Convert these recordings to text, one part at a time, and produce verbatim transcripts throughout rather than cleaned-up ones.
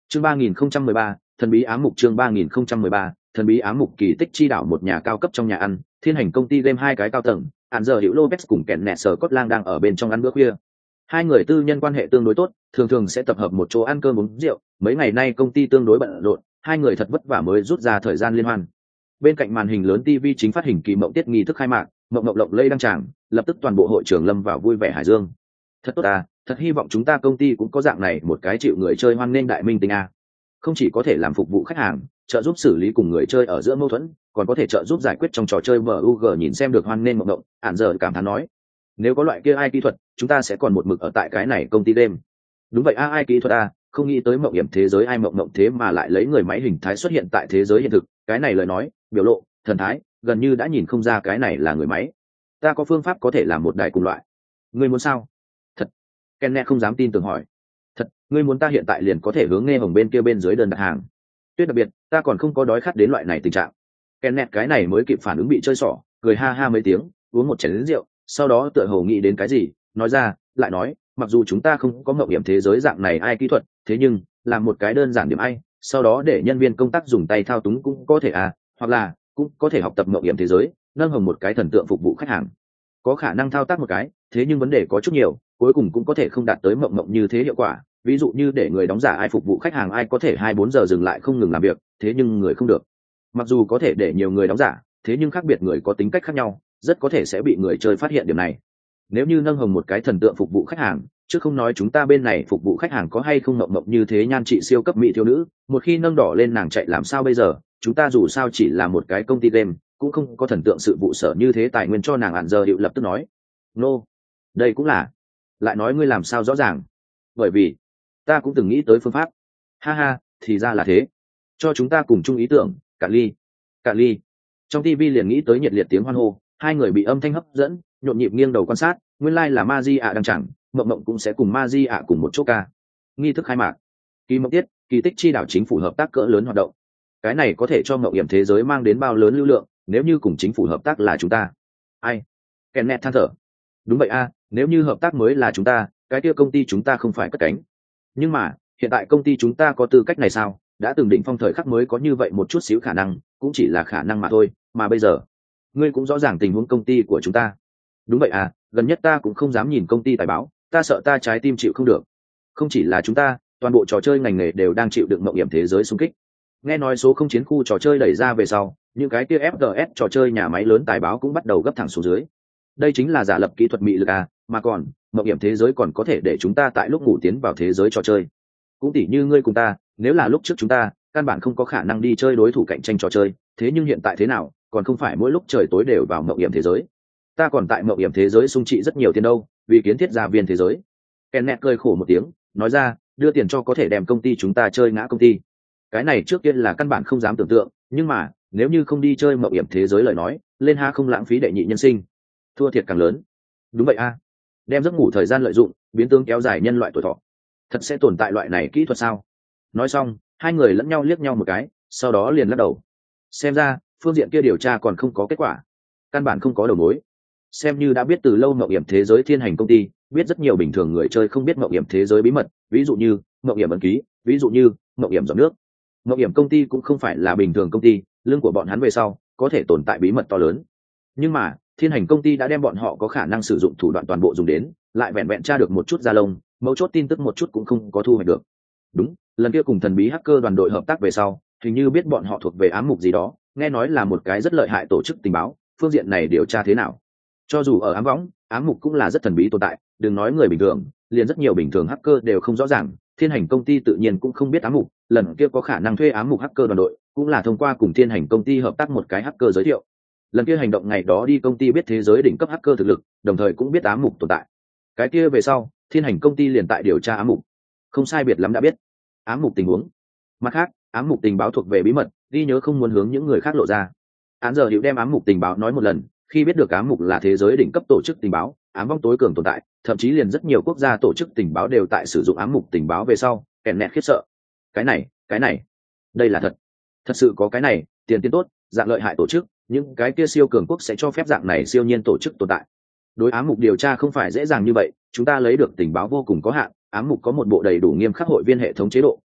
chương ba nghìn không trăm mười ba thần bí ám mục chương ba nghìn không trăm mười ba thần bí ám mục kỳ tích chi đảo một nhà cao cấp trong nhà ăn, thiên hành công ty game hai cái cao tầng, hạn giờ hữu Lopez cùng kẹn nẹt sở cốt lang đang ở bên trong ăn bữa khuya. Hai người tư nhân quan hệ tương đối tốt, thường thường sẽ tập hợp một chỗ ăn cơm uống rượu. Mấy ngày nay công ty tương đối bận rộn, hai người thật vất vả mới rút ra thời gian liên hoan. Bên cạnh màn hình lớn ti vi chính phát hình kỳ mộng tiết nghi thức khai mạc, mộng mộng lộng lây đăng tràng, lập tức toàn bộ hội trường lâm vào vui vẻ hải dương. Thật tốt à, thật hy vọng chúng ta công ty cũng có dạng này một cái chịu người chơi hoan nghênh đại minh tinh à. Không chỉ có thể làm phục vụ khách hàng, trợ giúp xử lý cùng người chơi ở giữa mâu thuẫn, còn có thể trợ giúp giải quyết trong trò chơi vê u giê. Nhìn xem được hoan nghênh mộng mộng, hạn giờ cảm thán nói, nếu có loại kia ai kỹ thuật, chúng ta sẽ còn một mực ở tại cái này công ty game. Đúng vậy a, ai kỹ thuật a, không nghĩ tới mộng hiểm thế giới ai mộng mộng thế mà lại lấy người máy hình thái xuất hiện tại thế giới hiện thực. Cái này lời nói, biểu lộ, thần thái, gần như đã nhìn không ra cái này là người máy. Ta có phương pháp có thể làm một đài cùng loại. Ngươi muốn sao? Thật. Kenneth không dám tin tưởng hỏi. Thật, ngươi muốn ta hiện tại liền có thể hướng nghe hồng bên kia bên dưới đơn đặt hàng. Tuyết đặc biệt, ta còn không có đói khát đến loại này tình trạng. Kenneth cái này mới kịp phản ứng bị chơi xỏ, cười ha ha mấy tiếng, uống một chén rượu, sau đó tựa hồ nghĩ đến cái gì, nói ra, lại nói, mặc dù chúng ta không có ngẫu nghiệm thế giới dạng này ai kỹ thuật, thế nhưng làm một cái đơn giản điểm ai, sau đó để nhân viên công tác dùng tay thao túng cũng có thể à, hoặc là cũng có thể học tập ngẫu nghiệm thế giới, nâng hồng một cái thần tượng phục vụ khách hàng. Có khả năng thao tác một cái, thế nhưng vấn đề có chút nhiều, cuối cùng cũng có thể không đạt tới mộng mộng như thế hiệu quả. Ví dụ như để người đóng giả ai phục vụ khách hàng ai có thể hai bốn giờ dừng lại không ngừng làm việc, thế nhưng người không được. Mặc dù có thể để nhiều người đóng giả, thế nhưng khác biệt người có tính cách khác nhau, rất có thể sẽ bị người chơi phát hiện điểm này. Nếu như nâng hồng một cái thần tượng phục vụ khách hàng, chứ không nói chúng ta bên này phục vụ khách hàng có hay không mộng mộng như thế nhan trị siêu cấp mỹ thiếu nữ, một khi nâng đỏ lên nàng chạy làm sao bây giờ, chúng ta dù sao chỉ là một cái công ty game, cũng không có thần tượng sự vụ sở như thế tài nguyên cho nàng hạn giờ hiệu lập tức nói. Nô, đây cũng là. Lại nói ngươi làm sao rõ ràng? Bởi vì, ta cũng từng nghĩ tới phương pháp. Ha ha, thì ra là thế. Cho chúng ta cùng chung ý tưởng, cạn ly. Cạn ly. Trong ti vi liền nghĩ tới nhiệt liệt tiếng hoan hô, hai người bị âm thanh hấp dẫn, nhộn nhịp nghiêng đầu quan sát, nguyên lai là Maji ạ đang chẳng, mộng mộng cũng sẽ cùng Maji ạ cùng một chỗ ca. Nghi thức khai mạc. Kỳ mộng tiết, kỳ tích chi đảo chính phủ hợp tác cỡ lớn hoạt động. Cái này có thể cho mộng hiểm thế giới mang đến bao lớn lưu lượng, nếu như cùng chính phủ hợp tác là chúng ta. Ai? Kenneth than thở. Đúng vậy a, nếu như hợp tác mới là chúng ta, cái kia công ty chúng ta không phải cất cánh. Nhưng mà, hiện tại công ty chúng ta có tư cách này sao? Đã từng đỉnh phong thời khắc mới có như vậy một chút xíu khả năng, cũng chỉ là khả năng mà thôi, mà bây giờ, ngươi cũng rõ ràng tình huống công ty của chúng ta. Đúng vậy à, gần nhất ta cũng không dám nhìn công ty tài báo, ta sợ ta trái tim chịu không được. Không chỉ là chúng ta, toàn bộ trò chơi ngành nghề đều đang chịu đựng mạo hiểm thế giới xung kích. Nghe nói số không chiến khu trò chơi đẩy ra về sau, những cái kia ép giê ét trò chơi nhà máy lớn tài báo cũng bắt đầu gấp thẳng xuống dưới. Đây chính là giả lập kỹ thuật mị lực à, mà còn, mạo hiểm thế giới còn có thể để chúng ta tại lúc ngủ tiến vào thế giới trò chơi. Cũng tỉ như ngươi cùng ta, nếu là lúc trước chúng ta, căn bản không có khả năng đi chơi đối thủ cạnh tranh trò chơi, thế nhưng hiện tại thế nào, còn không phải mỗi lúc trời tối đều vào mạo hiểm thế giới. Ta còn tại mạo hiểm thế giới sung trị rất nhiều tiền đâu, vì kiến thiết gia viên thế giới. Kenneth cười khổ một tiếng, nói ra, đưa tiền cho có thể đem công ty chúng ta chơi ngã công ty. Cái này trước tiên là căn bản không dám tưởng tượng, nhưng mà, nếu như không đi chơi mạo hiểm thế giới lời nói, lên ha không lãng phí đệ nhị nhân sinh. Thua thiệt càng lớn. Đúng vậy a. Đem giấc ngủ thời gian lợi dụng, biến tướng kéo dài nhân loại tuổi thọ. Thật sẽ tồn tại loại này kỹ thuật sao? Nói xong, hai người lẫn nhau liếc nhau một cái, sau đó liền lắc đầu. Xem ra, phương diện kia điều tra còn không có kết quả. Căn bản không có đầu mối. Xem như đã biết từ lâu mạo hiểm thế giới thiên hành công ty, biết rất nhiều bình thường người chơi không biết mạo hiểm thế giới bí mật, ví dụ như mạo hiểm ấn ký, ví dụ như mạo hiểm giọt nước. Mạo hiểm công ty cũng không phải là bình thường công ty, lương của bọn hắn về sau có thể tồn tại bí mật to lớn. Nhưng mà, thiên hành công ty đã đem bọn họ có khả năng sử dụng thủ đoạn toàn bộ dùng đến, lại vẹn vẹn tra được một chút da lông, mấu chốt tin tức một chút cũng không có thu hoạch được. Đúng, lần kia cùng thần bí hacker đoàn đội hợp tác về sau, hình như biết bọn họ thuộc về ám mục gì đó, nghe nói là một cái rất lợi hại tổ chức tình báo, phương diện này điều tra thế nào? Cho dù ở ám võng, ám mục cũng là rất thần bí tồn tại, đừng nói người bình thường, liền rất nhiều bình thường hacker đều không rõ ràng, thiên hành công ty tự nhiên cũng không biết ám mục, lần kia có khả năng thuê ám mục hacker đoàn đội, cũng là thông qua cùng thiên hành công ty hợp tác một cái hacker giới thiệu. Lần kia hành động ngày đó đi công ty biết thế giới đỉnh cấp hacker thực lực, đồng thời cũng biết ám mục tồn tại. Cái kia về sau, thiên hành công ty liền tại điều tra ám mục. Không sai biệt lắm đã biết ám mục tình huống. Mặt khác, ám mục tình báo thuộc về bí mật, ghi nhớ không muốn hướng những người khác lộ ra. Án giờ hiệu đem ám mục tình báo nói một lần, khi biết được ám mục là thế giới đỉnh cấp tổ chức tình báo, ám vong tối cường tồn tại, thậm chí liền rất nhiều quốc gia tổ chức tình báo đều tại sử dụng ám mục tình báo về sau, kèn nẹt khiếp sợ. Cái này, cái này, đây là thật. Thật sự có cái này, tiền tiến tốt, dạng lợi hại tổ chức, những cái kia siêu cường quốc sẽ cho phép dạng này siêu nhiên tổ chức tồn tại. Đối ám mục điều tra không phải dễ dàng như vậy, chúng ta lấy được tình báo vô cùng có hạn, ám mục có một bộ đầy đủ nghiêm khắc hội viên hệ thống chế độ,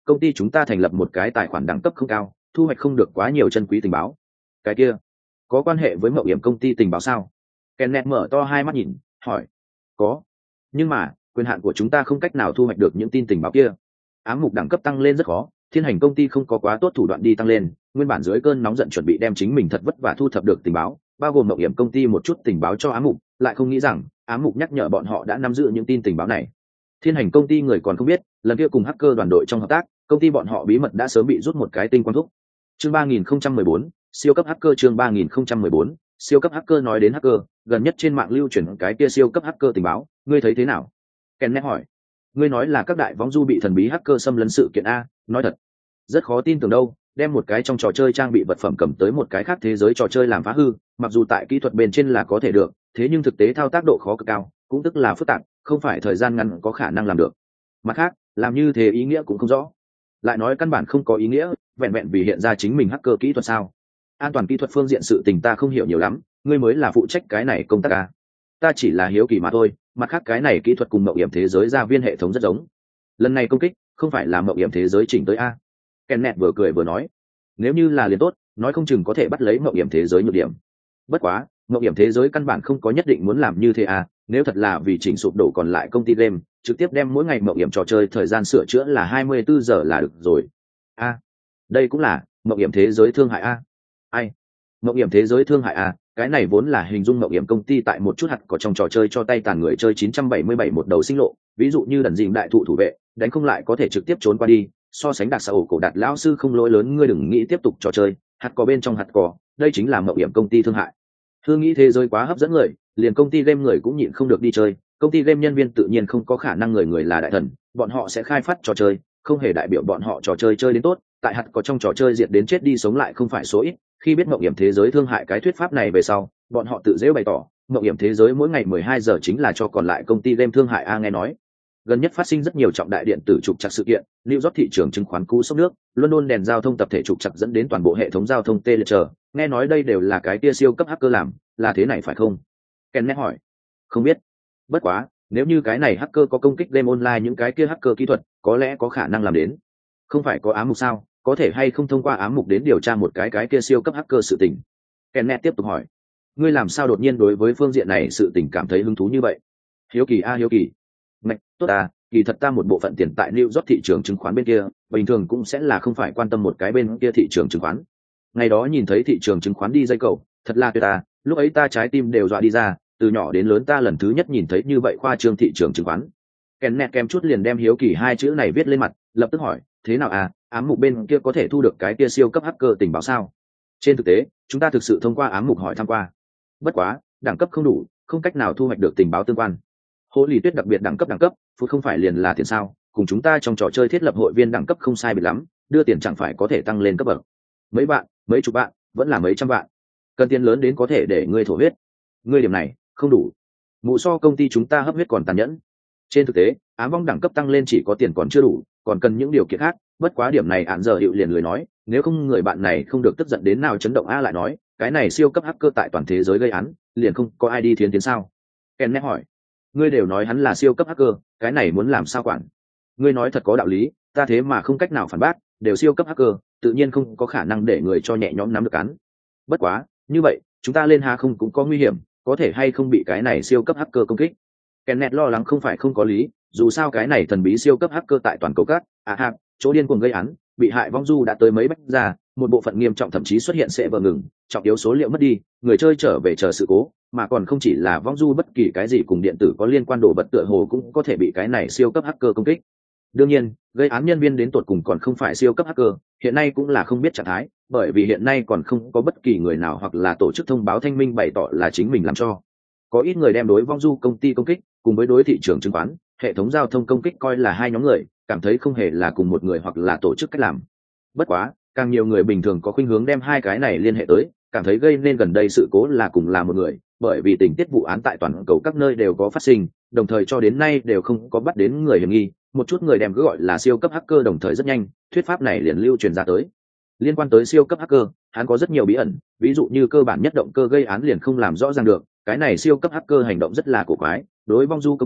công ty chúng ta thành lập một cái tài khoản đẳng cấp không cao, thu hoạch không được quá nhiều chân quý tình báo. Cái kia có quan hệ với mậu hiểm công ty tình báo sao? Kenneth mở to hai mắt nhìn, hỏi. Có, nhưng mà quyền hạn của chúng ta không cách nào thu hoạch được những tin tình báo kia. Ám mục đẳng cấp tăng lên rất khó, thiên hành công ty không có quá tốt thủ đoạn đi tăng lên, nguyên bản dưới cơn nóng giận chuẩn bị đem chính mình thật vất vả thu thập được tình báo, bao gồm mậu hiểm công ty một chút tình báo cho ám mục, lại không nghĩ rằng ám mục nhắc nhở bọn họ đã nắm giữ những tin tình báo này. Thiên hành công ty người còn không biết, lần kia cùng hacker đoàn đội trong hợp tác, công ty bọn họ bí mật đã sớm bị rút một cái tinh quang thúc. Chương ba nghìn không trăm mười bốn, siêu cấp hacker. Chương ba nghìn không trăm mười bốn, siêu cấp hacker. Nói đến hacker, gần nhất trên mạng lưu truyền cái kia siêu cấp hacker tình báo, ngươi thấy thế nào? Kenneth hỏi. Ngươi nói là các đại võng du bị thần bí hacker xâm lấn sự kiện a? Nói thật, rất khó tin tưởng đâu. Đem một cái trong trò chơi trang bị vật phẩm cầm tới một cái khác thế giới trò chơi làm phá hư, mặc dù tại kỹ thuật bên trên là có thể được, thế nhưng thực tế thao tác độ khó cực cao, cũng tức là phức tạp, không phải thời gian ngắn có khả năng làm được. Mặt khác, làm như thế ý nghĩa cũng không rõ. Lại nói căn bản không có ý nghĩa, vẹn vẹn vì hiện ra chính mình hacker kỹ thuật sao? An toàn kỹ thuật phương diện sự tình ta không hiểu nhiều lắm, ngươi mới là phụ trách cái này công tác à? Ta chỉ là hiếu kỳ mà thôi. Mặt khác cái này kỹ thuật cùng mậu hiểm thế giới gia viên hệ thống rất giống. Lần này công kích không phải là mậu hiểm thế giới chỉnh tới a? Kenneth vừa cười vừa nói. Nếu như là liền tốt, nói không chừng có thể bắt lấy mậu hiểm thế giới nhược điểm. Bất quá, mậu hiểm thế giới căn bản không có nhất định muốn làm như thế à? Nếu thật là vì chỉnh sụp đổ còn lại công ty game, trực tiếp đem mỗi ngày mậu hiểm trò chơi thời gian sửa chữa là hai mươi bốn giờ là được rồi. A, à, đây cũng là mậu hiểm thế giới thương hại a. À? Ai? Mậu hiểm thế giới thương hại a, à? Cái này vốn là hình dung mậu hiểm công ty tại một chút hạt có trong trò chơi cho tay tàn người chơi chín trăm bảy mươi bảy một đầu sinh lộ, ví dụ như đần dìm đại thụ thủ vệ, đánh không lại có thể trực tiếp trốn qua đi, so sánh đặc xã ổ cổ đạt lão sư không lỗi lớn, ngươi đừng nghĩ tiếp tục trò chơi, hạt có bên trong hạt cỏ, đây chính là mậu hiểm công ty thương hại. Hương nghĩ thế giới quá hấp dẫn người, liền công ty game người cũng nhịn không được đi chơi, công ty game nhân viên tự nhiên không có khả năng người người là đại thần, bọn họ sẽ khai phát trò chơi, không hề đại biểu bọn họ trò chơi chơi đến tốt, tại hạt có trong trò chơi diệt đến chết đi sống lại không phải số ít. Khi biết mậu hiểm thế giới thương hại cái thuyết pháp này về sau, bọn họ tự dễ bày tỏ, mậu hiểm thế giới mỗi ngày mười hai giờ chính là cho còn lại công ty game thương hại a. Nghe nói gần nhất phát sinh rất nhiều trọng đại điện tử trục trặc sự kiện, New York thị trường chứng khoán cú sốc nước, London đèn giao thông tập thể trục trặc dẫn đến toàn bộ hệ thống giao thông tê liệt chờ, nghe nói đây đều là cái tia siêu cấp hacker làm, là thế này phải không? Kenneth hỏi. Không biết, bất quá nếu như cái này hacker có công kích game online những cái kia hacker kỹ thuật, có lẽ có khả năng làm đến. Không phải có ám mục sao, có thể hay không thông qua ám mục đến điều tra một cái cái kia siêu cấp hacker sự tình? Kenneth tiếp tục hỏi. Ngươi làm sao đột nhiên đối với phương diện này sự tình cảm thấy hứng thú như vậy? Hiếu kỳ a hiếu kỳ. Mạch, tốt à, kỳ thật ta một bộ phận tiền tại New York thị trường chứng khoán bên kia, bình thường cũng sẽ là không phải quan tâm một cái bên kia thị trường chứng khoán. Ngày đó nhìn thấy thị trường chứng khoán đi dây cầu, thật là tuyệt à, lúc ấy ta trái tim đều dọa đi ra, từ nhỏ đến lớn ta lần thứ nhất nhìn thấy như vậy khoa trương thị trường chứng khoán. Kenneth kèm chút liền đem hiếu kỳ hai chữ này viết lên mặt, lập tức hỏi, thế nào à, ám mục bên kia có thể thu được cái kia siêu cấp hacker tình báo sao? Trên thực tế, chúng ta thực sự thông qua ám mục hỏi tham qua. Bất quá, đẳng cấp không đủ, không cách nào thu hoạch được tình báo tương quan. Hồ lì tuyết đặc biệt đẳng cấp đẳng cấp, phút không phải liền là tiền sao? Cùng chúng ta trong trò chơi thiết lập hội viên đẳng cấp không sai biệt lắm, đưa tiền chẳng phải có thể tăng lên cấp bậc. Mấy bạn, mấy chục bạn, vẫn là mấy trăm bạn. Cần tiền lớn đến có thể để ngươi thổ huyết. Ngươi điểm này không đủ. Mụ so công ty chúng ta hấp huyết còn tàn nhẫn. Trên thực tế, ám vong đẳng cấp tăng lên chỉ có tiền còn chưa đủ, còn cần những điều kiện khác. Bất quá điểm này án giờ hiệu liền lười nói, nếu không người bạn này không được tức giận đến nào chấn động a lại nói, cái này siêu cấp hacker tại toàn thế giới gây án, liền không có ai đi thiến tiến sao? Kenneth hỏi. Ngươi đều nói hắn là siêu cấp hacker, cái này muốn làm sao quản? Ngươi nói thật có đạo lý, ta thế mà không cách nào phản bác, đều siêu cấp hacker, tự nhiên không có khả năng để người cho nhẹ nhõm nắm được cán. Bất quá, như vậy, chúng ta lên ha không cũng có nguy hiểm, có thể hay không bị cái này siêu cấp hacker công kích? Kenneth lo lắng không phải không có lý, dù sao cái này thần bí siêu cấp hacker tại toàn cầu các, à ha, chỗ điên cuồng gây án, bị hại vong du đã tới mấy bách ra, một bộ phận nghiêm trọng thậm chí xuất hiện sẽ vỡ ngừng, trọng yếu số liệu mất đi, người chơi trở về chờ sự cố, mà còn không chỉ là vong du, bất kỳ cái gì cùng điện tử có liên quan đồ vật tựa hồ cũng có thể bị cái này siêu cấp hacker công kích. Đương nhiên, gây án nhân viên đến tột cùng còn không phải siêu cấp hacker, hiện nay cũng là không biết trạng thái, bởi vì hiện nay còn không có bất kỳ người nào hoặc là tổ chức thông báo thanh minh bày tỏ là chính mình làm cho. Có ít người đem đối vong du công ty công kích cùng với đối thị trường chứng khoán, hệ thống giao thông công kích coi là hai nhóm người, cảm thấy không hề là cùng một người hoặc là tổ chức cách làm. Bất quá, càng nhiều người bình thường có khuynh hướng đem hai cái này liên hệ tới, cảm thấy gây nên gần đây sự cố là cùng là một người, bởi vì tình tiết vụ án tại toàn cầu các nơi đều có phát sinh, đồng thời cho đến nay đều không có bắt đến người hiểm nghi. Một chút người đem cứ gọi là siêu cấp hacker, đồng thời rất nhanh, thuyết pháp này liền lưu truyền ra tới. Liên quan tới siêu cấp hacker, hắn có rất nhiều bí ẩn, ví dụ như cơ bản nhất động cơ gây án liền không làm rõ ràng được, cái này siêu cấp hacker hành động rất là cổ quái, đối vong du công ty,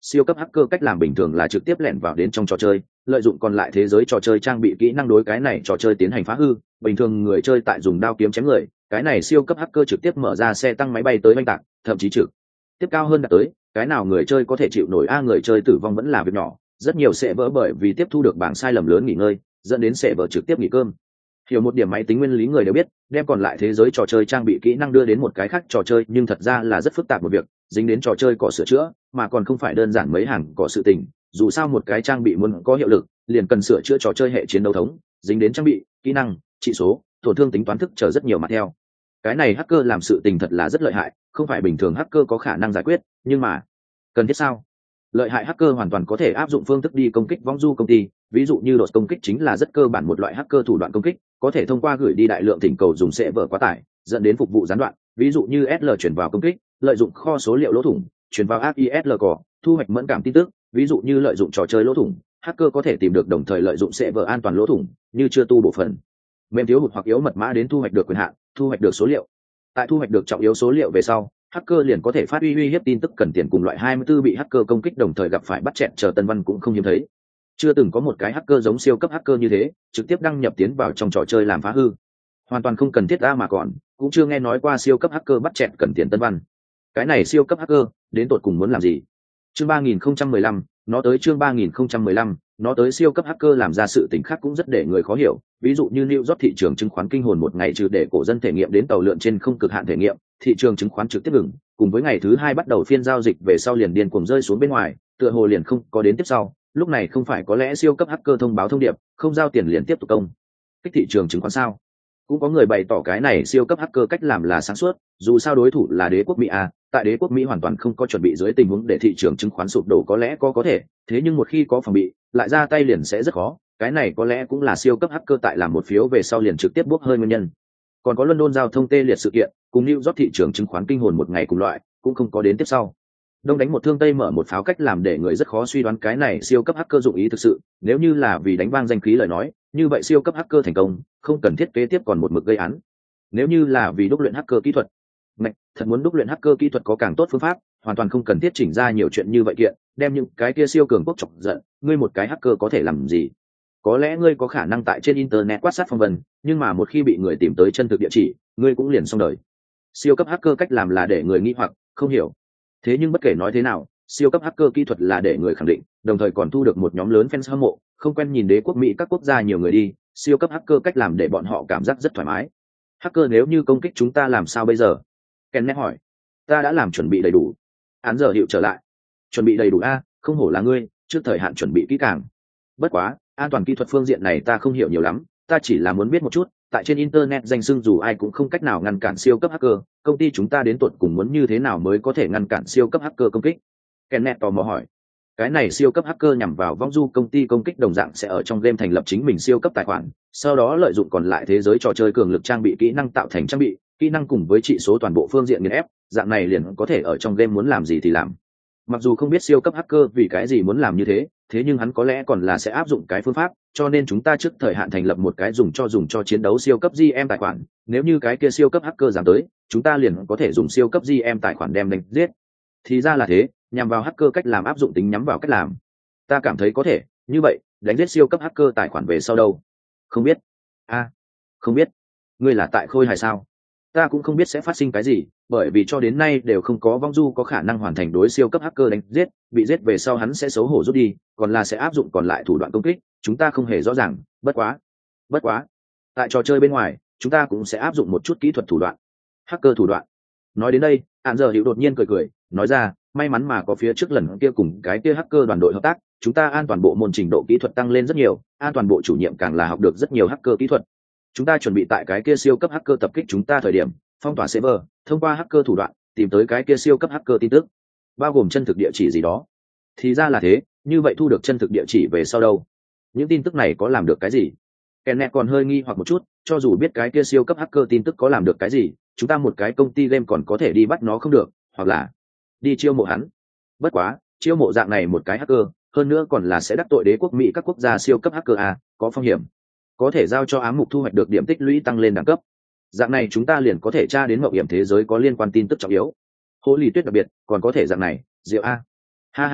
siêu cấp hacker cách làm bình thường là trực tiếp lẻn vào đến trong trò chơi, lợi dụng còn lại thế giới trò chơi trang bị kỹ năng đối cái này trò chơi tiến hành phá hư. Bình thường người chơi tại dùng đao kiếm chém người, cái này siêu cấp hacker trực tiếp mở ra xe tăng máy bay tới oanh tạc, thậm chí trực tiếp cao hơn đạt tới, cái nào người chơi có thể chịu nổi a người chơi tử vong vẫn là việc nhỏ, rất nhiều sẽ vỡ bởi vì tiếp thu được bảng sai lầm lớn nghỉ ngơi, dẫn đến sẽ vỡ trực tiếp nghỉ cơm. Hiểu một điểm máy tính nguyên lý người đều biết, đem còn lại thế giới trò chơi trang bị kỹ năng đưa đến một cái khác trò chơi nhưng thật ra là rất phức tạp một việc, dính đến trò chơi cỏ sửa chữa mà còn không phải đơn giản mấy hàng cỏ sự tình. Dù sao một cái trang bị muốn có hiệu lực liền cần sửa chữa trò chơi hệ chiến đấu thống, dính đến trang bị kỹ năng trị số tổn thương tính toán thức chờ rất nhiều mặt theo. Cái này hacker làm sự tình thật là rất lợi hại, không phải bình thường hacker có khả năng giải quyết, nhưng mà cần thiết sao? Lợi hại hacker hoàn toàn có thể áp dụng phương thức đi công kích vong du công ty, ví dụ như đột công kích chính là rất cơ bản một loại hacker thủ đoạn công kích, có thể thông qua gửi đi đại lượng thỉnh cầu dùng sẽ vỡ quá tải, dẫn đến phục vụ gián đoạn, ví dụ như ét lờ chuyển vào công kích, lợi dụng kho số liệu lỗ thủng, chuyển vào ác i ét lờ cỏ, thu hoạch mẫn cảm tin tức, ví dụ như lợi dụng trò chơi lỗ thủng, hacker có thể tìm được đồng thời lợi dụng sẽ vỡ an toàn lỗ thủng, như chưa tu bộ phận mềm thiếu hụt hoặc yếu mật mã đến thu hoạch được quyền hạn, thu hoạch được số liệu. Tại thu hoạch được trọng yếu số liệu về sau, hacker liền có thể phát uy uy hiếp tin tức cần tiền cùng loại hai mươi tư bị hacker công kích đồng thời gặp phải bắt chẹn chờ tân văn cũng không hiếm thấy. Chưa từng có một cái hacker giống siêu cấp hacker như thế, trực tiếp đăng nhập tiến vào trong trò chơi làm phá hư. Hoàn toàn không cần thiết ra mà còn, cũng chưa nghe nói qua siêu cấp hacker bắt chẹn cần tiền tân văn. Cái này siêu cấp hacker, đến tột cùng muốn làm gì? Chương ba nghìn không trăm mười lăm, nó tới chương ba nghìn không trăm mười lăm, nó tới siêu cấp hacker làm ra sự tình khác cũng rất để người khó hiểu, ví dụ như New York thị trường chứng khoán kinh hồn một ngày trừ để cổ dân thể nghiệm đến tàu lượn trên không cực hạn thể nghiệm, thị trường chứng khoán trực tiếp ngừng, cùng với ngày thứ hai bắt đầu phiên giao dịch về sau liền điên cuồng rơi xuống bên ngoài, tựa hồ liền không có đến tiếp sau, lúc này không phải có lẽ siêu cấp hacker thông báo thông điệp, không giao tiền liền tiếp tục công kích thị trường chứng khoán sao? Cũng có người bày tỏ cái này siêu cấp hacker cách làm là sáng suốt, dù sao đối thủ là đế quốc Mỹ à, tại đế quốc Mỹ hoàn toàn không có chuẩn bị dưới tình huống để thị trường chứng khoán sụp đổ có lẽ có có thể, thế nhưng một khi có phòng bị, lại ra tay liền sẽ rất khó, cái này có lẽ cũng là siêu cấp hacker tại làm một phiếu về sau liền trực tiếp bốc hơi nguyên nhân. Còn có London giao thông tê liệt sự kiện, cùng New York thị trường chứng khoán kinh hồn một ngày cùng loại, cũng không có đến tiếp sau. Đông đánh một thương tây mở một pháo cách làm để người rất khó suy đoán cái này siêu cấp hacker dụng ý thực sự, nếu như là vì đánh vang danh khí lời nói, như vậy siêu cấp hacker thành công, không cần thiết kế tiếp còn một mực gây án. Nếu như là vì đúc luyện hacker kỹ thuật, Mạch, thật muốn đúc luyện hacker kỹ thuật có càng tốt phương pháp, hoàn toàn không cần thiết chỉnh ra nhiều chuyện như vậy kiện, đem những cái kia siêu cường quốc chọc giận, ngươi một cái hacker có thể làm gì? Có lẽ ngươi có khả năng tại trên internet quan sát phong vân, nhưng mà một khi bị người tìm tới chân thực địa chỉ, ngươi cũng liền xong đời. Siêu cấp hacker cách làm là để người nghi hoặc, không hiểu. Thế nhưng bất kể nói thế nào, siêu cấp hacker kỹ thuật là để người khẳng định, đồng thời còn thu được một nhóm lớn fans hâm mộ, không quen nhìn đế quốc Mỹ các quốc gia nhiều người đi, siêu cấp hacker cách làm để bọn họ cảm giác rất thoải mái. Hacker nếu như công kích chúng ta làm sao bây giờ? Kenneth hỏi. Ta đã làm chuẩn bị đầy đủ. Án giờ hiệu trở lại. Chuẩn bị đầy đủ a, không hổ là ngươi, trước thời hạn chuẩn bị kỹ càng. Bất quá, an toàn kỹ thuật phương diện này ta không hiểu nhiều lắm, ta chỉ là muốn biết một chút, tại trên internet danh xưng dù ai cũng không cách nào ngăn cản siêu cấp hacker, công ty chúng ta đến tột cùng muốn như thế nào mới có thể ngăn cản siêu cấp hacker công kích? Kenneth tò mò hỏi. Cái này siêu cấp hacker nhằm vào vong du công ty công kích đồng dạng sẽ ở trong game thành lập chính mình siêu cấp tài khoản, sau đó lợi dụng còn lại thế giới trò chơi cường lực trang bị kỹ năng tạo thành trang bị, kỹ năng cùng với trị số toàn bộ phương diện nghiền ép, dạng này liền có thể ở trong game muốn làm gì thì làm. Mặc dù không biết siêu cấp hacker vì cái gì muốn làm như thế, thế nhưng hắn có lẽ còn là sẽ áp dụng cái phương pháp, cho nên chúng ta trước thời hạn thành lập một cái dùng cho dùng cho chiến đấu siêu cấp giê em tài khoản, nếu như cái kia siêu cấp hacker dám tới, chúng ta liền có thể dùng siêu cấp giê em tài khoản đem đánh giết. Thì ra là thế, nhằm vào hacker cách làm áp dụng tính nhắm vào cách làm. Ta cảm thấy có thể, như vậy, đánh giết siêu cấp hacker tài khoản về sau đâu? Không biết. A, à, không biết. Ngươi là tại Khôi Hài sao? Ta cũng không biết sẽ phát sinh cái gì, bởi vì cho đến nay đều không có vong du có khả năng hoàn thành đối siêu cấp hacker đánh giết, bị giết về sau hắn sẽ xấu hổ rút đi, còn là sẽ áp dụng còn lại thủ đoạn công kích, chúng ta không hề rõ ràng, bất quá. Bất quá. Tại trò chơi bên ngoài, chúng ta cũng sẽ áp dụng một chút kỹ thuật thủ đoạn. Hacker thủ đoạn. Nói đến đây, Án giờ Hữu đột nhiên cười cười, nói ra, may mắn mà có phía trước lần kia cùng cái kia hacker đoàn đội hợp tác, chúng ta an toàn bộ môn trình độ kỹ thuật tăng lên rất nhiều, an toàn bộ chủ nhiệm càng là học được rất nhiều hacker kỹ thuật. Chúng ta chuẩn bị tại cái kia siêu cấp hacker tập kích chúng ta thời điểm, phong tỏa server, thông qua hacker thủ đoạn, tìm tới cái kia siêu cấp hacker tin tức, bao gồm chân thực địa chỉ gì đó. Thì ra là thế, như vậy thu được chân thực địa chỉ về sau đâu? Những tin tức này có làm được cái gì? Kenneth còn hơi nghi hoặc một chút, cho dù biết cái kia siêu cấp hacker tin tức có làm được cái gì, chúng ta một cái công ty game còn có thể đi bắt nó không được, hoặc là đi chiêu mộ hắn. Bất quá, chiêu mộ dạng này một cái hacker, hơn nữa còn là sẽ đắc tội đế quốc Mỹ các quốc gia siêu cấp hacker à, có phong hiểm. Có thể giao cho ám mục thu hoạch được điểm tích lũy tăng lên đẳng cấp. Dạng này chúng ta liền có thể tra đến mạo hiểm thế giới có liên quan tin tức trọng yếu. Hồ lì tuyết đặc biệt, còn có thể dạng này, diệu a. Ha ha ha,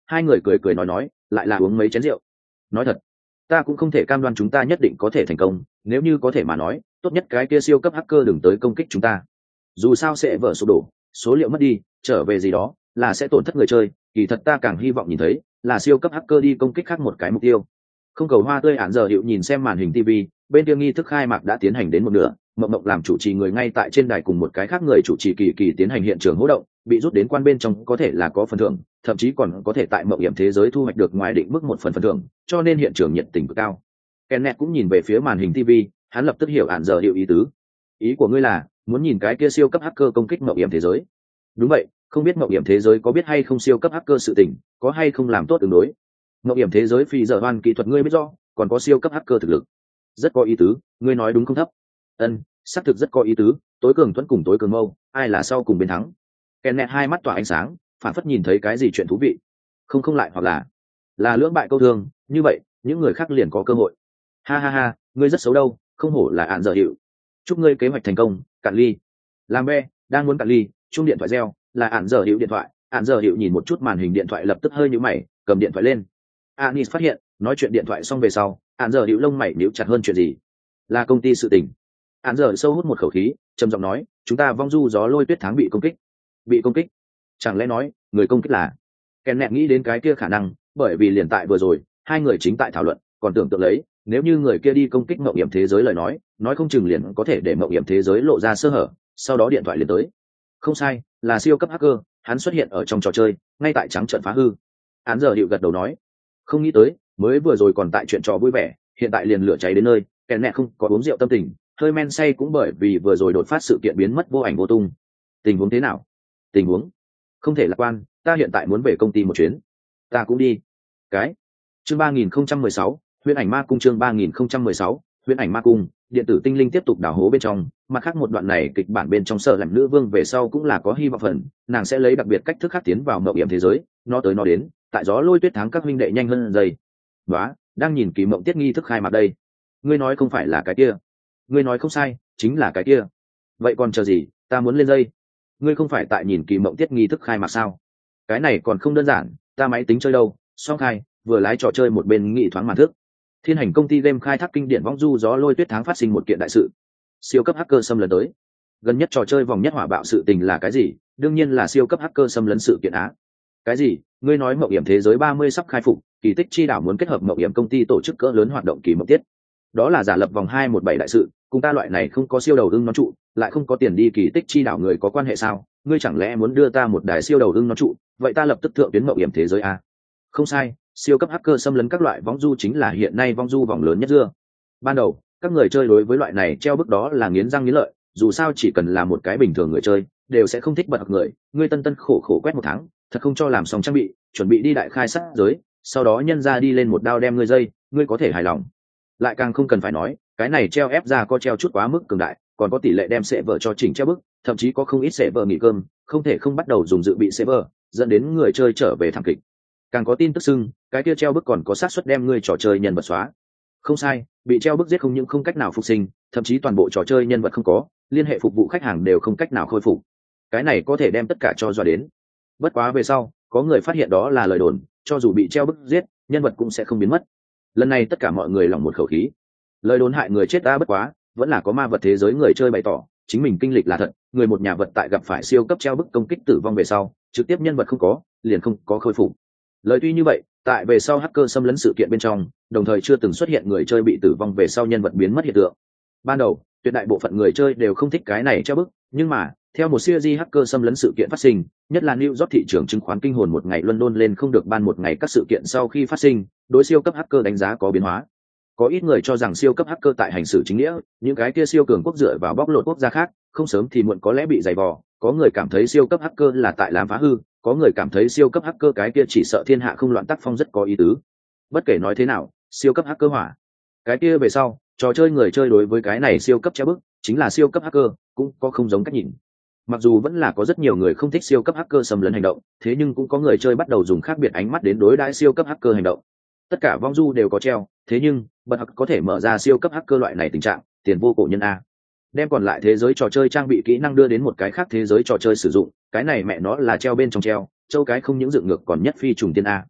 hai người cười cười nói nói lại là uống mấy chén rượu. Nói thật, ta cũng không thể cam đoan chúng ta nhất định có thể thành công, nếu như có thể mà nói tốt nhất cái kia siêu cấp hacker đừng tới công kích chúng ta. Dù sao sẽ vỡ sụp đổ, số liệu mất đi, trở về gì đó là sẽ tổn thất người chơi, kỳ thật ta càng hy vọng nhìn thấy là siêu cấp hacker đi công kích khác một cái mục tiêu. Không cầu hoa tươi ản giờ hiệu nhìn xem màn hình ti vi, bên kia nghi thức khai mạc đã tiến hành đến một nửa, mộng mộng làm chủ trì người ngay tại trên đài cùng một cái khác người chủ trì kỳ kỳ tiến hành hiện trường hỗ động, bị rút đến quan bên trong có thể là có phần thưởng, thậm chí còn có thể tại mộng hiểm thế giới thu hoạch được ngoài định mức một phần phần thưởng, cho nên hiện trường nhiệt tình cực cao. Kenneth cũng nhìn về phía màn hình ti vi, hắn lập tức hiểu ản giờ hiệu ý tứ. Ý của ngươi là muốn nhìn cái kia siêu cấp hacker công kích mộng hiểm thế giới? Đúng vậy, không biết mộng hiểm thế giới có biết hay không siêu cấp hacker sự tình, có hay không làm tốt ứng đối. Mộng hiểm thế giới phi giờ hoan kỹ thuật ngươi biết rõ, còn có siêu cấp hacker thực lực. Rất có ý tứ, ngươi nói đúng không thấp? Ân, xác thực rất có ý tứ, tối cường thuẫn cùng tối cường mâu, ai là sau cùng bên thắng? Kenneth hai mắt tỏa ánh sáng, phản phất nhìn thấy cái gì chuyện thú vị. Không không lại hoặc là là lưỡng bại câu thương, như vậy, những người khác liền có cơ hội. Ha ha ha, ngươi rất xấu đâu, không hổ là ạn giờ hiệu. Chúc ngươi kế hoạch thành công, cạn ly. Làm be, đang muốn cạn ly, chung điện thoại reo, là ạn giờ hiệu điện thoại. Ạn giờ hiệu nhìn một chút màn hình điện thoại lập tức hơi nhíu mày, cầm điện thoại lên. Anis phát hiện, nói chuyện điện thoại xong về sau, ạn giờ hiệu lông mày nhíu chặt hơn chuyện gì? Là công ty sự tình. Ạn giờ sâu hút một khẩu khí, trầm giọng nói, chúng ta vong du gió lôi tuyết tháng bị công kích. Bị công kích? Chẳng lẽ nói, người công kích là? Kenneth nghĩ đến cái kia khả năng, bởi vì liền tại vừa rồi, hai người chính tại thảo luận, còn tưởng tượng lấy, nếu như người kia đi công kích mộng hiểm thế giới lời nói, nói không chừng liền có thể để mộng hiểm thế giới lộ ra sơ hở, sau đó điện thoại liền tới. Không sai, là siêu cấp hacker, hắn xuất hiện ở trong trò chơi, ngay tại trắng trận phá hư. Án giờ hiệu gật đầu nói, không nghĩ tới, mới vừa rồi còn tại chuyện trò vui vẻ, hiện tại liền lửa cháy đến nơi. Kenneth không có uống rượu tâm tình, hơi men say cũng bởi vì vừa rồi đột phát sự kiện biến mất vô ảnh vô tung. Tình huống thế nào? Tình huống không thể lạc quan, ta hiện tại muốn về công ty một chuyến. Ta cũng đi. Cái chương ba nghìn không trăm mười sáu, huyễn ảnh ma cung. Chương ba nghìn không trăm mười sáu, huyễn ảnh ma cung. Điện tử tinh linh tiếp tục đào hố bên trong, mặt khác một đoạn này kịch bản bên trong sợ làm nữ vương về sau cũng là có hy vọng phần, nàng sẽ lấy đặc biệt cách thức khác tiến vào mộng hiểm thế giới, nó tới nó đến, tại gió lôi tuyết tháng các huynh đệ nhanh hơn dây. Đó, đang nhìn kỳ mộng tiết nghi thức khai mạc đây. Ngươi nói không phải là cái kia? Ngươi nói không sai, chính là cái kia. Vậy còn chờ gì, ta muốn lên dây. Ngươi không phải tại nhìn kỳ mộng tiết nghi thức khai mạc sao? Cái này còn không đơn giản, ta máy tính chơi đâu, song khai, vừa lái trò chơi một bên nghị thoáng màn thức. Thiên hành công ty game khai thác kinh điển vong du gió lôi tuyết tháng phát sinh một kiện đại sự. Siêu cấp hacker xâm lấn tới. Gần nhất trò chơi vòng nhất hỏa bạo sự tình là cái gì? Đương nhiên là siêu cấp hacker xâm lấn sự kiện á. Cái gì? Ngươi nói mộng hiểm thế giới ba mươi sắp khai phục, kỳ tích chi đảo muốn kết hợp mộng hiểm công ty tổ chức cỡ lớn hoạt động kỳ mộng tiết. Đó là giả lập vòng hai một bảy đại sự, cùng ta loại này không có siêu đầu ưng nó trụ, lại không có tiền đi kỳ tích chi đảo người có quan hệ sao? Ngươi chẳng lẽ muốn đưa ta một đài siêu đầu ưng nó trụ, vậy ta lập tức thượng tuyến mộng hiểm thế giới a. Không sai, siêu cấp hacker xâm lấn các loại vong du chính là hiện nay vong du vòng lớn nhất dưa. Ban đầu, các người chơi đối với loại này treo bức đó là nghiến răng nghiến lợi, dù sao chỉ cần là một cái bình thường người chơi, đều sẽ không thích bật người, ngươi tân tân khổ khổ quét một tháng, thật không cho làm xong trang bị, chuẩn bị đi đại khai sát giới, sau đó nhân ra đi lên một đao đem ngươi dây, ngươi có thể hài lòng. Lại càng không cần phải nói, cái này treo ép ra có treo chút quá mức cường đại, còn có tỷ lệ đem sệ vợ cho chỉnh treo bức, thậm chí có không ít sệ vợ nghỉ cơm, không thể không bắt đầu dùng dự bị sệ vợ, dẫn đến người chơi trở về thảm kịch. Càng có tin tức xưng, cái kia treo bức còn có xác suất đem ngươi trò chơi nhân vật xóa. Không sai, bị treo bức giết không những không cách nào phục sinh, thậm chí toàn bộ trò chơi nhân vật không có, liên hệ phục vụ khách hàng đều không cách nào khôi phục. Cái này có thể đem tất cả cho dọa đến. Bất quá về sau, có người phát hiện đó là lời đồn, cho dù bị treo bức giết, nhân vật cũng sẽ không biến mất. Lần này tất cả mọi người lòng một khẩu khí. Lời đồn hại người chết ta bất quá, vẫn là có ma vật thế giới người chơi bày tỏ, chính mình kinh lịch là thật, người một nhà vật tại gặp phải siêu cấp treo bức công kích tử vong về sau, trực tiếp nhân vật không có, liền không có khôi phục. Lời tuy như vậy, tại về sau hacker xâm lấn sự kiện bên trong, đồng thời chưa từng xuất hiện người chơi bị tử vong về sau nhân vật biến mất hiện tượng. Ban đầu, tuyệt đại bộ phận người chơi đều không thích cái này treo bức, nhưng mà, theo một series hacker xâm lấn sự kiện phát sinh, nhất là New York thị trường chứng khoán kinh hồn một ngày London lên không được ban một ngày các sự kiện sau khi phát sinh, đối siêu cấp hacker đánh giá có biến hóa. Có ít người cho rằng siêu cấp hacker tại hành xử chính nghĩa, những cái kia siêu cường quốc dựa vào bóc lột quốc gia khác, không sớm thì muộn có lẽ bị dày vò. Có người cảm thấy siêu cấp hacker là tại làm phá hư, có người cảm thấy siêu cấp hacker cái kia chỉ sợ thiên hạ không loạn tác phong rất có ý tứ. Bất kể nói thế nào, siêu cấp hacker hỏa. Cái kia về sau, trò chơi người chơi đối với cái này siêu cấp treo bức, chính là siêu cấp hacker, cũng có không giống cách nhìn. Mặc dù vẫn là có rất nhiều người không thích siêu cấp hacker xâm lấn hành động, thế nhưng cũng có người chơi bắt đầu dùng khác biệt ánh mắt đến đối đãi siêu cấp hacker hành động. Tất cả vong du đều có treo, thế nhưng bật học có thể mở ra siêu cấp hacker loại này tình trạng, tiền vô cổ nhân a. Đem còn lại thế giới trò chơi trang bị kỹ năng đưa đến một cái khác thế giới trò chơi sử dụng, cái này mẹ nó là treo bên trong treo, châu cái không những dựng ngược còn nhất phi trùng tiên a.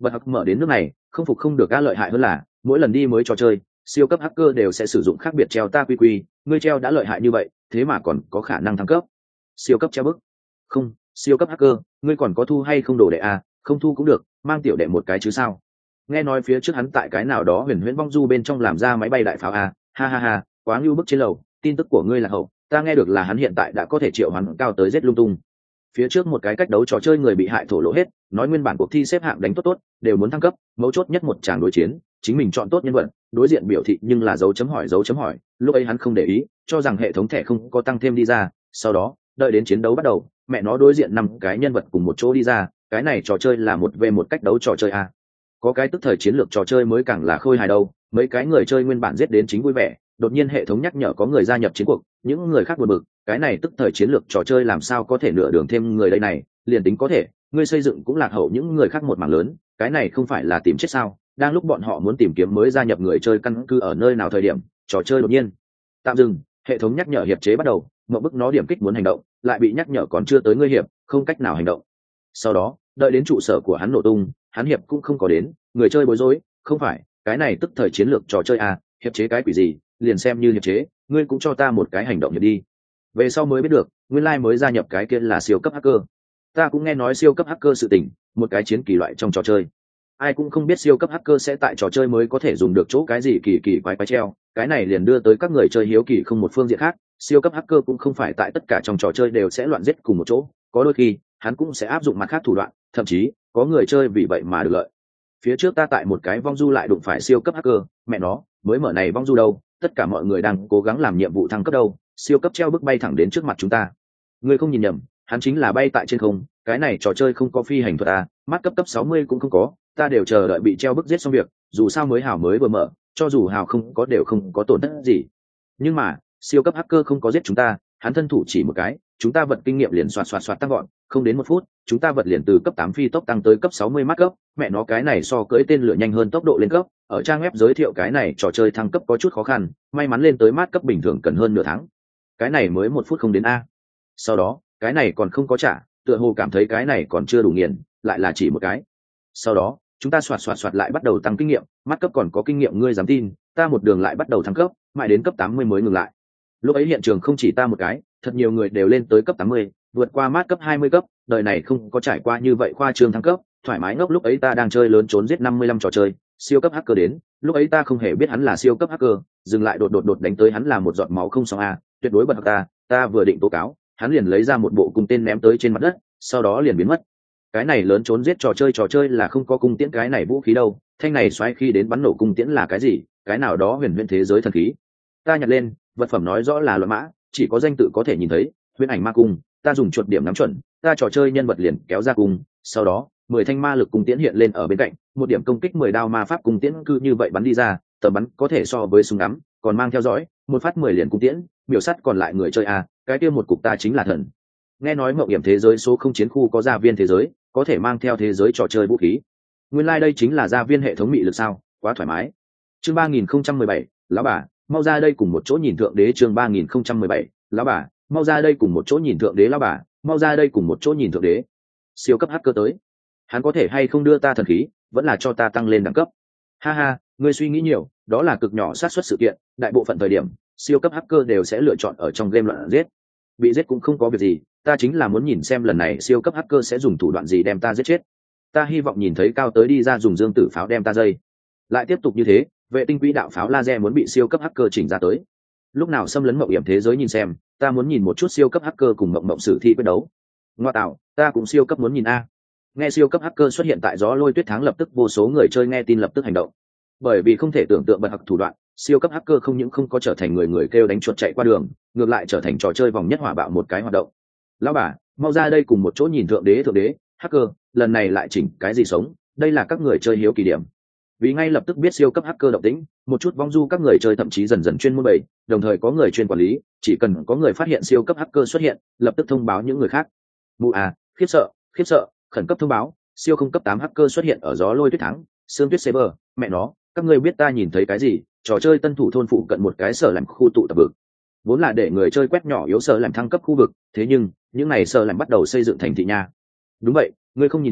Bật học mở đến nước này không phục không được ga lợi hại hơn là mỗi lần đi mới trò chơi siêu cấp hacker đều sẽ sử dụng khác biệt treo ta quy quy, ngươi treo đã lợi hại như vậy thế mà còn có khả năng thăng cấp. Siêu cấp treo bức. Không, siêu cấp hacker, ngươi còn có thu hay không đồ đệ à, không thu cũng được, mang tiểu đệ một cái chứ sao. Nghe nói phía trước hắn tại cái nào đó huyền huyễn vong du bên trong làm ra máy bay đại pháo à, ha ha ha, quá ngưu bức trên lầu, tin tức của ngươi là hậu, ta nghe được là hắn hiện tại đã có thể triệu hoán cao tới giết lung tung. Phía trước một cái cách đấu trò chơi người bị hại thổ lộ hết, nói nguyên bản cuộc thi xếp hạng đánh tốt tốt, đều muốn thăng cấp, mấu chốt nhất một tràng đối chiến, chính mình chọn tốt nhân vật, đối diện biểu thị nhưng là dấu chấm hỏi dấu chấm hỏi, lúc ấy hắn không để ý, cho rằng hệ thống thẻ không có tăng thêm đi ra, sau đó, đợi đến chiến đấu bắt đầu, mẹ nó đối diện năm cái nhân vật cùng một chỗ đi ra, cái này trò chơi là một về một cách đấu trò chơi a. Có cái tức thời chiến lược trò chơi mới càng là khôi hài đâu, mấy cái người chơi nguyên bản giết đến chính vui vẻ, đột nhiên hệ thống nhắc nhở có người gia nhập chiến cuộc, những người khác buồn bực, cái này tức thời chiến lược trò chơi làm sao có thể nửa đường thêm người đây này, liền tính có thể, ngươi xây dựng cũng lạc hậu những người khác một mảng lớn, cái này không phải là tìm chết sao? Đang lúc bọn họ muốn tìm kiếm mới gia nhập người chơi căn cứ ở nơi nào thời điểm, trò chơi đột nhiên tạm dừng, hệ thống nhắc nhở hiệp chế bắt đầu, một bức nó điểm kích muốn hành động, lại bị nhắc nhở còn chưa tới ngươi hiệp, không cách nào hành động. Sau đó, đợi đến trụ sở của hắn nổ tung, hắn hiệp cũng không có đến, người chơi bối rối, không phải, cái này tức thời chiến lược trò chơi à, hiệp chế cái quỷ gì, liền xem như hiệp chế, ngươi cũng cho ta một cái hành động hiệp đi. Về sau mới biết được, nguyên lai like mới gia nhập cái kia là siêu cấp hacker. Ta cũng nghe nói siêu cấp hacker sự tình, một cái chiến kỳ loại trong trò chơi. Ai cũng không biết siêu cấp hacker sẽ tại trò chơi mới có thể dùng được chỗ cái gì kỳ kỳ quái quái treo, cái này liền đưa tới các người chơi hiếu kỳ không một phương diện khác, siêu cấp hacker cũng không phải tại tất cả trong trò chơi đều sẽ loạn giết cùng một chỗ, có đôi khi, hắn cũng sẽ áp dụng mặt khác thủ đoạn, thậm chí, có người chơi vì vậy mà được lợi. Phía trước ta tại một cái vong du lại đụng phải siêu cấp hacker, mẹ nó, mới mở này vong du đâu, tất cả mọi người đang cố gắng làm nhiệm vụ thăng cấp đâu, siêu cấp treo bước bay thẳng đến trước mặt chúng ta. Ngươi không nhìn nhầm, hắn chính là bay tại trên không, cái này trò chơi không có phi hành thuật à, mắt cấp cấp sáu mươi cũng không có, ta đều chờ đợi bị treo bức giết xong việc, dù sao mới hào mới vừa mở, cho dù hào không có đều không có tổn thất gì. Nhưng mà, siêu cấp hacker không có giết chúng ta, hắn thân thủ chỉ một cái, chúng ta vật kinh nghiệm liền xoạt xoạt xoạt tăng gọn, không đến một phút, chúng ta vật liền từ cấp tám phi tốc tăng tới cấp sáu mươi mắt cấp, mẹ nó cái này so cưỡi tên lửa nhanh hơn tốc độ lên cấp, ở trang web giới thiệu cái này trò chơi thăng cấp có chút khó khăn, may mắn lên tới mát cấp bình thường cần hơn nửa tháng. Cái này mới một phút không đến a. Sau đó, cái này còn không có trả, tựa hồ cảm thấy cái này còn chưa đủ nghiền, lại là chỉ một cái. Sau đó, chúng ta xoạt xoạt xoạt lại bắt đầu tăng kinh nghiệm, mắt cấp còn có kinh nghiệm ngươi dám tin, ta một đường lại bắt đầu thăng cấp, mãi đến cấp tám mươi mới ngừng lại. Lúc ấy hiện trường không chỉ ta một cái, thật nhiều người đều lên tới cấp tám mươi, vượt qua mát cấp hai mươi cấp, đời này không có trải qua như vậy khoa trương thăng cấp, thoải mái ngốc. Lúc ấy ta đang chơi lớn trốn giết năm mươi lăm trò chơi, siêu cấp hacker đến, lúc ấy ta không hề biết hắn là siêu cấp hacker, dừng lại đột đột đột đánh tới hắn là một giọt máu không xong a, tuyệt đối bật ta, ta vừa định tố cáo, hắn liền lấy ra một bộ cung tên ném tới trên mặt đất, sau đó liền biến mất. Cái này lớn trốn giết trò chơi trò chơi là không có cung tiễn cái này vũ khí đâu, thanh này xoáy khi đến bắn nổ cung tiễn là cái gì, cái nào đó huyền huyền thế giới thần khí. Ta nhặt lên, vật phẩm nói rõ là luận mã, chỉ có danh tự có thể nhìn thấy, huyền ảnh ma cung, ta dùng chuột điểm nắm chuẩn, ta trò chơi nhân vật liền kéo ra cung, sau đó mười thanh ma lực cung tiễn hiện lên ở bên cạnh, một điểm công kích mười đao ma pháp cung tiễn cứ như vậy bắn đi ra, tầm bắn có thể so với súng ngắm, còn mang theo dõi, một phát mười liền cung tiễn, miểu sát còn lại người chơi a, cái kia một cục ta chính là thần. Nghe nói mộng hiểm thế giới số không chiến khu có gia viên thế giới, có thể mang theo thế giới trò chơi vũ khí. Nguyên lai like đây chính là gia viên hệ thống mị lực sao, quá thoải mái. Chương ba nghìn không trăm mười bảy, lão bà, mau ra đây cùng một chỗ nhìn thượng đế. Chương ba nghìn không trăm mười bảy, lão bà, mau ra đây cùng một chỗ nhìn thượng đế. Lão bà, mau ra đây cùng một chỗ nhìn thượng đế. Siêu cấp hacker tới, hắn có thể hay không đưa ta thần khí, vẫn là cho ta tăng lên đẳng cấp. Ha ha, ngươi suy nghĩ nhiều, đó là cực nhỏ xác suất sự kiện, đại bộ phận thời điểm, siêu cấp hacker đều sẽ lựa chọn ở trong game loạn giết. Bị giết cũng không có việc gì, ta chính là muốn nhìn xem lần này siêu cấp hacker sẽ dùng thủ đoạn gì đem ta giết chết. Ta hy vọng nhìn thấy cao tới đi ra dùng dương tử pháo đem ta dây. Lại tiếp tục như thế, vệ tinh quỹ đạo pháo laser muốn bị siêu cấp hacker chỉnh ra tới. Lúc nào xâm lấn mộng hiểm thế giới nhìn xem, ta muốn nhìn một chút siêu cấp hacker cùng mộng mộng sử thi quyết đấu. Ngoa tạo, ta cũng siêu cấp muốn nhìn a. Nghe siêu cấp hacker xuất hiện tại gió lôi tuyết tháng lập tức vô số người chơi nghe tin lập tức hành động. Bởi vì không thể tưởng tượng bật học thủ đoạn, siêu cấp hacker không những không có trở thành người người kêu đánh chuột chạy qua đường, ngược lại trở thành trò chơi vòng nhất hỏa bạo một cái hoạt động. Lão bà, mau ra đây cùng một chỗ nhìn thượng đế. Thượng đế hacker, lần này lại chỉnh cái gì sống, đây là các người chơi hiếu kỳ điểm. Vì ngay lập tức biết siêu cấp hacker động tĩnh, một chút vong du các người chơi thậm chí dần dần chuyên môn bày, đồng thời có người chuyên quản lý, chỉ cần có người phát hiện siêu cấp hacker xuất hiện, lập tức thông báo những người khác. Mụ à, khiếp sợ, khiếp sợ, khẩn cấp thông báo, siêu không cấp tám hacker xuất hiện ở gió lôi tuyết thắng, sương tuyết server, mẹ nó, các ngươi biết ta nhìn thấy cái gì? Trò chơi tân thủ thôn phụ cận một cái sở làm khu tụ tập vực, vốn là để người chơi quét nhỏ yếu sở làm thăng cấp khu vực, thế nhưng những này sở làm bắt đầu xây dựng thành thị nha. Đúng vậy, ngươi không nhìn nhầm,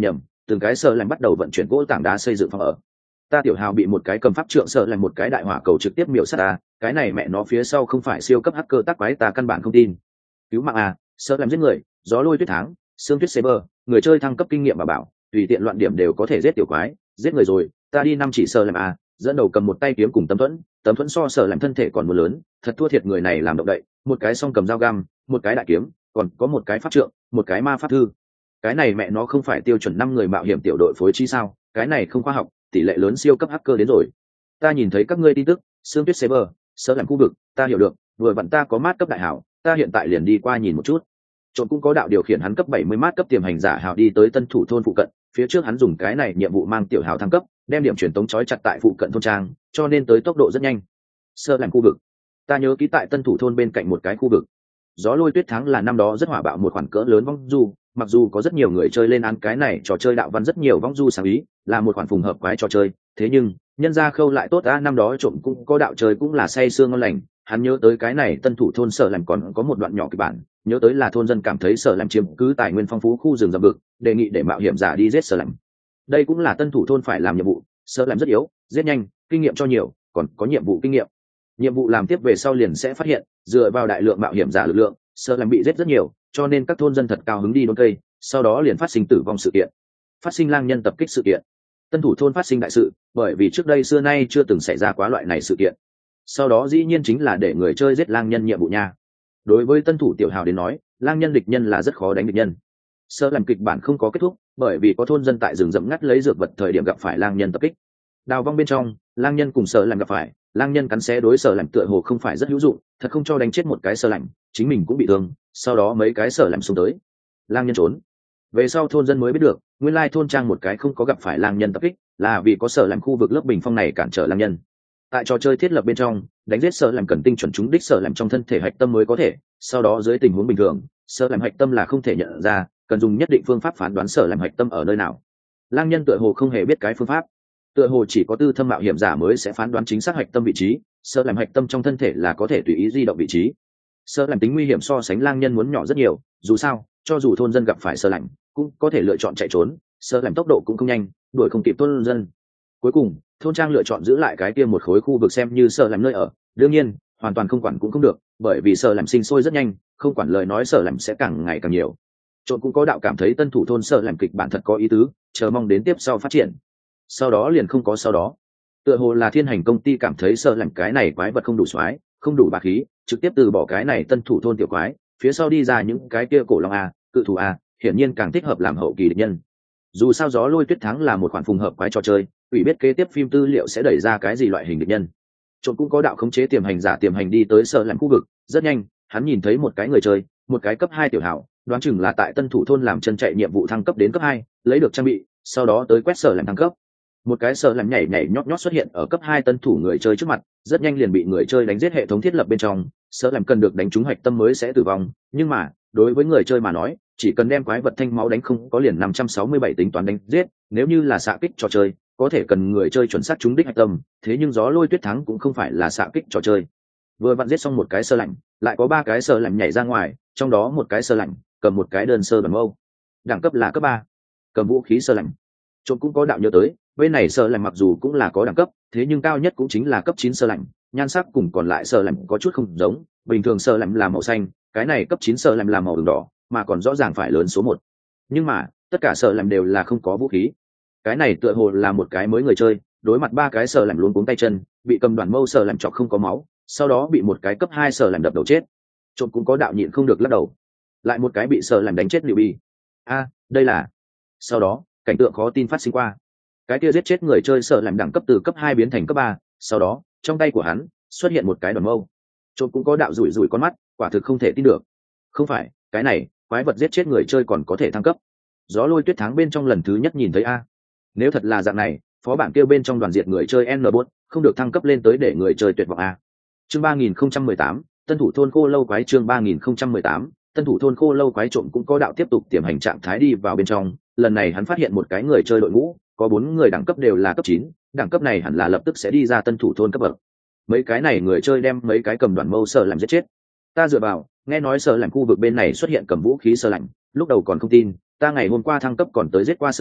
từng cái sợ lạnh bắt đầu vận chuyển gỗ tảng đá xây dựng phòng ở. Ta tiểu hào bị một cái cầm pháp trượng sợ lạnh một cái đại hỏa cầu trực tiếp miểu sát ta, cái này mẹ nó phía sau không phải siêu cấp hacker tác quái, ta căn bản không tin. Cứu mạng à, sợ lạnh giết người, gió lôi tuyết tháng, xương tuyết saber, người chơi thăng cấp kinh nghiệm mà bảo tùy tiện loạn điểm đều có thể giết tiểu quái, giết người rồi, ta đi năm chỉ sợ lạnh à, dẫn đầu cầm một tay kiếm cùng tấm thuẫn, tấm thuẫn so sợ lạnh thân thể còn muốn lớn, thật thua thiệt người này làm động đậy, một cái song cầm dao găm, một cái đại kiếm, còn có một cái pháp trượng, một cái ma pháp thư. Cái này mẹ nó không phải tiêu chuẩn năm người mạo hiểm tiểu đội phối trí sao? Cái này không khoa học, tỷ lệ lớn siêu cấp hacker đến rồi. Ta nhìn thấy các ngươi tin tức, xương tuyết saber, sợ làm khu vực, ta hiểu được, vừa vặn ta có mát cấp đại hảo, ta hiện tại liền đi qua nhìn một chút. Trộn cũng có đạo điều khiển hắn cấp bảy mươi mát cấp tiềm hành giả hảo đi tới tân thủ thôn phụ cận, phía trước hắn dùng cái này nhiệm vụ mang tiểu hảo thăng cấp, đem điểm truyền tống trói chặt tại phụ cận thôn trang, cho nên tới tốc độ rất nhanh. Sợ làm khu vực, ta nhớ ký tại tân thủ thôn bên cạnh một cái khu vực. Gió lôi tuyết thắng là năm đó rất hỏa bạo một khoản cỡ lớn vong du, mặc dù có rất nhiều người chơi lên án cái này trò chơi đạo văn rất nhiều vong du sáng ý, là một khoản phù hợp quái trò chơi, thế nhưng nhân ra khâu lại tốt đã, năm đó trộm cũng có đạo chơi cũng là say sương ngon lành. Hắn nhớ tới cái này tân thủ thôn sợ làm còn có một đoạn nhỏ kịch bản, nhớ tới là thôn dân cảm thấy sợ làm chiếm cứ tài nguyên phong phú khu rừng rậm vực, đề nghị để mạo hiểm giả đi giết sợ làm. Đây cũng là tân thủ thôn phải làm nhiệm vụ, sợ làm rất yếu, giết nhanh, kinh nghiệm cho nhiều, còn có nhiệm vụ kinh nghiệm. Nhiệm vụ làm tiếp về sau liền sẽ phát hiện, dựa vào đại lượng mạo hiểm giả lực lượng, sợ làm bị giết rất nhiều, cho nên các thôn dân thật cao hứng đi đốn cây, sau đó liền phát sinh tử vong sự kiện, phát sinh lang nhân tập kích sự kiện. Tân thủ thôn phát sinh đại sự, bởi vì trước đây xưa nay chưa từng xảy ra quá loại này sự kiện. Sau đó dĩ nhiên chính là để người chơi giết lang nhân nhiệm vụ nha. Đối với tân thủ tiểu hào đến nói, lang nhân địch nhân là rất khó đánh địch nhân. Sợ làm kịch bản không có kết thúc, bởi vì có thôn dân tại rừng rậm ngắt lấy dược vật thời điểm gặp phải lang nhân tập kích. Đào vong bên trong, lang nhân cùng sợ làm gặp phải, lang nhân cắn xé đối sợ làm tựa hồ không phải rất hữu dụng, thật không cho đánh chết một cái sợ lạnh, chính mình cũng bị thương, sau đó mấy cái sợ làm xuống tới, lang nhân trốn. Về sau thôn dân mới biết được, nguyên lai thôn trang một cái không có gặp phải lang nhân tập kích, là vì có sợ làm khu vực lớp bình phong này cản trở lang nhân. Tại trò chơi thiết lập bên trong, đánh giết sợ làm cần tinh chuẩn trúng đích sợ làm trong thân thể hạch tâm mới có thể, sau đó dưới tình huống bình thường, sợ làm hạch tâm là không thể nhận ra, cần dùng nhất định phương pháp phán đoán sợ làm hạch tâm ở nơi nào. Lang nhân tựa hồ không hề biết cái phương pháp, tựa hồ chỉ có tư thâm mạo hiểm giả mới sẽ phán đoán chính xác hạch tâm vị trí, sợ làm hạch tâm trong thân thể là có thể tùy ý di động vị trí. Sợ làm tính nguy hiểm so sánh lang nhân muốn nhỏ rất nhiều, dù sao, cho dù thôn dân gặp phải sợ lạnh, cũng có thể lựa chọn chạy trốn, sợ làm tốc độ cũng không nhanh, đuổi không kịp thôn dân. Cuối cùng, thôn trang lựa chọn giữ lại cái kia một khối khu vực xem như sợ làm nơi ở, đương nhiên, hoàn toàn không quản cũng không được, bởi vì sợ làm sinh sôi rất nhanh, không quản lời nói sợ làm sẽ càng ngày càng nhiều. Trộn cũng có đạo cảm thấy tân thủ thôn sợ làm kịch bản thật có ý tứ, chờ mong đến tiếp sau phát triển. Sau đó liền không có sau đó. Tựa hồ là thiên hành công ty cảm thấy sợ làm cái này quái vật không đủ xoái, không đủ bá khí, trực tiếp từ bỏ cái này tân thủ thôn tiểu quái, phía sau đi ra những cái kia cổ long a, cự thủ a, hiển nhiên càng thích hợp làm hậu kỳ địch nhân. Dù sao gió lôi tuyết thắng là một khoản phù hợp quái trò chơi, ủy biết kế tiếp phim tư liệu sẽ đẩy ra cái gì loại hình địch nhân. Trộn cũng có đạo khống chế tiềm hành giả tiềm hành đi tới sợ làm khu vực, rất nhanh, hắn nhìn thấy một cái người chơi, một cái cấp hai tiểu hảo, đoán chừng là tại tân thủ thôn làm chân chạy nhiệm vụ thăng cấp đến cấp hai, lấy được trang bị, sau đó tới quét sợ làm thăng cấp. Một cái sợ làm nhảy nhảy nhót nhót xuất hiện ở cấp hai tân thủ người chơi trước mặt, rất nhanh liền bị người chơi đánh giết hệ thống thiết lập bên trong, sợ làm cần được đánh trúng hạch tâm mới sẽ tử vong, nhưng mà, đối với người chơi mà nói, chỉ cần đem quái vật thanh máu đánh không có liền năm trăm sáu mươi bảy tính toán đánh giết, nếu như là xạ kích trò chơi, có thể cần người chơi chuẩn xác trúng đích hạch tâm, thế nhưng gió lôi tuyết thắng cũng không phải là xạ kích trò chơi. Vừa vặn giết xong một cái sơ lạnh, lại có ba cái sơ lạnh nhảy ra ngoài, trong đó một cái sơ lạnh cầm một cái đơn sơ bản mâu, đẳng cấp là cấp ba, cầm vũ khí sơ lạnh. Trộm cũng có đạo nhớ tới, bên này sơ lạnh mặc dù cũng là có đẳng cấp, thế nhưng cao nhất cũng chính là cấp chín sơ lạnh, nhan sắc cùng còn lại sơ lạnh có chút không giống, bình thường sơ lạnh là màu xanh, cái này cấp chín sơ lạnh là màu đường đỏ, mà còn rõ ràng phải lớn số một. Nhưng mà, tất cả sơ lạnh đều là không có vũ khí. Cái này tựa hồ là một cái mới người chơi, đối mặt ba cái sơ lạnh luống cuống tay chân, bị cầm đoàn mâu sơ lạnh chọc không có máu, sau đó bị một cái cấp hai sơ lạnh đập đầu chết. Trộm cũng có đạo nhịn không được lắc đầu. Lại một cái bị sơ lạnh đánh chết liệu bi. A, đây là. Sau đó, cảnh tượng khó tin phát sinh qua. Cái kia giết chết người chơi sơ lạnh đẳng cấp từ cấp hai biến thành cấp ba, sau đó, trong tay của hắn xuất hiện một cái đoàn mâu. Trộm cũng có đạo rủi rủi con mắt, quả thực không thể tin được. Không phải, cái này, quái vật giết chết người chơi còn có thể thăng cấp. Gió lôi tuyết tháng bên trong lần thứ nhất nhìn thấy a. Nếu thật là dạng này, phó bản kêu bên trong đoàn diệt người chơi N bốn, không được thăng cấp lên tới để người chơi tuyệt vọng a. Chương ba nghìn không trăm mười tám, tân thủ thôn khô lâu quái chương ba nghìn không trăm mười tám, tân thủ thôn khô lâu quái trộm cũng có đạo tiếp tục tiềm hành trạng thái đi vào bên trong, lần này hắn phát hiện một cái người chơi đội ngũ, có bốn người đẳng cấp đều là cấp chín, đẳng cấp này hẳn là lập tức sẽ đi ra tân thủ thôn cấp bậc. Mấy cái này người chơi đem mấy cái cầm đoàn mâu sợ làm giết chết. Ta dựa vào, nghe nói sợ lạnh khu vực bên này xuất hiện cầm vũ khí sợ lạnh, lúc đầu còn không tin, ta ngày hôm qua thăng cấp còn tới giết qua sợ lạnh,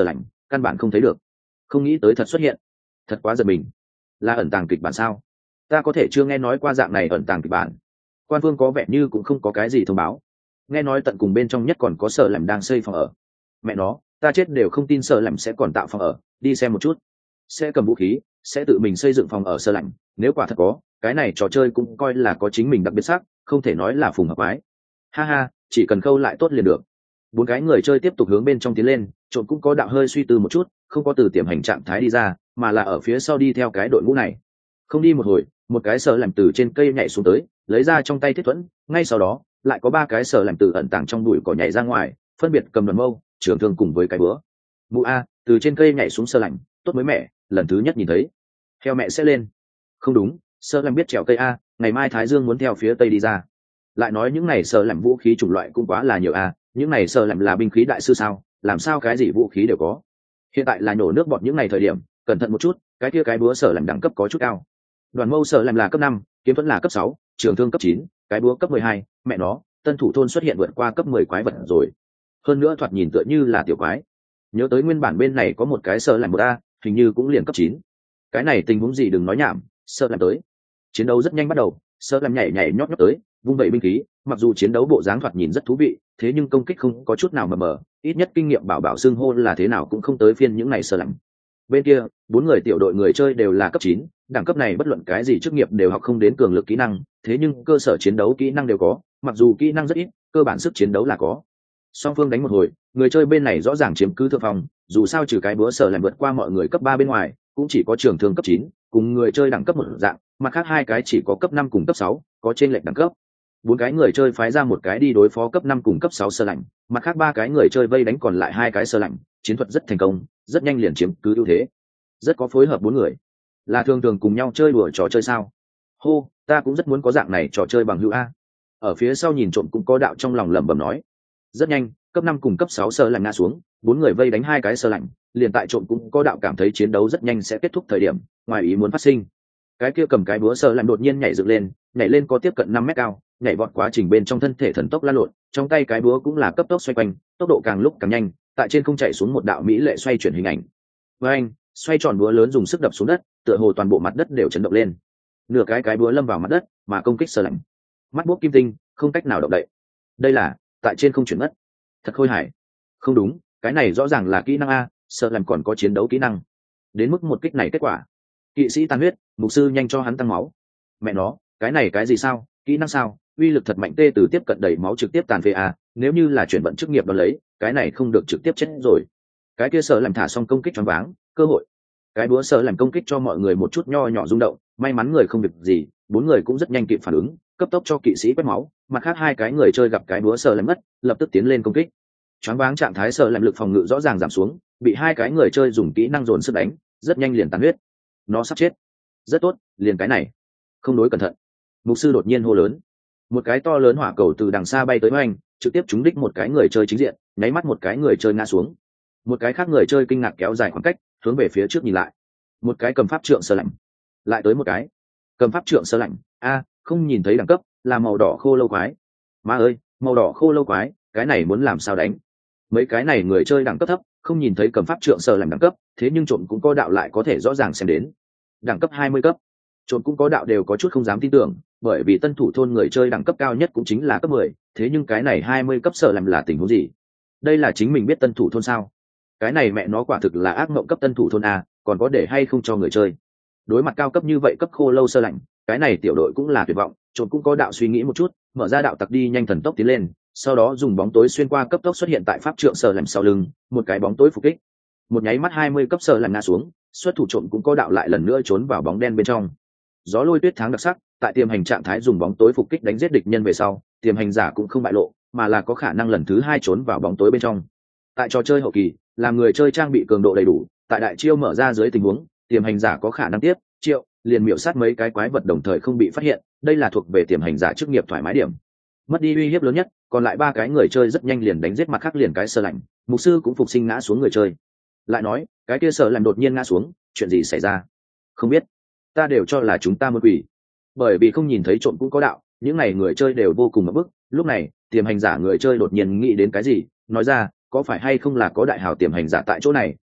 căn bản không thấy được. Không nghĩ tới thật xuất hiện, thật quá giật mình. Là ẩn tàng kịch bản sao? Ta có thể chưa nghe nói qua dạng này ẩn tàng kịch bản. Quan Vương có vẻ như cũng không có cái gì thông báo. Nghe nói tận cùng bên trong nhất còn có Sở Làm đang xây phòng ở. Mẹ nó, ta chết đều không tin Sở Làm sẽ còn tạo phòng ở, đi xem một chút. Sẽ cầm vũ khí, sẽ tự mình xây dựng phòng ở Sở Làm, nếu quả thật có, cái này trò chơi cũng coi là có chính mình đặc biệt sắc, không thể nói là phùng hợp ái. Ha ha, chỉ cần khâu lại tốt liền được. Bốn cái người chơi tiếp tục hướng bên trong tiến lên, trộn cũng có đạo hơi suy tư một chút, không có từ tiềm hành trạng thái đi ra, mà là ở phía sau đi theo cái đội ngũ này. Không đi một hồi, một cái Sở Làm từ trên cây nhảy xuống tới, lấy ra trong tay thiết thuẫn, ngay sau đó lại có ba cái Sở Làm từ ẩn tàng trong bụi cỏ nhảy ra ngoài, phân biệt cầm đoàn mâu, trường thương cùng với cái búa. Mụ a, từ trên cây nhảy xuống Sở Làm, tốt mới mẹ, lần thứ nhất nhìn thấy. Theo mẹ sẽ lên. Không đúng, Sở Làm biết trèo cây a, ngày mai Thái Dương muốn theo phía tây đi ra. Lại nói những này Sở Làm vũ khí chủng loại cũng quá là nhiều a, những này Sở Làm là binh khí đại sư sao, làm sao cái gì vũ khí đều có. Hiện tại là nhổ nước bọt những ngày thời điểm, cẩn thận một chút, cái kia cái búa Sở Làm đẳng cấp có chút cao. Đoàn mâu Sở Làm là cấp năm, kiếm vẫn là cấp sáu, trường thương cấp chín, cái búa cấp mười hai, mẹ nó, tân thủ thôn xuất hiện vượt qua cấp mười quái vật rồi. Hơn nữa thoạt nhìn tựa như là tiểu quái. Nhớ tới nguyên bản bên này có một cái Sở Làm một a, hình như cũng liền cấp chín. Cái này tình huống gì đừng nói nhảm, Sở Làm tới. Chiến đấu rất nhanh bắt đầu, Sở Làm nhảy nhảy nhót nhót tới, vung vẩy binh khí, mặc dù chiến đấu bộ dáng thoạt nhìn rất thú vị, thế nhưng công kích không có chút nào mờ mờ, ít nhất kinh nghiệm bảo bảo xưng hô là thế nào cũng không tới phiên những này Sở Làm. Bên kia, bốn người tiểu đội người chơi đều là cấp chín, đẳng cấp này bất luận cái gì chức nghiệp đều học không đến cường lực kỹ năng, thế nhưng cơ sở chiến đấu kỹ năng đều có, mặc dù kỹ năng rất ít, cơ bản sức chiến đấu là có. Song phương đánh một hồi, người chơi bên này rõ ràng chiếm cứ thượng phong, dù sao trừ cái búa Sở Làm vượt qua mọi người cấp ba bên ngoài, cũng chỉ có trường thương cấp chín, cùng người chơi đẳng cấp một dạng, mặt khác hai cái chỉ có cấp năm cùng cấp sáu, có trên lệch đẳng cấp. Bốn cái người chơi phái ra một cái đi đối phó cấp năm cùng cấp sáu Sở Làm, mặt khác ba cái người chơi vây đánh còn lại hai cái Sở Làm, chiến thuật rất thành công, rất nhanh liền chiếm cứ ưu thế. Rất có phối hợp bốn người. Là thường thường cùng nhau chơi đùa trò chơi sao? Hô, ta cũng rất muốn có dạng này trò chơi bằng hữu a. Ở phía sau nhìn trộm cũng có đạo trong lòng lẩm bẩm nói. Rất nhanh, cấp năm cùng cấp sáu Sở Làm ngã xuống, bốn người vây đánh hai cái Sở Làm, liền tại trộm cũng có đạo cảm thấy chiến đấu rất nhanh sẽ kết thúc thời điểm, ngoài ý muốn phát sinh. Cái kia cầm cái búa Sở Làm đột nhiên nhảy dựng lên, nhảy lên có tiếp cận năm mét cao, nhảy vọt quá trình bên trong thân thể thần tốc lan lộn, trong tay cái búa cũng là cấp tốc xoay quanh, tốc độ càng lúc càng nhanh, tại trên không chạy xuống một đạo mỹ lệ xoay chuyển hình ảnh. Với anh, xoay tròn búa lớn dùng sức đập xuống đất, tựa hồ toàn bộ mặt đất đều chấn động lên. Nửa cái cái búa lâm vào mặt đất, mà công kích Sở Làm. Mắt bốc kim tinh, không cách nào động đậy. Đây là tại trên không chuyển mất. Thật khôi hài. Không đúng, cái này rõ ràng là kỹ năng a, Sở Làm còn có chiến đấu kỹ năng. Đến mức một kích này kết quả, kỵ sĩ tan huyết, mục sư nhanh cho hắn tăng máu. Mẹ nó, cái này cái gì sao, kỹ năng sao, uy lực thật mạnh tê từ tiếp cận đẩy máu trực tiếp tàn phế a, nếu như là chuyển vận chức nghiệp đó lấy, cái này không được trực tiếp chết rồi. Cái kia Sở Làm thả xong công kích choáng váng, cơ hội. Cái búa Sở Làm công kích cho mọi người một chút nho nhỏ rung động, may mắn người không việc gì, bốn người cũng rất nhanh kịp phản ứng, cấp tốc cho kỵ sĩ quét máu, mặt khác hai cái người chơi gặp cái búa Sở Làm mất, lập tức tiến lên công kích. Choáng váng trạng thái Sở Làm lực phòng ngự rõ ràng giảm xuống, bị hai cái người chơi dùng kỹ năng dồn sức đánh, rất nhanh liền tàn huyết. Nó sắp chết. Rất tốt, liền cái này. Không đối cẩn thận. Mục sư đột nhiên hô lớn. Một cái to lớn hỏa cầu từ đằng xa bay tới oanh, trực tiếp trúng đích một cái người chơi chính diện, nháy mắt một cái người chơi ngã xuống. Một cái khác người chơi kinh ngạc kéo dài khoảng cách, hướng về phía trước nhìn lại. Một cái cầm pháp trượng Sở Lạnh. Lại tới một cái. Cầm pháp trượng Sở Lạnh, a, không nhìn thấy đẳng cấp, là màu đỏ khô lâu quái. Má ơi, màu đỏ khô lâu quái, cái này muốn làm sao đánh? Mấy cái này người chơi đẳng cấp thấp, không nhìn thấy cầm pháp trượng Sở Lạnh đẳng cấp, thế nhưng trộm cũng có đạo lại có thể rõ ràng xem đến. Đẳng cấp hai mươi cấp. Trộm cũng có đạo đều có chút không dám tin tưởng, bởi vì tân thủ thôn người chơi đẳng cấp cao nhất cũng chính là cấp mười, thế nhưng cái này hai mươi cấp Sở Lạnh là tình huống gì? Đây là chính mình biết tân thủ thôn sao? Cái này mẹ nó quả thực là ác mộng cấp tân thủ thôn a, còn có để hay không cho người chơi. Đối mặt cao cấp như vậy cấp khô lâu Sở Lạnh, cái này tiểu đội cũng là tuyệt vọng, trộm cũng có đạo suy nghĩ một chút, mở ra đạo tặc đi nhanh thần tốc tiến lên, sau đó dùng bóng tối xuyên qua cấp tốc xuất hiện tại pháp trượng Sở Lạnh sau lưng, một cái bóng tối phục kích. Một nháy mắt hai mươi cấp Sở Lạnh ngã xuống, xuất thủ trộm cũng có đạo lại lần nữa trốn vào bóng đen bên trong. Gió lôi tuyết tháng đặc sắc, tại tiềm hành trạng thái dùng bóng tối phục kích đánh giết địch nhân về sau, tiềm hành giả cũng không bại lộ, mà là có khả năng lần thứ hai trốn vào bóng tối bên trong. Tại trò chơi hậu kỳ, làm người chơi trang bị cường độ đầy đủ, tại đại chiêu mở ra dưới tình huống, tiềm hành giả có khả năng tiếp chiêu liền miểu sát mấy cái quái vật đồng thời không bị phát hiện, đây là thuộc về tiềm hành giả chức nghiệp thoải mái điểm. Mất đi uy hiếp lớn nhất, còn lại ba cái người chơi rất nhanh liền đánh giết mặt khác liền cái Sở Lạnh, mục sư cũng phục sinh ngã xuống người chơi. Lại nói, cái kia Sở Lạnh đột nhiên ngã xuống, chuyện gì xảy ra? Không biết, ta đều cho là chúng ta muốn quỷ. Bởi vì không nhìn thấy trộm cũng có đạo, những này người chơi đều vô cùng ngập bức. Lúc này, tiềm hành giả người chơi đột nhiên nghĩ đến cái gì, nói ra, có phải hay không là có đại hào tiềm hành giả tại chỗ này,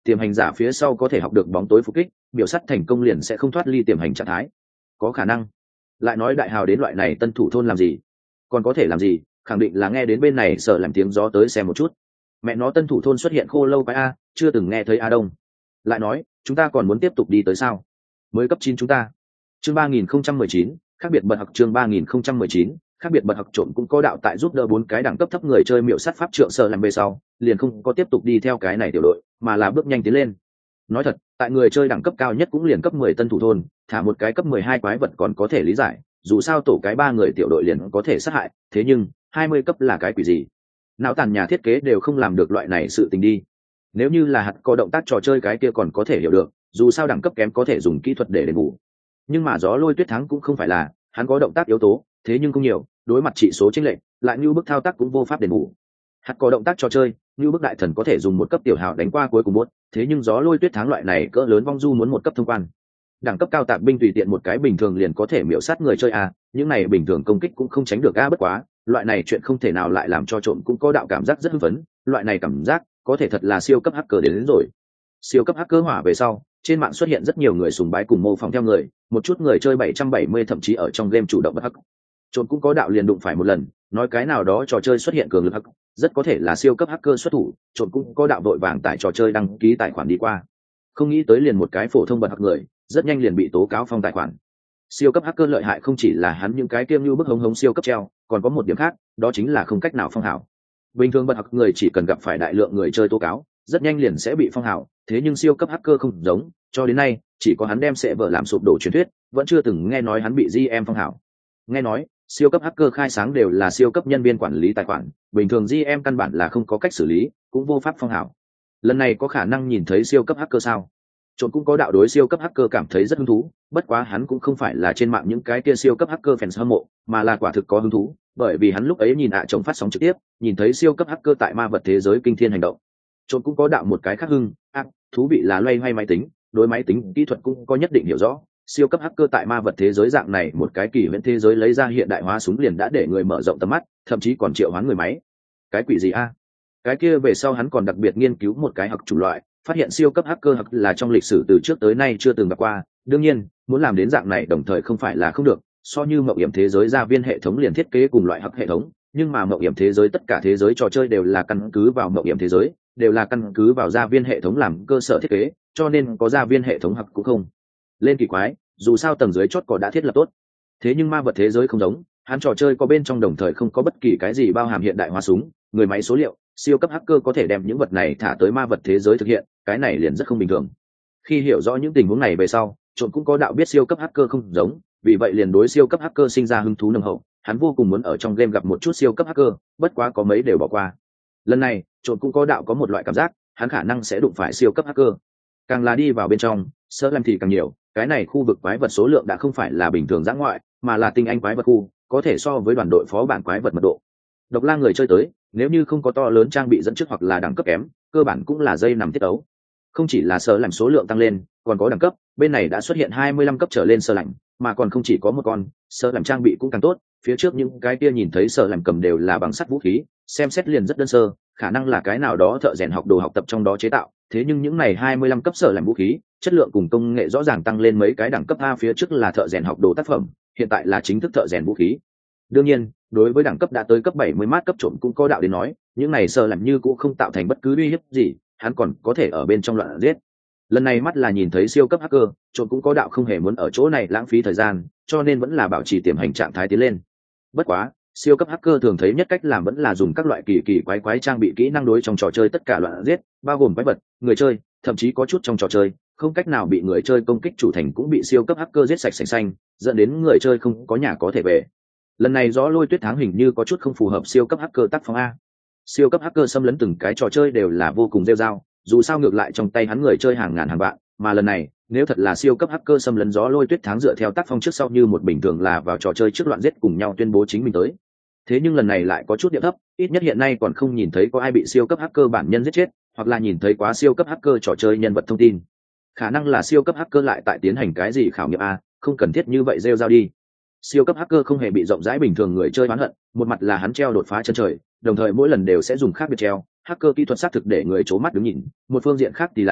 tiềm hành giả phía sau có thể học được bóng tối phục kích, biểu sắt thành công liền sẽ không thoát ly tiềm hành trạng thái. Có khả năng. Lại nói đại hào đến loại này tân thủ thôn làm gì? Còn có thể làm gì? Khẳng định là nghe đến bên này sợ làm tiếng gió tới xem một chút. Mẹ nó tân thủ thôn xuất hiện khô lâu quái a, chưa từng nghe thấy a đông. Lại nói, chúng ta còn muốn tiếp tục đi tới sao? Mới cấp chín chúng ta. Chương ba nghìn không trăm mười chín, khác biệt bật học chương ba nghìn không trăm mười chín, khác biệt bật học trộm cũng có đạo tại giúp đỡ bốn cái đẳng cấp thấp người chơi miệu sát pháp trượng sợ làm về sau, liền không có tiếp tục đi theo cái này tiểu đội, mà là bước nhanh tiến lên. Nói thật, tại người chơi đẳng cấp cao nhất cũng liền cấp mười tân thủ thôn, thả một cái cấp mười hai quái vật còn có thể lý giải, dù sao tổ cái ba người tiểu đội liền có thể sát hại, thế nhưng hai mươi cấp là cái quỷ gì? Não tàn nhà thiết kế đều không làm được loại này sự tình đi. Nếu như là hạt có động tác trò chơi cái kia còn có thể hiểu được, dù sao đẳng cấp kém có thể dùng kỹ thuật để đền bù. Nhưng mà gió lôi tuyết thắng cũng không phải là, hắn có động tác yếu tố, thế nhưng không nhiều, đối mặt trị số chênh lệch, lại như bức thao tác cũng vô pháp đền bù. Hạt có động tác trò chơi, như bức đại thần có thể dùng một cấp tiểu hào đánh qua cuối cùng một, thế nhưng gió lôi tuyết thắng loại này cỡ lớn vong du muốn một cấp thông quan. Đẳng cấp cao tạp binh tùy tiện một cái bình thường liền có thể miểu sát người chơi a, những này bình thường công kích cũng không tránh được a, bất quá, loại này chuyện không thể nào lại làm cho trộm cũng có đạo cảm giác rất hưng phấn, loại này cảm giác có thể thật là siêu cấp hacker đến, đến rồi. Siêu cấp hacker hỏa về sau, trên mạng xuất hiện rất nhiều người sùng bái cùng mô phỏng theo người, một chút người chơi bảy trăm bảy mươi thậm chí ở trong game chủ động bất hắc. Trộm cũng có đạo liền đụng phải một lần, nói cái nào đó trò chơi xuất hiện cường lực hack, rất có thể là siêu cấp hacker xuất thủ, trộm cũng có đạo đội vàng tại trò chơi đăng ký tài khoản đi qua. Không nghĩ tới liền một cái phổ thông bật hack người, rất nhanh liền bị tố cáo phong tài khoản. Siêu cấp hacker lợi hại không chỉ là hắn những cái kiêm như bức hống hống siêu cấp treo, còn có một điểm khác, đó chính là không cách nào phong hảo. Bình thường bật hack người chỉ cần gặp phải đại lượng người chơi tố cáo, rất nhanh liền sẽ bị phong hảo, thế nhưng siêu cấp hacker không giống, cho đến nay, chỉ có hắn đem sẽ vợ làm sụp đổ truyền thuyết, vẫn chưa từng nghe nói hắn bị giê em phong hảo. Nghe nói, siêu cấp hacker khai sáng đều là siêu cấp nhân viên quản lý tài khoản, bình thường giê em căn bản là không có cách xử lý, cũng vô pháp phong hảo. Lần này có khả năng nhìn thấy siêu cấp hacker sao? Trộn cũng có đạo đối siêu cấp hacker cảm thấy rất hứng thú, bất quá hắn cũng không phải là trên mạng những cái kia siêu cấp hacker fans hâm mộ, mà là quả thực có hứng thú, bởi vì hắn lúc ấy nhìn ạ chồng phát sóng trực tiếp, nhìn thấy siêu cấp hacker tại ma vật thế giới kinh thiên hành động. Trộn cũng có đạo một cái khác hưng, à, thú vị là loay hoay máy tính, đối máy tính kỹ thuật cũng có nhất định hiểu rõ. Siêu cấp hacker tại ma vật thế giới dạng này một cái kỳ huyễn thế giới lấy ra hiện đại hóa súng liền đã để người mở rộng tầm mắt, thậm chí còn triệu hoán người máy. Cái quỷ gì a? Cái kia về sau hắn còn đặc biệt nghiên cứu một cái học chủng loại, phát hiện siêu cấp hacker học là trong lịch sử từ trước tới nay chưa từng gặp qua. Đương nhiên, muốn làm đến dạng này đồng thời không phải là không được, so như mộng hiểm thế giới gia viên hệ thống liền thiết kế cùng loại học hệ thống, nhưng mà mộng hiểm thế giới tất cả thế giới trò chơi đều là căn cứ vào mộng hiểm thế giới, đều là căn cứ vào gia viên hệ thống làm cơ sở thiết kế, cho nên có gia viên hệ thống học cũng không lên kỳ quái, dù sao tầng dưới chót cỏ đã thiết lập tốt. Thế nhưng ma vật thế giới không giống, hắn trò chơi có bên trong đồng thời không có bất kỳ cái gì bao hàm hiện đại hóa súng, người máy số liệu, siêu cấp hacker có thể đem những vật này thả tới ma vật thế giới thực hiện, cái này liền rất không bình thường. Khi hiểu rõ những tình huống này về sau, trộm cũng có đạo biết siêu cấp hacker không giống, vì vậy liền đối siêu cấp hacker sinh ra hứng thú nồng hậu, hắn vô cùng muốn ở trong game gặp một chút siêu cấp hacker, bất quá có mấy đều bỏ qua. Lần này, trộm cũng có đạo có một loại cảm giác, hắn khả năng sẽ đụng phải siêu cấp hacker. Càng là đi vào bên trong, sợ làm thì càng nhiều, cái này khu vực quái vật số lượng đã không phải là bình thường dã ngoại, mà là tinh anh quái vật khu, có thể so với đoàn đội phó bản quái vật mật độ. Độc lang người chơi tới, nếu như không có to lớn trang bị dẫn trước hoặc là đẳng cấp kém, cơ bản cũng là dây nằm tiết ấu. Không chỉ là sơ làm số lượng tăng lên, còn có đẳng cấp, bên này đã xuất hiện hai mươi lăm cấp trở lên sơ lạnh, mà còn không chỉ có một con, sơ làm trang bị cũng càng tốt, phía trước những cái kia nhìn thấy sơ làm cầm đều là bằng sắt vũ khí, xem xét liền rất đơn sơ, khả năng là cái nào đó thợ rèn học đồ học tập trong đó chế tạo, thế nhưng những này hai mươi lăm cấp sơ làm vũ khí, chất lượng cùng công nghệ rõ ràng tăng lên mấy cái đẳng cấp A, phía trước là thợ rèn học đồ tác phẩm, hiện tại là chính thức thợ rèn vũ khí. Đương nhiên, đối với đẳng cấp đã tới cấp bảy mươi mát cấp trộm cũng có đạo đến nói, những này sơ làm như cũng không tạo thành bất cứ uy hiếp gì, hắn còn có thể ở bên trong loạn giết. Lần này mắt là nhìn thấy siêu cấp hacker, trộm cũng có đạo không hề muốn ở chỗ này lãng phí thời gian, cho nên vẫn là bảo trì tiềm hành trạng thái tiến lên. Bất quá, siêu cấp hacker thường thấy nhất cách làm vẫn là dùng các loại kỳ kỳ quái quái trang bị kỹ năng đối trong trò chơi tất cả loạn giết, bao gồm quái vật, người chơi, thậm chí có chút trong trò chơi không cách nào bị người chơi công kích chủ thành cũng bị siêu cấp hacker giết sạch sành xanh, dẫn đến người chơi không có nhà có thể về. Lần này gió lôi tuyết tháng hình như có chút không phù hợp siêu cấp hacker tác phong A. Siêu cấp hacker xâm lấn từng cái trò chơi đều là vô cùng rêu rao, dù sao ngược lại trong tay hắn người chơi hàng ngàn hàng vạn, mà lần này nếu thật là siêu cấp hacker xâm lấn gió lôi tuyết tháng dựa theo tác phong trước sau như một bình thường là vào trò chơi trước loạn giết cùng nhau tuyên bố chính mình tới. Thế nhưng lần này lại có chút địa thấp, ít nhất hiện nay còn không nhìn thấy có ai bị siêu cấp hacker bản nhân giết chết, hoặc là nhìn thấy quá siêu cấp hacker trò chơi nhân vật thông tin. Khả năng là siêu cấp hacker lại tại tiến hành cái gì khảo nghiệm A, không cần thiết như vậy rêu rao đi. Siêu cấp hacker không hề bị rộng rãi bình thường người chơi oán hận, một mặt là hắn treo đột phá chân trời, đồng thời mỗi lần đều sẽ dùng khác biệt treo, hacker kỹ thuật xác thực để người chố mắt đứng nhìn, một phương diện khác thì là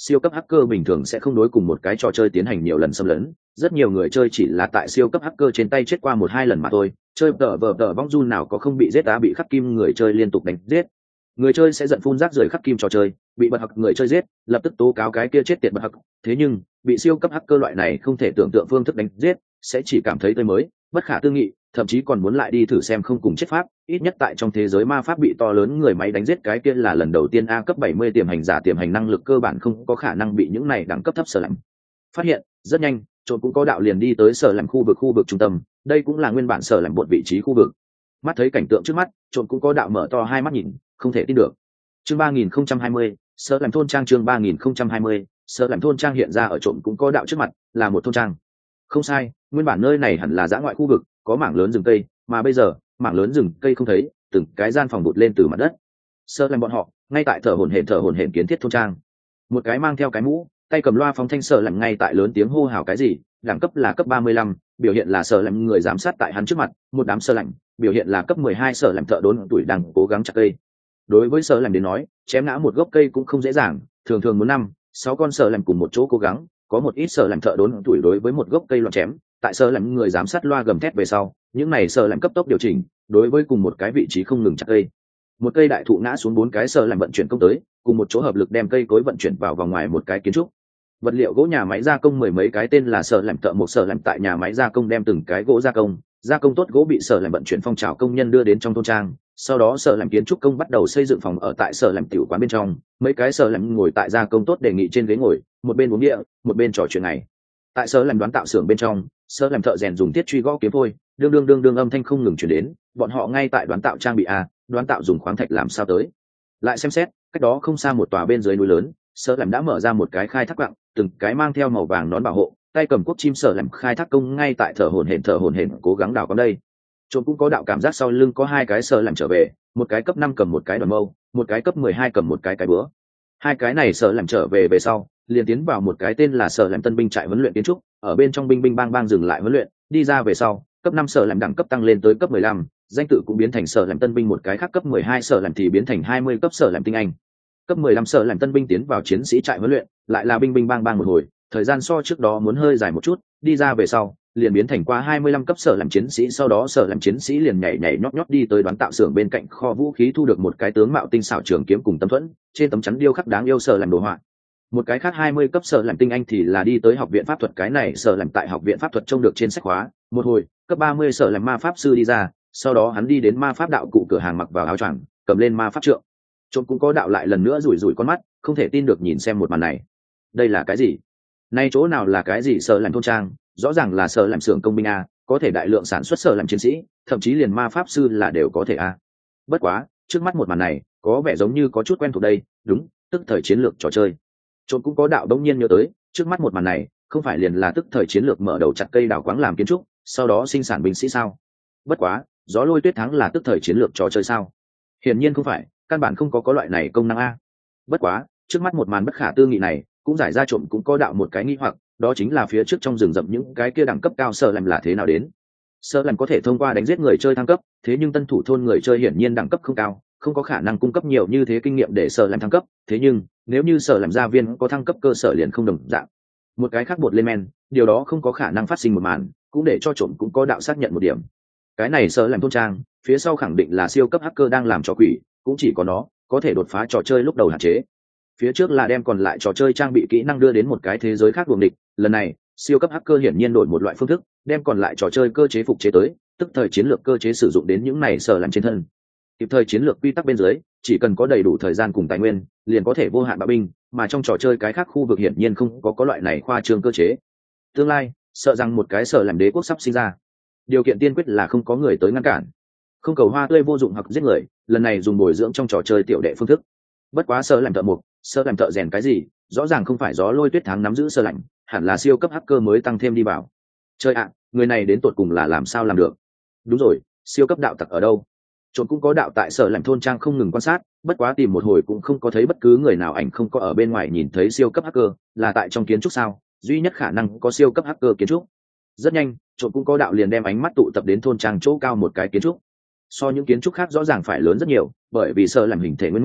siêu cấp hacker bình thường sẽ không đối cùng một cái trò chơi tiến hành nhiều lần xâm lấn, rất nhiều người chơi chỉ là tại siêu cấp hacker trên tay chết qua một hai lần mà thôi, chơi tờ vờ tờ vong run nào có không bị giết, đá bị khắc kim người chơi liên tục đánh giết. Người chơi sẽ giận phun rác rưởi khắc kim trò chơi, bị bật hặc người chơi giết, lập tức tố cáo cái kia chết tiệt bật hặc. Thế nhưng bị siêu cấp hacker loại này không thể tưởng tượng phương thức đánh giết, sẽ chỉ cảm thấy tươi mới, bất khả tư nghị, thậm chí còn muốn lại đi thử xem không cùng chết pháp. Ít nhất tại trong thế giới ma pháp bị to lớn người máy đánh giết cái kia là lần đầu tiên. A cấp bảy mươi tiềm hành giả tiềm hành năng lực cơ bản không có khả năng bị những này đẳng cấp thấp sở lạnh phát hiện. Rất nhanh trộn cũng có đạo liền đi tới sở lạnh khu vực khu vực trung tâm, đây cũng là nguyên bản sở lạnh một vị trí khu vực. Mắt thấy cảnh tượng trước mắt, trộn cũng có đạo mở to hai mắt nhìn, không thể tin được. Chương ba nghìn không trăm hai mươi, sở lạnh thôn trang. Chương ba nghìn không trăm hai mươi, sở lạnh thôn trang hiện ra ở trộn cũng có đạo trước mặt, là một thôn trang. Không sai, nguyên bản nơi này hẳn là dã ngoại khu vực, có mảng lớn rừng cây, mà bây giờ mảng lớn rừng cây không thấy, từng cái gian phòng bụt lên từ mặt đất. Sơ lạnh bọn họ ngay tại thở hổn hển thở hổn hển kiến thiết thôn trang. Một cái mang theo cái mũ, tay cầm loa phóng thanh Sơ lạnh ngay tại lớn tiếng hô hào cái gì, đẳng cấp là cấp ba mươi lăm, biểu hiện là Sơ lạnh người giám sát tại hắn trước mặt, một đám Sơ lạnh, biểu hiện là cấp mười hai Sơ lạnh thợ đốn tuổi đang cố gắng chặt cây. Đối với Sơ lạnh đến nói, chém ngã một gốc cây cũng không dễ dàng, thường thường muốn năm, sáu con Sơ lạnh cùng một chỗ cố gắng, có một ít Sơ lạnh thợ đốn tuổi đối với một gốc cây loạn chém, tại Sơ lạnh người giám sát loa gầm thét về sau, những này Sơ lạnh cấp tốc điều chỉnh, đối với cùng một cái vị trí không ngừng chặt cây. Một cây đại thụ ngã xuống, bốn cái Sơ lạnh vận chuyển công tới, cùng một chỗ hợp lực đem cây cối vận chuyển vào vòng ngoài một cái kiến trúc. Vật liệu gỗ nhà máy gia công mười mấy cái tên là Sơ lạnh thợ một Sơ lạnh tại nhà máy gia công đem từng cái gỗ gia công, gia công tốt gỗ bị Sơ lạnh vận chuyển phong trào công nhân đưa đến trong thôn trang. Sau đó Sơ lạnh kiến trúc công bắt đầu xây dựng phòng ở tại Sơ lạnh tiểu quán bên trong, mấy cái Sơ lạnh ngồi tại gia công tốt đề nghị trên ghế ngồi, một bên uống địa, một bên trò chuyện này. Tại Sơ lạnh đoán tạo xưởng bên trong, Sơ lạnh thợ rèn dùng thiết truy gõ kiếm thôi, đương đương đương đương âm thanh không ngừng chuyển đến, bọn họ ngay tại đoán tạo trang bị a, đoán tạo dùng khoáng thạch làm sao tới. Lại xem xét, cách đó không xa một tòa bên dưới núi lớn, Sơ lạnh đã mở ra một cái khai thác quặng, từng cái mang theo màu vàng nón bảo hộ, tay cầm quốc chim Sơ lạnh khai thác công ngay tại thở hổn hển thở hổn hển cố gắng đào con đây. Trộm cũng có đạo cảm giác sau lưng có hai cái Sơ lạnh trở về, một cái cấp năm cầm một cái đoàn mâu, một cái cấp mười hai cầm một cái cái búa. Hai cái này Sơ lạnh trở về về sau, liền tiến vào một cái tên là Sơ lạnh tân binh trại huấn luyện kiến trúc, ở bên trong binh binh bang bang dừng lại huấn luyện, đi ra về sau, cấp năm Sơ lạnh đẳng cấp tăng lên tới cấp mười lăm, danh tự cũng biến thành Sơ lạnh tân binh, một cái khác cấp mười hai Sơ lạnh thì biến thành hai mươi cấp Sơ lạnh tinh anh. Cấp mười lăm Sơ lạnh tân binh tiến vào chiến sĩ trại huấn luyện, lại là binh binh bang bang một hồi, thời gian so trước đó muốn hơi dài một chút, đi ra về sau, liền biến thành qua hai mươi lăm cấp Sở làm chiến sĩ, sau đó Sở làm chiến sĩ liền nhảy nhảy nhót nhót đi tới đoán tạo xưởng bên cạnh kho vũ khí, thu được một cái tướng mạo tinh xảo trường kiếm cùng tấm thuẫn, trên tấm chắn điêu khắc đáng yêu Sở làm đồ họa. Một cái khác hai mươi cấp Sở làm tinh anh thì là đi tới học viện pháp thuật, cái này Sở làm tại học viện pháp thuật trông được trên sách hóa, một hồi, cấp ba mươi Sở làm ma pháp sư đi ra, sau đó hắn đi đến ma pháp đạo cụ cửa hàng, mặc vào áo choàng, cầm lên ma pháp trượng. Trộm cũng có đạo lại lần nữa rủi rủi con mắt, không thể tin được nhìn xem một màn này. Đây là cái gì? Nay chỗ nào là cái gì Sở làm thôn trang? Rõ ràng là Sở làm xưởng công binh a, có thể đại lượng sản xuất Sở làm chiến sĩ, thậm chí liền ma pháp sư là đều có thể a. Bất quá, trước mắt một màn này, có vẻ giống như có chút quen thuộc đây, đúng, tức thời chiến lược trò chơi. Trộm cũng có đạo đống nhiên nhớ tới, trước mắt một màn này, không phải liền là tức thời chiến lược mở đầu chặt cây đào quáng làm kiến trúc, sau đó sinh sản binh sĩ sao? Bất quá, gió lôi tuyết thắng là tức thời chiến lược trò chơi sao? Hiển nhiên không phải, căn bản không có có loại này công năng a. Bất quá, trước mắt một màn bất khả tư nghị này, cũng giải ra Trộm cũng có đạo một cái nghi hoặc, đó chính là phía trước trong rừng rậm những cái kia đẳng cấp cao Sở làm là thế nào đến. Sở làm có thể thông qua đánh giết người chơi thăng cấp, thế nhưng tân thủ thôn người chơi hiển nhiên đẳng cấp không cao, không có khả năng cung cấp nhiều như thế kinh nghiệm để Sở làm thăng cấp, thế nhưng nếu như Sở làm gia viên có thăng cấp cơ sở liền không đồng dạng. Một cái khác bột lên men, điều đó không có khả năng phát sinh một màn, cũng để cho Trộm cũng có đạo xác nhận một điểm. Cái này Sở làm thôn trang, phía sau khẳng định là siêu cấp hacker đang làm trò quỷ, cũng chỉ có nó có thể đột phá trò chơi lúc đầu hạn chế. Phía trước là đem còn lại trò chơi trang bị kỹ năng đưa đến một cái thế giới khác đuồng địch, lần này siêu cấp hacker hiển nhiên đổi một loại phương thức, đem còn lại trò chơi cơ chế phục chế tới, tức thời chiến lược cơ chế sử dụng đến những này Sở làm trên thân. Kịp thời chiến lược quy tắc bên dưới, chỉ cần có đầy đủ thời gian cùng tài nguyên, liền có thể vô hạn bạo binh, mà trong trò chơi cái khác khu vực hiển nhiên không có có loại này khoa trương cơ chế. Tương lai, sợ rằng một cái Sở làm đế quốc sắp sinh ra. Điều kiện tiên quyết là không có người tới ngăn cản. Không cầu hoa tươi vô dụng hoặc giết người, lần này dùng bồi dưỡng trong trò chơi tiểu đệ phương thức. Bất quá Sở làm thợ mộc, Sở làm thợ rèn cái gì, rõ ràng không phải gió lôi tuyết thắng nắm giữ Sở lạnh, hẳn là siêu cấp hacker mới tăng thêm đi vào. Chơi ạ, người này đến tột cùng là làm sao làm được? Đúng rồi, siêu cấp đạo tặc ở đâu? Trộm cũng có đạo tại Sở làm thôn trang không ngừng quan sát, bất quá tìm một hồi cũng không có thấy bất cứ người nào, ảnh không có ở bên ngoài nhìn thấy siêu cấp hacker, là tại trong kiến trúc sao? Duy nhất khả năng có siêu cấp hacker kiến trúc. Rất nhanh, Trộm cũng có đạo liền đem ánh mắt tụ tập đến thôn trang chỗ cao một cái kiến trúc. So những kiến trúc khác rõ ràng phải lớn rất nhiều, bởi vì Sở làm hình thể nguyên mẫu,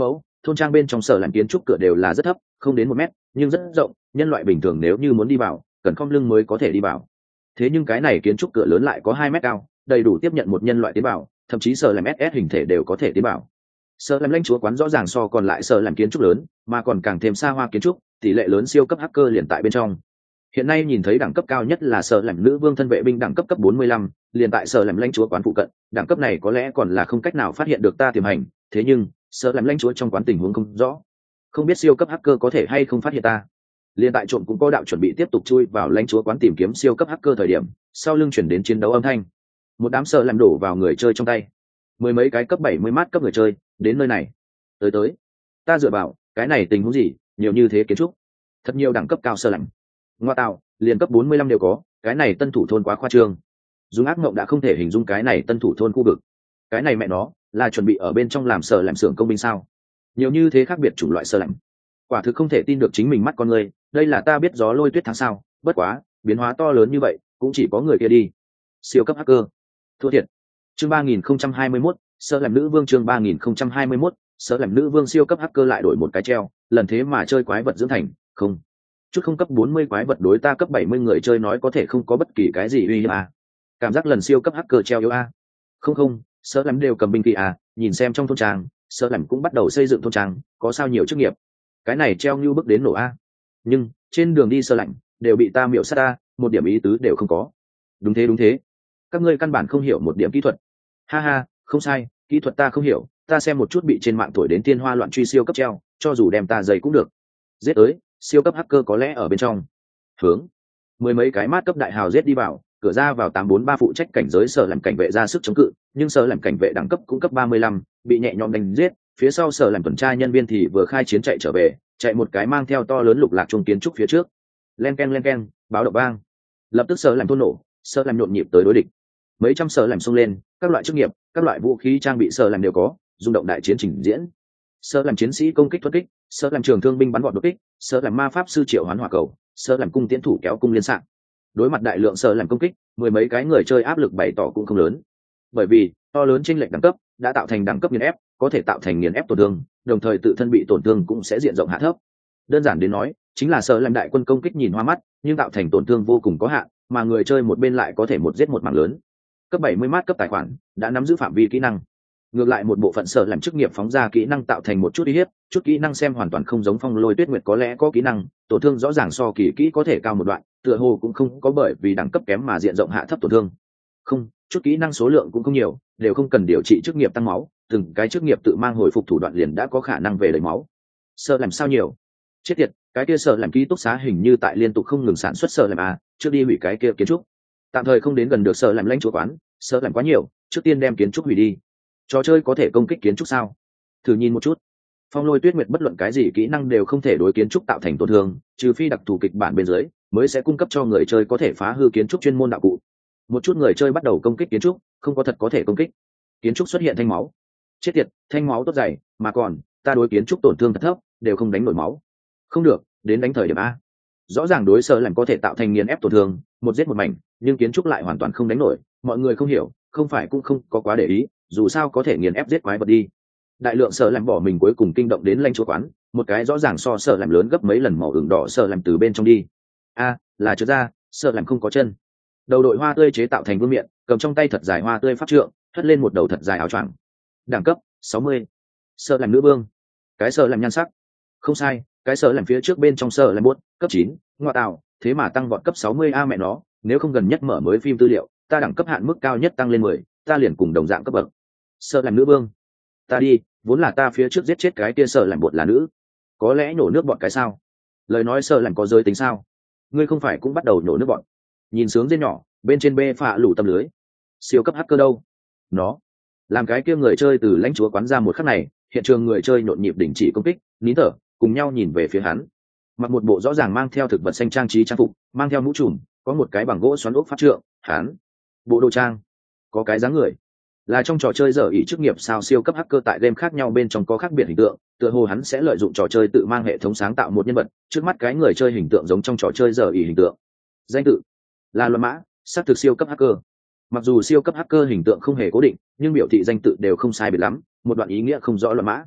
thôn trang bên trong sở làm kiến trúc cửa đều là rất thấp, không đến một mét, nhưng rất rộng, nhân loại bình thường nếu như muốn đi vào cần khom lưng mới có thể đi vào. Thế nhưng cái này kiến trúc cửa lớn lại có hai mét cao, đầy đủ tiếp nhận một nhân loại tiến vào, thậm chí sở làm ét ét hình thể đều có thể tiến vào. Sở làm lãnh chúa quán rõ ràng so còn lại sở làm kiến trúc lớn, mà còn càng thêm xa hoa kiến trúc, tỷ lệ lớn siêu cấp hacker liền tại bên trong. Hiện nay nhìn thấy đẳng cấp cao nhất là sở làm nữ vương thân vệ binh đẳng cấp cấp bốn mươi lăm, liền tại sở làm lãnh chúa quán phụ cận, đẳng cấp này có lẽ còn là không cách nào phát hiện được ta tiềm hành, thế nhưng sở làm lãnh chúa trong quán tình huống không rõ, không biết siêu cấp hacker có thể hay không phát hiện ta. Liên tại trộm cũng có đạo chuẩn bị tiếp tục chui vào lãnh chúa quán tìm kiếm siêu cấp hacker thời điểm, sau lưng chuyển đến chiến đấu âm thanh, một đám sợ làm đổ vào người chơi trong tay, mười mấy cái cấp bảy mươi mát cấp người chơi đến nơi này. Tới tới, ta dựa vào, cái này tình huống gì, nhiều như thế kiến trúc, thật nhiều đẳng cấp cao sợ làm. Ngoa tạo, liền cấp bốn mươi lăm đều có, cái này tân thủ thôn quá khoa trương. Dùng ác mộng đã không thể hình dung cái này tân thủ thôn khu vực. Cái này mẹ nó, là chuẩn bị ở bên trong làm sợ làm xưởng công binh sao? Nhiều như thế khác biệt chủng loại sợ làm. Quả thực không thể tin được chính mình mắt con người, đây là ta biết gió lôi tuyết tháng sao, bất quá, biến hóa to lớn như vậy, cũng chỉ có người kia đi. Siêu cấp hacker. Thua thiệt. Chương ba nghìn không trăm hai mươi mốt, sợ làm nữ vương chương ba nghìn không trăm hai mươi mốt, sợ làm nữ vương siêu cấp hacker lại đổi một cái treo, lần thế mà chơi quái vật dưỡng thành, không. Chút không cấp bốn mươi quái vật đối ta cấp bảy mươi người chơi nói có thể không có bất kỳ cái gì uy hiếp à. Cảm giác lần siêu cấp hacker treo yếu a. Không không, sợ làm đều cầm binh khí à, nhìn xem trong thôn trang, sợ làm cũng bắt đầu xây dựng thôn trang, có sao nhiều chức nghiệp. Cái này treo như bước đến nổ a. Nhưng trên đường đi sơ lạnh đều bị ta miểu sát ta, một điểm ý tứ đều không có. Đúng thế đúng thế, các ngươi căn bản không hiểu một điểm kỹ thuật. Ha ha, không sai, kỹ thuật ta không hiểu, ta xem một chút bị trên mạng thổi đến thiên hoa loạn truy siêu cấp treo, cho dù đem ta dày cũng được. Giết tới, siêu cấp hacker có lẽ ở bên trong. Hướng mười mấy cái mát cấp đại hào giết đi vào, cửa ra vào tám bốn ba phụ trách cảnh giới sở làm cảnh vệ ra sức chống cự, nhưng sở làm cảnh vệ đẳng cấp cũng cấp ba mươi lăm, bị nhẹ nhõm đánh giết. Phía sau sở làm tuần tra nhân viên thì vừa khai chiến chạy trở về, chạy một cái mang theo to lớn lục lạc trung kiến trúc phía trước. Len ken len ken, báo động vang. Lập tức sở làm thôn nổ, sở làm nhộn nhịp tới đối địch. Mấy trăm sở làm xông lên, các loại chức nghiệp, các loại vũ khí trang bị sở làm đều có, rung động đại chiến trình diễn. Sở làm chiến sĩ công kích thuẫn kích, sở làm trường thương binh bắn gọn đột kích, sở làm ma pháp sư triệu hoán hỏa cầu, sở làm cung tiễn thủ kéo cung liên xạ. Đối mặt đại lượng sở làm công kích, mười mấy cái người chơi áp lực bày tỏ cũng không lớn. Bởi vì to lớn chênh lệch đẳng cấp đã tạo thành đẳng cấp nghiền ép, có thể tạo thành nghiền ép tổn thương, đồng thời tự thân bị tổn thương cũng sẽ diện rộng hạ thấp. Đơn giản đến nói, chính là sở làm đại quân công kích nhìn hoa mắt, nhưng tạo thành tổn thương vô cùng có hạn, mà người chơi một bên lại có thể một giết một mạng lớn. Cấp bảy mươi mát cấp tài khoản đã nắm giữ phạm vi kỹ năng. Ngược lại một bộ phận sở làm chức nghiệp phóng ra kỹ năng tạo thành một chút uy hiếp, chút kỹ năng xem hoàn toàn không giống Phong Lôi Tuyết Nguyệt có lẽ có kỹ năng, tổn thương rõ ràng so kỳ kỹ có thể cao một đoạn, tựa hồ cũng không có bởi vì đẳng cấp kém mà diện rộng hạ thấp tổn thương. Không, chút kỹ năng số lượng cũng không nhiều, đều không cần điều trị chức nghiệp tăng máu, từng cái chức nghiệp tự mang hồi phục thủ đoạn liền đã có khả năng về lấy máu. Sợ làm sao nhiều? Chết tiệt, cái kia sợ làm ký túc xá hình như tại liên tục không ngừng sản xuất sợ làm à, trước đi hủy cái kia kiến trúc. Tạm thời không đến gần được sợ làm lãnh chúa quán, sợ làm quá nhiều, trước tiên đem kiến trúc hủy đi. Trò chơi có thể công kích kiến trúc sao? Thử nhìn một chút. Phong Lôi Tuyết Nguyệt bất luận cái gì kỹ năng đều không thể đối kiến trúc tạo thành tổn thương, trừ phi đặc thù kịch bản bên dưới mới sẽ cung cấp cho người chơi có thể phá hư kiến trúc chuyên môn đạo cụ. Một chút người chơi bắt đầu công kích kiến trúc, không có thật có thể công kích. Kiến trúc xuất hiện thanh máu. Chết tiệt, thanh máu tốt dày, mà còn ta đối kiến trúc tổn thương thật thấp, đều không đánh nổi máu. Không được, đến đánh thời điểm a. Rõ ràng đối sở làm có thể tạo thành nghiền ép tổn thương, một giết một mảnh, nhưng kiến trúc lại hoàn toàn không đánh nổi, mọi người không hiểu, không phải cũng không có quá để ý, dù sao có thể nghiền ép giết quái vật đi. Đại lượng sở làm bỏ mình cuối cùng kinh động đến lãnh chúa quán, một cái rõ ràng so sở làm lớn gấp mấy lần màu ửng đỏ sở làm từ bên trong đi. A, là trượt ra, sở làm không có chân. Đầu đội hoa tươi chế tạo thành vương miện, cầm trong tay thật dài hoa tươi pháp trượng, hất lên một đầu thật dài áo choàng. Đẳng cấp sáu mươi. Sở làm nữ vương. Cái sở làm nhan sắc. Không sai, cái sở làm phía trước bên trong sở làm buốt, cấp chín, ngoại tạo, thế mà tăng vọt cấp sáu mươi a mẹ nó, nếu không gần nhất mở mới phim tư liệu, ta đẳng cấp hạn mức cao nhất tăng lên mười, ta liền cùng đồng dạng cấp bậc. Sở làm nữ vương. Ta đi, vốn là ta phía trước giết chết cái kia sở làm bột là nữ, có lẽ nhổ nước bọn cái sao? Lời nói sở làm có giới tính sao? Ngươi không phải cũng bắt đầu nhổ nước bọn? Nhìn sướng dê nhỏ, bên trên bê phạ lủ tâm lưới. Siêu cấp hacker đâu? Nó làm cái kia người chơi từ lãnh chúa quán ra một khắc này, hiện trường người chơi nhộn nhịp đình chỉ công kích, nín thở, cùng nhau nhìn về phía hắn. Mặc một bộ rõ ràng mang theo thực vật xanh trang trí trang phục, mang theo mũ trùm, có một cái bằng gỗ xoắn ốc pháp trượng, hắn bộ đồ trang, có cái dáng người. Là trong trò chơi giờ ý chức nghiệp sao siêu cấp hacker tại game khác nhau bên trong có khác biệt hình tượng, tựa hồ hắn sẽ lợi dụng trò chơi tự mang hệ thống sáng tạo một nhân vật, trước mắt cái người chơi hình tượng giống trong trò chơi giờ ý hình tượng. Danh tự là Loan Mã, xác thực siêu cấp hacker. Mặc dù siêu cấp hacker hình tượng không hề cố định, nhưng biểu thị danh tự đều không sai biệt lắm, một đoạn ý nghĩa không rõ Loan Mã.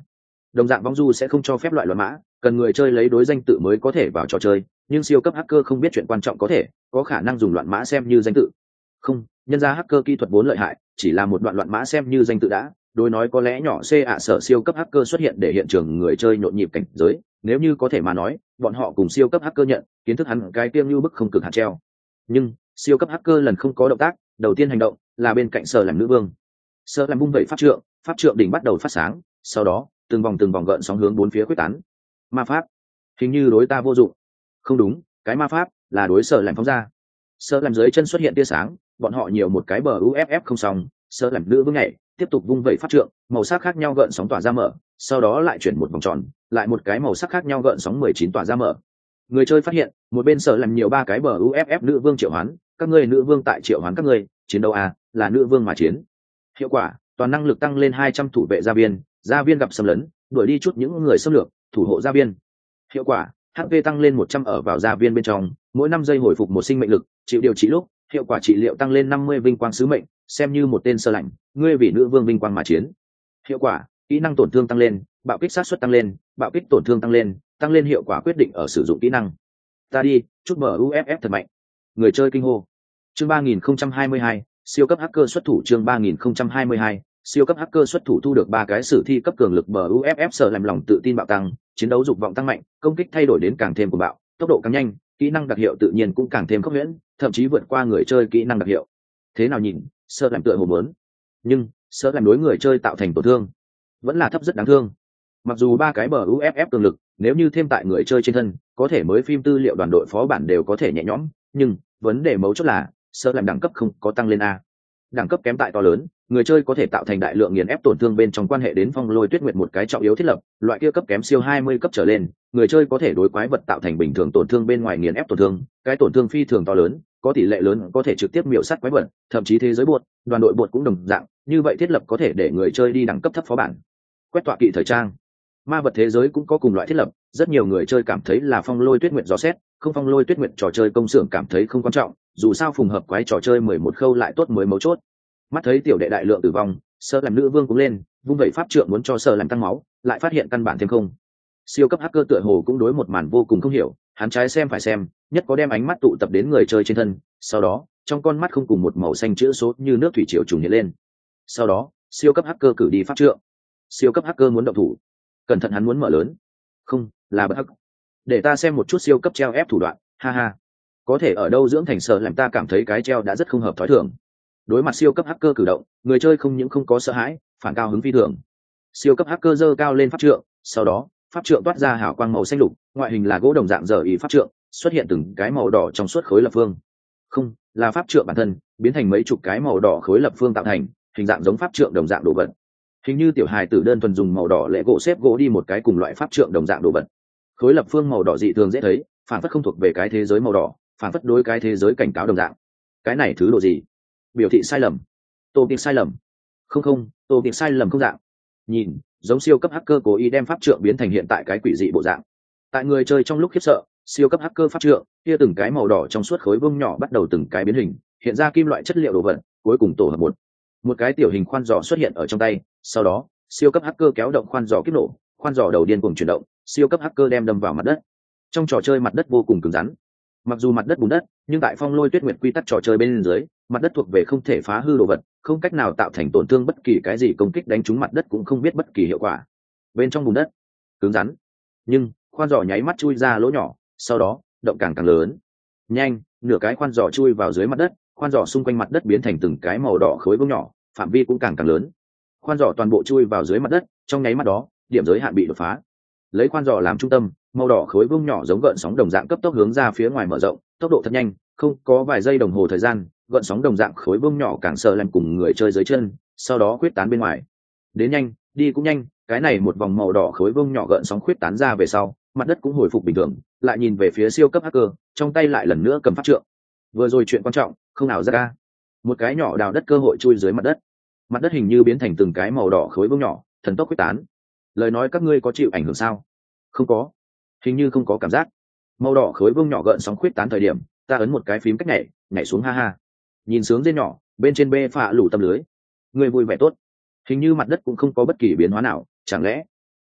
Đồng dạng vong du sẽ không cho phép loại loạn mã, cần người chơi lấy đối danh tự mới có thể vào trò chơi, nhưng siêu cấp hacker không biết chuyện quan trọng có thể có khả năng dùng loạn mã xem như danh tự. Không, nhân ra hacker kỹ thuật vốn lợi hại, chỉ là một đoạn loạn mã xem như danh tự đã, đối nói có lẽ nhỏ c ạ sở siêu cấp hacker xuất hiện để hiện trường người chơi nhộn nhịp cảnh giới, nếu như có thể mà nói bọn họ cùng siêu cấp hacker nhận kiến thức hắn cái tiêm như bức không cực hạt treo. Nhưng siêu cấp hacker lần không có động tác, đầu tiên hành động là bên cạnh sở làm nữ vương. Sở làm vung vẩy pháp trượng, pháp trượng đỉnh bắt đầu phát sáng, sau đó từng vòng từng vòng gợn sóng hướng bốn phía quyết tán. Ma pháp, hình như đối ta vô dụng. Không đúng, cái ma pháp là đối sở làm phóng ra. Sở làm dưới chân xuất hiện tia sáng, bọn họ nhiều một cái bờ uff không xong, sở làm nữ vương nhảy tiếp tục vung vẩy pháp trượng, màu sắc khác nhau gợn sóng tỏa ra mở, sau đó lại chuyển một vòng tròn, lại một cái màu sắc khác nhau gợn sóng mười chín tỏa ra mở. Người chơi phát hiện một bên sở làm nhiều ba cái bờ uff nữ vương triệu hoán, các ngươi nữ vương tại triệu hoán các ngươi, chiến đấu à, là nữ vương mà chiến. Hiệu quả, toàn năng lực tăng lên hai trăm thủ vệ gia viên, gia viên gặp xâm lấn, đuổi đi chút những người xâm lược, thủ hộ gia viên. Hiệu quả, hát pê tăng lên một trăm ở vào gia viên bên trong, mỗi năm giây hồi phục một sinh mệnh lực, chịu điều trị lúc, hiệu quả trị liệu tăng lên năm mươi vinh quang sứ mệnh, xem như một tên sơ lạnh, ngươi vì nữ vương vinh quang mà chiến. Hiệu quả, kỹ năng tổn thương tăng lên, bạo kích sát suất tăng lên, bạo kích tổn thương tăng lên, tăng lên hiệu quả quyết định ở sử dụng kỹ năng. Ta đi, chút mở uff thật mạnh. Người chơi kinh hô. Chương ba nghìn không trăm hai mươi hai, siêu cấp hacker xuất thủ. Chương ba nghìn không trăm hai mươi hai, siêu cấp hacker xuất thủ thu được ba cái sử thi cấp cường lực bờ uff sở làm lòng tự tin bạo tăng, chiến đấu dục vọng tăng mạnh, công kích thay đổi đến càng thêm của bạo, tốc độ càng nhanh, kỹ năng đặc hiệu tự nhiên cũng càng thêm khốc huyễn, thậm chí vượt qua người chơi kỹ năng đặc hiệu. Thế nào nhìn, sợ làm tựa hồ muốn, nhưng sợ làm đối người chơi tạo thành tổn thương vẫn là thấp rất đáng thương. Mặc dù ba cái bờ uff cường lực nếu như thêm tại người chơi trên thân, có thể mới phim tư liệu đoàn đội phó bản đều có thể nhẹ nhõm, nhưng vấn đề mấu chốt là sợ làm đẳng cấp không có tăng lên a. Đẳng cấp kém tại to lớn, người chơi có thể tạo thành đại lượng nghiền ép tổn thương bên trong quan hệ đến Phong Lôi Tuyết Nguyệt một cái trọng yếu thiết lập, loại kia cấp kém siêu hai mươi cấp trở lên, người chơi có thể đối quái vật tạo thành bình thường tổn thương bên ngoài nghiền ép tổn thương, cái tổn thương phi thường to lớn, có tỷ lệ lớn có thể trực tiếp miểu sát quái vật, thậm chí thế giới buột, đoàn đội buột cũng đồng dạng, như vậy thiết lập có thể để người chơi đi đẳng cấp thấp phó bản. Quét tọa kỵ thời trang, ma vật thế giới cũng có cùng loại thiết lập, rất nhiều người chơi cảm thấy là Phong Lôi Tuyết Nguyệt dò xét, không Phong Lôi Tuyết Nguyệt trò chơi công xưởng cảm thấy không quan trọng, dù sao phùng hợp quái trò chơi mười một khâu lại tốt mới mấu chốt. Mắt thấy tiểu đệ đại lượng tử vong, sợ làm nữ vương cũng lên, vung vẩy pháp trượng muốn cho sợ làm tăng máu, lại phát hiện căn bản thêm không. Siêu cấp hacker tựa hồ cũng đối một màn vô cùng không hiểu, hắn trái xem phải xem, nhất có đem ánh mắt tụ tập đến người chơi trên thân, sau đó trong con mắt không cùng một màu xanh chữ số như nước thủy triều trùng hiện lên. Sau đó siêu cấp hacker cử đi pháp trượng, siêu cấp hacker muốn động thủ, cẩn thận hắn muốn mở lớn, không là bất hắc, để ta xem một chút siêu cấp treo ép thủ đoạn, ha ha, có thể ở đâu dưỡng thành sợ làm ta cảm thấy cái treo đã rất không hợp thói thường. Đối mặt siêu cấp hacker cử động, người chơi không những không có sợ hãi, phản cao hứng phi thường. Siêu cấp hacker giơ cao lên pháp trượng, sau đó pháp trượng toát ra hào quang màu xanh lục, ngoại hình là gỗ đồng dạng giờ ý pháp trượng, xuất hiện từng cái màu đỏ trong suốt khối lập phương. Không, là pháp trượng bản thân biến thành mấy chục cái màu đỏ khối lập phương tạo thành, hình dạng giống pháp trượng đồng dạng đồ vật. Hình như tiểu hài tử đơn thuần dùng màu đỏ lệ gỗ xếp gỗ đi một cái cùng loại pháp trượng đồng dạng đồ vật. Khối lập phương màu đỏ dị thường dễ thấy, phản phất không thuộc về cái thế giới màu đỏ, phản phất đối cái thế giới cảnh cáo đồng dạng. Cái này thứ đồ gì? Biểu thị sai lầm, tô tiệc sai lầm, không không tô tiệc sai lầm không dạng, nhìn giống siêu cấp hacker cố ý đem pháp trượng biến thành hiện tại cái quỷ dị bộ dạng. Tại người chơi trong lúc khiếp sợ, siêu cấp hacker pháp trượng kia từng cái màu đỏ trong suốt khối bông nhỏ bắt đầu từng cái biến hình, hiện ra kim loại chất liệu đồ vật, cuối cùng tổ hợp một một cái tiểu hình khoan giò xuất hiện ở trong tay. Sau đó siêu cấp hacker kéo động khoan giò kích nổ, khoan giò đầu điên cuồng chuyển động, siêu cấp hacker đem đâm vào mặt đất. Trong trò chơi mặt đất vô cùng cứng rắn, mặc dù mặt đất bùn đất, nhưng tại Phong Lôi Tuyết Nguyệt quy tắc trò chơi bên dưới, mặt đất thuộc về không thể phá hư đồ vật, không cách nào tạo thành tổn thương bất kỳ cái gì, công kích đánh trúng mặt đất cũng không biết bất kỳ hiệu quả. Bên trong bùn đất cứng rắn, nhưng khoan giò nháy mắt chui ra lỗ nhỏ, sau đó động càng càng lớn. Nhanh, nửa cái khoan giò chui vào dưới mặt đất, khoan giò xung quanh mặt đất biến thành từng cái màu đỏ khối bông nhỏ, phạm vi cũng càng càng lớn. Khoan giò toàn bộ chui vào dưới mặt đất, trong nháy mắt đó, điểm giới hạn bị đột phá. Lấy khoan giò làm trung tâm, màu đỏ khối bông nhỏ giống gợn sóng đồng dạng cấp tốc hướng ra phía ngoài mở rộng, tốc độ thật nhanh, không có vài giây đồng hồ thời gian, gợn sóng đồng dạng khối bông nhỏ càng sợ làm cùng người chơi dưới chân, sau đó khuyết tán bên ngoài. Đến nhanh, đi cũng nhanh, cái này một vòng màu đỏ khối bông nhỏ gợn sóng khuyết tán ra về sau, mặt đất cũng hồi phục bình thường, lại nhìn về phía siêu cấp hacker, trong tay lại lần nữa cầm pháp trượng. Vừa rồi chuyện quan trọng, không nào ra ca. Một cái nhỏ đào đất cơ hội chui dưới mặt đất. Mặt đất hình như biến thành từng cái màu đỏ khối bông nhỏ, thần tốc khuyết tán. Lời nói các ngươi có chịu ảnh hưởng sao? Không có, hình như không có cảm giác. Màu đỏ khối bông nhỏ gợn sóng khuyết tán thời điểm, ta ấn một cái phím cách nhảy, nhảy xuống, ha ha. Nhìn sướng dê nhỏ, bên trên bê phạ lủ tâm lưới. Người vui vẻ tốt. Hình như mặt đất cũng không có bất kỳ biến hóa nào, chẳng lẽ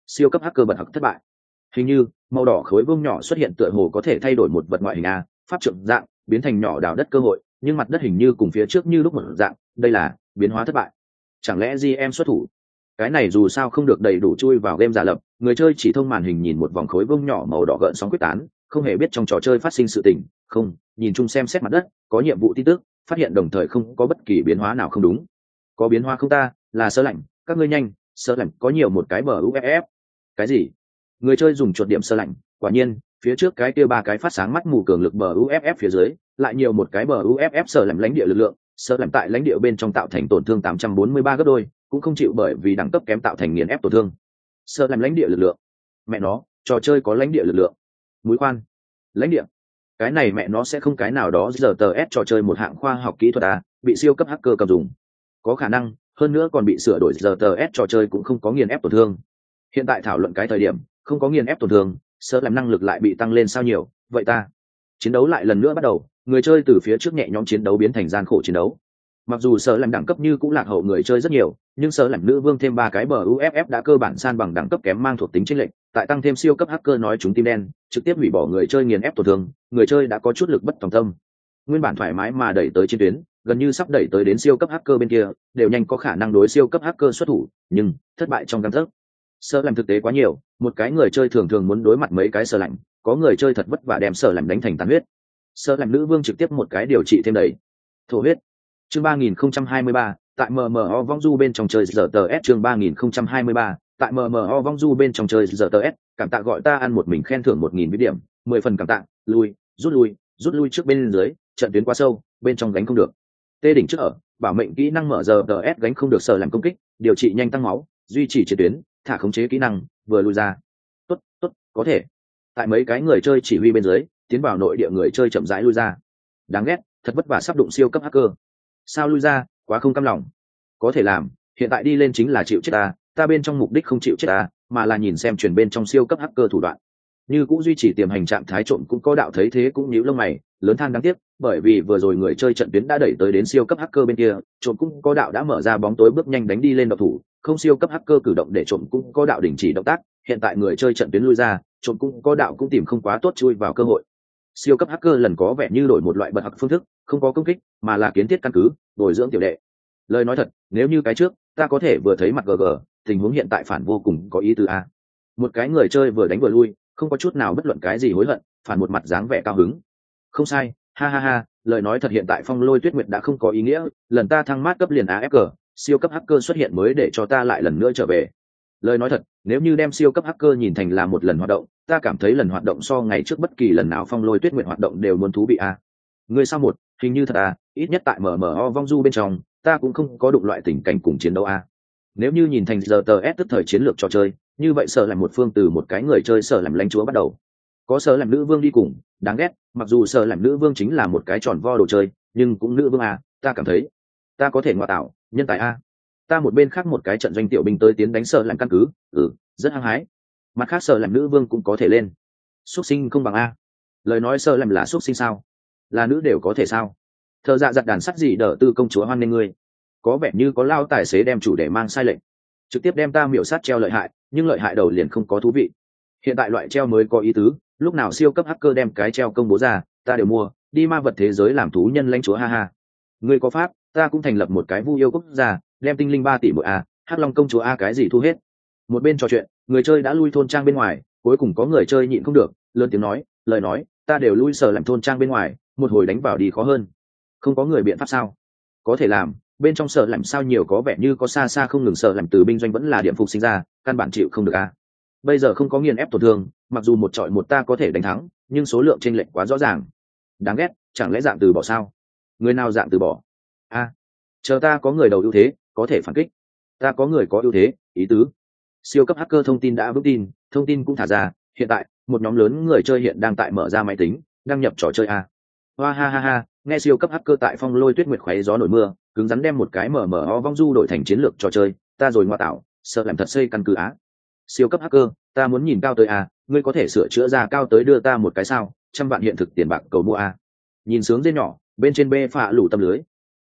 siêu cấp hacker bật học thất bại. Hình như màu đỏ khối vuông nhỏ xuất hiện tựa hồ có thể thay đổi một vật ngoại hình a, pháp trượng dạng biến thành nhỏ đào đất cơ hội, nhưng mặt đất hình như cùng phía trước như lúc một dạng, đây là biến hóa thất bại. Chẳng lẽ giê em xuất thủ? Cái này dù sao không được đầy đủ chui vào game giả lập, người chơi chỉ thông màn hình nhìn một vòng khối vuông nhỏ màu đỏ gợn sóng quyết tán, không hề biết trong trò chơi phát sinh sự tình, không, nhìn chung xem xét mặt đất, có nhiệm vụ tin tức, phát hiện đồng thời không có bất kỳ biến hóa nào không đúng. Có biến hóa không ta, là sơ lạnh, các ngươi nhanh, sơ lạnh có nhiều một cái bờ u ép ép. Cái gì? Người chơi dùng chuột điểm sơ lạnh, quả nhiên, phía trước cái kia ba cái phát sáng mắt mù cường lực bờ u ép ép phía dưới, lại nhiều một cái bờ u ép ép sơ lạnh lãnh địa lực lượng, sơ lạnh tại lãnh địa bên trong tạo thành tổn thương tám trăm bốn mươi ba gấp đôi, cũng không chịu bởi vì đẳng cấp kém tạo thành nghiền ép tổn thương. Sơ lạnh lãnh địa lực lượng. Mẹ nó, trò chơi có lãnh địa lực lượng. Mũi khoan. Lãnh địa. Cái này mẹ nó sẽ không cái nào đó giờ tờ ép trò chơi một hạng khoa học kỹ thuật à, bị siêu cấp hacker cầm dùng. Có khả năng, hơn nữa còn bị sửa đổi giờ tờ ép trò chơi cũng không có nghiền ép tổn thương. Hiện tại thảo luận cái thời điểm, không có nghiền ép tổn thương, sơ làm năng lực lại bị tăng lên sao nhiều, vậy ta. Chiến đấu lại lần nữa bắt đầu, người chơi từ phía trước nhẹ nhõm chiến đấu biến thành gian khổ chiến đấu. Mặc dù sở làm đẳng cấp như cũng lạc hậu người chơi rất nhiều, nhưng sở làm nữ vương thêm ba cái bờ u ép ép đã cơ bản san bằng đẳng cấp kém mang thuộc tính chênh lệch, tại tăng thêm siêu cấp hacker nói chúng tim đen, trực tiếp hủy bỏ người chơi nghiền ép tổn thương, người chơi đã có chút lực bất tòng tâm. Nguyên bản thoải mái mà đẩy tới chiến tuyến, gần như sắp đẩy tới đến siêu cấp hacker bên kia, đều nhanh có khả năng đối siêu cấp hacker xuất thủ, nhưng thất bại trong gang tấc. Sở làm thực tế quá nhiều, một cái người chơi thường thường muốn đối mặt mấy cái sở lạnh, có người chơi thật vất vả đem sở làm đánh thành tàn huyết. Sở làm nữ vương trực tiếp một cái điều trị thêm đầy. Thổ huyết. Chương ba nghìn không trăm hai mươi ba, tại em em o vong du bên trong chơi giờ tờ ét chương ba nghìn không trăm hai mươi ba, tại em em o vong du bên trong chơi giờ tờ ét, cảm tạ gọi ta ăn một mình khen thưởng một nghìn vĩ điểm, mười phần cảm tạ, lui, rút lui, rút lui trước bên dưới, trận tuyến quá sâu, bên trong gánh không được. Tê đỉnh trước ở, bảo mệnh kỹ năng mở giờ tờ ét gánh không được sở làm công kích, điều trị nhanh tăng máu, duy trì chiến tuyến, thả khống chế kỹ năng, vừa lui ra. Tốt, tốt, có thể. Tại mấy cái người chơi chỉ huy bên dưới, tiến vào nội địa người chơi chậm rãi lui ra. Đáng ghét, thật vất vả sắp đụng siêu cấp hacker. Sao lui ra, quá không cam lòng. Có thể làm, hiện tại đi lên chính là chịu chết ta, ta bên trong mục đích không chịu chết ta, mà là nhìn xem truyền bên trong siêu cấp hacker thủ đoạn. Như cũng duy trì tiềm hành trạng thái trộm cũng có đạo thấy thế cũng nhíu lông mày, lớn than đáng tiếc, bởi vì vừa rồi người chơi trận tuyến đã đẩy tới đến siêu cấp hacker bên kia, trộm cũng có đạo đã mở ra bóng tối bước nhanh đánh đi lên độc thủ, không siêu cấp hacker cử động để trộm cũng có đạo đình chỉ động tác, hiện tại người chơi trận tuyến lui ra, trộm cũng có đạo cũng tìm không quá tốt chui vào cơ hội. Siêu cấp hacker lần có vẻ như đổi một loại bật học phương thức, không có công kích, mà là kiến thiết căn cứ, bồi dưỡng tiểu đệ. Lời nói thật, nếu như cái trước, ta có thể vừa thấy mặt gg, tình huống hiện tại phản vô cùng có ý tứ a. Một cái người chơi vừa đánh vừa lui, không có chút nào bất luận cái gì hối hận, phản một mặt dáng vẻ cao hứng. Không sai, ha ha ha, lời nói thật hiện tại Phong Lôi Tuyết Nguyệt đã không có ý nghĩa, lần ta thăng mát cấp liền a ép giê, siêu cấp hacker xuất hiện mới để cho ta lại lần nữa trở về. Lời nói thật, nếu như đem siêu cấp hacker nhìn thành là một lần hoạt động, ta cảm thấy lần hoạt động so ngày trước bất kỳ lần nào Phong Lôi Tuyết Nguyệt hoạt động đều muốn thú vị a. Người sao một, hình như thật à, ít nhất tại em em o vong du bên trong, ta cũng không có đụng loại tình cảnh cùng chiến đấu a. Nếu như nhìn thành giờ tờ ét tức thời chiến lược trò chơi, như vậy sở làm một phương từ một cái người chơi sở làm lãnh chúa bắt đầu, có sở làm nữ vương đi cùng, đáng ghét, mặc dù sở làm nữ vương chính là một cái tròn vo đồ chơi, nhưng cũng nữ vương a, ta cảm thấy ta có thể ngoại tạo nhân tài a. Ta một bên khác một cái trận doanh tiểu binh tới tiến đánh sở làm căn cứ, ừ, rất hăng hái. Mặt khác sở làm nữ vương cũng có thể lên. Xuất sinh không bằng a. Lời nói sở làm là xuất sinh sao? Là nữ đều có thể sao? Thợ dạ giặt đàn sắt gì đỡ tư công chúa hoan nên ngươi. Có vẻ như có lao tài xế đem chủ đề mang sai lệnh, trực tiếp đem ta miểu sát treo lợi hại, nhưng lợi hại đầu liền không có thú vị. Hiện tại loại treo mới có ý tứ, lúc nào siêu cấp hacker đem cái treo công bố ra, ta đều mua, đi ma vật thế giới làm thú nhân lãnh chúa ha ha. Ngươi có pháp, ta cũng thành lập một cái vu yêu quốc gia, đem tinh linh ba tỷ mỗi a, hắc long công chúa a cái gì thu hết. Một bên trò chuyện, người chơi đã lui thôn trang bên ngoài, cuối cùng có người chơi nhịn không được, lớn tiếng nói, lời nói, ta đều lui sở làm thôn trang bên ngoài, một hồi đánh vào đi khó hơn. Không có người biện pháp sao? Có thể làm, bên trong sở làm sao nhiều có vẻ như có xa xa không ngừng sở làm từ binh doanh vẫn là điểm phục sinh ra, căn bản chịu không được a. Bây giờ không có nghiền ép tổn thương, mặc dù một trọi một ta có thể đánh thắng, nhưng số lượng chênh lệch quá rõ ràng. Đáng ghét, chẳng lẽ dạng từ bỏ sao? Người nào dạng từ bỏ? A, chờ ta có người đầu ưu thế, có thể phản kích. Ta có người có ưu thế, ý tứ. Siêu cấp hacker thông tin đã vững tin, thông tin cũng thả ra, hiện tại, một nhóm lớn người chơi hiện đang tại mở ra máy tính, đăng nhập trò chơi a. Hoa ha ha ha, nghe siêu cấp hacker tại Phong Lôi Tuyết Nguyệt khoáy gió nổi mưa, cứng rắn đem một cái mở mở ho vong du đổi thành chiến lược trò chơi, ta rồi ngoa tạo, sợ làm thật xây căn cứ á. Siêu cấp hacker, ta muốn nhìn cao tới a, ngươi có thể sửa chữa ra cao tới đưa ta một cái sao, trăm vạn hiện thực tiền bạc cầu mua a. Nhìn sướng dê nhỏ, bên trên bê phạ lủ tâm lưới.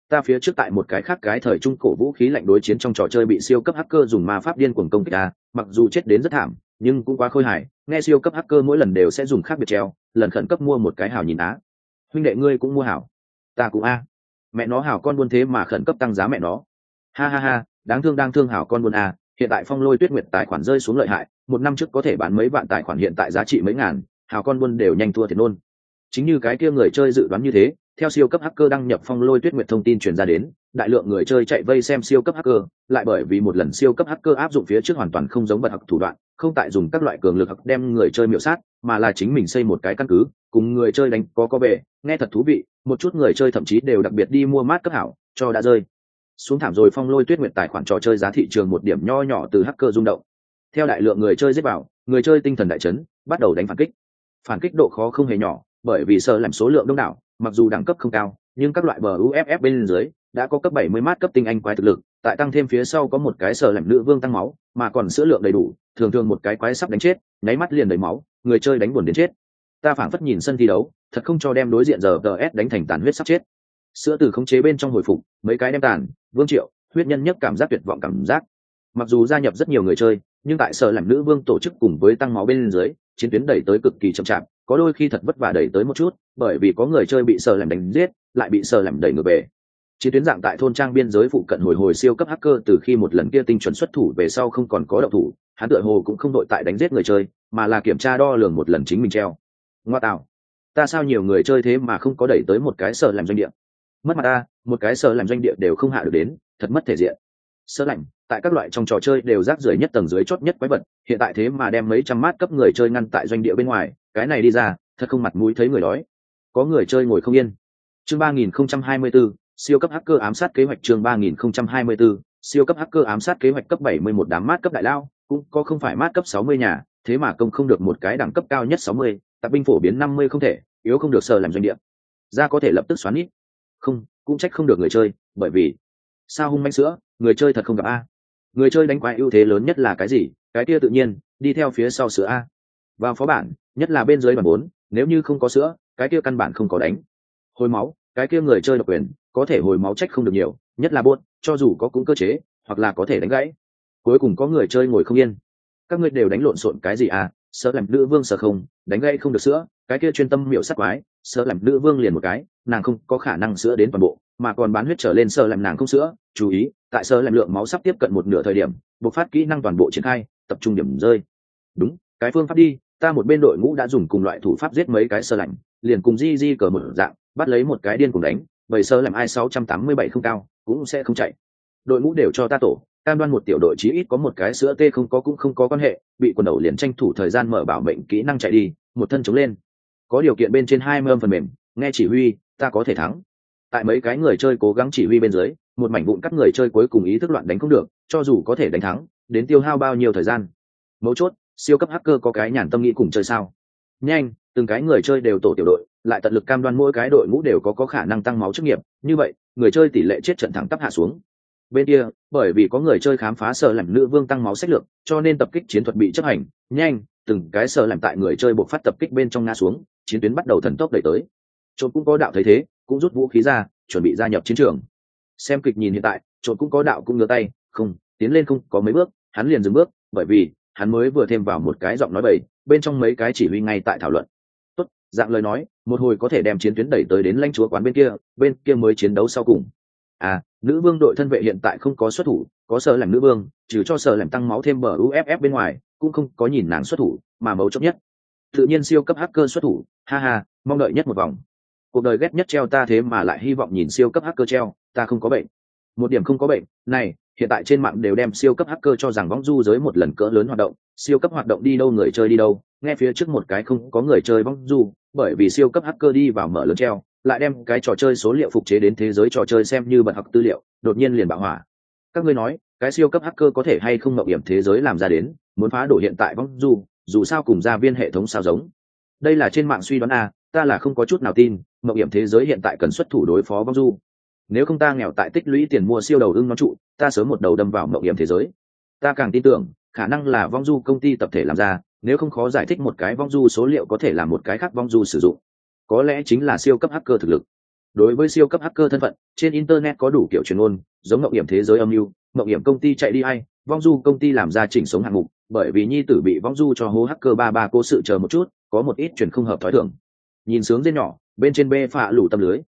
Ta phía trước tại một cái khác cái thời trung cổ vũ khí lạnh đối chiến trong trò chơi bị siêu cấp hacker dùng ma pháp điên cuồng công kích ta, mặc dù chết đến rất thảm nhưng cũng quá khôi hài. Nghe siêu cấp hacker mỗi lần đều sẽ dùng khác biệt treo, lần khẩn cấp mua một cái hào nhìn á. Huynh đệ ngươi cũng mua hảo, ta cũng a. Mẹ nó hảo con buôn thế mà khẩn cấp tăng giá mẹ nó. Ha ha ha, đáng thương đang thương hảo con buôn a. Hiện tại Phong Lôi Tuyết Nguyệt tài khoản rơi xuống lợi hại, một năm trước có thể bán mấy vạn tài khoản hiện tại giá trị mấy ngàn, hảo con buôn đều nhanh thua thiệt luôn. Chính như cái kia người chơi dự đoán như thế, theo siêu cấp hacker đăng nhập Phong Lôi Tuyết Nguyệt thông tin truyền ra đến, đại lượng người chơi chạy vây xem siêu cấp hacker, lại bởi vì một lần siêu cấp hacker áp dụng phía trước hoàn toàn không giống bật học thủ đoạn, không tại dùng các loại cường lực học đem người chơi miểu sát, mà là chính mình xây một cái căn cứ, cùng người chơi đánh có có bể, nghe thật thú vị, một chút người chơi thậm chí đều đặc biệt đi mua mát cấp hảo, cho đã rơi. Xuống thảm rồi. Phong Lôi Tuyết Nguyệt tài khoản trò chơi giá thị trường một điểm nho nhỏ từ hacker rung động. Theo đại lượng người chơi giết vào, người chơi tinh thần đại chấn, bắt đầu đánh phản kích. Phản kích độ khó không hề nhỏ, bởi vì sợ làm số lượng đông đảo, mặc dù đẳng cấp không cao, nhưng các loại bờ u ép ép bên dưới đã có cấp bảy mươi mát cấp tinh anh quái thực lực, tại tăng thêm phía sau có một cái sợ làm nữ vương tăng máu, mà còn sữa lượng đầy đủ, thường thường một cái quái sắp đánh chết, nháy mắt liền đầy máu, người chơi đánh buồn đến chết. Ta phảng phất nhìn sân thi đấu, thật không cho đem đối diện giờ tê ét đánh thành tàn huyết sắp chết. Sữa từ khống chế bên trong hồi phục, mấy cái đem tàn, vương triệu, huyết nhân nhất cảm giác tuyệt vọng cảm giác. Mặc dù gia nhập rất nhiều người chơi, nhưng tại sở làm nữ vương tổ chức cùng với tăng máu bên dưới, chiến tuyến đẩy tới cực kỳ chậm chạp, có đôi khi thật vất vả đẩy tới một chút, bởi vì có người chơi bị sở làm đánh giết, lại bị sở làm đẩy ngược về. Chiến tuyến dạng tại thôn trang biên giới phụ cận hồi hồi siêu cấp hacker từ khi một lần kia tinh chuẩn xuất thủ về sau không còn có động thủ, hắn tựa hồ cũng không đội tại đánh giết người chơi, mà là kiểm tra đo lường một lần chính mình treo. Ngoa tạo, ta sao nhiều người chơi thế mà không có đẩy tới một cái sở làm doanh địa? Mất mặt ta, một cái sở làm doanh địa đều không hạ được đến, thật mất thể diện. Sơ lạnh tại các loại trong trò chơi đều rác rưởi nhất tầng dưới chót nhất quái vật, hiện tại thế mà đem mấy trăm mát cấp người chơi ngăn tại doanh địa bên ngoài, cái này đi ra thật không mặt mũi thấy người đói. Có người chơi ngồi không yên. Chương ba nghìn không trăm hai mươi tư, siêu cấp hacker ám sát kế hoạch. Chương ba nghìn không trăm hai mươi tư, siêu cấp hacker ám sát kế hoạch. Cấp bảy mươi mốt đám mát cấp đại lao, cũng có không phải mát cấp sáu mươi nhà, thế mà công không được một cái đẳng cấp cao nhất sáu mươi, tạp binh phổ biến năm mươi không thể, yếu không được sờ làm doanh địa. Ra có thể lập tức xoắn ít. Không, cũng trách không được người chơi, bởi vì sao hung manh sữa, người chơi thật không gặp a. Người chơi đánh quái ưu thế lớn nhất là cái gì? Cái kia tự nhiên đi theo phía sau sữa a. Vào phó bản, nhất là bên dưới bản bốn, nếu như không có sữa, cái kia căn bản không có đánh. Hồi máu, cái kia người chơi độc quyền, có thể hồi máu trách không được nhiều, nhất là bot, cho dù có cũng cơ chế, hoặc là có thể đánh gãy. Cuối cùng có người chơi ngồi không yên. Các ngươi đều đánh lộn xộn cái gì à? Sợ làm nữ vương sợ không, đánh gãy không được sữa, cái kia chuyên tâm miệu sát quái, sợ làm nữ vương liền một cái, nàng không có khả năng sữa đến toàn bộ, mà còn bán huyết trở lên sợ làm nàng không sữa. Chú ý, tại sợ làm lượng máu sắp tiếp cận một nửa thời điểm, bộc phát kỹ năng toàn bộ triển khai, tập trung điểm rơi. Đúng, cái phương pháp đi, ta một bên đội ngũ đã dùng cùng loại thủ pháp giết mấy cái sơ lạnh, liền cùng di di cờ một dạng, bắt lấy một cái điên cùng đánh, vậy sơ làm ai sáu trăm tám mươi bảy không cao, cũng sẽ không chạy. Đội ngũ đều cho ta tổ, cam đoan một tiểu đội chí ít có một cái sữa tê không có cũng không có quan hệ, bị quần đầu liền tranh thủ thời gian mở bảo mệnh kỹ năng chạy đi, một thân chống lên. Có điều kiện bên trên hai mươi âm phần mềm, nghe chỉ huy, ta có thể thắng. Tại mấy cái người chơi cố gắng chỉ huy bên dưới, một mảnh vụn các người chơi cuối cùng ý thức loạn đánh không được, cho dù có thể đánh thắng, đến tiêu hao bao nhiêu thời gian. Mấu chốt, siêu cấp hacker có cái nhàn tâm nghĩ cùng chơi sao? Nhanh, từng cái người chơi đều tổ tiểu đội, lại tận lực cam đoan mỗi cái đội ngũ đều có có khả năng tăng máu chức nghiệp, như vậy, người chơi tỷ lệ chết trận thẳng tắp hạ xuống. Bên kia, bởi vì có người chơi khám phá sở làm nữ vương tăng máu sách lược, cho nên tập kích chiến thuật bị chấp hành, nhanh, từng cái sở làm tại người chơi buộc phát tập kích bên trong ngã xuống, chiến tuyến bắt đầu thần tốc đẩy tới. Trộn cũng có đạo thấy thế, cũng rút vũ khí ra, chuẩn bị gia nhập chiến trường. Xem kịch nhìn hiện tại, trộn cũng có đạo cũng ngửa tay, không, tiến lên không có mấy bước, hắn liền dừng bước, bởi vì hắn mới vừa thêm vào một cái giọng nói bậy, bên trong mấy cái chỉ huy ngay tại thảo luận. Tốt, dạng lời nói, một hồi có thể đem chiến tuyến đẩy tới đến lãnh chúa quán bên kia, bên kia mới chiến đấu sau cùng. À, nữ vương đội thân vệ hiện tại không có xuất thủ, có sở làm nữ vương, trừ cho sở làm tăng máu thêm bờ u ép ép bên ngoài, cũng không có nhìn nàng xuất thủ, mà mấu chốt nhất, tự nhiên siêu cấp hacker xuất thủ, ha ha, mong đợi nhất một vòng. Cuộc đời ghét nhất treo ta thế mà lại hy vọng nhìn siêu cấp hacker treo, ta không có bệnh. Một điểm không có bệnh, này, hiện tại trên mạng đều đem siêu cấp hacker cho rằng vong du giới một lần cỡ lớn hoạt động, siêu cấp hoạt động đi đâu người chơi đi đâu, nghe phía trước một cái không có người chơi vong du, bởi vì siêu cấp hacker đi vào mở lớn treo, lại đem cái trò chơi số liệu phục chế đến thế giới trò chơi xem như bật học tư liệu, đột nhiên liền bạo hỏa. Các ngươi nói, cái siêu cấp hacker có thể hay không mạo hiểm thế giới làm ra đến, muốn phá đổ hiện tại vong du, dù sao cùng gia viên hệ thống sao giống. Đây là trên mạng suy đoán à, ta là không có chút nào tin, mạo hiểm thế giới hiện tại cần xuất thủ đối phó vong du. Nếu không ta nghèo tại tích lũy tiền mua siêu đầu ưng nó trụ, ta sớm một đầu đâm vào mạo hiểm thế giới. Ta càng tin tưởng, khả năng là vong du công ty tập thể làm ra, nếu không khó giải thích một cái vong du số liệu có thể là một cái khác vong du sử dụng. Có lẽ chính là siêu cấp hacker thực lực. đối với siêu cấp hacker thân phận trên internet có đủ kiểu truyền ngôn, giống mộng hiểm thế giới âm mưu, mộng hiểm công ty chạy đi hay vong du công ty làm ra chỉnh sống hạng mục, bởi vì nhi tử bị vong du cho hố hacker ba ba cố sự chờ một chút, có một ít truyền không hợp thói thường. Nhìn sướng dên nhỏ bên trên bê phạ lủ tâm lưới,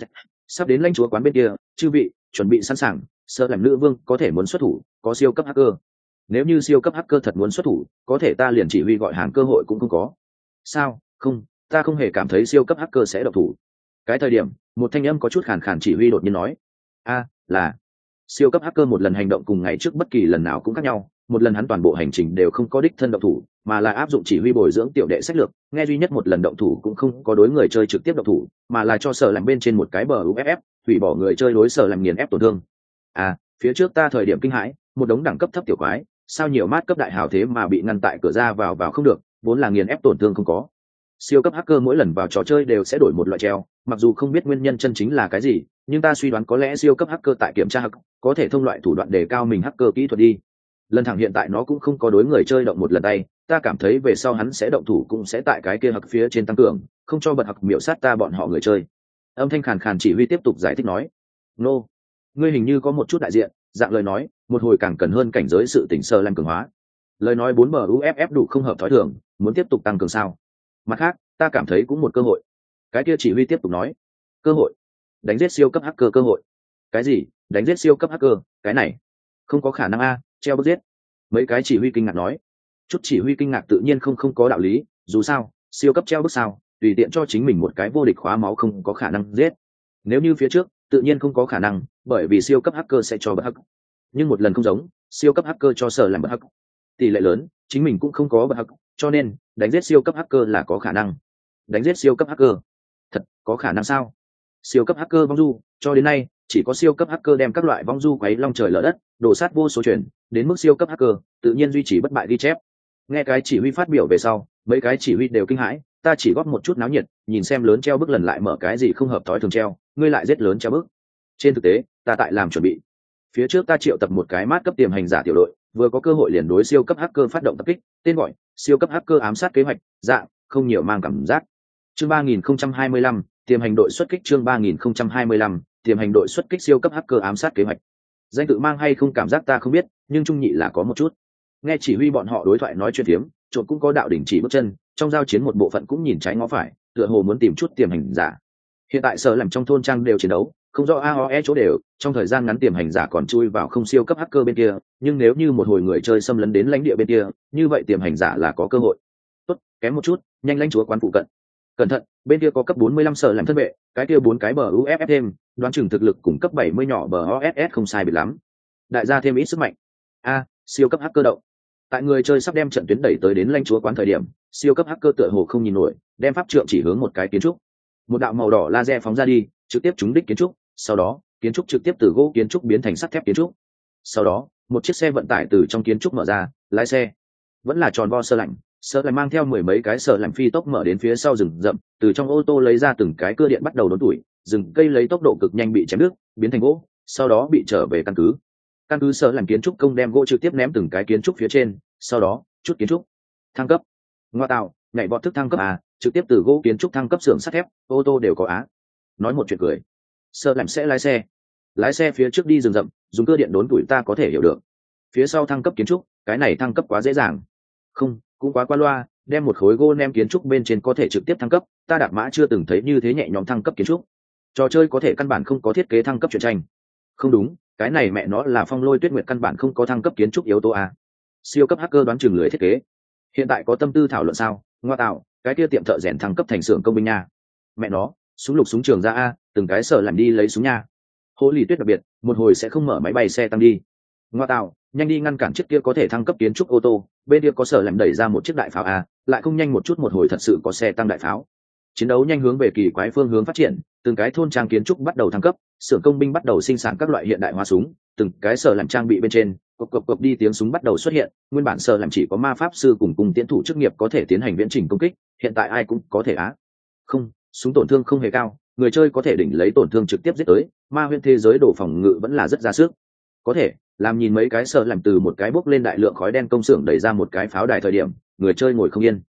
sắp đến lãnh chúa quán bên kia, chư vị chuẩn bị sẵn sàng, sợ làm nữ vương có thể muốn xuất thủ, có siêu cấp hacker. Nếu như siêu cấp hacker thật muốn xuất thủ, có thể ta liền chỉ huy gọi hàng cơ hội cũng không có. Sao? Không, ta không hề cảm thấy siêu cấp hacker sẽ độc thủ. Cái thời điểm, một thanh âm có chút khàn khàn chỉ huy đột nhiên nói: "A, là siêu cấp hacker một lần hành động cùng ngày trước bất kỳ lần nào cũng khác nhau, một lần hắn toàn bộ hành trình đều không có đích thân động thủ, mà là áp dụng chỉ huy bồi dưỡng tiểu đệ sách lược, nghe duy nhất một lần động thủ cũng không có đối người chơi trực tiếp động thủ, mà là cho sở làm bên trên một cái bờ u ép ép, hủy bỏ người chơi đối sở làm nghiền ép tổn thương. À, phía trước ta thời điểm kinh hãi, một đống đẳng cấp thấp tiểu quái, sao nhiều mát cấp đại hào thế mà bị ngăn tại cửa ra vào vào không được, vốn là nghiền ép tổn thương không có." Siêu cấp hacker mỗi lần vào trò chơi đều sẽ đổi một loại treo, mặc dù không biết nguyên nhân chân chính là cái gì, nhưng ta suy đoán có lẽ siêu cấp hacker tại kiểm tra hack, có thể thông loại thủ đoạn đề cao mình hacker kỹ thuật đi. Lần thẳng hiện tại nó cũng không có đối người chơi động một lần tay, ta cảm thấy về sau hắn sẽ động thủ cũng sẽ tại cái kia hack phía trên tăng cường, không cho bật hack miểu sát ta bọn họ người chơi. Âm thanh khàn khàn chỉ huy tiếp tục giải thích nói: "Nô, ngươi hình như có một chút đại diện, dạng lời nói, một hồi càng cần hơn cảnh giới sự tỉnh sơ làm cường hóa." Lời nói bốn bờ u ép ép đủ không hợp thói thường, muốn tiếp tục tăng cường sao? Mặt khác, ta cảm thấy cũng một cơ hội. Cái kia chỉ huy tiếp tục nói: "Cơ hội? Đánh giết siêu cấp hacker cơ hội?" "Cái gì? Đánh giết siêu cấp hacker? Cái này không có khả năng a, treo bức giết." Mấy cái chỉ huy kinh ngạc nói. Chút chỉ huy kinh ngạc tự nhiên không không có đạo lý, dù sao, siêu cấp treo bức sao, tùy tiện cho chính mình một cái vô địch khóa máu không có khả năng giết. Nếu như phía trước, tự nhiên không có khả năng, bởi vì siêu cấp hacker sẽ cho bật hack. Nhưng một lần không giống, siêu cấp hacker cho sở làm bật hack. Tỷ lệ lớn, chính mình cũng không có bật hack, cho nên đánh giết siêu cấp hacker là có khả năng. Đánh giết siêu cấp hacker? Thật, có khả năng sao? Siêu cấp hacker vong du, cho đến nay, chỉ có siêu cấp hacker đem các loại vong du quấy long trời lở đất, đổ sát vô số chuyện, đến mức siêu cấp hacker, tự nhiên duy trì bất bại ghi chép. Nghe cái chỉ huy phát biểu về sau, mấy cái chỉ huy đều kinh hãi, ta chỉ góp một chút náo nhiệt, nhìn xem lớn treo bức lần lại mở cái gì không hợp thói thường treo, ngươi lại giết lớn treo bức. Trên thực tế, ta tại làm chuẩn bị. Phía trước ta triệu tập một cái mát cấp tiềm hành giả tiểu đội, vừa có cơ hội liền đối siêu cấp hacker phát động tập kích, tên gọi siêu cấp hacker ám sát kế hoạch, dạng không nhiều mang cảm giác. Chương ba nghìn không trăm hai mươi lăm, tiềm hành đội xuất kích. Chương ba nghìn không trăm hai mươi lăm, tiềm hành đội xuất kích siêu cấp hacker ám sát kế hoạch. Danh tự mang hay không cảm giác ta không biết, nhưng trung nhị là có một chút. Nghe chỉ huy bọn họ đối thoại nói chuyện tiếm, trộn cũng có đạo đỉnh chỉ bước chân, trong giao chiến một bộ phận cũng nhìn trái ngó phải, tựa hồ muốn tìm chút tiềm hành giả. Hiện tại sở làm trong thôn trang đều chiến đấu, không rõ a o e chỗ đều, trong thời gian ngắn tiềm hành giả còn chui vào không siêu cấp hacker bên kia, nhưng nếu như một hồi người chơi xâm lấn đến lãnh địa bên kia, như vậy tiềm hành giả là có cơ hội. Tốt, kém một chút, nhanh lãnh chúa quán phụ cận. Cẩn thận, bên kia có cấp bốn mươi lăm sở làm thân vệ, cái kia bốn cái bờ u ép ép thêm, đoán chừng thực lực cùng cấp bảy mươi nhỏ bờ o ét ét không sai biệt lắm. Đại gia thêm ít sức mạnh. A, siêu cấp hacker động. Tại người chơi sắp đem trận tuyến đẩy tới đến lãnh chúa quán thời điểm, siêu cấp hacker tựa hồ không nhìn nổi, đem pháp trượng chỉ hướng một cái kiến trúc. Một đạo màu đỏ laser phóng ra đi, trực tiếp trúng đích kiến trúc, sau đó, kiến trúc trực tiếp từ gỗ kiến trúc biến thành sắt thép kiến trúc. Sau đó, một chiếc xe vận tải từ trong kiến trúc mở ra, lái xe vẫn là tròn vo sơ lạnh, sơ lại mang theo mười mấy cái sơ lạnh phi tốc mở đến phía sau rừng rậm, từ trong ô tô lấy ra từng cái cưa điện bắt đầu đốn tuổi, rừng cây lấy tốc độ cực nhanh bị chém đứt, biến thành gỗ, sau đó bị trở về căn cứ. Căn cứ sơ làm kiến trúc công đem gỗ trực tiếp ném từng cái kiến trúc phía trên, sau đó chút kiến trúc thăng cấp. Ngoa tạo, nhảy vọt thức thăng cấp à, trực tiếp từ gỗ kiến trúc thăng cấp xưởng sắt thép, ô tô đều có á. Nói một chuyện cười, sơ làm sẽ lái xe lái xe phía trước đi rừng rậm, dùng cưa điện đốn tuổi ta có thể hiểu được, phía sau thăng cấp kiến trúc, cái này thăng cấp quá dễ dàng. Không, cũng quá qua loa, đem một khối gỗ ném kiến trúc bên trên có thể trực tiếp thăng cấp, ta đạp mã chưa từng thấy như thế nhẹ nhõm thăng cấp kiến trúc. Trò chơi có thể căn bản không có thiết kế thăng cấp truyện tranh. Không đúng, cái này mẹ nó là Phong Lôi Tuyết Nguyệt căn bản không có thăng cấp kiến trúc yếu tố a. Siêu cấp hacker đoán chừng lưới thiết kế. Hiện tại có tâm tư thảo luận sao? Ngoa tạo, cái kia tiệm thợ rèn thăng cấp thành xưởng công binh nha. Mẹ nó, súng lục súng trường ra a, từng cái sở làm đi lấy súng nha. Hố lì tuyết đặc biệt, một hồi sẽ không mở máy bay xe tăng đi. Ngoa tạo, nhanh đi ngăn cản chiếc kia có thể thăng cấp kiến trúc ô tô, bên kia có sở làm đẩy ra một chiếc đại pháo a, lại không nhanh một chút một hồi thật sự có xe tăng đại pháo. Chiến đấu nhanh hướng về kỳ quái phương hướng phát triển, từng cái thôn trang kiến trúc bắt đầu thăng cấp, xưởng công binh bắt đầu sinh sản các loại hiện đại hóa súng, từng cái sở làm trang bị bên trên, cộc cộc cộc đi tiếng súng bắt đầu xuất hiện, nguyên bản sở làm chỉ có ma pháp sư cùng cùng tiến thủ chức nghiệp có thể tiến hành viễn trình công kích, hiện tại ai cũng có thể á. Không, súng tổn thương không hề cao, người chơi có thể đỉnh lấy tổn thương trực tiếp giết tới, ma huyễn thế giới đổ phòng ngự vẫn là rất ra sức. Có thể, làm nhìn mấy cái sở làm từ một cái bốc lên đại lượng khói đen công xưởng đẩy ra một cái pháo đài thời điểm, người chơi ngồi không yên.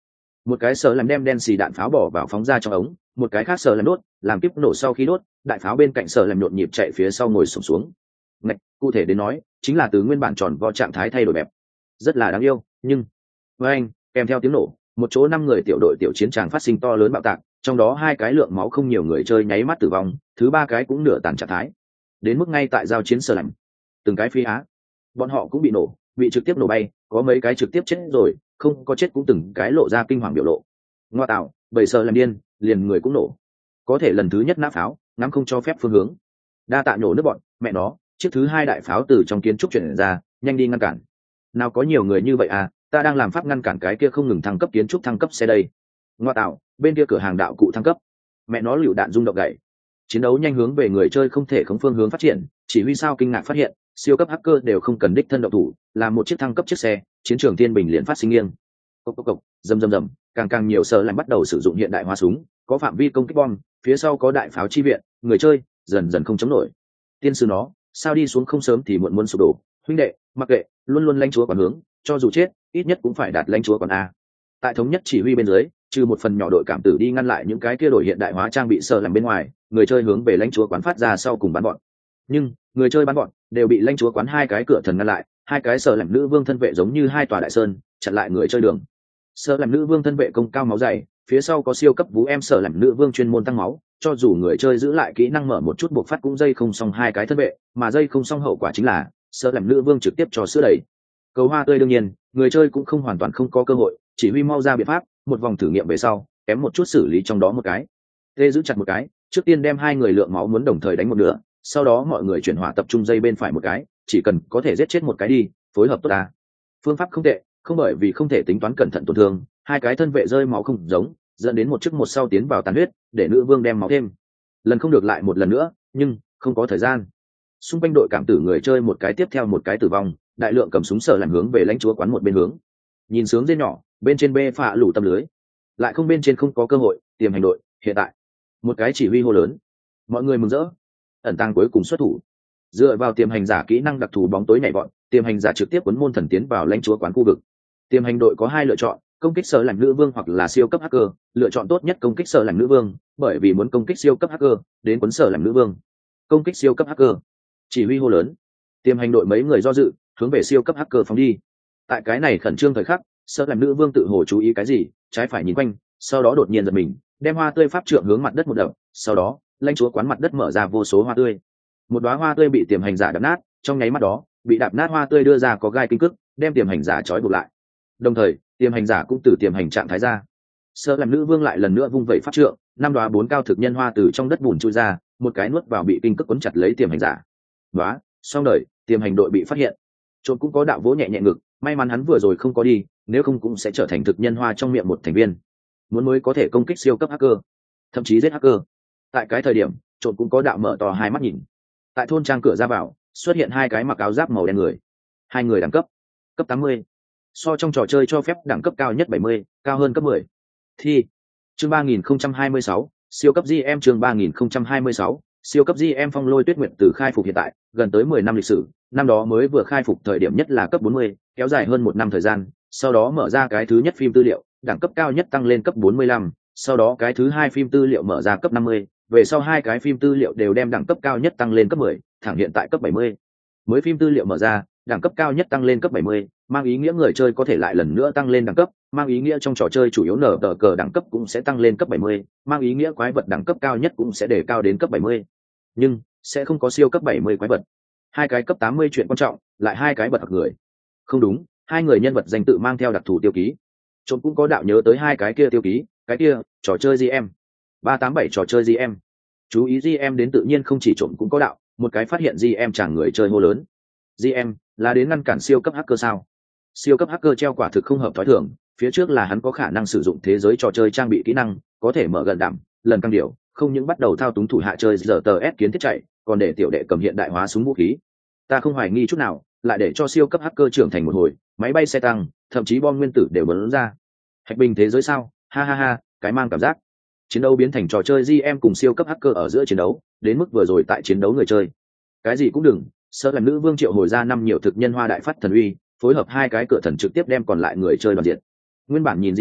Một cái sợ làm đem đen xì đạn pháo bỏ vào phóng ra trong ống, một cái khác sợ làm đốt, làm kiếp nổ sau khi đốt, đại pháo bên cạnh sợ làm nhộn nhịp chạy phía sau ngồi xổm xuống. Ngạch, cụ thể đến nói, chính là từ nguyên bản tròn vo trạng thái thay đổi bẹp. Rất là đáng yêu, nhưng với anh, kèm theo tiếng nổ, một chỗ năm người tiểu đội tiểu chiến tràng phát sinh to lớn bạo tạc, trong đó hai cái lượng máu không nhiều người chơi nháy mắt tử vong, thứ ba cái cũng nửa tàn trạng thái. Đến mức ngay tại giao chiến sợ làm, từng cái phi á, bọn họ cũng bị nổ, bị trực tiếp nổ bay, có mấy cái trực tiếp chết rồi, không có chết cũng từng cái lộ ra kinh hoàng biểu lộ. Ngoa tạo, bầy sợ làm điên, liền người cũng nổ. Có thể lần thứ nhất nã pháo, ngắm không cho phép phương hướng. Đa tạ nổ nước bọn, mẹ nó, chiếc thứ hai đại pháo từ trong kiến trúc chuyển ra, nhanh đi ngăn cản. Nào có nhiều người như vậy à, ta đang làm pháp ngăn cản cái kia không ngừng thăng cấp kiến trúc thăng cấp xe đây. Ngoa tạo, bên kia cửa hàng đạo cụ thăng cấp. Mẹ nó lựu đạn rung động gậy. Chiến đấu nhanh hướng về người chơi không thể không phương hướng phát triển, chỉ huy sao kinh ngạc phát hiện, siêu cấp hacker đều không cần đích thân động thủ, là một chiếc thăng cấp chiếc xe, chiến trường thiên bình liền phát sinh nghiêng. Cốc cốc cốc, rầm rầm rầm, càng càng nhiều sở lại bắt đầu sử dụng hiện đại hóa súng, có phạm vi công kích bom, phía sau có đại pháo chi viện, người chơi dần dần không chống nổi. Tiên sư nó, sao đi xuống không sớm thì muộn muốn sụp đổ, huynh đệ, mặc kệ, luôn luôn lãnh chúa quán hướng, cho dù chết, ít nhất cũng phải đạt lãnh chúa quán a. Tại thống nhất chỉ huy bên dưới, trừ một phần nhỏ đội cảm tử đi ngăn lại những cái kia đổi hiện đại hóa trang bị sở làm bên ngoài, người chơi hướng về lãnh chúa quán phát ra sau cùng bắn bọn. Nhưng người chơi bắn bọn đều bị lãnh chúa quán hai cái cửa thần ngăn lại, hai cái sở làm nữ vương thân vệ giống như hai tòa đại sơn, chặn lại người chơi đường. Sở làm nữ vương thân vệ công cao máu dày, phía sau có siêu cấp vũ em sở làm nữ vương chuyên môn tăng máu, cho dù người chơi giữ lại kỹ năng mở một chút buộc phát cũng dây không xong hai cái thân vệ, mà dây không xong hậu quả chính là sở làm nữ vương trực tiếp cho sữa đẩy. Cầu hoa tươi đương nhiên, người chơi cũng không hoàn toàn không có cơ hội, chỉ huy mau ra biện pháp, một vòng thử nghiệm về sau, kém một chút xử lý trong đó một cái. Tê giữ chặt một cái, trước tiên đem hai người lượng máu muốn đồng thời đánh một nửa, sau đó mọi người chuyển hỏa tập trung dây bên phải một cái, chỉ cần có thể giết chết một cái đi, phối hợp tốt ta. Phương pháp không tệ, không bởi vì không thể tính toán cẩn thận tổn thương, hai cái thân vệ rơi máu không giống, dẫn đến một chiếc một sau tiến vào tàn huyết, để nữ vương đem máu thêm. Lần không được lại một lần nữa, nhưng không có thời gian. Xung quanh đội cảm tử người chơi một cái tiếp theo một cái tử vong, đại lượng cầm súng sở làm hướng về lãnh chúa quán một bên hướng. Nhìn sướng dê nhỏ, bên trên bê phạ lủ tâm lưới, lại không bên trên không có cơ hội, tiềm hành đội, hiện tại. Một cái chỉ huy hô lớn. Mọi người mừng rỡ. Ẩn tàng cuối cùng xuất thủ. Dựa vào tiềm hành giả kỹ năng đặc thù bóng tối nhảy vọt, tiềm hành giả trực tiếp cuốn môn thần tiến vào lãnh chúa quán khu vực. Tiềm hành đội có hai lựa chọn, công kích sở làm nữ vương hoặc là siêu cấp hacker, lựa chọn tốt nhất công kích sở làm nữ vương, bởi vì muốn công kích siêu cấp hacker, đến cuốn sở làm nữ vương. Công kích siêu cấp hacker. Chỉ huy hô lớn. Tiềm hành đội mấy người do dự, hướng về siêu cấp hacker phóng đi. Tại cái này khẩn trương thời khắc, sở làm nữ vương tự hồ chú ý cái gì, trái phải nhìn quanh, sau đó đột nhiên giật mình, đem hoa tươi pháp trượng hướng mặt đất một đập, sau đó, lãnh chúa quán mặt đất mở ra vô số hoa tươi. Một đóa hoa tươi bị tiềm hành giả đập nát, trong nháy mắt đó, bị đạp nát hoa tươi đưa ra có gai kinh cức, đem tiềm hành giả trói buộc lại. Đồng thời, tiềm hành giả cũng từ tiềm hành trạng thái ra. Sở làm nữ vương lại lần nữa vung vẩy pháp trượng, năm đóa bốn cao thực nhân hoa từ trong đất bùn chui ra, một cái nuốt vào bị kinh cức cuốn chặt lấy tiềm hành giả. Đóa, xong đời, tiềm hành đội bị phát hiện. Trộm cũng có đạo vỗ nhẹ nhẹ ngực, may mắn hắn vừa rồi không có đi, nếu không cũng sẽ trở thành thực nhân hoa trong miệng một thành viên. Muốn mới có thể công kích siêu cấp hacker, thậm chí giết hacker. Tại cái thời điểm, trộm cũng có đạo mở to hai mắt nhìn. Tại thôn trang cửa ra vào, xuất hiện hai cái mặc áo giáp màu đen người. Hai người đẳng cấp, cấp tám mươi. So trong trò chơi cho phép đẳng cấp cao nhất bảy mươi, cao hơn cấp mười. Thi. Chương ba nghìn không trăm hai mươi sáu, siêu cấp giê em chương ba nghìn không trăm hai mươi sáu, siêu cấp giê em Phong Lôi Tuyết Nguyệt từ khai phục hiện tại, gần tới mười năm lịch sử, năm đó mới vừa khai phục thời điểm nhất là cấp bốn mươi, kéo dài hơn một năm thời gian, sau đó mở ra cái thứ nhất phim tư liệu, đẳng cấp cao nhất tăng lên cấp bốn mươi lăm, sau đó cái thứ hai phim tư liệu mở ra cấp năm mươi, về sau hai cái phim tư liệu đều đem đẳng cấp cao nhất tăng lên cấp mười, thẳng hiện tại cấp bảy mươi. Mới phim tư liệu mở ra, đẳng cấp cao nhất tăng lên cấp bảy mươi, mang ý nghĩa người chơi có thể lại lần nữa tăng lên đẳng cấp, mang ý nghĩa trong trò chơi chủ yếu nở tờ cờ đẳng cấp cũng sẽ tăng lên cấp bảy mươi, mang ý nghĩa quái vật đẳng cấp cao nhất cũng sẽ đề cao đến cấp bảy mươi. Nhưng sẽ không có siêu cấp bảy mươi quái vật. Hai cái cấp tám mươi chuyện quan trọng, lại hai cái bật học người. Không đúng, hai người nhân vật danh tự mang theo đặc thù tiêu ký. Trộm cũng có đạo nhớ tới hai cái kia tiêu ký, cái kia, trò chơi giê em. ba tám bảy trò chơi giê em. Chú ý giê em đến tự nhiên không chỉ trộm cũng có đạo, một cái phát hiện giê em chẳng người chơi hô lớn. giê em là đến ngăn cản siêu cấp hacker sao? Siêu cấp hacker treo quả thực không hợp thói thường, phía trước là hắn có khả năng sử dụng thế giới trò chơi trang bị kỹ năng, có thể mở gần đảm, lần căng điệu, không những bắt đầu thao túng thủ hạ chơi giờ tờ ép kiến thiết chạy, còn để tiểu đệ cầm hiện đại hóa súng vũ khí. Ta không hoài nghi chút nào, lại để cho siêu cấp hacker trưởng thành một hồi, máy bay xe tăng, thậm chí bom nguyên tử đều bắn ra. Hạch bình thế giới sao? Ha ha ha, cái mang cảm giác. Chiến đấu biến thành trò chơi giê em cùng siêu cấp hacker ở giữa chiến đấu, đến mức vừa rồi tại chiến đấu người chơi. Cái gì cũng đừng, sợ làm nữ vương triệu hồi ra năm nhiều thực nhân hoa đại phát thần uy, phối hợp hai cái cửa thần trực tiếp đem còn lại người chơi đoàn diện. Nguyên bản nhìn giê em,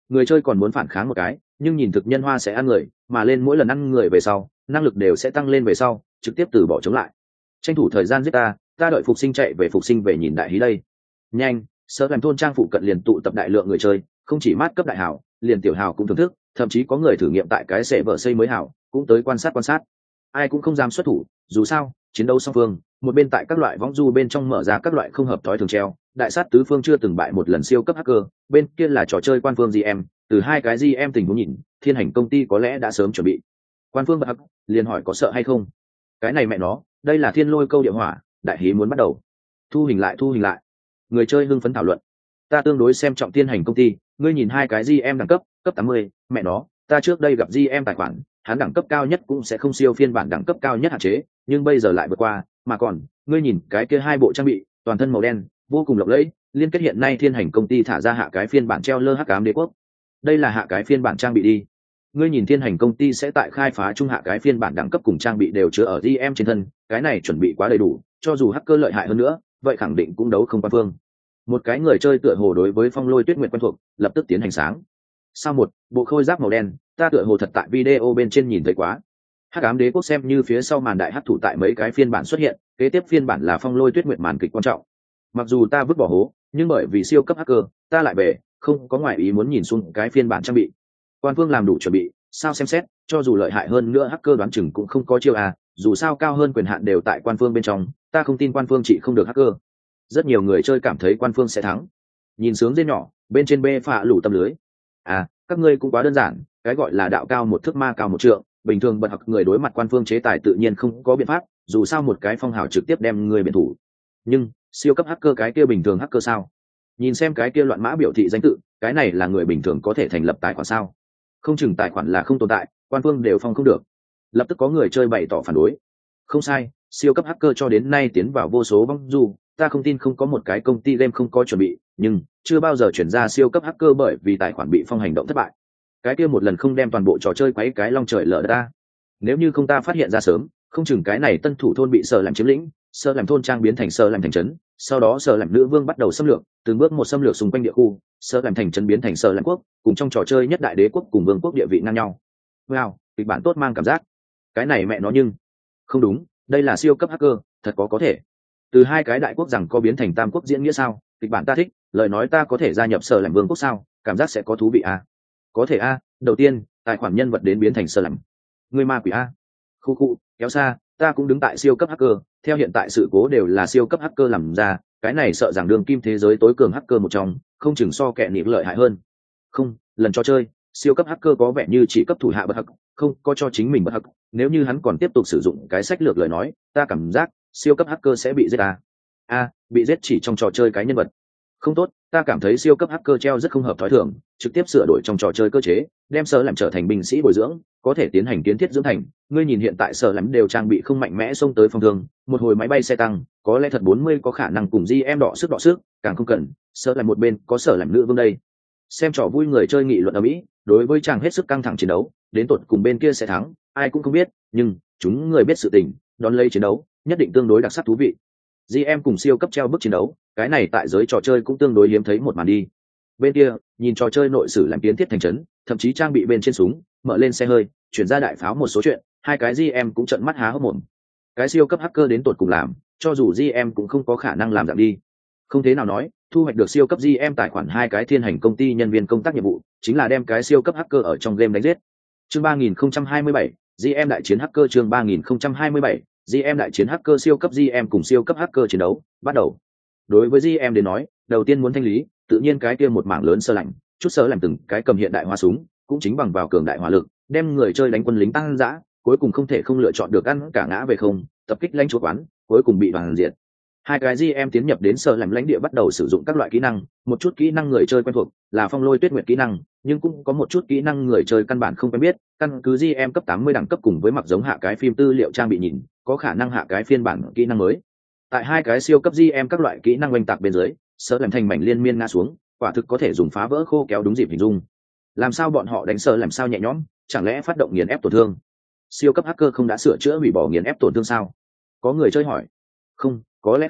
người chơi còn muốn phản kháng một cái, nhưng nhìn thực nhân hoa sẽ ăn người, mà lên mỗi lần ăn người về sau năng lực đều sẽ tăng lên về sau trực tiếp từ bỏ chống lại. Tranh thủ thời gian giết ta, ta đợi phục sinh chạy về phục sinh về nhìn đại hí đây. Nhanh, sợ làm thôn trang phụ cận liền tụ tập đại lượng người chơi, không chỉ mát cấp đại hảo, liền tiểu hảo cũng thưởng thức, thậm chí có người thử nghiệm tại cái xẻ vợ xây mới hảo cũng tới quan sát quan sát. Ai cũng không dám xuất thủ, dù sao chiến đấu song phương, một bên tại các loại võng du bên trong mở ra các loại không hợp thói thường treo, đại sát tứ phương chưa từng bại một lần siêu cấp hacker, bên kia là trò chơi quan phương giê em, từ hai cái giê em tình huống nhìn, Thiên Hành công ty có lẽ đã sớm chuẩn bị. Quan phương bật liền hỏi có sợ hay không? Cái này mẹ nó, đây là thiên lôi câu địa hỏa, đại hí muốn bắt đầu. Thu hình lại, thu hình lại. Người chơi hưng phấn thảo luận. Ta tương đối xem trọng Thiên Hành công ty, ngươi nhìn hai cái giê em đẳng cấp, cấp tám mươi, mẹ nó, ta trước đây gặp giê em tài khoản, hắn đẳng cấp cao nhất cũng sẽ không siêu phiên bản đẳng cấp cao nhất hạn chế, nhưng bây giờ lại vượt qua, mà còn, ngươi nhìn cái kia hai bộ trang bị, toàn thân màu đen, vô cùng lộng lẫy, liên kết hiện nay Thiên Hành công ty thả ra hạ cái phiên bản treo lơ hắc ám đế quốc. Đây là hạ cái phiên bản trang bị đi. Ngươi nhìn Thiên Hành công ty sẽ tại khai phá trung hạ cái phiên bản đẳng cấp cùng trang bị đều chứa ở giê em trên thân, cái này chuẩn bị quá đầy đủ, cho dù hacker lợi hại hơn nữa, vậy khẳng định cũng đấu không qua phương. Một cái người chơi tựa hồ đối với Phong Lôi Tuyết Nguyệt quen thuộc, lập tức tiến hành sáng. Sao một, bộ khôi giáp màu đen, ta tựa hồ thật tại video bên trên nhìn thấy quá. Hắc ám đế quốc xem như phía sau màn đại hắc thủ tại mấy cái phiên bản xuất hiện, kế tiếp phiên bản là Phong Lôi Tuyết Nguyệt màn kịch quan trọng. Mặc dù ta vứt bỏ hố, nhưng bởi vì siêu cấp hacker, ta lại về, không có ngoại ý muốn nhìn xuống cái phiên bản trang bị. Quan phương làm đủ chuẩn bị, sao xem xét, cho dù lợi hại hơn nữa hacker đoán chừng cũng không có chiêu à, dù sao cao hơn quyền hạn đều tại quan phương bên trong, ta không tin quan phương chỉ không được hacker. Rất nhiều người chơi cảm thấy quan phương sẽ thắng. Nhìn sướng dê nhỏ, bên trên bê phạ lủ tâm lưới. À, các ngươi cũng quá đơn giản, cái gọi là đạo cao một thước ma cao một trượng, bình thường bật học người đối mặt quan phương chế tài tự nhiên không có biện pháp, dù sao một cái phong hào trực tiếp đem người biện thủ. Nhưng, siêu cấp hacker cái kia bình thường hacker sao? Nhìn xem cái kia loạn mã biểu thị danh tự, cái này là người bình thường có thể thành lập tài khoản sao? Không chừng tài khoản là không tồn tại, quan phương đều phong không được. Lập tức có người chơi bày tỏ phản đối. Không sai, siêu cấp hacker cho đến nay tiến vào vô số vong du, ta không tin không có một cái công ty game không có chuẩn bị, nhưng chưa bao giờ chuyển ra siêu cấp hacker bởi vì tài khoản bị phong hành động thất bại. Cái kia một lần không đem toàn bộ trò chơi quấy cái long trời lở đất ta. Nếu như không ta phát hiện ra sớm, không chừng cái này tân thủ thôn bị sợ làm chiếm lĩnh, sợ làm thôn trang biến thành sợ làm thành trấn, sau đó sợ làm nữ vương bắt đầu xâm lược, từng bước một xâm lược xung quanh địa khu, sợ làm thành trấn biến thành sợ làm quốc, cùng trong trò chơi nhất đại đế quốc cùng vương quốc địa vị ngang nhau. Wow, kịch bản tốt mang cảm giác. Cái này mẹ nó nhưng không đúng, đây là siêu cấp hacker, thật có có thể. Từ hai cái đại quốc rằng có biến thành tam quốc diễn nghĩa sao? Kịch bản ta thích, lời nói ta có thể gia nhập sở làm vương quốc sao? Cảm giác sẽ có thú vị à? Có thể a, à, đầu tiên, tài khoản nhân vật đến biến thành sở làm. Người ma quỷ a. À. Khu khu, kéo xa, ta cũng đứng tại siêu cấp hacker, theo hiện tại sự cố đều là siêu cấp hacker làm ra, cái này sợ rằng đường kim thế giới tối cường hacker một trong, không chừng so kẻ nịp lợi hại hơn. Không, lần cho chơi, siêu cấp hacker có vẻ như chỉ cấp thủ hạ bất hắc, không có cho chính mình bất hắc, nếu như hắn còn tiếp tục sử dụng cái sách lược lời nói, ta cảm giác siêu cấp hacker sẽ bị giết à. A, bị giết chỉ trong trò chơi cái nhân vật. Không tốt, ta cảm thấy siêu cấp hacker treo rất không hợp thói thường, trực tiếp sửa đổi trong trò chơi cơ chế, đem sở làm trở thành binh sĩ bồi dưỡng, có thể tiến hành kiến thiết dưỡng thành. Ngươi nhìn hiện tại sở làm đều trang bị không mạnh mẽ xông tới phòng thương, một hồi máy bay xe tăng, có lẽ thật bốn mươi có khả năng cùng di em đọ sức đọ sức, càng không cần, sở làm một bên có sở làm nữ vương đây. Xem trò vui người chơi nghị luận ở mỹ, đối với chàng hết sức căng thẳng chiến đấu, đến tột cùng bên kia sẽ thắng, ai cũng không biết, nhưng chúng người biết sự tình, đón lấy chiến đấu, nhất định tương đối đặc sắc thú vị. giê em cùng siêu cấp treo bức chiến đấu, cái này tại giới trò chơi cũng tương đối hiếm thấy một màn đi. Bên kia, nhìn trò chơi nội sử làm kiến thiết thành trấn, thậm chí trang bị bên trên súng, mở lên xe hơi, chuyển ra đại pháo một số chuyện, hai cái giê em cũng trợn mắt há hốc mồm. Cái siêu cấp hacker đến tột cùng làm, cho dù giê em cũng không có khả năng làm dạng đi. Không thế nào nói, thu hoạch được siêu cấp giê em tài khoản hai cái thiên hành công ty nhân viên công tác nhiệm vụ, chính là đem cái siêu cấp hacker ở trong game đánh giết. Chương ba nghìn không trăm hai mươi bảy, giê em đại chiến hacker chương ba nghìn không trăm hai mươi bảy, giê em đại chiến hacker siêu cấp giê em cùng siêu cấp hacker chiến đấu, bắt đầu. Đối với giê em đến nói, đầu tiên muốn thanh lý, tự nhiên cái kia một mảng lớn sơ lạnh, chút sơ làm từng cái cầm hiện đại hóa súng, cũng chính bằng vào cường đại hỏa lực, đem người chơi đánh quân lính tăng dã, cuối cùng không thể không lựa chọn được ăn cả ngã về không, tập kích lãnh chúa quán, cuối cùng bị đoàn diệt. Hai cái giê em tiến nhập đến sơ làm lãnh địa bắt đầu sử dụng các loại kỹ năng, một chút kỹ năng người chơi quen thuộc, là Phong Lôi Tuyết Nguyệt kỹ năng, nhưng cũng có một chút kỹ năng người chơi căn bản không quen biết, căn cứ giê em cấp tám mươi đẳng cấp cùng với mặc giống hạ cái phim tư liệu trang bị nhìn, có khả năng hạ cái phiên bản kỹ năng mới. Tại hai cái siêu cấp giê em các loại kỹ năng oanh tạc bên dưới, sơ làm thành mảnh liên miên ngã xuống, quả thực có thể dùng phá vỡ khô kéo đúng dịp hình dung. Làm sao bọn họ đánh sơ làm sao nhẹ nhõm, chẳng lẽ phát động nghiền ép tổn thương? Siêu cấp hacker không đã sửa chữa hủy bỏ nghiền ép tổn thương sao? Có người chơi hỏi. Không, có lẽ không,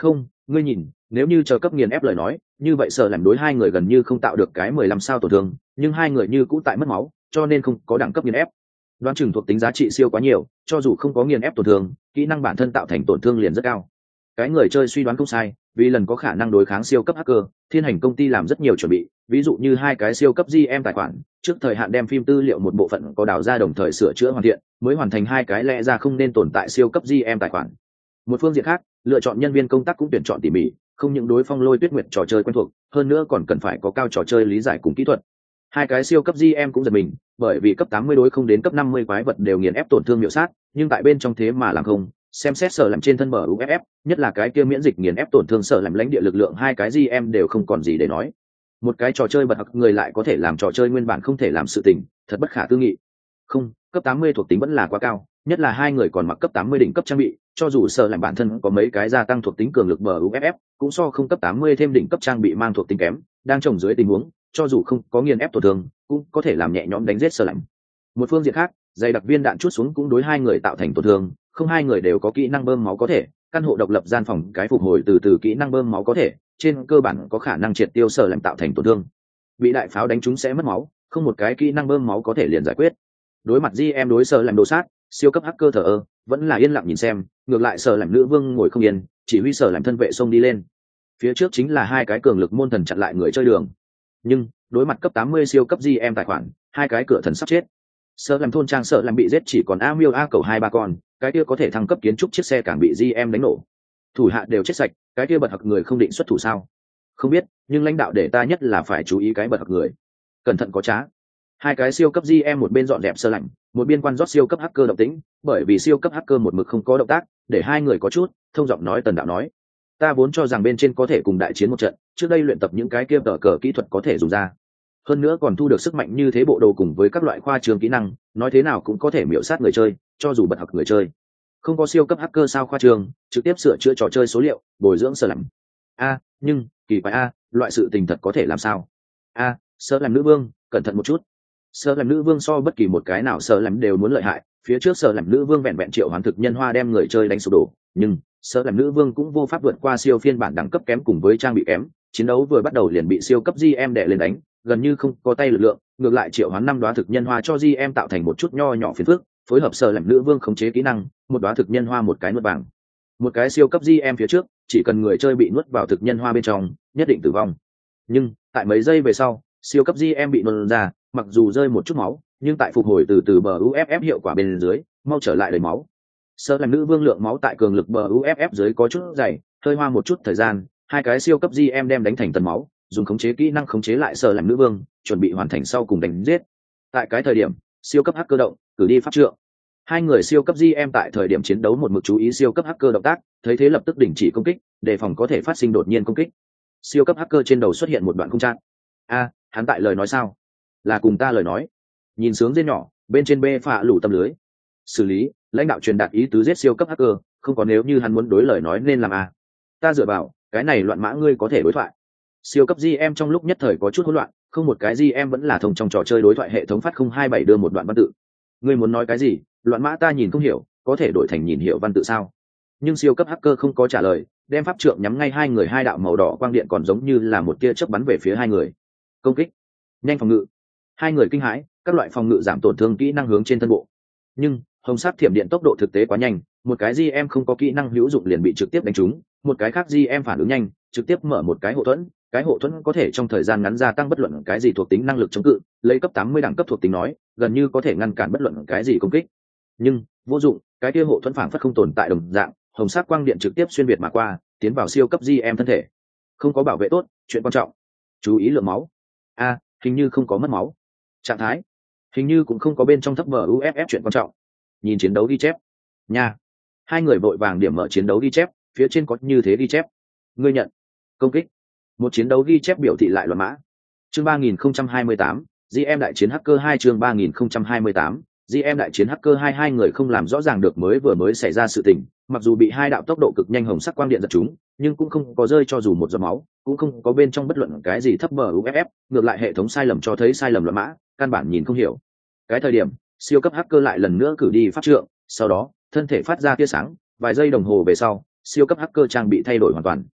Ngươi nhìn, nếu như chờ cấp nghiền ép lời nói, như vậy sợ làm đối hai người gần như không tạo được cái mười lăm sao tổn thương, nhưng hai người như cũ tại mất máu, cho nên không có đẳng cấp nghiền ép. Đoán chừng thuộc tính giá trị siêu quá nhiều, cho dù không có nghiền ép tổn thương, kỹ năng bản thân tạo thành tổn thương liền rất cao. Cái người chơi suy đoán không sai, vì lần có khả năng đối kháng siêu cấp hacker, Thiên Hành công ty làm rất nhiều chuẩn bị, ví dụ như hai cái siêu cấp giê em tài khoản, trước thời hạn đem phim tư liệu một bộ phận có đào ra đồng thời sửa chữa hoàn thiện, mới hoàn thành hai cái lẽ ra không nên tồn tại siêu cấp giê em tài khoản. Một phương diện khác, lựa chọn nhân viên công tác cũng tuyển chọn tỉ mỉ, không những đối Phong Lôi Tuyết Nguyệt trò chơi quen thuộc, hơn nữa còn cần phải có cao trò chơi lý giải cùng kỹ thuật. Hai cái siêu cấp giê em cũng giật mình, bởi vì cấp tám mươi đối không đến cấp năm mươi quái vật đều nghiền ép tổn thương miểu sát, nhưng tại bên trong thế mà làm không, xem xét sở làm trên thân bờ u ép ép, nhất là cái kia miễn dịch nghiền ép tổn thương sở làm lãnh địa lực lượng, hai cái giê em đều không còn gì để nói. Một cái trò chơi bật học người lại có thể làm trò chơi nguyên bản không thể làm sự tình, thật bất khả tư nghị. Không, cấp tám mươi thuộc tính vẫn là quá cao, nhất là hai người còn mặc cấp tám mươi đỉnh cấp trang bị, cho dù sở làm bản thân có mấy cái gia tăng thuộc tính cường lực bờ u ép ép, cũng so không cấp tám mươi thêm đỉnh cấp trang bị mang thuộc tính kém, đang trồng dưới tình huống, cho dù không có nghiền ép tổn thương, cũng có thể làm nhẹ nhõm đánh giết sở làm. Một phương diện khác, dày đặc viên đạn chút xuống cũng đối hai người tạo thành tổn thương, không hai người đều có kỹ năng bơm máu có thể, căn hộ độc lập gian phòng cái phục hồi từ từ kỹ năng bơm máu có thể, trên cơ bản có khả năng triệt tiêu sở làm tạo thành tổn thương. Bị đại pháo đánh trúng sẽ mất máu, không một cái kỹ năng bơm máu có thể liền giải quyết. Đối mặt giê em đối sở làm đồ sát, siêu cấp hacker thờ ơ, vẫn là yên lặng nhìn xem, ngược lại sở làm nữ vương ngồi không yên, chỉ huy sở làm thân vệ xông đi lên. Phía trước chính là hai cái cường lực môn thần chặn lại người chơi đường. Nhưng đối mặt cấp tám mươi siêu cấp giê em tài khoản, hai cái cửa thần sắp chết. Sở làm thôn trang sợ làm bị giết chỉ còn a miêu a cầu hai ba con, cái kia có thể thăng cấp kiến trúc chiếc xe càng bị giê em đánh nổ. Thủ hạ đều chết sạch, cái kia bật học người không định xuất thủ sao? Không biết, nhưng lãnh đạo để ta nhất là phải chú ý cái bật học người. Cẩn thận có trá. Hai cái siêu cấp giê em một bên dọn dẹp sơ lạnh, một biên quan rót siêu cấp hacker động tĩnh, bởi vì siêu cấp hacker một mực không có động tác, để hai người có chút thông giọng nói tần đạo nói. Ta vốn cho rằng bên trên có thể cùng đại chiến một trận, trước đây luyện tập những cái kia tờ cờ kỹ thuật có thể dùng ra. Hơn nữa còn thu được sức mạnh như thế bộ đồ cùng với các loại khoa trường kỹ năng, nói thế nào cũng có thể miểu sát người chơi, cho dù bật học người chơi. Không có siêu cấp hacker sao khoa trường, trực tiếp sửa chữa trò chơi số liệu, bồi dưỡng sơ lạnh. A, nhưng kỳ quái a, loại sự tình thật có thể làm sao? A, sơ làm nữ vương, cẩn thận một chút. Sơ làm nữ vương so bất kỳ một cái nào sơ làm đều muốn lợi hại, phía trước sơ làm nữ vương vẹn vẹn triệu hoán thực nhân hoa đem người chơi đánh sụp đổ, nhưng sơ làm nữ vương cũng vô pháp vượt qua siêu phiên bản đẳng cấp kém cùng với trang bị kém, chiến đấu vừa bắt đầu liền bị siêu cấp giê em đè lên đánh, gần như không có tay lực lượng, ngược lại triệu hoán năm đóa thực nhân hoa cho giê em tạo thành một chút nho nhỏ phiền phức, phối hợp sơ làm nữ vương khống chế kỹ năng, một đóa thực nhân hoa một cái nuốt vàng. Một cái siêu cấp giê em phía trước, chỉ cần người chơi bị nuốt vào thực nhân hoa bên trong, nhất định tử vong. Nhưng tại mấy giây về sau, siêu cấp giê em bị nôn ra, mặc dù rơi một chút máu, nhưng tại phục hồi từ từ bờ u ép ép hiệu quả bên dưới, mau trở lại đầy máu. Sơ làm nữ vương lượng máu tại cường lực bờ u ép ép dưới có chút dày, hơi hoa một chút thời gian, hai cái siêu cấp giê em đem đánh thành tần máu, dùng khống chế kỹ năng khống chế lại sơ làm nữ vương, chuẩn bị hoàn thành sau cùng đánh giết. Tại cái thời điểm, siêu cấp hacker động, cử đi pháp trượng. Hai người siêu cấp giê em tại thời điểm chiến đấu một mực chú ý siêu cấp hacker động tác, thấy thế lập tức đình chỉ công kích, đề phòng có thể phát sinh đột nhiên công kích. Siêu cấp hacker trên đầu xuất hiện một đoạn không trạng. A, hắn tại lời nói sao? Là cùng ta lời nói. Nhìn sướng dên nhỏ, bên trên bê phạ lủ tâm lưới. Xử lý, lãnh đạo truyền đạt ý tứ giết siêu cấp hacker, không có nếu như hắn muốn đối lời nói nên làm a. Ta dựa vào, cái này loạn mã ngươi có thể đối thoại. Siêu cấp giê em trong lúc nhất thời có chút hỗn loạn, không một cái giê em vẫn là thông trong trò chơi đối thoại hệ thống phát không hai bảy đưa một đoạn văn tự. Ngươi muốn nói cái gì? Loạn mã ta nhìn không hiểu, có thể đổi thành nhìn hiểu văn tự sao? Nhưng siêu cấp hacker không có trả lời, đem pháp trượng nhắm ngay hai người, hai đạo màu đỏ quang điện còn giống như là một tia chớp bắn về phía hai người. Công kích, nhanh phòng ngự. Hai người kinh hãi, các loại phòng ngự giảm tổn thương kỹ năng hướng trên thân bộ. Nhưng hồng sắc thiểm điện tốc độ thực tế quá nhanh, một cái giê em không có kỹ năng hữu dụng liền bị trực tiếp đánh trúng, một cái khác giê em phản ứng nhanh, trực tiếp mở một cái hộ thuẫn, cái hộ thuẫn có thể trong thời gian ngắn gia tăng bất luận cái gì thuộc tính năng lực chống cự, lấy cấp tám mươi đẳng cấp thuộc tính nói, gần như có thể ngăn cản bất luận cái gì công kích. Nhưng vô dụng, cái kia hộ thuẫn phảng phất không tồn tại đồng dạng, hồng sắc quang điện trực tiếp xuyên việt mà qua, tiến vào siêu cấp giê em thân thể. Không có bảo vệ tốt, chuyện quan trọng. Chú ý lượng máu. A, hình như không có mất máu. Trạng thái, hình như cũng không có bên trong thấp bờ u ép ép chuyện quan trọng. Nhìn chiến đấu ghi chép. Nha. Hai người vội vàng điểm mở chiến đấu ghi chép, phía trên có như thế ghi chép. Ngươi nhận. Công kích. Một chiến đấu ghi chép biểu thị lại loạn mã. Chương ba nghìn không trăm hai mươi tám, giê em đại chiến hacker hai chương ba nghìn không trăm hai mươi tám, giê em đại chiến hacker hai hai người không làm rõ ràng được mới vừa mới xảy ra sự tình, mặc dù bị hai đạo tốc độ cực nhanh hồng sắc quang điện giật chúng, nhưng cũng không có rơi cho dù một giọt máu, cũng không có bên trong bất luận cái gì thấp bờ u ép ép, ngược lại hệ thống sai lầm cho thấy sai lầm loạn mã, căn bản nhìn không hiểu. Cái thời điểm, siêu cấp hacker lại lần nữa cử đi pháp trượng, sau đó, thân thể phát ra tia sáng, vài giây đồng hồ về sau, siêu cấp hacker trang bị thay đổi hoàn toàn.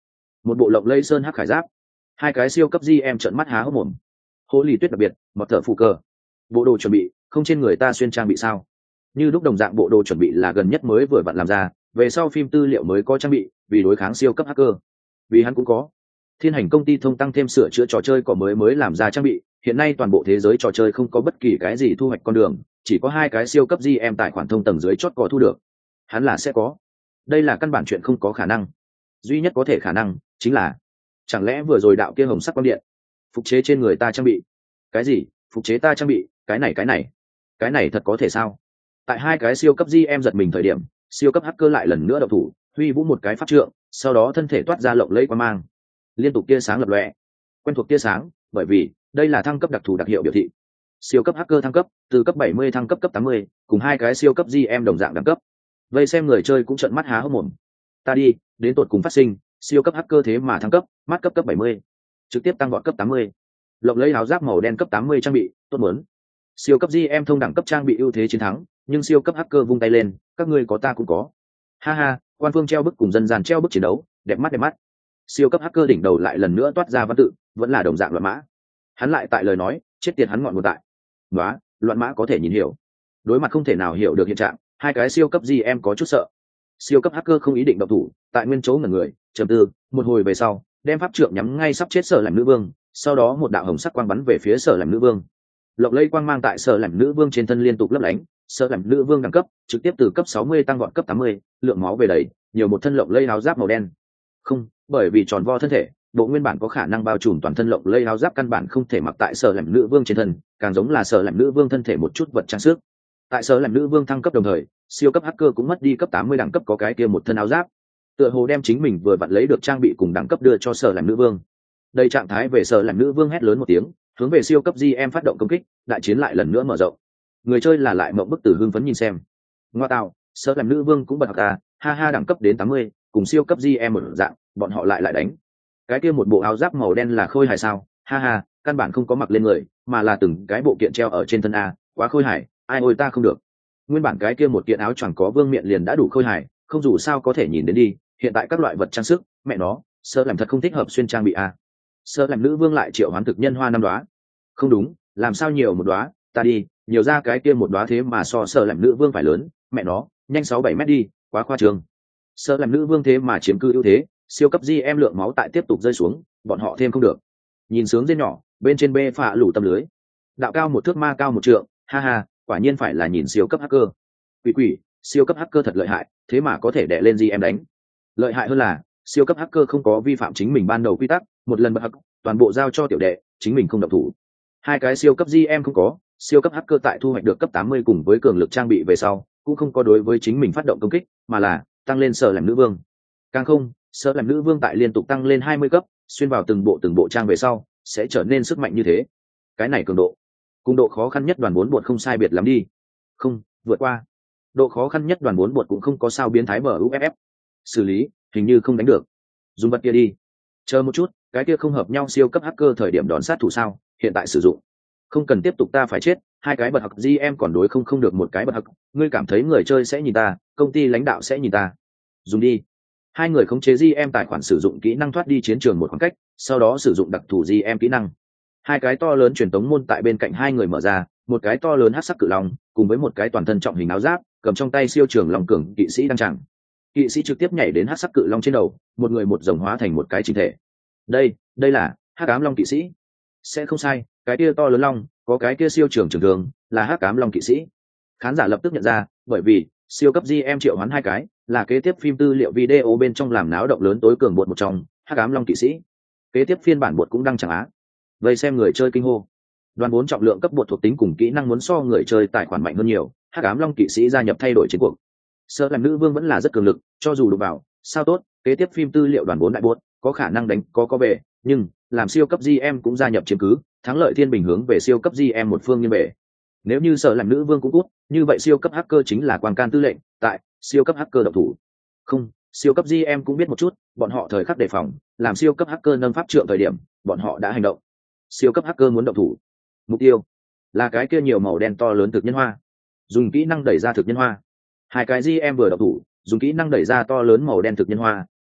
một bộ lộng lây sơn hắc khải giáp, hai cái siêu cấp gm trợn mắt há hốc mồm. Hố lì tuyết đặc biệt mọt thở phụ cơ, bộ đồ chuẩn bị không trên người ta xuyên trang bị sao? Như lúc đồng dạng bộ đồ chuẩn bị là gần nhất mới vừa vặn làm ra, về sau phim tư liệu mới có trang bị vì đối kháng siêu cấp hacker. Vì hắn cũng có. Thiên hành công ty thông tăng thêm sửa chữa trò chơi có mới mới làm ra trang bị, hiện nay toàn bộ thế giới trò chơi không có bất kỳ cái gì thu hoạch con đường, chỉ có hai cái siêu cấp gm tài khoản thông tầng dưới chót có thu được. Hắn là sẽ có. Đây là căn bản chuyện không có khả năng. Duy nhất có thể khả năng chính là chẳng lẽ vừa rồi đạo kia hồng sắc quang điện phục chế trên người ta trang bị. Cái gì? Phục chế ta trang bị? Cái này cái này cái này thật có thể sao? Tại hai cái siêu cấp gm giật mình thời điểm, siêu cấp hacker lại lần nữa động thủ, huy vũ một cái pháp trượng, sau đó thân thể toát ra lộng lẫy quang mang, liên tục tia sáng lập lòe. Quen thuộc tia sáng, bởi vì đây là thăng cấp đặc thù đặc hiệu biểu thị. Siêu cấp hacker thăng cấp từ cấp bảy mươi thăng cấp cấp tám mươi, cùng hai cái siêu cấp gm đồng dạng đẳng cấp. Vây xem người chơi cũng trợn mắt há hốc mồm. Ta đi, đến tột cùng phát sinh, siêu cấp hacker thế mà thăng cấp, mắt cấp cấp bảy mươi, trực tiếp tăng vọt cấp tám mươi. Lộng lẫy áo giáp màu đen cấp tám mươi trang bị, tốt muốn. Siêu cấp gm thông đẳng cấp trang bị ưu thế chiến thắng, nhưng siêu cấp hacker vung tay lên, các ngươi có ta cũng có. Ha ha, quan phương treo bức cùng dân gian treo bức chiến đấu, đẹp mắt đẹp mắt. Siêu cấp hacker đỉnh đầu lại lần nữa toát ra văn tự, vẫn là đồng dạng loạn mã. Hắn lại tại lời nói, chết tiệt hắn ngọn nguồn tại. Nóa, loạn mã có thể nhìn hiểu. Đối mặt không thể nào hiểu được hiện trạng, hai cái siêu cấp gm có chút sợ. Siêu cấp hacker không ý định động thủ, tại nguyên chỗ ngẩn người, trầm tư, một hồi về sau, đem pháp trượng nhắm ngay sắp chết Sở Làm Nữ Vương, sau đó một đạo hồng sắc quang bắn về phía Sở Làm Nữ Vương. Lộng lẫy quang mang tại Sở Làm Nữ Vương trên thân liên tục lấp lánh, Sở Làm Nữ Vương đẳng cấp trực tiếp từ cấp sáu mươi tăng vọt cấp tám mươi, lượng máu về đầy, nhiều một thân lộng lẫy áo giáp màu đen. Không, bởi vì tròn vo thân thể, bộ nguyên bản có khả năng bao trùm toàn thân lộng lẫy áo giáp căn bản không thể mặc tại Sở Làm Nữ Vương trên thân, càng giống là Sở Làm Nữ Vương thân thể một chút vật trang sức. Tại Sở Làm Nữ Vương thăng cấp đồng thời, siêu cấp hacker cũng mất đi cấp tám mươi đẳng cấp có cái kia một thân áo giáp, tựa hồ đem chính mình vừa vặn lấy được trang bị cùng đẳng cấp đưa cho Sở Làm Nữ Vương. Đây trạng thái về Sở Làm Nữ Vương hét lớn một tiếng, hướng về siêu cấp gm phát động công kích, đại chiến lại lần nữa mở rộng. Người chơi là lại mộng bức tử hưng phấn nhìn xem. Ngoa tạo, Sở Làm Nữ Vương cũng bật học ta, ha ha đẳng cấp đến tám mươi, cùng siêu cấp gm một dạng, bọn họ lại lại đánh. Cái kia một bộ áo giáp màu đen là khôi hài sao? Ha ha, căn bản không có mặc lên người, mà là từng cái bộ kiện treo ở trên thân a, quá khôi hài, ai ôi ta không được. Nguyên bản cái kia một kiện áo choàng có vương miện liền đã đủ khôi hài, không dù sao có thể nhìn đến đi, hiện tại các loại vật trang sức, mẹ nó, Sở Làm thật không thích hợp xuyên trang bị a. Sở Làm Nữ Vương lại triệu hoán thực nhân hoa năm đóa. Không đúng, làm sao nhiều một đóa, ta đi, nhiều ra cái kia một đóa thế mà so Sở Làm Nữ Vương phải lớn, mẹ nó, nhanh sáu bảy mét đi, quá khoa trương. Sở Làm Nữ Vương thế mà chiếm cư ưu thế, siêu cấp gm lượng máu tại tiếp tục rơi xuống, bọn họ thêm không được. Nhìn sướng dên nhỏ, bên trên bê phạ lủ tâm lưới. Đạo cao một thước ma cao một trượng, ha ha, quả nhiên phải là nhìn siêu cấp hacker. Quỷ quỷ, siêu cấp hacker thật lợi hại, thế mà có thể đè lên gm đánh. Lợi hại hơn là, siêu cấp hacker không có vi phạm chính mình ban đầu quy tắc, một lần bật hack, toàn bộ giao cho tiểu đệ, chính mình không động thủ. Hai cái siêu cấp gm không có, siêu cấp hacker tại thu hoạch được cấp tám mươi cùng với cường lực trang bị về sau, cũng không có đối với chính mình phát động công kích, mà là tăng lên Sở Làm Nữ Vương. Càng không, Sở Làm Nữ Vương tại liên tục tăng lên hai mươi cấp, xuyên vào từng bộ từng bộ trang về sau, sẽ trở nên sức mạnh như thế. Cái này cường độ, cùng độ khó khăn nhất đoàn bốn bột không sai biệt lắm đi. Không, vượt qua. Độ khó khăn nhất đoàn bốn bột cũng không có sao biến thái bờ u ép ép. Xử lý, hình như không đánh được. Dùng vật kia đi. Chờ một chút, cái kia không hợp nhau siêu cấp hacker thời điểm đón sát thủ sao, hiện tại sử dụng. Không cần tiếp tục ta phải chết, hai cái bật học gm còn đối không không được một cái bật học, ngươi cảm thấy người chơi sẽ nhìn ta, công ty lãnh đạo sẽ nhìn ta. Dùng đi. Hai người khống chế gm tài khoản sử dụng kỹ năng thoát đi chiến trường một khoảng cách, sau đó sử dụng đặc thù gm kỹ năng. Hai cái to lớn truyền tống môn tại bên cạnh hai người mở ra, một cái to lớn hắc sắc cự long, cùng với một cái toàn thân trọng hình áo giáp, cầm trong tay siêu trường long cường kỵ sĩ đang chẳng. Kỵ sĩ trực tiếp nhảy đến hắc sắc cự long trên đầu, một người một rồng hóa thành một cái chính thể. Đây, đây là hắc ám long kỵ sĩ. Sẽ không sai, cái kia to lớn long, có cái kia siêu trường trường thường, là hắc ám long kỵ sĩ. Khán giả lập tức nhận ra, bởi vì siêu cấp gm triệu hoán hai cái, là kế tiếp phim tư liệu video bên trong làm náo động lớn tối cường bột một trong, hắc ám long kỵ sĩ. Kế tiếp phiên bản bột cũng đăng chẳng á. Vậy xem người chơi kinh hô. Đoàn bốn trọng lượng cấp bột thuộc tính cùng kỹ năng muốn so người chơi tài khoản mạnh hơn nhiều, hắc ám long kỵ sĩ gia nhập thay đổi chiến cuộc. Sở Làm Nữ Vương vẫn là rất cường lực, cho dù đụng vào, sao tốt, kế tiếp phim tư liệu đoàn bốn đại bột, có khả năng đánh có có về, nhưng làm siêu cấp gm cũng gia nhập chiếm cứ, thắng lợi thiên bình hướng về siêu cấp gm một phương như bể. Nếu như Sở Làm Nữ Vương cũng cút, như vậy siêu cấp hacker chính là Quang Can tư lệnh, tại siêu cấp hacker độc thủ. Không, siêu cấp gm cũng biết một chút, bọn họ thời khắc đề phòng, làm siêu cấp hacker nâng pháp trượng thời điểm, bọn họ đã hành động. Siêu cấp hacker muốn động thủ, mục tiêu là cái kia nhiều màu đen to lớn thực nhân hoa, dùng kỹ năng đẩy ra thực nhân hoa. Hai cái gm vừa động thủ, dùng kỹ năng đẩy ra to lớn màu đen thực nhân hoa,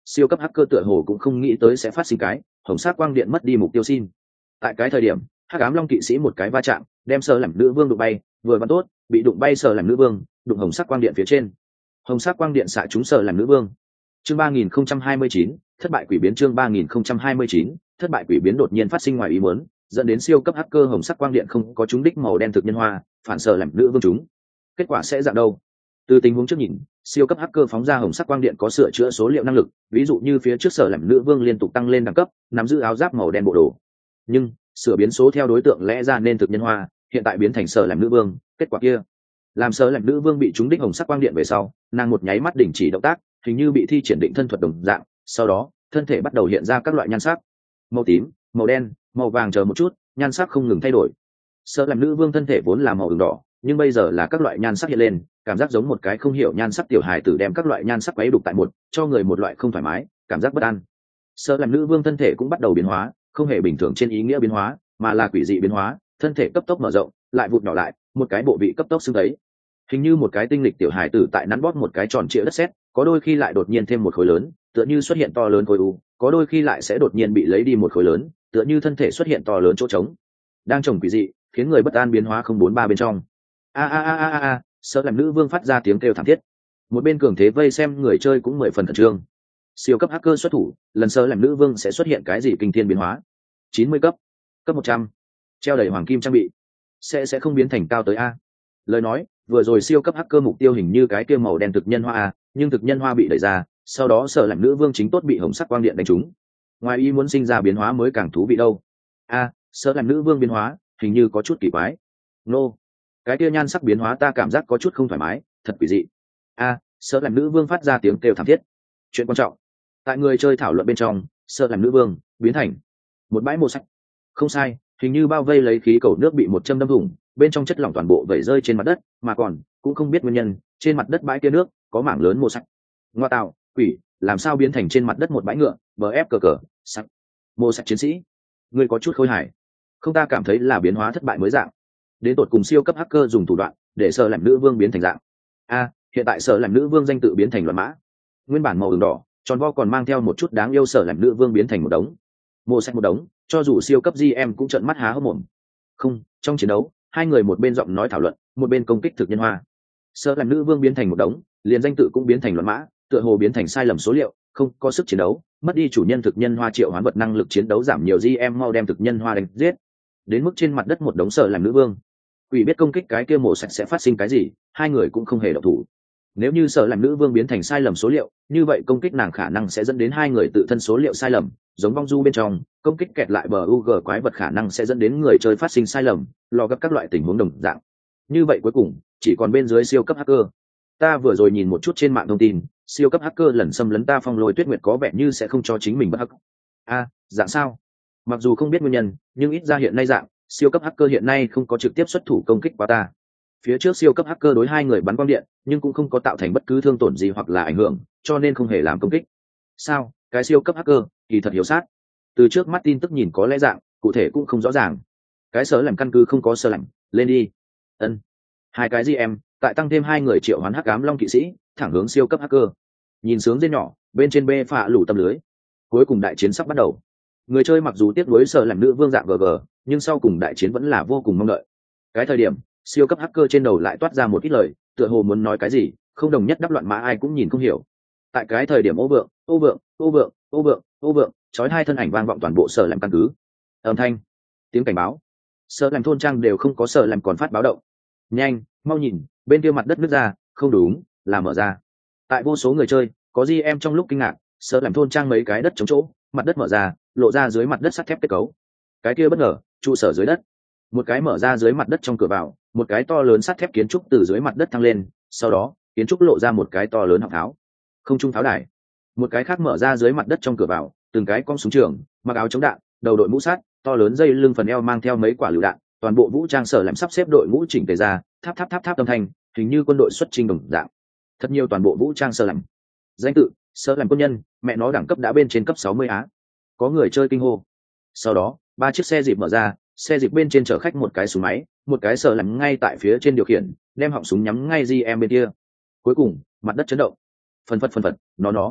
siêu cấp hacker tựa hồ cũng không nghĩ tới sẽ phát sinh cái hồng sắc quang điện mất đi mục tiêu xin. Tại cái thời điểm hắc ám long kỵ sĩ một cái va chạm đem sơ làm nữ vương đụng bay, vừa vặn tốt bị đụng bay sơ làm nữ vương đụng hồng sắc quang điện phía trên, hồng sắc quang điện xạ trúng sơ làm nữ vương. Chương ba nghìn không trăm hai mươi chín thất bại quỷ biến. Chương ba nghìn không trăm hai mươi chín thất bại quỷ biến đột nhiên phát sinh ngoài ý muốn, dẫn đến siêu cấp hacker hồng sắc quang điện không có trúng đích màu đen thực nhân hoa, phản sơ làm nữ vương trúng. Kết quả sẽ dạng đâu? Từ tình huống trước nhìn, siêu cấp hacker phóng ra hồng sắc quang điện có sửa chữa số liệu năng lực, ví dụ như phía trước sở làm nữ vương liên tục tăng lên đẳng cấp, nắm giữ áo giáp màu đen bộ đồ. Nhưng sửa biến số theo đối tượng lẽ ra nên thực nhân hoa, hiện tại biến thành sở làm nữ vương, kết quả kia làm sở làm nữ vương bị trúng đích hồng sắc quang điện về sau, nàng một nháy mắt đình chỉ động tác, hình như bị thi triển định thân thuật đồng dạng, sau đó thân thể bắt đầu hiện ra các loại nhan sắc, màu tím, màu đen, màu vàng, chờ một chút, nhan sắc không ngừng thay đổi. Sở làm nữ vương thân thể vốn là màu ửng đỏ, nhưng bây giờ là các loại nhan sắc hiện lên, cảm giác giống một cái không hiểu nhan sắc tiểu hài tử đem các loại nhan sắc quấy đục tại một, cho người một loại không thoải mái, cảm giác bất an. Sở làm nữ vương thân thể cũng bắt đầu biến hóa, không hề bình thường trên ý nghĩa biến hóa, mà là quỷ dị biến hóa, thân thể cấp tốc mở rộng, lại vụt nhỏ lại, một cái bộ vị cấp tốc xưng thấy, hình như một cái tinh lịch tiểu hài tử tại nắn bóp một cái tròn trịa đất sét, có đôi khi lại đột nhiên thêm một khối lớn, tựa như xuất hiện to lớn khối u, có đôi khi lại sẽ đột nhiên bị lấy đi một khối lớn, tựa như thân thể xuất hiện to lớn chỗ trống. Đang trồng quỷ dị, khiến người bất an biến hóa không bốn ba bên trong. A a a a a, sợ làm nữ vương phát ra tiếng kêu thảm thiết. Một bên cường thế vây xem người chơi cũng mười phần khẩn trương. Siêu cấp hacker xuất thủ, lần sau làm nữ vương sẽ xuất hiện cái gì kinh thiên biến hóa? chín mươi cấp, cấp một trăm, treo đầy hoàng kim trang bị, sẽ sẽ không biến thành cao tới a. Lời nói, vừa rồi siêu cấp hacker mục tiêu hình như cái kia màu đen thực nhân hoa a, nhưng thực nhân hoa bị đẩy ra, sau đó sợ làm nữ vương chính tốt bị hồng sắc quang điện đánh trúng. Ngoài ý muốn sinh ra biến hóa mới càng thú vị đâu. A, sợ làm nữ vương biến hóa, hình như có chút kỳ quái. Nô, cái kia nhan sắc biến hóa ta cảm giác có chút không thoải mái, thật quỷ dị. A, sợ làm nữ vương phát ra tiếng kêu thảm thiết. Chuyện quan trọng, tại người chơi thảo luận bên trong, sợ làm nữ vương biến thành một bãi mồ sạch. Không sai, hình như bao vây lấy khí cầu nước bị một châm đâm thủng, bên trong chất lỏng toàn bộ vẩy rơi trên mặt đất, mà còn cũng không biết nguyên nhân, trên mặt đất bãi kia nước có mảng lớn mồ sạch. Ngoa tạo, quỷ, làm sao biến thành trên mặt đất một bãi ngựa, bờ ép cờ cờ, sạch. Mồ sạch chiến sĩ, người có chút khôi hài. Không, ta cảm thấy là biến hóa thất bại mới dạng. Đến tột cùng siêu cấp hacker dùng thủ đoạn để sợ làm nữ vương biến thành dạng. A, hiện tại sợ làm nữ vương danh tự biến thành loạn mã. Nguyên bản màu ửng đỏ, tròn vo còn mang theo một chút đáng yêu, sợ làm nữ vương biến thành một đống mồ sạch một đống, cho dù siêu cấp giê em cũng trợn mắt há hốc mồm. Không, trong chiến đấu, hai người một bên giọng nói thảo luận, một bên công kích thực nhân hoa. Sợ làm nữ vương biến thành một đống, liền danh tự cũng biến thành loạn mã, tựa hồ biến thành sai lầm số liệu, không có sức chiến đấu, mất đi chủ nhân thực nhân hoa triệu hoán vật năng lực chiến đấu giảm nhiều, giê em mau đem thực nhân hoa đánh giết. Đến mức trên mặt đất một đống sợ làm nữ vương. Quỷ biết công kích cái kia mổ sạch sẽ phát sinh cái gì, hai người cũng không hề động thủ. Nếu như sợ làm nữ vương biến thành sai lầm số liệu, như vậy công kích nàng khả năng sẽ dẫn đến hai người tự thân số liệu sai lầm, giống vong du bên trong, công kích kẹt lại bờ u giê quái vật khả năng sẽ dẫn đến người chơi phát sinh sai lầm, lò gấp các loại tình huống đồng dạng. Như vậy cuối cùng, chỉ còn bên dưới siêu cấp hacker. Ta vừa rồi nhìn một chút trên mạng thông tin, siêu cấp hacker lần xâm lấn ta Phong Lôi Tuyết Nguyệt có vẻ như sẽ không cho chính mình bất hắc. A, dạng sao? Mặc dù không biết nguyên nhân, nhưng ít ra hiện nay dạng, siêu cấp hacker hiện nay không có trực tiếp xuất thủ công kích qua ta. Phía trước siêu cấp hacker đối hai người bắn quang điện, nhưng cũng không có tạo thành bất cứ thương tổn gì hoặc là ảnh hưởng, cho nên không hề làm công kích. Sao? Cái siêu cấp hacker kỳ thật hiểu sát. Từ trước mắt tin tức nhìn có lẽ dạng, cụ thể cũng không rõ ràng. Cái sở làm căn cứ không có sơ lạnh, lên đi. Ân. Hai cái gì em, tại tăng thêm hai người triệu hoán hắc ám long kỵ sĩ, thẳng hướng siêu cấp hacker. Nhìn sướng dê nhỏ, bên trên bê phạ lủ tâm lưới. Cuối cùng đại chiến sắp bắt đầu. Người chơi mặc dù tiếc nuối sở làm nữ vương dạng gg, nhưng sau cùng đại chiến vẫn là vô cùng mong đợi. Cái thời điểm, siêu cấp hacker trên đầu lại toát ra một ít lời, tựa hồ muốn nói cái gì, không đồng nhất đáp loạn mã ai cũng nhìn không hiểu. Tại cái thời điểm ô vượng, ô vượng, ô vượng, ô vượng, ô vượng, chói hai thân ảnh vang vọng toàn bộ sở làm căn cứ. Âm thanh, tiếng cảnh báo. Sở làm thôn trang đều không có sở làm còn phát báo động. Nhanh, mau nhìn, bên kia mặt đất nứt ra, không đúng, là mở ra. Tại vô số người chơi, có gì em trong lúc kinh ngạc, sở làm thôn trang mấy cái đất trống chỗ, mặt đất mở ra, lộ ra dưới mặt đất sắt thép kết cấu. Cái kia bất ngờ, trụ sở dưới đất. Một cái mở ra dưới mặt đất trong cửa vào, một cái to lớn sắt thép kiến trúc từ dưới mặt đất thăng lên, sau đó, kiến trúc lộ ra một cái to lớn học tháo. Không trung tháo đài. Một cái khác mở ra dưới mặt đất trong cửa vào, từng cái con súng trường, mặc áo chống đạn, đầu đội mũ sắt, to lớn dây lưng phần eo mang theo mấy quả lựu đạn, toàn bộ vũ trang sở làm sắp xếp đội ngũ chỉnh tề ra, tháp tháp tháp tháp âm thanh, hình như quân đội xuất chinh đồng dạng. Thật nhiều toàn bộ vũ trang sở làm. Danh tự, sở làm quân nhân, mẹ nó đẳng cấp đã bên trên cấp sáu mươi á. Có người chơi kinh hô. Sau đó, ba chiếc xe dịp mở ra, xe dịp bên trên chở khách một cái súng máy, một cái sở làm ngay tại phía trên điều khiển, đem họng súng nhắm ngay giê em bên kia. Cuối cùng, mặt đất chấn động. Phần phật phần phật, nó nó.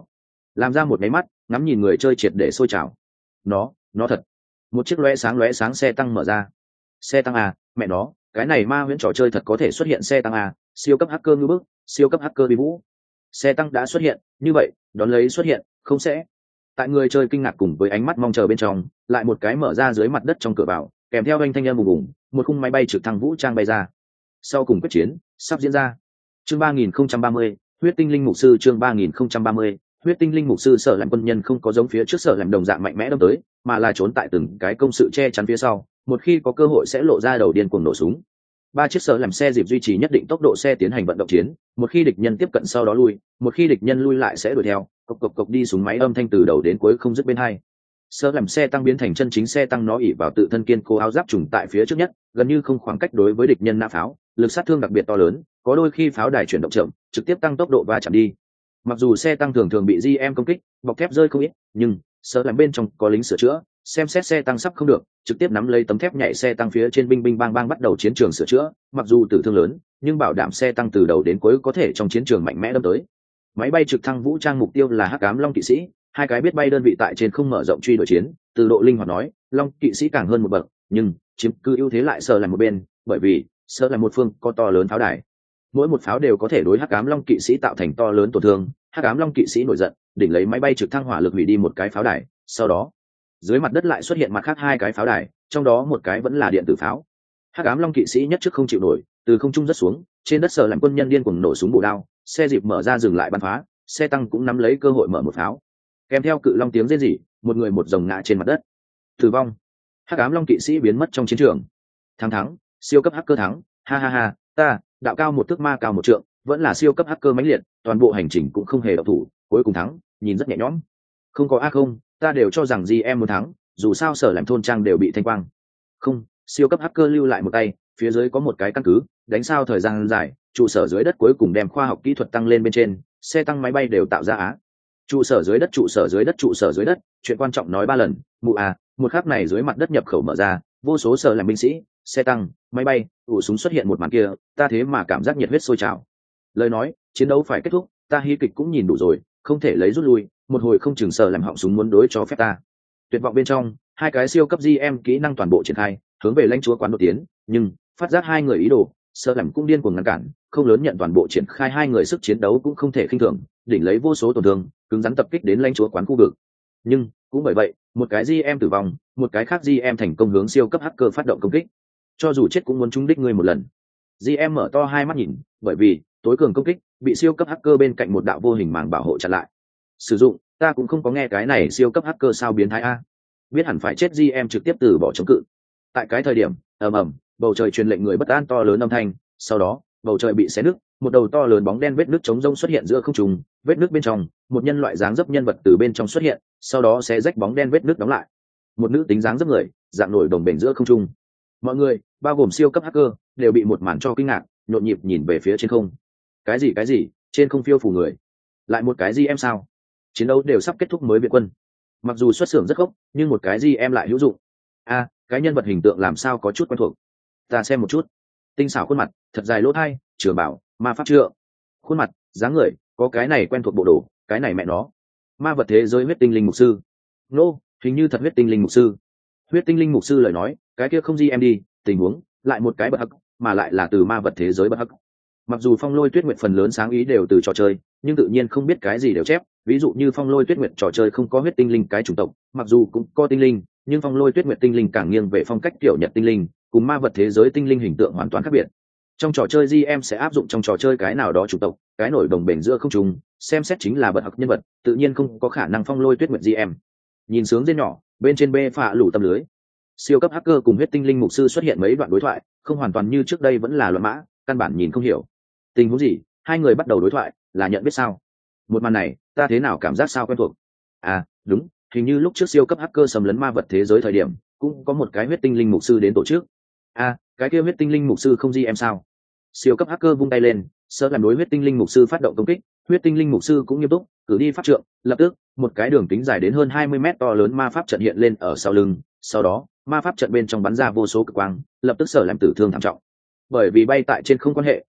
làm ra một máy mắt ngắm nhìn người chơi triệt để sôi trào. nó nó thật. Một chiếc lóe sáng lóe sáng xe tăng mở ra. Xe tăng à, mẹ nó, cái này ma huyễn trò chơi thật có thể xuất hiện xe tăng à, siêu cấp hacker ngư bức, siêu cấp hacker vi vũ. Xe tăng đã xuất hiện, như vậy đón lấy xuất hiện không sẽ. Tại người chơi kinh ngạc cùng với ánh mắt mong chờ bên trong, lại một cái mở ra dưới mặt đất trong cửa vào, kèm theo anh thanh âm bùng bùng, một khung máy bay trực thăng vũ trang bay ra. Sau cùng quyết chiến sắp diễn ra. Chương ba nghìn không trăm ba mươi, huyết tinh linh mục sư. Chương ba nghìn không trăm ba mươi, huyết tinh linh mục sư. Sở làm quân nhân không có giống phía trước sở làm đồng dạng mạnh mẽ đâm tới, mà là trốn tại từng cái công sự che chắn phía sau, một khi có cơ hội sẽ lộ ra đầu điên cuồng nổ súng. Ba chiếc sở làm xe dịp duy trì nhất định tốc độ xe tiến hành vận động chiến, một khi địch nhân tiếp cận sau đó lui, một khi địch nhân lui lại sẽ đuổi theo, cộc cộc cộc đi súng máy âm thanh từ đầu đến cuối không dứt bên hai. Sở làm xe tăng biến thành chân chính xe tăng, nó ỉ vào tự thân kiên cố áo giáp trùng tại phía trước nhất, gần như không khoảng cách đối với địch nhân nã pháo, lực sát thương đặc biệt to lớn, có đôi khi pháo đài chuyển động chậm, trực tiếp tăng tốc độ và chạm đi. Mặc dù xe tăng thường thường bị giê em công kích, bọc thép rơi không ít, nhưng sở làm bên trong có lính sửa chữa, xem xét xe tăng sắp không được, trực tiếp nắm lấy tấm thép nhảy xe tăng phía trên, binh binh bang bang bắt đầu chiến trường sửa chữa. Mặc dù tử thương lớn, nhưng bảo đảm xe tăng từ đầu đến cuối có thể trong chiến trường mạnh mẽ đâm tới. Máy bay trực thăng vũ trang mục tiêu là hắc ám long kỵ sĩ, hai cái biết bay đơn vị tại trên không mở rộng truy đuổi chiến. Từ độ linh hoạt nói, long kỵ sĩ càng hơn một bậc, nhưng chiếm cứ ưu thế lại sở là một bên, bởi vì sở là một phương có to lớn pháo đài, mỗi một pháo đều có thể đối hắc ám long kỵ sĩ tạo thành to lớn tổn thương. Hắc ám long kỵ sĩ nổi giận, đỉnh lấy máy bay trực thăng hỏa lực hủy đi một cái pháo đài, sau đó dưới mặt đất lại xuất hiện mặt khác hai cái pháo đài, trong đó một cái vẫn là điện tử pháo. Hắc ám long kỵ sĩ nhất trước không chịu nổi, từ không trung rất xuống, trên đất sở làm quân nhân điên cuồng nổ súng bổ đao, xe dịp mở ra dừng lại bắn phá, xe tăng cũng nắm lấy cơ hội mở một pháo, kèm theo cự long tiếng rên rỉ, một người một rồng ngã trên mặt đất tử vong. Hắc ám long kỵ sĩ biến mất trong chiến trường. Thắng thắng, siêu cấp hacker thắng, ha ha ha, ta đạo cao một thước ma cao một trượng, vẫn là siêu cấp hacker mãnh liệt, toàn bộ hành trình cũng không hề độc thủ, cuối cùng thắng, nhìn rất nhẹ nhõm. Không có a không, ta đều cho rằng giê em muốn thắng, dù sao sở làm thôn trang đều bị thanh quang. Không, siêu cấp hacker lưu lại một tay, phía dưới có một cái căn cứ, đánh sao thời gian dài, trụ sở dưới đất cuối cùng đem khoa học kỹ thuật tăng lên bên trên, xe tăng máy bay đều tạo ra á. Trụ sở dưới đất, trụ sở dưới đất, trụ sở dưới đất, chuyện quan trọng nói ba lần, mụ à, một khắc này dưới mặt đất nhập khẩu mở ra, vô số sở làm binh sĩ, xe tăng, máy bay, ủ súng xuất hiện một màn kia, ta thế mà cảm giác nhiệt huyết sôi trào. Lời nói, chiến đấu phải kết thúc, ta hí kịch cũng nhìn đủ rồi, không thể lấy rút lui, một hồi không chừng sở làm họng súng muốn đối cho phép ta. Tuyệt vọng bên trong, hai cái siêu cấp giê em kỹ năng toàn bộ triển khai, hướng về lãnh chúa quán đột tiến, nhưng phát giác hai người ý đồ, sở làm cũng điên cuồng ngăn cản, không lớn nhận toàn bộ triển khai, hai người sức chiến đấu cũng không thể khinh thường, đỉnh lấy vô số tổn thương, cứng rắn tập kích đến lãnh chúa quán khu vực. Nhưng cũng bởi vậy, một cái giê em tử vong, một cái khác giê em thành công hướng siêu cấp hacker phát động công kích. Cho dù chết cũng muốn trúng đích người một lần. giê em mở to hai mắt nhìn, bởi vì tối cường công kích bị siêu cấp hacker bên cạnh một đạo vô hình màng bảo hộ chặn lại. Sử dụng, ta cũng không có nghe cái này siêu cấp hacker sao biến thái a. Biết hẳn phải chết giê em trực tiếp từ bỏ chống cự. Tại cái thời điểm, ầm ầm, bầu trời truyền lệnh người bất an to lớn âm thanh, sau đó, bầu trời bị xé nứt, một đầu to lớn bóng đen vết nứt chống rông xuất hiện giữa không trung, vết nứt bên trong, một nhân loại dáng dấp nhân vật từ bên trong xuất hiện, sau đó xé rách bóng đen vết nứt đóng lại. Một nữ tính dáng dấp người, dạng nổi đồng bền giữa không trung. Mọi người, bao gồm siêu cấp hacker, đều bị một màn cho kinh ngạc, nhộn nhịp nhìn về phía trên không. Cái gì cái gì, trên không phiêu phù người, lại một cái giê em sao? Chiến đấu đều sắp kết thúc mới viện quân. Mặc dù xuất xưởng rất gốc, nhưng một cái giê em lại hữu dụng. A, cái nhân vật hình tượng làm sao có chút quen thuộc. Ta xem một chút. Tinh xảo khuôn mặt, thật dài lỗ tai, trường bảo, ma pháp trượng. Khuôn mặt, dáng người, có cái này quen thuộc bộ đồ, cái này mẹ nó. Ma vật thế giới huyết tinh linh mục sư. Nô, no, hình như thật huyết tinh linh mục sư. Huyết tinh linh mục sư lời nói, cái kia không gì em đi, tình huống, lại một cái bậc hắc, mà lại là từ ma vật thế giới bậc hắc. Mặc dù Phong Lôi Tuyết Nguyệt phần lớn sáng ý đều từ trò chơi, nhưng tự nhiên không biết cái gì đều chép, ví dụ như Phong Lôi Tuyết Nguyệt trò chơi không có huyết tinh linh cái chủng tộc, mặc dù cũng có tinh linh, nhưng Phong Lôi Tuyết Nguyệt tinh linh càng nghiêng về phong cách kiểu Nhật tinh linh, cùng ma vật thế giới tinh linh hình tượng hoàn toàn khác biệt. Trong trò chơi giê em sẽ áp dụng trong trò chơi cái nào đó chủng tộc, cái nổi đồng bền giữa không trung, xem xét chính là bậc hắc nhân vật, tự nhiên không có khả năng Phong Lôi Tuyết Nguyệt giê em. Nhìn sướng dên nhỏ, bên trên bê phạ lũ tâm lưới. Siêu cấp hacker cùng huyết tinh linh mục sư xuất hiện mấy đoạn đối thoại, không hoàn toàn như trước đây vẫn là luận mã, căn bản nhìn không hiểu. Tình huống gì, hai người bắt đầu đối thoại, là nhận biết sao? Một màn này, ta thế nào cảm giác sao quen thuộc? À, đúng, hình như lúc trước siêu cấp hacker xâm lấn ma vật thế giới thời điểm, cũng có một cái huyết tinh linh mục sư đến tổ chức. À, cái kia huyết tinh linh mục sư không gì em sao? Siêu cấp hacker vung tay lên, sơ làm đối huyết tinh linh mục sư phát động công kích, huyết tinh linh mục sư cũng nghiêm túc, cử đi pháp trượng, lập tức, một cái đường kính dài đến hơn hai mươi mét to lớn ma pháp trận hiện lên ở sau lưng, sau đó, ma pháp trận bên trong bắn ra vô số cực quang, lập tức sở làm tử thương thảm trọng. Bởi vì bay tại trên không quan hệ,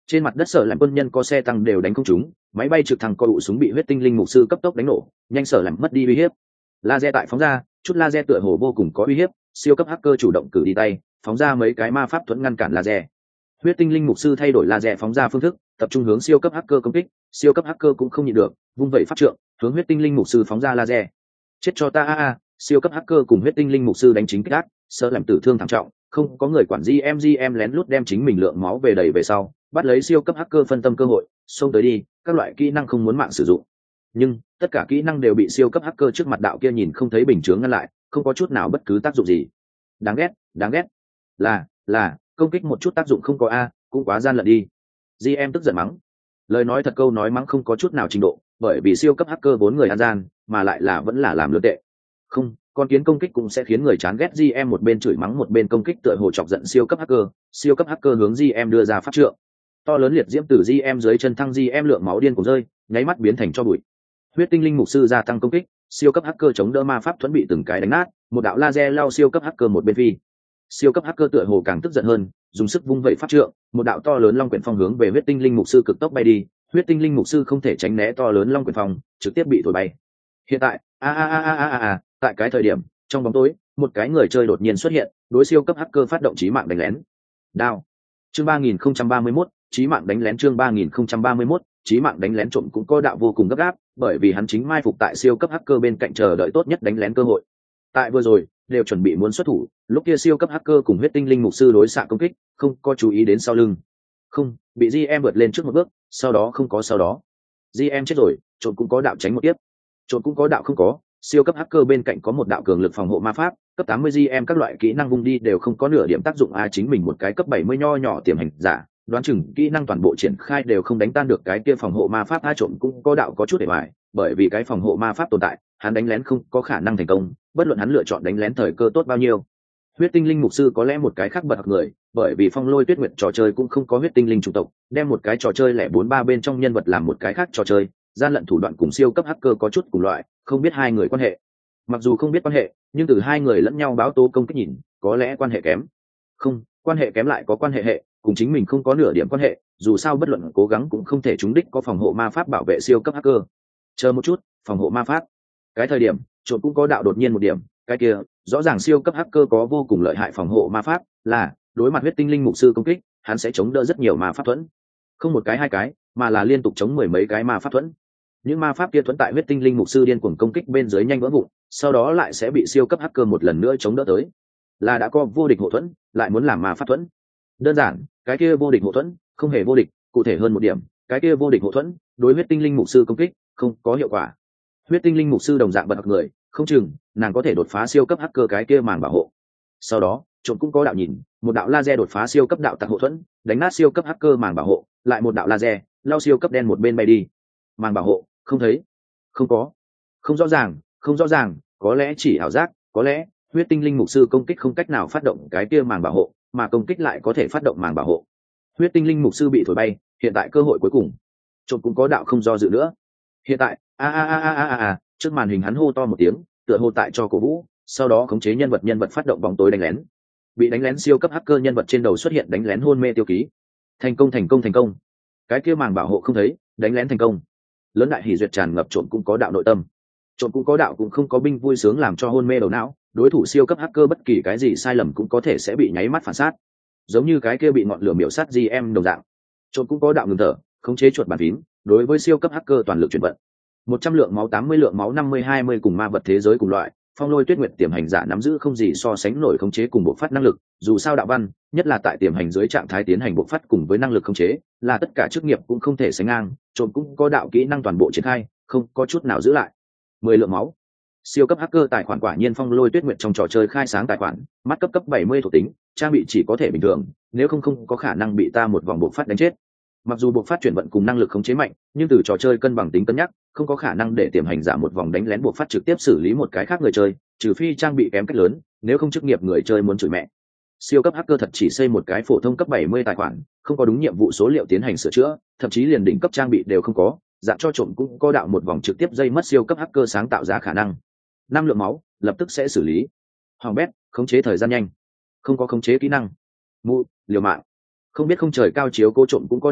Trên mặt đất sở làm quân nhân có xe tăng đều đánh không trúng, máy bay trực thăng co ụ súng bị huyết tinh linh mục sư cấp tốc đánh nổ, nhanh sở làm mất đi uy hiếp. Laser tại phóng ra, chút laser tựa hồ vô cùng có uy hiếp, siêu cấp hacker chủ động cử đi tay, phóng ra mấy cái ma pháp thuẫn ngăn cản laser. Huyết tinh linh mục sư thay đổi laser phóng ra phương thức, tập trung hướng siêu cấp hacker công kích, siêu cấp hacker cũng không nhịn được, vung vẩy pháp trượng, hướng huyết tinh linh mục sư phóng ra laser. Chết cho ta a a, siêu cấp hacker cùng huyết tinh linh mục sư đánh chính kích ác, sợ làm tử thương thảm trọng, không có người quản gi em gi em lén lút đem chính mình lượng máu về đầy về sau, bắt lấy siêu cấp hacker phân tâm cơ hội, xông tới đi, các loại kỹ năng không muốn mạng sử dụng. Nhưng tất cả kỹ năng đều bị siêu cấp hacker trước mặt đạo kia nhìn không thấy bình chướng ngăn lại, không có chút nào bất cứ tác dụng gì. Đáng ghét, đáng ghét. Là, là, công kích một chút tác dụng không có a, cũng quá gian lận đi. gi em tức giận mắng. Lời nói thật câu nói mắng không có chút nào trình độ, bởi vì siêu cấp hacker bốn người ăn gian, mà lại là vẫn là làm lừa tệ. Không, con kiến công kích cũng sẽ khiến người chán ghét gi em một bên chửi mắng một bên công kích tựa hồ chọc giận siêu cấp hacker, siêu cấp hacker hướng gi em đưa ra pháp trượng. To lớn liệt diễm từ gi em dưới chân thăng gi em lượng máu điên cuồng rơi, nháy mắt biến thành cho bụi. Huyết tinh linh mục sư gia tăng công kích, siêu cấp hacker chống đỡ ma pháp thuẫn bị từng cái đánh nát, một đạo laser lao siêu cấp hacker một bên phi. Siêu cấp hacker tựa hồ càng tức giận hơn, dùng sức vung vẩy pháp trượng, một đạo to lớn long quyển phong hướng về huyết tinh linh mục sư cực tốc bay đi, huyết tinh linh mục sư không thể tránh né to lớn long quyển phong, trực tiếp bị thổi bay. Hiện tại, a a a a a a, tại cái thời điểm, trong bóng tối, một cái người chơi đột nhiên xuất hiện, đối siêu cấp hacker phát động chí mạng đánh lén. Đao. Chương ba nghìn không trăm ba mươi mốt, chí mạng đánh lén chương ba nghìn không trăm ba mươi mốt, chí mạng đánh lén trộm cũng có đạo vô cùng gấp gáp, bởi vì hắn chính mai phục tại siêu cấp hacker bên cạnh chờ đợi tốt nhất đánh lén cơ hội. Tại vừa rồi, đều chuẩn bị muốn xuất thủ, lúc kia siêu cấp hacker cùng huyết tinh linh mục sư đối xạ công kích, không có chú ý đến sau lưng. Không, bị gi em vượt lên trước một bước, sau đó không có sau đó. gi em chết rồi, trộm cũng có đạo tránh một tiếp. Trộm cũng có đạo không có, siêu cấp hacker bên cạnh có một đạo cường lực phòng hộ ma pháp, cấp tám mươi gi em các loại kỹ năng vung đi đều không có nửa điểm tác dụng a chính mình một cái cấp bảy mươi nho nhỏ tiềm hành giả, đoán chừng kỹ năng toàn bộ triển khai đều không đánh tan được cái kia phòng hộ ma pháp a trộm cũng có đạo có chút để bài, bởi vì cái phòng hộ ma pháp tồn tại, hắn đánh lén không có khả năng thành công, bất luận hắn lựa chọn đánh lén thời cơ tốt bao nhiêu. Huyết tinh linh mục sư có lẽ một cái khác bật người, bởi vì Phong Lôi Tuyết Nguyệt trò chơi cũng không có huyết tinh linh chủng tộc, đem một cái trò chơi lẻ bốn ba bên trong nhân vật làm một cái khác trò chơi, gian lận thủ đoạn cùng siêu cấp hacker có chút cùng loại, không biết hai người quan hệ. Mặc dù không biết quan hệ, nhưng từ hai người lẫn nhau báo tố công kích nhìn, có lẽ quan hệ kém. Không, quan hệ kém lại có quan hệ hệ, cùng chính mình không có nửa điểm quan hệ, dù sao bất luận cố gắng cũng không thể trúng đích có phòng hộ ma pháp bảo vệ siêu cấp hacker. Chờ một chút, phòng hộ ma pháp. Cái thời điểm, trộm cũng có đạo đột nhiên một điểm, cái kia, rõ ràng siêu cấp hacker có vô cùng lợi hại phòng hộ ma pháp, là đối mặt huyết tinh linh mục sư công kích, hắn sẽ chống đỡ rất nhiều ma pháp thuẫn. Không một cái hai cái, mà là liên tục chống mười mấy cái ma pháp thuẫn. Những ma pháp kia thuẫn tại huyết tinh linh mục sư điên cuồng công kích bên dưới nhanh vỡ vụn, sau đó lại sẽ bị siêu cấp hacker một lần nữa chống đỡ tới. Là đã có vô địch hộ thuẫn, lại muốn làm ma pháp thuẫn. Đơn giản, cái kia vô địch hộ thuẫn, không hề vô địch, cụ thể hơn một điểm, cái kia vô địch hộ thuẫn, đối huyết tinh linh mục sư công kích, không có hiệu quả. Huyết tinh linh mục sư đồng dạng bật người, không chừng nàng có thể đột phá siêu cấp hacker cái kia màn bảo hộ. Sau đó, trộm cũng có đạo nhìn, một đạo laser đột phá siêu cấp đạo tặc hộ thuẫn, đánh nát siêu cấp hacker màn bảo hộ, lại một đạo laser, lao siêu cấp đen một bên bay đi. Màn bảo hộ, không thấy, không có, không rõ ràng, không rõ ràng, có lẽ chỉ ảo giác, có lẽ huyết tinh linh mục sư công kích không cách nào phát động cái kia màn bảo hộ, mà công kích lại có thể phát động màn bảo hộ. Huyết tinh linh mục sư bị thổi bay, hiện tại cơ hội cuối cùng. Trộm cũng có đạo không do dự nữa. Hiện tại, a a a a a a, trước màn hình hắn hô to một tiếng, tựa hồ tại cho cổ vũ, sau đó khống chế nhân vật nhân vật phát động bóng tối đánh lén. Bị đánh lén siêu cấp hacker nhân vật trên đầu xuất hiện đánh lén hôn mê tiêu ký. Thành công thành công thành công. Cái kia màn bảo hộ không thấy, đánh lén thành công. Lớn đại hỉ duyệt tràn ngập trộm cũng có đạo nội tâm. Trộm cũng có đạo cũng không có binh vui sướng làm cho hôn mê đầu não, đối thủ siêu cấp hacker bất kỳ cái gì sai lầm cũng có thể sẽ bị nháy mắt phản sát. Giống như cái kia bị ngọn lửa miểu sát gi em đồng dạng. Trộm cũng có đạo ngừng thở, khống chế chuột bàn phím, đối với siêu cấp hacker toàn lực chuyển vận. một trăm lượng máu tám mươi lượng máu năm mươi hai mươi cùng ma vật thế giới cùng loại, Phong Lôi Tuyết Nguyệt tiềm hành giả nắm giữ không gì so sánh nổi khống chế cùng bộ phát năng lực, dù sao đạo văn, nhất là tại tiềm hành dưới trạng thái tiến hành bộ phát cùng với năng lực khống chế, là tất cả chức nghiệp cũng không thể sánh ngang, trộm cũng có đạo kỹ năng toàn bộ triển khai, không có chút nào giữ lại. mười lượng máu. Siêu cấp hacker tài khoản quả nhiên Phong Lôi Tuyết Nguyệt trong trò chơi khai sáng tài khoản, mắt cấp cấp bảy mươi thuộc tính, trang bị chỉ có thể bình thường, nếu không không có khả năng bị ta một vòng bộ phát đánh chết. Mặc dù buộc phát chuyển vận cùng năng lực khống chế mạnh, nhưng từ trò chơi cân bằng tính cân nhắc, không có khả năng để tiềm hành giả một vòng đánh lén buộc phát trực tiếp xử lý một cái khác người chơi, trừ phi trang bị kém cách lớn, nếu không chức nghiệp người chơi muốn chửi mẹ. Siêu cấp hacker thật chỉ xây một cái phổ thông cấp bảy mươi tài khoản, không có đúng nhiệm vụ số liệu tiến hành sửa chữa, thậm chí liền đỉnh cấp trang bị đều không có, dạng cho trộm cũng có đạo một vòng trực tiếp dây mất siêu cấp hacker sáng tạo ra khả năng. Năm lượng máu, lập tức sẽ xử lý. Hoàng bét, khống chế thời gian nhanh, không có khống chế kỹ năng. Mụ, liều mạng. Không biết không trời cao chiếu cô trộm cũng có đạo,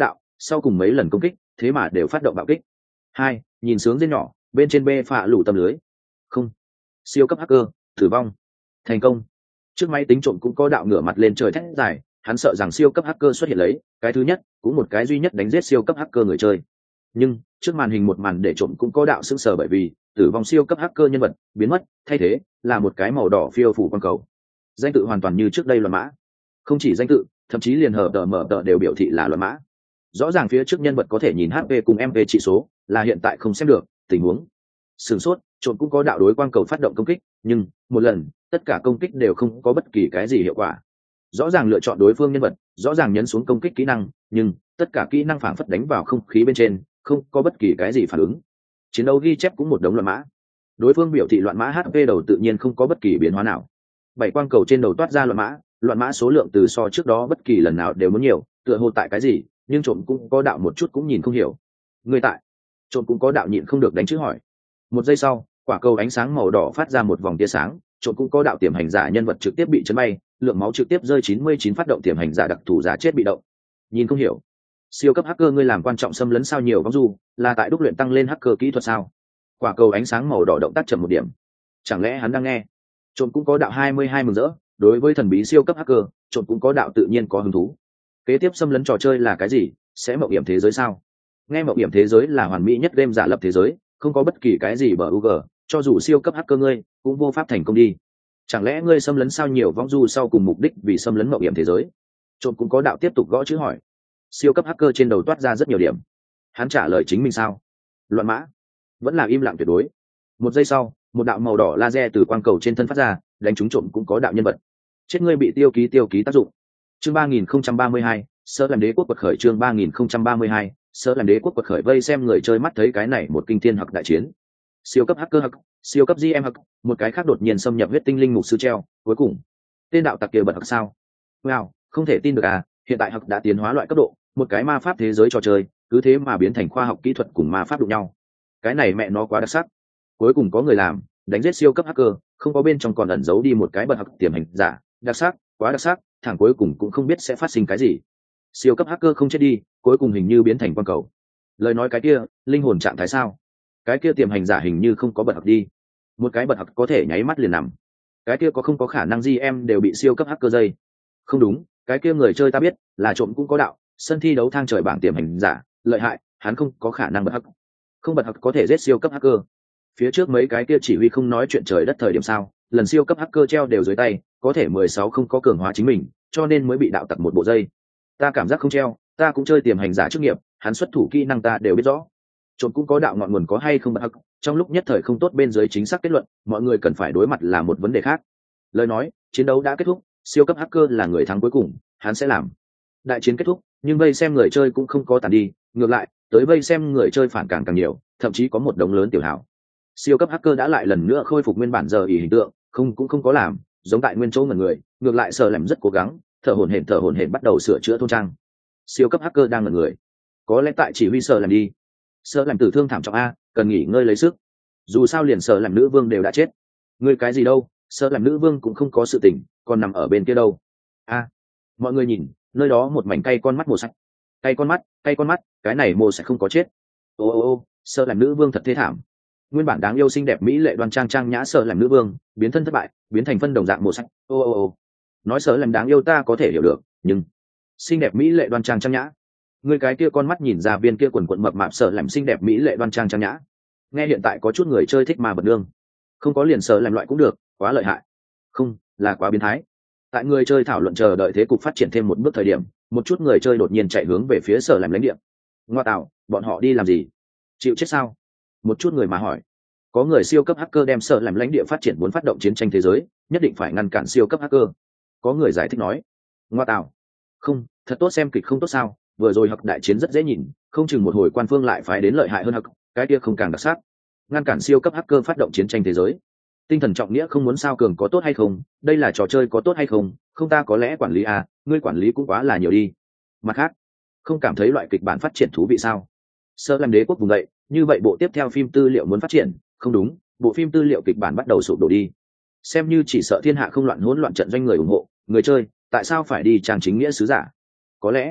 sau cùng mấy lần công kích thế mà đều phát động bạo kích. Hai, nhìn sướng dên nhỏ bên trên bê phạ lủ tầm lưới. Không, siêu cấp hacker tử vong thành công. Trước máy tính trộm cũng có đạo ngửa mặt lên trời thét dài, hắn sợ rằng siêu cấp hacker xuất hiện lấy cái thứ nhất cũng một cái duy nhất đánh giết siêu cấp hacker người chơi. Nhưng trước màn hình một màn để trộm cũng có đạo sững sờ, bởi vì tử vong siêu cấp hacker nhân vật biến mất, thay thế là một cái màu đỏ phiêu phủ quang cầu. Danh tự hoàn toàn như trước đây loạn mã, không chỉ danh tự, thậm chí liền hở tờ mở tờ đều biểu thị là loạn mã. Rõ ràng phía trước nhân vật có thể nhìn hát pê cùng em pê trị số, là hiện tại không xem được. Tình huống sửng sốt, trộm cũng có đạo đối quang cầu phát động công kích, nhưng một lần tất cả công kích đều không có bất kỳ cái gì hiệu quả. Rõ ràng lựa chọn đối phương nhân vật, rõ ràng nhấn xuống công kích kỹ năng, nhưng tất cả kỹ năng phảng phất đánh vào không khí bên trên, không có bất kỳ cái gì phản ứng. Chiến đấu ghi chép cũng một đống loạn mã, đối phương biểu thị loạn mã hát pê đầu tự nhiên không có bất kỳ biến hóa nào. Bảy quang cầu trên đầu toát ra loạn mã, loạn mã số lượng từ so trước đó bất kỳ lần nào đều muốn nhiều, tựa hồ tại cái gì, nhưng trộm cũng có đạo một chút cũng nhìn không hiểu. Người tại, trộm cũng có đạo nhịn không được đánh chữ hỏi. Một giây sau, quả cầu ánh sáng màu đỏ phát ra một vòng tia sáng, trộm cũng có đạo tiềm hành giả nhân vật trực tiếp bị chấn bay, lượng máu trực tiếp rơi chín mươi chín, phát động tiềm hành giả đặc thù giả chết bị động. Nhìn không hiểu, siêu cấp hacker ngươi làm quan trọng xâm lấn sao nhiều vong du, là tại đúc luyện tăng lên hacker kỹ thuật sao? Quả cầu ánh sáng màu đỏ động tác chậm một điểm, chẳng lẽ hắn đang nghe? Trộm cũng có đạo hai mươi hai mừng rỡ, đối với thần bí siêu cấp hacker, trộm cũng có đạo tự nhiên có hứng thú. Kế tiếp xâm lấn trò chơi là cái gì? Sẽ mạo hiểm thế giới sao? Nghe mạo hiểm thế giới là hoàn mỹ nhất game giả lập thế giới, không có bất kỳ cái gì bờ u g, cho dù siêu cấp hacker ngươi cũng vô pháp thành công đi. Chẳng lẽ ngươi xâm lấn sao nhiều vong du sau cùng mục đích vì xâm lấn mạo hiểm thế giới? Trộm cũng có đạo tiếp tục gõ chữ hỏi. Siêu cấp hacker trên đầu toát ra rất nhiều điểm. Hắn trả lời chính mình sao? Loạn mã, vẫn là im lặng tuyệt đối. Một giây sau, một đạo màu đỏ laser từ quang cầu trên thân phát ra, đánh trúng trộm cũng có đạo nhân vật. Chết ngươi bị tiêu ký tiêu ký tác dụng. Chương ba nghìn không trăm ba mươi hai, sơ làm đế quốc quật khởi. Chương ba nghìn không trăm ba mươi hai, sơ làm đế quốc quật khởi. Vây xem người chơi mắt thấy cái này một kinh thiên hặc đại chiến. Siêu cấp hacker hặc, siêu cấp giê em hặc, một cái khác đột nhiên xâm nhập huyết tinh linh mục sư treo, cuối cùng tên đạo tặc kia bật hặc sao? Wow, không thể tin được à, hiện tại hặc đã tiến hóa loại cấp độ, một cái ma pháp thế giới trò chơi, cứ thế mà biến thành khoa học kỹ thuật cùng ma pháp đụng nhau. Cái này mẹ nó quá đặc sắc. Cuối cùng có người làm, đánh giết siêu cấp hacker, không có bên trong còn ẩn giấu đi một cái bật hặc tiềm hành giả, đặc sắc, quá đặc sắc, thẳng cuối cùng cũng không biết sẽ phát sinh cái gì. Siêu cấp hacker không chết đi, cuối cùng hình như biến thành quang cầu. Lời nói cái kia, linh hồn trạng thái sao? Cái kia tiềm hành giả hình như không có bật hặc đi. Một cái bật hặc có thể nháy mắt liền nằm. Cái kia có không có khả năng giê em đều bị siêu cấp hacker dây? Không đúng, cái kia người chơi ta biết, là trộm cũng có đạo, sân thi đấu thang trời bảng tiềm hành giả, lợi hại, hắn không có khả năng bật hặc. Không bật hặc có thể giết siêu cấp hacker. Phía trước mấy cái kia chỉ huy không nói chuyện trời đất thời điểm sao, lần siêu cấp hacker treo đều dưới tay, có thể mười sáu không có cường hóa chính mình, cho nên mới bị đạo tặc một bộ dây. Ta cảm giác không treo, ta cũng chơi tiềm hành giả chức nghiệp, hắn xuất thủ kỹ năng ta đều biết rõ. Trộm cũng có đạo ngọn nguồn có hay không bật hặc, trong lúc nhất thời không tốt bên dưới chính xác kết luận, mọi người cần phải đối mặt là một vấn đề khác. Lời nói, chiến đấu đã kết thúc, siêu cấp hacker là người thắng cuối cùng, hắn sẽ làm. Đại chiến kết thúc, nhưng vây xem người chơi cũng không có tàn đi, ngược lại, tới vây xem người chơi phản càng càng nhiều, thậm chí có một đống lớn tiểu hảo. Siêu cấp hacker đã lại lần nữa khôi phục nguyên bản giờ ỉ hình tượng, không cũng không có làm, giống tại nguyên chỗ ngẩn người, ngược lại sợ làm rất cố gắng, thở hổn hển thở hổn hển bắt đầu sửa chữa thôn trang. Siêu cấp hacker đang ngẩn người, có lẽ tại chỉ huy sợ làm đi, sợ làm tử thương thảm trọng a, cần nghỉ ngơi lấy sức. Dù sao liền sợ làm nữ vương đều đã chết, ngươi cái gì đâu, sợ làm nữ vương cũng không có sự tình, còn nằm ở bên kia đâu. A, mọi người nhìn, nơi đó một mảnh cay con mắt màu sạch, cay con mắt, cay con mắt, cái này mồ sẽ không có chết. Ô ô ô, sợ làm nữ vương thật thế thảm. Nguyên bản đáng yêu xinh đẹp mỹ lệ đoan trang trang nhã sợ làm nữ vương biến thân thất bại, biến thành phân đồng dạng màu sắc. Ô ô ô, nói sợ làm đáng yêu ta có thể hiểu được, nhưng xinh đẹp mỹ lệ đoan trang trang nhã, người cái kia con mắt nhìn ra viên kia quần quần mập mạp sợ làm xinh đẹp mỹ lệ đoan trang trang nhã. Nghe hiện tại có chút người chơi thích mà bật nương, không có liền sợ làm loại cũng được, quá lợi hại, không là quá biến thái. Tại người chơi thảo luận chờ đợi thế cục phát triển thêm một bước thời điểm, một chút người chơi đột nhiên chạy hướng về phía sở làm lãnh địa. Ngoa tạo, bọn họ đi làm gì? Chịu chết sao? Một chút người mà hỏi. Có người siêu cấp hacker đem sở làm lãnh địa phát triển muốn phát động chiến tranh thế giới, nhất định phải ngăn cản siêu cấp hacker. Có người giải thích nói. Ngoa tạo, không, thật tốt xem kịch không tốt sao? Vừa rồi học đại chiến rất dễ nhìn, không chừng một hồi quan phương lại phái đến lợi hại hơn học, cái kia không càng đặc sắc. Ngăn cản siêu cấp hacker phát động chiến tranh thế giới. Tinh thần trọng nghĩa không muốn sao cường có tốt hay không, đây là trò chơi có tốt hay không, không ta có lẽ quản lý à, ngươi quản lý cũng quá là nhiều đi. Mặt khác, không cảm thấy loại kịch bản phát triển thú vị sao? Sơ làm đế quốc vùng dậy, như vậy bộ tiếp theo phim tư liệu muốn phát triển, không đúng, bộ phim tư liệu kịch bản bắt đầu sụp đổ đi. Xem như chỉ sợ thiên hạ không loạn hỗn loạn trận doanh người ủng hộ, người chơi, tại sao phải đi trang chính nghĩa sứ giả? Có lẽ,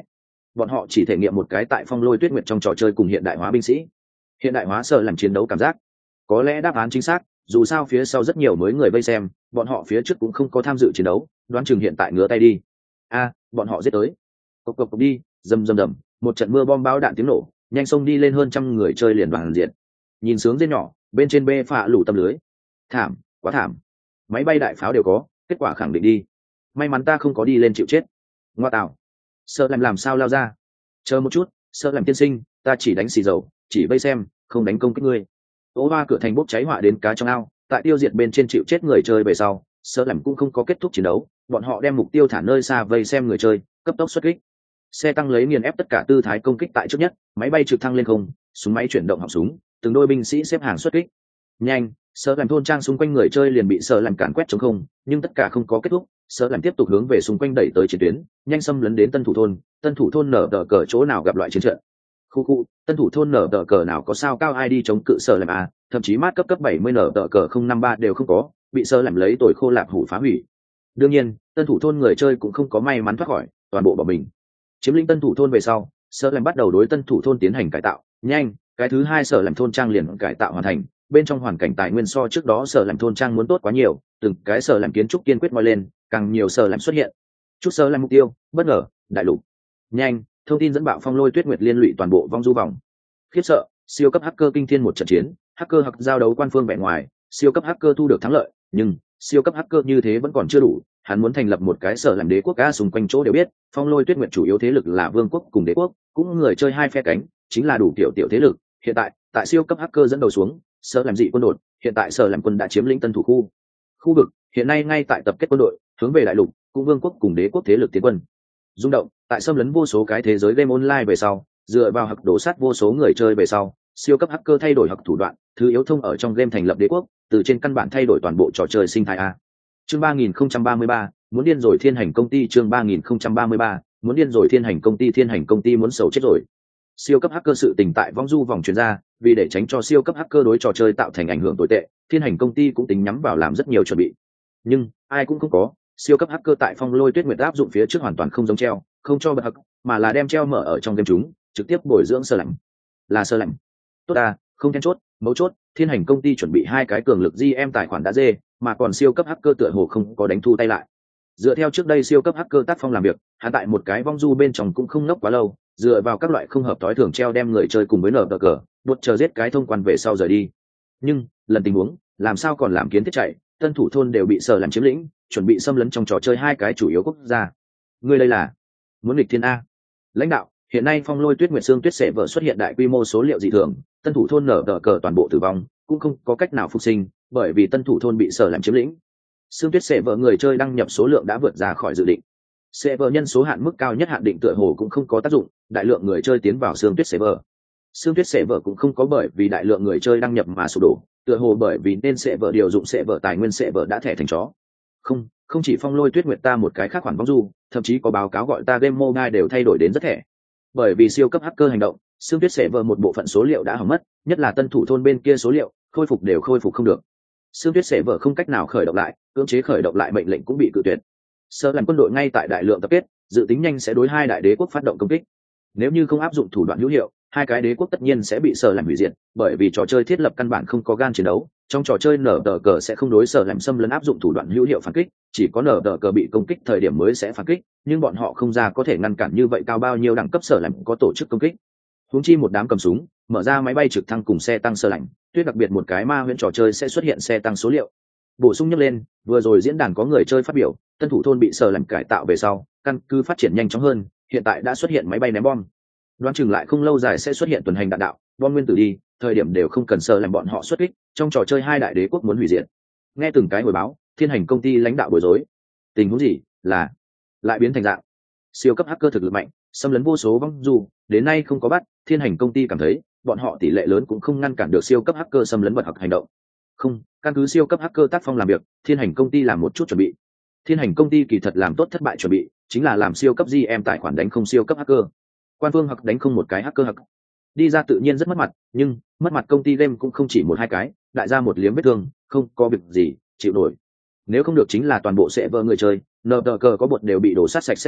bọn họ chỉ thể nghiệm một cái tại Phong Lôi Tuyết Nguyệt trong trò chơi cùng hiện đại hóa binh sĩ. Hiện đại hóa sợ làm chiến đấu cảm giác. Có lẽ đáp án chính xác, dù sao phía sau rất nhiều mới người vây xem, bọn họ phía trước cũng không có tham dự chiến đấu, đoán chừng hiện tại ngứa tay đi. A, bọn họ giết tới. Cộc cộc cộc đi, rầm rầm rầm, một trận mưa bom bão đạn tiếng nổ, nhanh xông đi lên hơn trăm người chơi liền đoàn diện. Nhìn sướng dên nhỏ, bên trên bê phạ lủ tâm lưới. Thảm, quá thảm. Máy bay đại pháo đều có, kết quả khẳng định đi. May mắn ta không có đi lên chịu chết. Ngoa tạo. Sợ làm làm sao lao ra? Chờ một chút, sợ làm tiên sinh, ta chỉ đánh xì dầu, chỉ vây xem, không đánh công kích ngươi. Ố hoa cửa thành bốc cháy hỏa đến cá trong ao, tại tiêu diệt bên trên chịu chết người chơi về sau, sợ làm cũng không có kết thúc chiến đấu, bọn họ đem mục tiêu thả nơi xa vây xem người chơi, cấp tốc xuất kích. Xe tăng lấy nghiền ép tất cả tư thái công kích tại trước nhất, máy bay trực thăng lên không, súng máy chuyển động họng súng, từng đôi binh sĩ xếp hàng xuất kích. Nhanh, sợ làm thôn trang xung quanh người chơi liền bị sợ làm càn quét chống không, nhưng tất cả không có kết thúc, sợ làm tiếp tục hướng về xung quanh đẩy tới chiến tuyến, nhanh xâm lấn đến tân thủ thôn, tân thủ thôn nở tờ cờ chỗ nào gặp loại chiến trận. Khu khu, tân thủ thôn nở tờ cờ nào có sao cao ai đi chống cự sợ làm à, thậm chí mát cấp cấp bảy mươi nở tờ cờ không năm ba đều không có, bị sợ làm lấy tồi khô lạp hủ phá hủy. Đương nhiên, tân thủ thôn người chơi cũng không có may mắn thoát khỏi, toàn bộ bỏ mình. Chiếm lĩnh tân thủ thôn về sau, sợ làm bắt đầu đối tân thủ thôn tiến hành cải tạo, nhanh, cái thứ hai sở làm thôn trang liền cải tạo hoàn thành, bên trong hoàn cảnh tài nguyên so trước đó sở làm thôn trang muốn tốt quá nhiều, từng cái sở làm kiến trúc kiên quyết moi lên, càng nhiều sở làm xuất hiện. Chút sở làm mục tiêu, bất ngờ, đại lục. Nhanh, thông tin dẫn bạo Phong Lôi Tuyết Nguyệt liên lụy toàn bộ vong du vòng. Khiếp sợ, siêu cấp hacker kinh thiên một trận chiến, hacker hoặc giao đấu quan phương vẻ ngoài, siêu cấp hacker thu được thắng lợi, nhưng siêu cấp hacker như thế vẫn còn chưa đủ, hắn muốn thành lập một cái sở làm đế quốc ca xung quanh chỗ đều biết, Phong Lôi Tuyết Nguyệt chủ yếu thế lực là vương quốc cùng đế quốc, cũng người chơi hai phe cánh, chính là đủ tiểu tiểu thế lực. Hiện tại, tại siêu cấp hacker dẫn đầu xuống, sở làm dị quân đột, hiện tại sở làm quân đã chiếm lĩnh tân thủ khu. Khu vực hiện nay ngay tại tập kết quân đội, hướng về đại lục, cũng vương quốc cùng đế quốc thế lực tiến quân. Rung động, tại xâm lấn vô số cái thế giới game online về sau, dựa vào hặc đổ sát vô số người chơi về sau, siêu cấp hacker thay đổi hặc thủ đoạn, thứ yếu thông ở trong game thành lập đế quốc, từ trên căn bản thay đổi toàn bộ trò chơi sinh thái a. Chương ba nghìn không trăm ba mươi ba, muốn điên rồi Thiên Hành công ty chương ba nghìn không trăm ba mươi ba, muốn điên rồi Thiên Hành công ty Thiên Hành công ty muốn xấu chết rồi. Siêu cấp hacker sự tình tại vong du vòng truyền ra, vì để tránh cho siêu cấp hacker đối trò chơi tạo thành ảnh hưởng tồi tệ, Thiên Hành công ty cũng tính nhắm vào làm rất nhiều chuẩn bị. Nhưng ai cũng không có, siêu cấp hacker tại Phong Lôi Tuyết Nguyệt áp dụng phía trước hoàn toàn không giống treo, không cho bật hặc, mà là đem treo mở ở trong game chúng, trực tiếp bồi dưỡng sơ lạnh. Là sơ lạnh. Tốt à, không then chốt, mấu chốt, Thiên Hành công ty chuẩn bị hai cái cường lực giê em tài khoản đã dê, mà còn siêu cấp hacker tựa hồ không có đánh thu tay lại. Dựa theo trước đây siêu cấp hacker tác phong làm việc, hắn tại một cái vong du bên trong cũng không ngốc quá lâu, dựa vào các loại không hợp tối thường treo đem người chơi cùng với nở tờ cờ, buộc chờ giết cái thông quan về sau rời đi. Nhưng lần tình huống, làm sao còn làm kiến thiết chạy, tân thủ thôn đều bị sở làm chiếm lĩnh, chuẩn bị xâm lấn trong trò chơi hai cái chủ yếu quốc gia. Người đây là muốn nghịch thiên a? Lãnh đạo, hiện nay Phong Lôi Tuyết Nguyệt Sương Tuyết sẽ vợ xuất hiện đại quy mô số liệu dị thường, tân thủ thôn nở tờ cờ toàn bộ tử vong, cũng không có cách nào phục sinh, bởi vì tân thủ thôn bị sở làm chiếm lĩnh. Sương Tuyết sẽ vợ người chơi đăng nhập số lượng đã vượt ra khỏi dự định. Server nhân số hạn mức cao nhất hạn định tựa hồ cũng không có tác dụng, đại lượng người chơi tiến vào Sương Tuyết Server. Sương Tuyết Server cũng không có bởi vì đại lượng người chơi đăng nhập mà sụp đổ, tựa hồ bởi vì nên server điều dụng server tài nguyên server đã thẻ thành chó. Không, không chỉ Phong Lôi Tuyết Nguyệt ta một cái khác khoản vong du, thậm chí có báo cáo gọi ta game mobile đều thay đổi đến rất thẻ. Bởi vì siêu cấp hacker hành động, Sương Tuyết Server một bộ phận số liệu đã hỏng mất, nhất là tân thủ thôn bên kia số liệu, khôi phục đều khôi phục không được. Sương Tuyết Server không cách nào khởi động lại, cưỡng chế khởi động lại mệnh lệnh cũng bị cự tuyệt. Sở làm quân đội ngay tại đại lượng tập kết, dự tính nhanh sẽ đối hai đại đế quốc phát động công kích. Nếu như không áp dụng thủ đoạn hữu hiệu, hai cái đế quốc tất nhiên sẽ bị sở làm hủy diệt, bởi vì trò chơi thiết lập căn bản không có gan chiến đấu, trong trò chơi nở tờ cờ sẽ không đối sở làm xâm lấn áp dụng thủ đoạn hữu hiệu phản kích, chỉ có nở tờ cờ bị công kích thời điểm mới sẽ phản kích, nhưng bọn họ không ra có thể ngăn cản như vậy cao bao nhiêu đẳng cấp sở làm có tổ chức công kích. Huống chi một đám cầm súng, mở ra máy bay trực thăng cùng xe tăng sơ lạnh, tuyết đặc biệt một cái ma huyễn trò chơi sẽ xuất hiện xe tăng số liệu. Bổ sung nhắc lên, vừa rồi diễn đàn có người chơi phát biểu, tân thủ thôn bị sở làm cải tạo về sau, căn cứ phát triển nhanh chóng hơn, hiện tại đã xuất hiện máy bay ném bom. Đoán chừng lại không lâu dài sẽ xuất hiện tuần hành đạn đạo, bom nguyên tử đi, thời điểm đều không cần sở làm bọn họ xuất kích, trong trò chơi hai đại đế quốc muốn hủy diệt. Nghe từng cái hồi báo, Thiên Hành công ty lãnh đạo bối rối. Tình huống gì? Là lại biến thành dạng siêu cấp hacker thực lực mạnh, xâm lấn vô số vong du, đến nay không có bắt, Thiên Hành công ty cảm thấy, bọn họ tỷ lệ lớn cũng không ngăn cản được siêu cấp hacker xâm lấn vật hoặc hành động. Không, căn cứ siêu cấp hacker tác phong làm việc, Thiên Hành công ty làm một chút chuẩn bị. Thiên Hành công ty kỳ thật làm tốt thất bại chuẩn bị, chính là làm siêu cấp giê em tài khoản đánh không siêu cấp hacker. Quan phương hoặc đánh không một cái hacker hoặc đi ra tự nhiên rất mất mặt, nhưng mất mặt công ty game cũng không chỉ một hai cái, đại ra một liếm vết thương, không có việc gì, chịu nổi. Nếu không được chính là toàn bộ sẽ vỡ người chơi, nờ tờ cờ có bột đều bị đổ sát sạch sẽ bị,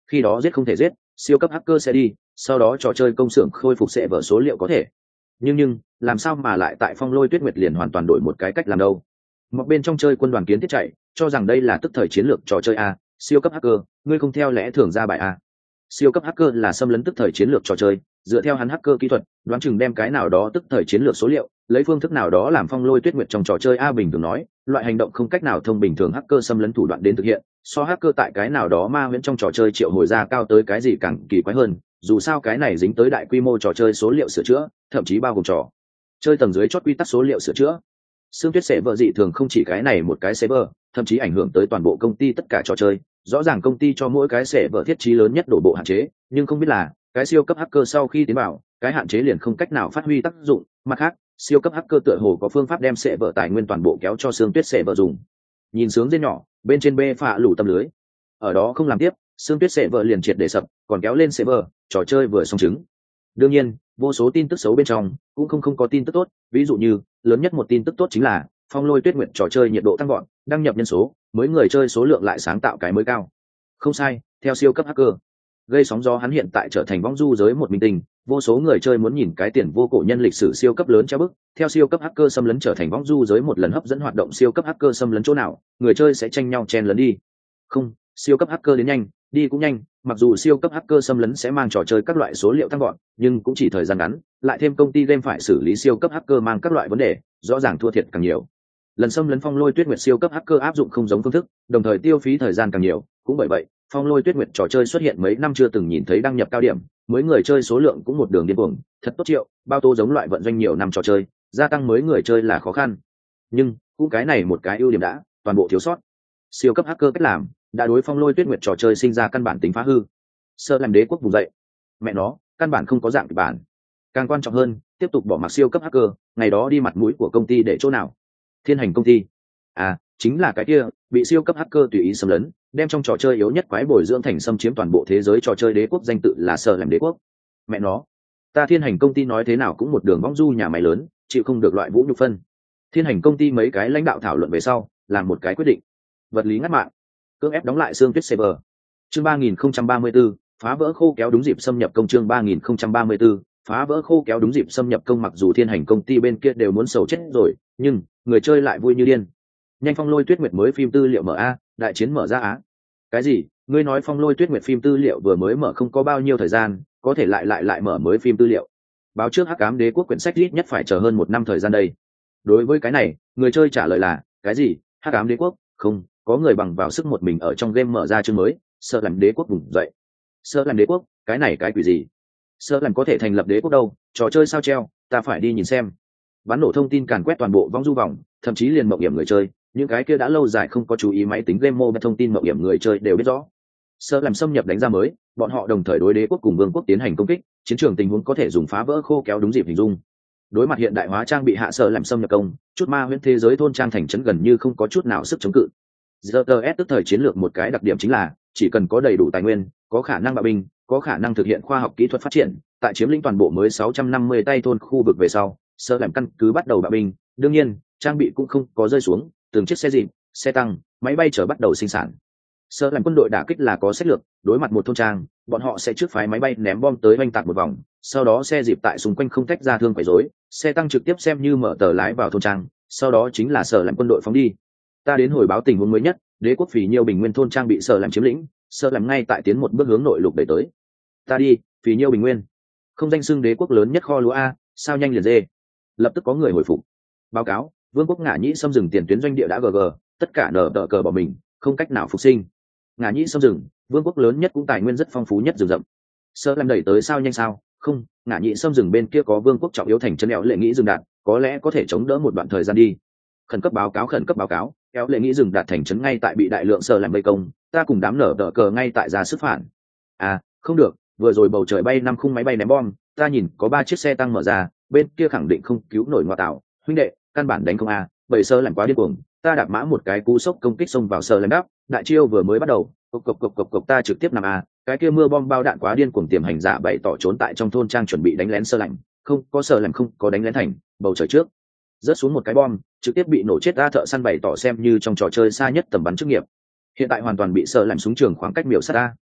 Khi đó giết không thể giết, siêu cấp hacker sẽ đi, sau đó trò chơi công xưởng khôi phục sẽ vở số liệu có thể. Nhưng nhưng, làm sao mà lại tại Phong Lôi Tuyết Nguyệt liền hoàn toàn đổi một cái cách làm đâu? Một bên trong chơi quân đoàn kiến thiết chạy, cho rằng đây là tức thời chiến lược trò chơi a, siêu cấp hacker, ngươi không theo lẽ thường ra bài a. Siêu cấp hacker là xâm lấn tức thời chiến lược trò chơi, dựa theo hắn hacker kỹ thuật, đoán chừng đem cái nào đó tức thời chiến lược số liệu, lấy phương thức nào đó làm Phong Lôi Tuyết Nguyệt trong trò chơi a bình thường nói, loại hành động không cách nào thông bình thường hacker xâm lấn thủ đoạn đến thực hiện, so hacker tại cái nào đó ma huyễn trong trò chơi triệu hồi ra cao tới cái gì càng kỳ quái hơn, dù sao cái này dính tới đại quy mô trò chơi số liệu sửa chữa, thậm chí bao gồm trò chơi tầng dưới chót quy tắc số liệu sửa chữa. Sương Tuyết sẽ vợ dị thường không chỉ cái này một cái server, thậm chí ảnh hưởng tới toàn bộ công ty tất cả trò chơi. Rõ ràng công ty cho mỗi cái server thiết trí lớn nhất đổ bộ hạn chế, nhưng không biết là cái siêu cấp hacker sau khi tiến vào, cái hạn chế liền không cách nào phát huy tác dụng. Mặt khác, siêu cấp hacker tựa hồ có phương pháp đem server tài nguyên toàn bộ kéo cho Sương Tuyết server dùng. Nhìn sướng dên nhỏ, bên trên bê phạ lủ tâm lưới. Ở đó không làm tiếp, Sương Tuyết server liền triệt để sập, còn kéo lên server, trò chơi vừa xong trứng. Đương nhiên, vô số tin tức xấu bên trong cũng không không có tin tức tốt, ví dụ như lớn nhất một tin tức tốt chính là Phong Lôi Tuyết Nguyệt trò chơi nhiệt độ tăng gọn, đăng nhập nhân số, mới người chơi số lượng lại sáng tạo cái mới cao. Không sai, theo siêu cấp hacker gây sóng gió, hắn hiện tại trở thành vong du giới một minh tinh, vô số người chơi muốn nhìn cái tiền vô cổ nhân lịch sử siêu cấp lớn treo bức, theo siêu cấp hacker xâm lấn trở thành vong du giới một lần hấp dẫn hoạt động, siêu cấp hacker xâm lấn chỗ nào, người chơi sẽ tranh nhau chen lấn đi. Không, siêu cấp hacker đến nhanh, đi cũng nhanh, mặc dù siêu cấp hacker xâm lấn sẽ mang trò chơi các loại số liệu tăng gọn, nhưng cũng chỉ thời gian ngắn, lại thêm công ty game phải xử lý siêu cấp hacker mang các loại vấn đề, rõ ràng thua thiệt càng nhiều. Lần xâm lấn Phong Lôi Tuyết Nguyệt siêu cấp hacker áp dụng không giống phương thức, đồng thời tiêu phí thời gian càng nhiều, cũng bởi vậy, Phong Lôi Tuyết Nguyệt trò chơi xuất hiện mấy năm chưa từng nhìn thấy đăng nhập cao điểm, mới người chơi số lượng cũng một đường điên cuồng, thật tốt triệu, bao tô giống loại vận doanh nhiều năm trò chơi, gia tăng mới người chơi là khó khăn. Nhưng, cũng cái này một cái ưu điểm đã, toàn bộ thiếu sót. Siêu cấp hacker cách làm, đã đối Phong Lôi Tuyết Nguyệt trò chơi sinh ra căn bản tính phá hư. Sơ làm đế quốc vùng dậy, mẹ nó, căn bản không có dạng kịch bản. Càng quan trọng hơn, tiếp tục bỏ mặc siêu cấp hacker, ngày đó đi mặt mũi của công ty để chỗ nào? Thiên Hành công ty. À, chính là cái kia, bị siêu cấp hacker tùy ý xâm lấn, đem trong trò chơi yếu nhất quái bồi dưỡng thành xâm chiếm toàn bộ thế giới trò chơi đế quốc, danh tự là Sơ làm đế quốc. Mẹ nó, ta Thiên Hành công ty nói thế nào cũng một đường vong du nhà máy lớn, chịu không được loại vũ nhục phân. Thiên Hành công ty mấy cái lãnh đạo thảo luận về sau, làm một cái quyết định. Vật lý ngắt mạng, cưỡng ép đóng lại Sương Tuyết server. Chương ba nghìn không trăm ba mươi tư, phá vỡ khô kéo đúng dịp xâm nhập công. Chương ba nghìn không trăm ba mươi tư, phá vỡ khô kéo đúng dịp xâm nhập công. Mặc dù Thiên Hành công ty bên kia đều muốn sầu chết rồi, nhưng người chơi lại vui như điên. Nhanh, Phong Lôi Tuyết Nguyệt mới phim tư liệu mở a, đại chiến mở ra á. Cái gì? Ngươi nói Phong Lôi Tuyết Nguyệt phim tư liệu vừa mới mở không có bao nhiêu thời gian, có thể lại lại lại mở mới phim tư liệu. Báo trước Hắc Ám Đế quốc quyển sách ít nhất phải chờ hơn một năm thời gian đây. Đối với cái này, người chơi trả lời là, cái gì? Hắc Ám Đế quốc? Không, có người bằng vào sức một mình ở trong game mở ra chương mới, Sợ làm đế quốc vùng dậy. Sợ làm đế quốc, cái này cái quỷ gì? Sợ làm có thể thành lập đế quốc đâu? Trò chơi sao treo, ta phải đi nhìn xem. Bắn nổ thông tin càn quét toàn bộ vong du vòng, thậm chí liền mộng hiểm người chơi, những cái kia đã lâu dài không có chú ý máy tính game mobile thông tin mộng hiểm người chơi đều biết rõ. Sợ làm xâm nhập đánh ra mới, bọn họ đồng thời đối đế quốc cùng vương quốc tiến hành công kích, chiến trường tình huống có thể dùng phá vỡ khô kéo đúng dịp hình dung. Đối mặt hiện đại hóa trang bị hạ Sợ làm xâm nhập công, chút ma huyễn thế giới thôn trang thành trấn gần như không có chút nào sức chống cự. giê tê ét tức thời chiến lược một cái đặc điểm chính là chỉ cần có đầy đủ tài nguyên, có khả năng bạo binh, có khả năng thực hiện khoa học kỹ thuật phát triển, tại chiếm lĩnh toàn bộ mới sáu trăm năm mươi tay thôn khu vực về sau, Sợ làm căn cứ bắt đầu bạo binh, đương nhiên trang bị cũng không có rơi xuống, từng chiếc xe dịp, xe tăng, máy bay chở bắt đầu sinh sản. Sợ làm quân đội đả kích là có sách lược, đối mặt một thôn trang, bọn họ sẽ trước phái máy bay ném bom tới oanh tạc một vòng, sau đó xe dịp tại xung quanh không tách ra thương quấy rối, xe tăng trực tiếp xem như mở tờ lái vào thôn trang, sau đó chính là Sợ làm quân đội phóng đi. Ta đến hồi báo tình huống mới nhất, đế quốc Phì Nhiêu Bình Nguyên thôn trang bị Sợ làm chiếm lĩnh, Sợ làm ngay tại tiến một bước hướng nội lục đẩy tới. Ta đi, Phì Nhiêu Bình Nguyên, không danh xưng đế quốc lớn nhất kho lúa a, sao nhanh liền dê. Lập tức có người hồi phục. Báo cáo, vương quốc Ngả Nhĩ xâm rừng tiền tuyến doanh địa đã gg, tất cả nở tờ cờ bỏ mình, không cách nào phục sinh. Ngả Nhĩ xâm rừng, vương quốc lớn nhất cũng tài nguyên rất phong phú nhất rừng rậm. Sợ làm đẩy tới sao nhanh sao? Không, Ngả Nhĩ xâm rừng bên kia có vương quốc trọng yếu thành chân éo lệ nghĩ rừng đạn, có lẽ có thể chống đỡ một đoạn thời gian đi. Khẩn cấp báo cáo, khẩn cấp báo cáo, éo lệ nghĩ rừng đạt thành trấn ngay tại bị đại lượng Sợ làm vây công, ta cùng đám nở tờ cờ ngay tại ra sức phản. À, không được, vừa rồi bầu trời bay năm khung máy bay ném bom, ta nhìn có ba chiếc xe tăng mở ra, bên kia khẳng định không cứu nổi ngoại tạo, huynh đệ, căn bản đánh không a, bởi Sợ làm quá điên cuồng, ta đạp mã một cái cú sốc công kích xông vào Sợ làm đáp, đại chiêu vừa mới bắt đầu, cộc cộc cộc cộc cộc ta trực tiếp nằm a, cái kia mưa bom bao đạn quá điên cuồng, tiềm hành giả bày tỏ trốn tại trong thôn trang chuẩn bị đánh lén Sợ làm, không có Sợ làm không có đánh lén thành, bầu trời trước rớt xuống một cái bom, trực tiếp bị nổ chết. Ta thợ săn bày tỏ xem như trong trò chơi xa nhất tầm bắn chức nghiệp, hiện tại hoàn toàn bị Sợ làm súng trường khoảng cách miểu sát ta.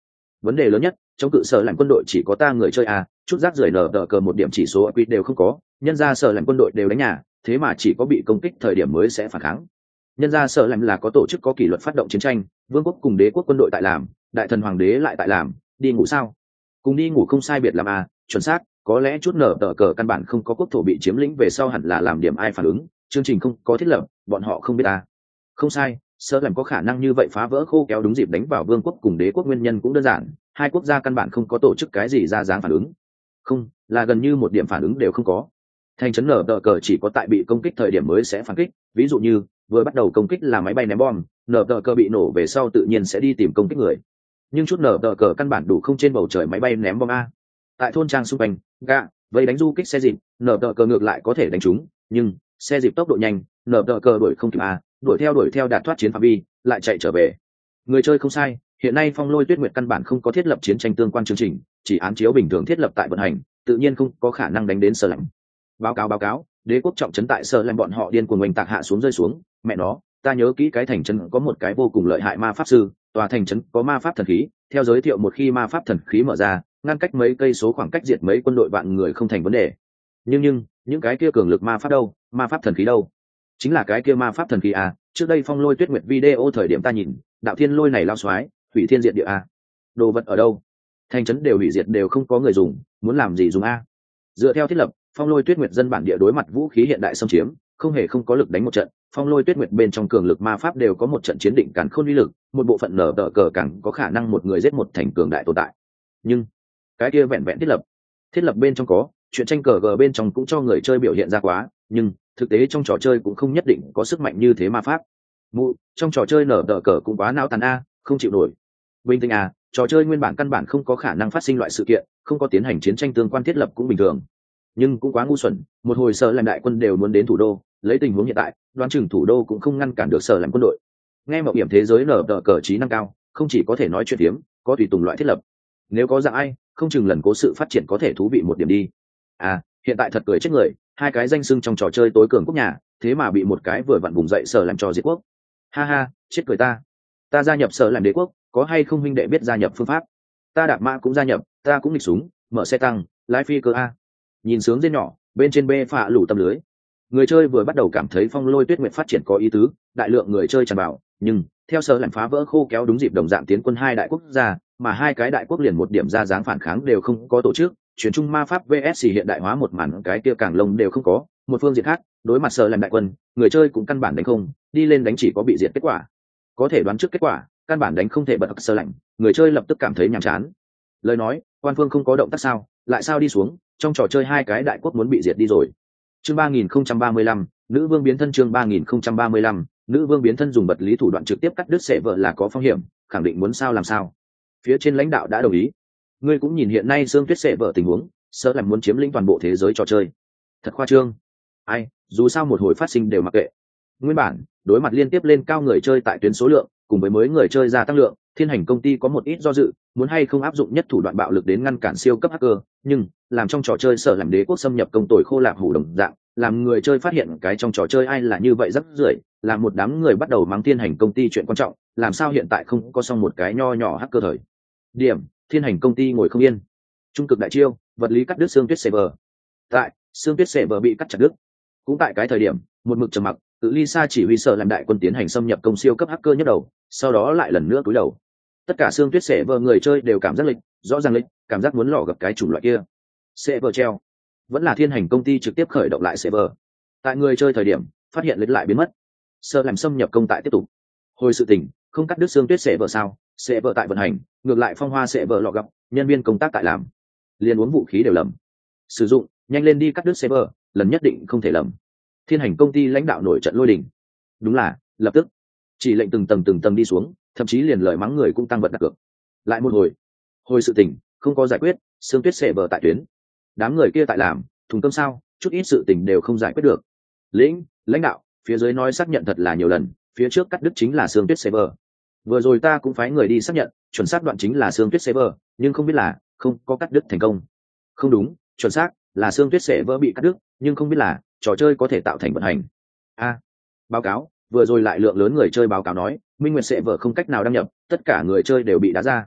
vấn đề lớn nhất chống cự sở làm quân đội chỉ có ta người chơi à, chút rác rưởi nở tờ cờ một điểm chỉ số quy đều không có, nhân ra sở làm quân đội đều đánh nhà, thế mà chỉ có bị công kích thời điểm mới sẽ phản kháng. Nhân ra sở làm là có tổ chức có kỷ luật phát động chiến tranh, vương quốc cùng đế quốc quân đội tại làm, đại thần hoàng đế lại tại làm, đi ngủ sao? Cùng đi ngủ không sai biệt làm à, chuẩn xác, có lẽ chút nở tờ cờ căn bản không có quốc thổ bị chiếm lĩnh về sau hẳn là làm điểm ai phản ứng, chương trình không có thiết lập, bọn họ không biết à. Không sai, sở làm có khả năng như vậy phá vỡ khô kéo đúng dịp đánh vào vương quốc cùng đế quốc nguyên nhân cũng đơn giản, hai quốc gia căn bản không có tổ chức cái gì ra dáng phản ứng, không là gần như một điểm phản ứng đều không có. Thành trấn nở tờ cờ chỉ có tại bị công kích thời điểm mới sẽ phản kích, ví dụ như vừa bắt đầu công kích là máy bay ném bom, nở tờ cờ bị nổ về sau tự nhiên sẽ đi tìm công kích người, nhưng chút nở tờ cờ căn bản đủ không trên bầu trời máy bay ném bom a. Tại thôn trang xung quanh gạ vây đánh du kích xe dịp, nở tờ cờ ngược lại có thể đánh chúng, nhưng xe dịp tốc độ nhanh, nở tờ cờ đuổi không kịp a, đuổi theo đuổi theo đạt thoát chiến phạm vi lại chạy trở về. Người chơi không sai, hiện nay Phong Lôi Tuyết Nguyệt căn bản không có thiết lập chiến tranh tương quan chương trình, chỉ án chiếu bình thường thiết lập tại vận hành, tự nhiên không có khả năng đánh đến Sở Lạnh. Báo cáo báo cáo, đế quốc trọng trấn tại Sở Lạnh bọn họ điên cuồng oanh tạc hạ xuống rơi xuống, mẹ nó, ta nhớ kỹ cái thành trấn có một cái vô cùng lợi hại ma pháp sư, tòa thành trấn có ma pháp thần khí, theo giới thiệu một khi ma pháp thần khí mở ra, ngăn cách mấy cây số khoảng cách diệt mấy quân đội vạn người không thành vấn đề. Nhưng nhưng, những cái kia cường lực ma pháp đâu, ma pháp thần khí đâu? Chính là cái kia ma pháp thần khí à, trước đây Phong Lôi Tuyết Nguyệt video thời điểm ta nhìn, đạo thiên lôi này lao xoái, hủy thiên diệt địa a, đồ vật ở đâu? Thành trấn đều hủy diệt đều không có người dùng, muốn làm gì dùng a? Dựa theo thiết lập, Phong Lôi Tuyết Nguyệt dân bản địa đối mặt vũ khí hiện đại xâm chiếm, không hề không có lực đánh một trận. Phong Lôi Tuyết Nguyệt bên trong cường lực ma pháp đều có một trận chiến định càn khôn uy lực, một bộ phận nở tờ cờ càng có khả năng một người giết một thành cường đại tồn tại. Nhưng cái kia vẹn vẹn thiết lập, thiết lập bên trong có chuyện tranh cờ gờ bên trong cũng cho người chơi biểu hiện ra quá, nhưng thực tế trong trò chơi cũng không nhất định có sức mạnh như thế ma pháp. Mụ, trong trò chơi nở tờ cờ cũng quá não tàn a, không chịu nổi. Bình tĩnh à, trò chơi nguyên bản căn bản không có khả năng phát sinh loại sự kiện, không có tiến hành chiến tranh tương quan thiết lập cũng bình thường. Nhưng cũng quá ngu xuẩn, một hồi Sở làm đại quân đều muốn đến thủ đô, lấy tình huống hiện tại, đoán chừng thủ đô cũng không ngăn cản được Sở làm quân đội. Nghe mạo hiểm thế giới nở tờ cờ trí năng cao, không chỉ có thể nói chuyện tiếm, có tùy tùng loại thiết lập. Nếu có dạng ai, không chừng lần cố sự phát triển có thể thú vị một điểm đi. À, hiện tại thật cười chết người, hai cái danh xưng trong trò chơi tối cường quốc nhà, thế mà bị một cái vừa vặn vùng dậy Sở làm cho diệt quốc. Ha ha, chết cười ta. Ta gia nhập Sở làm đế quốc, có hay không huynh đệ biết gia nhập phương pháp? Ta đạp mã cũng gia nhập, ta cũng nghịch súng, mở xe tăng, lái phi cơ a. Nhìn sướng dên nhỏ, bên trên bê phạ lủ tâm lưới. Người chơi vừa bắt đầu cảm thấy Phong Lôi Tuyết Nguyệt phát triển có ý tứ, đại lượng người chơi tràn vào, nhưng theo Sở làm phá vỡ khô kéo đúng dịp đồng dạng tiến quân hai đại quốc gia, mà hai cái đại quốc liền một điểm ra dáng phản kháng đều không có tổ chức, chuyển trung ma pháp vê ét hiện đại hóa một màn cái kia càng lông đều không có. Một phương diện khác, đối mặt Sở làm đại quân, người chơi cũng căn bản đánh không, đi lên đánh chỉ có bị diệt kết quả. Có thể đoán trước kết quả, căn bản đánh không thể bật Sở lạnh, người chơi lập tức cảm thấy nhàm chán. Lời nói, quan phương không có động tác sao, lại sao đi xuống, trong trò chơi hai cái đại quốc muốn bị diệt đi rồi. Chương ba nghìn không trăm ba mươi lăm, nữ vương biến thân. Chương ba nghìn không trăm ba mươi lăm, nữ vương biến thân dùng vật lý thủ đoạn trực tiếp cắt đứt sệ vợ là có phong hiểm, khẳng định muốn sao làm sao. Phía trên lãnh đạo đã đồng ý. Ngươi cũng nhìn hiện nay Sương Tuyết sệ vợ tình huống, Sở làm muốn chiếm lĩnh toàn bộ thế giới trò chơi. Thật khoa trương. Ai, dù sao một hồi phát sinh đều mặc kệ. Nguyên bản, đối mặt liên tiếp lên cao người chơi tại tuyến số lượng, cùng với mới người chơi gia tăng lượng, Thiên Hành công ty có một ít do dự, muốn hay không áp dụng nhất thủ đoạn bạo lực đến ngăn cản siêu cấp hacker, nhưng làm trong trò chơi Sở làm đế quốc xâm nhập công tồi khô lạc hủ đồng dạng, làm người chơi phát hiện cái trong trò chơi ai là như vậy rất rưởi, làm một đám người bắt đầu mắng Thiên Hành công ty chuyện quan trọng, làm sao hiện tại không có xong một cái nho nhỏ hacker thời điểm, Thiên Hành công ty ngồi không yên. Trung cực đại chiêu, vật lý cắt đứt xương tuyết server. Tại, xương tuyết server bị cắt chặt đứt. Cũng tại cái thời điểm, một mực trầm mặc, tự Lisa chỉ huy Sở làm đại quân tiến hành xâm nhập công siêu cấp hacker nhất đầu, sau đó lại lần nữa cúi đầu. Tất cả xương tuyết server người chơi đều cảm giác lịch, rõ ràng lịch, cảm giác muốn lò gặp cái chủng loại kia. Server treo, vẫn là Thiên Hành công ty trực tiếp khởi động lại server. Tại người chơi thời điểm, phát hiện lịch lại biến mất. Sở làm xâm nhập công tại tiếp tục. Hồi sự tình, không cắt đứt xương tuyết server sao? Server tại vận hành, ngược lại phong hoa server lò gặp, nhân viên công tác tại làm, liền uống vũ khí đều lầm. Sử dụng, nhanh lên đi cắt đứt server, lần nhất định không thể lầm. Thiên Hành công ty lãnh đạo nổi trận lôi đình. Đúng là, lập tức chỉ lệnh từng tầng từng tầng đi xuống, thậm chí liền lời mắng người cũng tăng vật đặt cược. Lại một hồi, hồi sự tình không có giải quyết, xương tuyết server tại tuyến. Đám người kia tại làm, thùng cơm sao, chút ít sự tình đều không giải quyết được. Lĩnh, lãnh đạo, phía dưới nói xác nhận thật là nhiều lần, phía trước cắt đứt chính là xương tuyết server. Vừa rồi ta cũng phái người đi xác nhận, chuẩn xác đoạn chính là xương tuyết server, nhưng không biết là không có cắt đứt thành công. Không đúng, chuẩn xác là xương tuyết server bị cắt đứt, nhưng không biết là trò chơi có thể tạo thành vận hành. A, báo cáo, vừa rồi lại lượng lớn người chơi báo cáo nói, Minh Nguyệt server không cách nào đăng nhập, tất cả người chơi đều bị đá ra.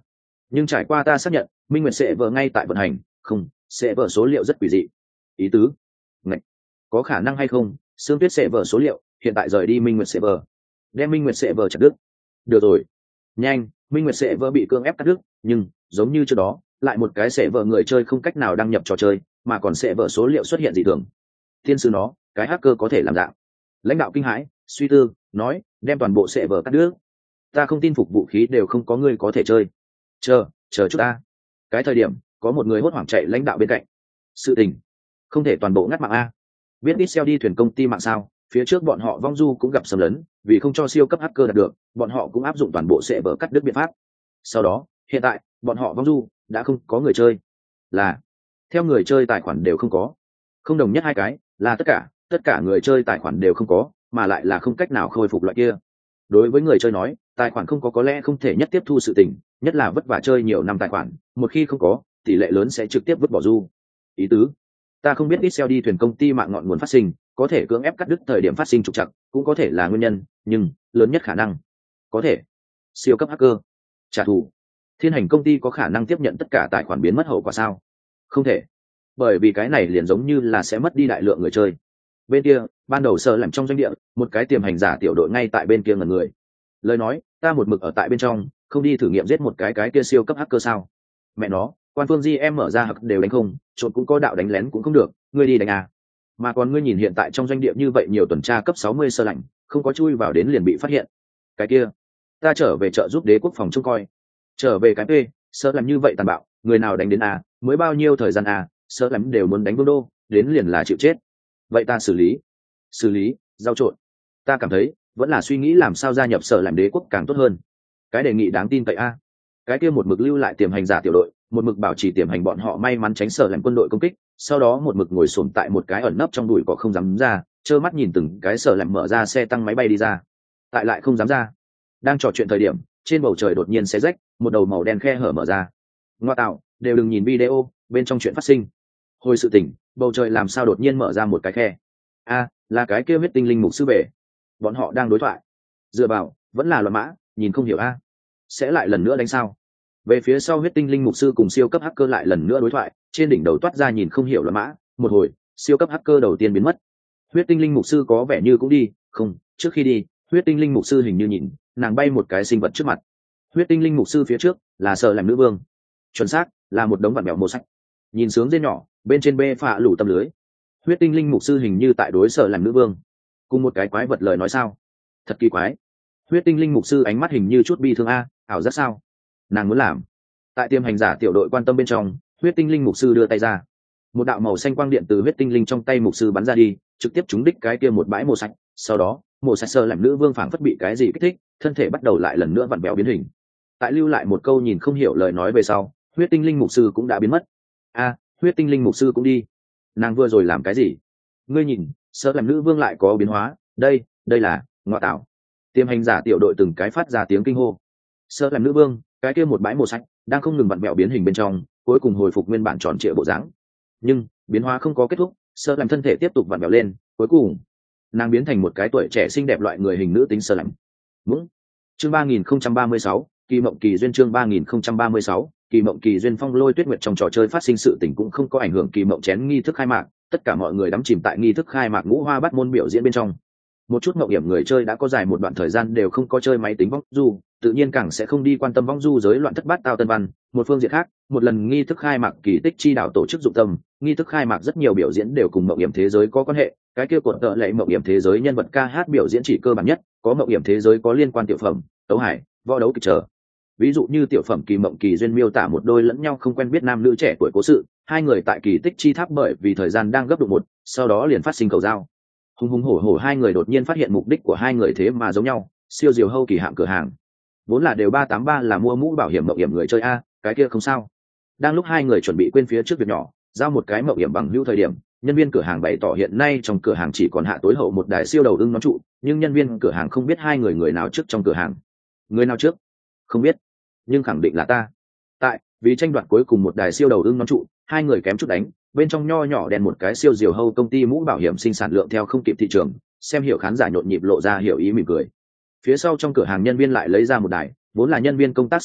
nhưng trải qua ta xác nhận minh nguyệt sẽ vợ ngay tại vận hành, không sẽ vợ số liệu rất quỷ dị. Ý tứ? Ngạch. Có khả năng hay không Sương Tuyết sẽ vợ số liệu hiện tại rời đi minh nguyệt sẽ vợ, đem minh nguyệt sẽ vợ chặt đứt? Được rồi, nhanh, minh nguyệt sẽ vợ bị cưỡng ép cắt đứt, nhưng giống như trước đó lại một cái sẽ vợ người chơi không cách nào đăng nhập trò chơi, mà còn sẽ vợ số liệu xuất hiện dị thường. Thiên sư nó, cái hacker có thể làm dạng. Lãnh đạo kinh hãi suy tư nói, đem toàn bộ sẽ vợ cắt đứt. Ta không tin phục vũ khí đều không có người có thể chơi. Chờ, chờ chút ta. Cái thời điểm có một người hốt hoảng chạy lãnh đạo bên cạnh. Sự tình không thể toàn bộ ngắt mạng a. Biết ít xeo đi thuyền công ty mạng sao, phía trước bọn họ vong du cũng gặp xâm lấn, vì không cho siêu cấp hacker đạt được, bọn họ cũng áp dụng toàn bộ sẽ vỡ cắt đứt biện pháp. Sau đó hiện tại bọn họ vong du đã không có người chơi, là theo người chơi tài khoản đều không có. Không đồng nhất hai cái là tất cả tất cả người chơi tài khoản đều không có, mà lại là không cách nào khôi phục loại kia. Đối với người chơi nói, tài khoản không có có lẽ không thể nhất tiếp thu sự tình, nhất là vất vả chơi nhiều năm tài khoản, một khi không có tỷ lệ lớn sẽ trực tiếp vứt bỏ du. Ý tứ, ta không biết ít xeo đi thuyền công ty mạng ngọn nguồn phát sinh, có thể cưỡng ép cắt đứt thời điểm phát sinh trục trặc, cũng có thể là nguyên nhân, nhưng lớn nhất khả năng có thể siêu cấp hacker trả thù. Thiên hành công ty có khả năng tiếp nhận tất cả tài khoản biến mất hậu quả sao? Không thể, bởi vì cái này liền giống như là sẽ mất đi đại lượng người chơi. Bên kia ban đầu sợ làm trong doanh địa, một cái tiềm hành giả tiểu đội ngay tại bên kia ngần người. Lời nói, ta một mực ở tại bên trong, không đi thử nghiệm giết một cái cái kia siêu cấp hacker sao? Mẹ nó, quan phương gi em mở ra hặc đều đánh không, trộn cũng có đạo đánh lén cũng không được, ngươi đi đánh à? Mà còn ngươi nhìn hiện tại trong doanh địa như vậy nhiều tuần tra cấp sáu mươi sơ lạnh, không có chui vào đến liền bị phát hiện. Cái kia, ta trở về trợ giúp đế quốc phòng trông coi. Trở về cái p, sơ làm như vậy tàn bạo, người nào đánh đến à, mới bao nhiêu thời gian à, sơ lắm đều muốn đánh vương đô, đến liền là chịu chết. Vậy ta xử lý, xử lý, giao trộn. Ta cảm thấy vẫn là suy nghĩ làm sao gia nhập sở làm đế quốc càng tốt hơn. Cái đề nghị đáng tin cậy a. Cái kia một mực lưu lại tiềm hành giả tiểu đội, một mực bảo trì tiềm hành bọn họ may mắn tránh sở làm quân đội công kích, sau đó một mực ngồi xổm tại một cái ẩn nấp trong bụi cỏ không dám ra, trơ mắt nhìn từng cái sở làm mở ra xe tăng máy bay đi ra, tại lại không dám ra. Đang trò chuyện thời điểm, trên bầu trời đột nhiên xé rách, một đầu màu đen khe hở mở ra. Ngoa tạo, đều đừng nhìn video, bên trong chuyện phát sinh. Hồi sự tỉnh, bầu trời làm sao đột nhiên mở ra một cái khe? A, là cái kia huyết tinh linh mục sư về. Bọn họ đang đối thoại. Dựa vào, vẫn là loạn mã, nhìn không hiểu a. Sẽ lại lần nữa đánh sao? Về phía sau huyết tinh linh mục sư cùng siêu cấp hacker lại lần nữa đối thoại, trên đỉnh đầu toát ra nhìn không hiểu loạn mã, một hồi, siêu cấp hacker đầu tiên biến mất. Huyết tinh linh mục sư có vẻ như cũng đi, không, trước khi đi, huyết tinh linh mục sư hình như nhìn, nàng bay một cái sinh vật trước mặt. Huyết tinh linh mục sư phía trước là sợ làm nữ vương, chuẩn xác là một đống vặn mèo màu sách, nhìn sướng dê nhỏ bên trên bê phạ lủ tâm lưới. Huyết tinh linh mục sư hình như tại đối sợ làm nữ vương cùng một cái quái vật lời nói sao, thật kỳ quái. Huyết tinh linh mục sư ánh mắt hình như chút bi thương a, ảo giác sao nàng muốn làm. Tại tiềm hành giả tiểu đội quan tâm bên trong, huyết tinh linh mục sư đưa tay ra, một đạo màu xanh quang điện từ huyết tinh linh trong tay mục sư bắn ra đi, trực tiếp trúng đích cái kia một bãi màu xanh. Sau đó màu xanh sơ làm nữ vương phảng phất bị cái gì kích thích, thân thể bắt đầu lại lần nữa vặn vẹo biến hình. Tại lưu lại một câu nhìn không hiểu lời nói về sau, huyết tinh linh mục sư cũng đã biến mất. A, huyết tinh linh mục sư cũng đi. Nàng vừa rồi làm cái gì? Ngươi nhìn, sơ làm nữ vương lại có biến hóa. Đây, đây là ngọa tạo. Tiềm hành giả tiểu đội từng cái phát ra tiếng kinh hô. Sơ làm nữ vương, cái kia một bãi màu xanh đang không ngừng vặn vẹo biến hình bên trong, cuối cùng hồi phục nguyên bản tròn trịa bộ dáng. Nhưng biến hóa không có kết thúc, sơ làm thân thể tiếp tục vặn vẹo lên, cuối cùng nàng biến thành một cái tuổi trẻ xinh đẹp loại người hình nữ tính sơ làm. Muốn. Chương ba nghìn không trăm ba mươi sáu, kỳ mộng kỳ duyên. Chương ba nghìn không trăm ba mươi sáu, kỳ mộng kỳ duyên. Phong lôi tuyết nguyệt trong trò chơi phát sinh sự tình cũng không có ảnh hưởng kỳ mộng chén nghi thức khai mạc, tất cả mọi người đắm chìm tại nghi thức khai mạc ngũ hoa bắt môn biểu diễn bên trong. Một chút mộng hiểm người chơi đã có dài một đoạn thời gian đều không có chơi máy tính vong du, tự nhiên càng sẽ không đi quan tâm vong du giới loạn thất bát tao tân văn. Một phương diện khác, một lần nghi thức khai mạc kỳ tích chi đảo tổ chức dụng tâm, nghi thức khai mạc rất nhiều biểu diễn đều cùng mộng hiểm thế giới có quan hệ. Cái kia cuộn tợ lệ mộng hiểm thế giới nhân vật ca hát biểu diễn chỉ cơ bản nhất, có mộng hiểm thế giới có liên quan tiểu phẩm, tấu hải, võ đấu kịch trở. Ví dụ như tiểu phẩm kỳ mộng kỳ duyên miêu tả một đôi lẫn nhau không quen biết nam nữ trẻ tuổi cố sự, hai người tại kỳ tích chi tháp bởi vì thời gian đang gấp đụng một, sau đó liền phát sinh cầu giao. Hùng hùng hổ hổ hai người đột nhiên phát hiện mục đích của hai người thế mà giống nhau, siêu diều hâu kỳ hạng cửa hàng. Vốn là đều ba tám ba là mua mũ bảo hiểm mộng hiểm người chơi a, cái kia không sao. Đang lúc hai người chuẩn bị quên phía trước việc nhỏ, giao một cái mộng hiểm bằng hữu thời điểm, nhân viên cửa hàng bày tỏ hiện nay trong cửa hàng chỉ còn hạ tối hậu một đài siêu đầu ưng nón trụ, nhưng nhân viên cửa hàng không biết hai người người nào trước trong cửa hàng. Người nào trước? Không biết, nhưng khẳng định là ta. Tại, vì tranh đoạt cuối cùng một đài siêu đầu ưng nón trụ, hai người kém chút đánh, bên trong nho nhỏ đèn một cái siêu diều hâu công ty mũ bảo hiểm sinh sản lượng theo không kịp thị trường, xem hiểu khán giả nhộn nhịp lộ ra hiểu ý mỉm cười. Phía sau trong cửa hàng nhân viên lại lấy ra một đài, vốn là nhân viên công tác sai lầm,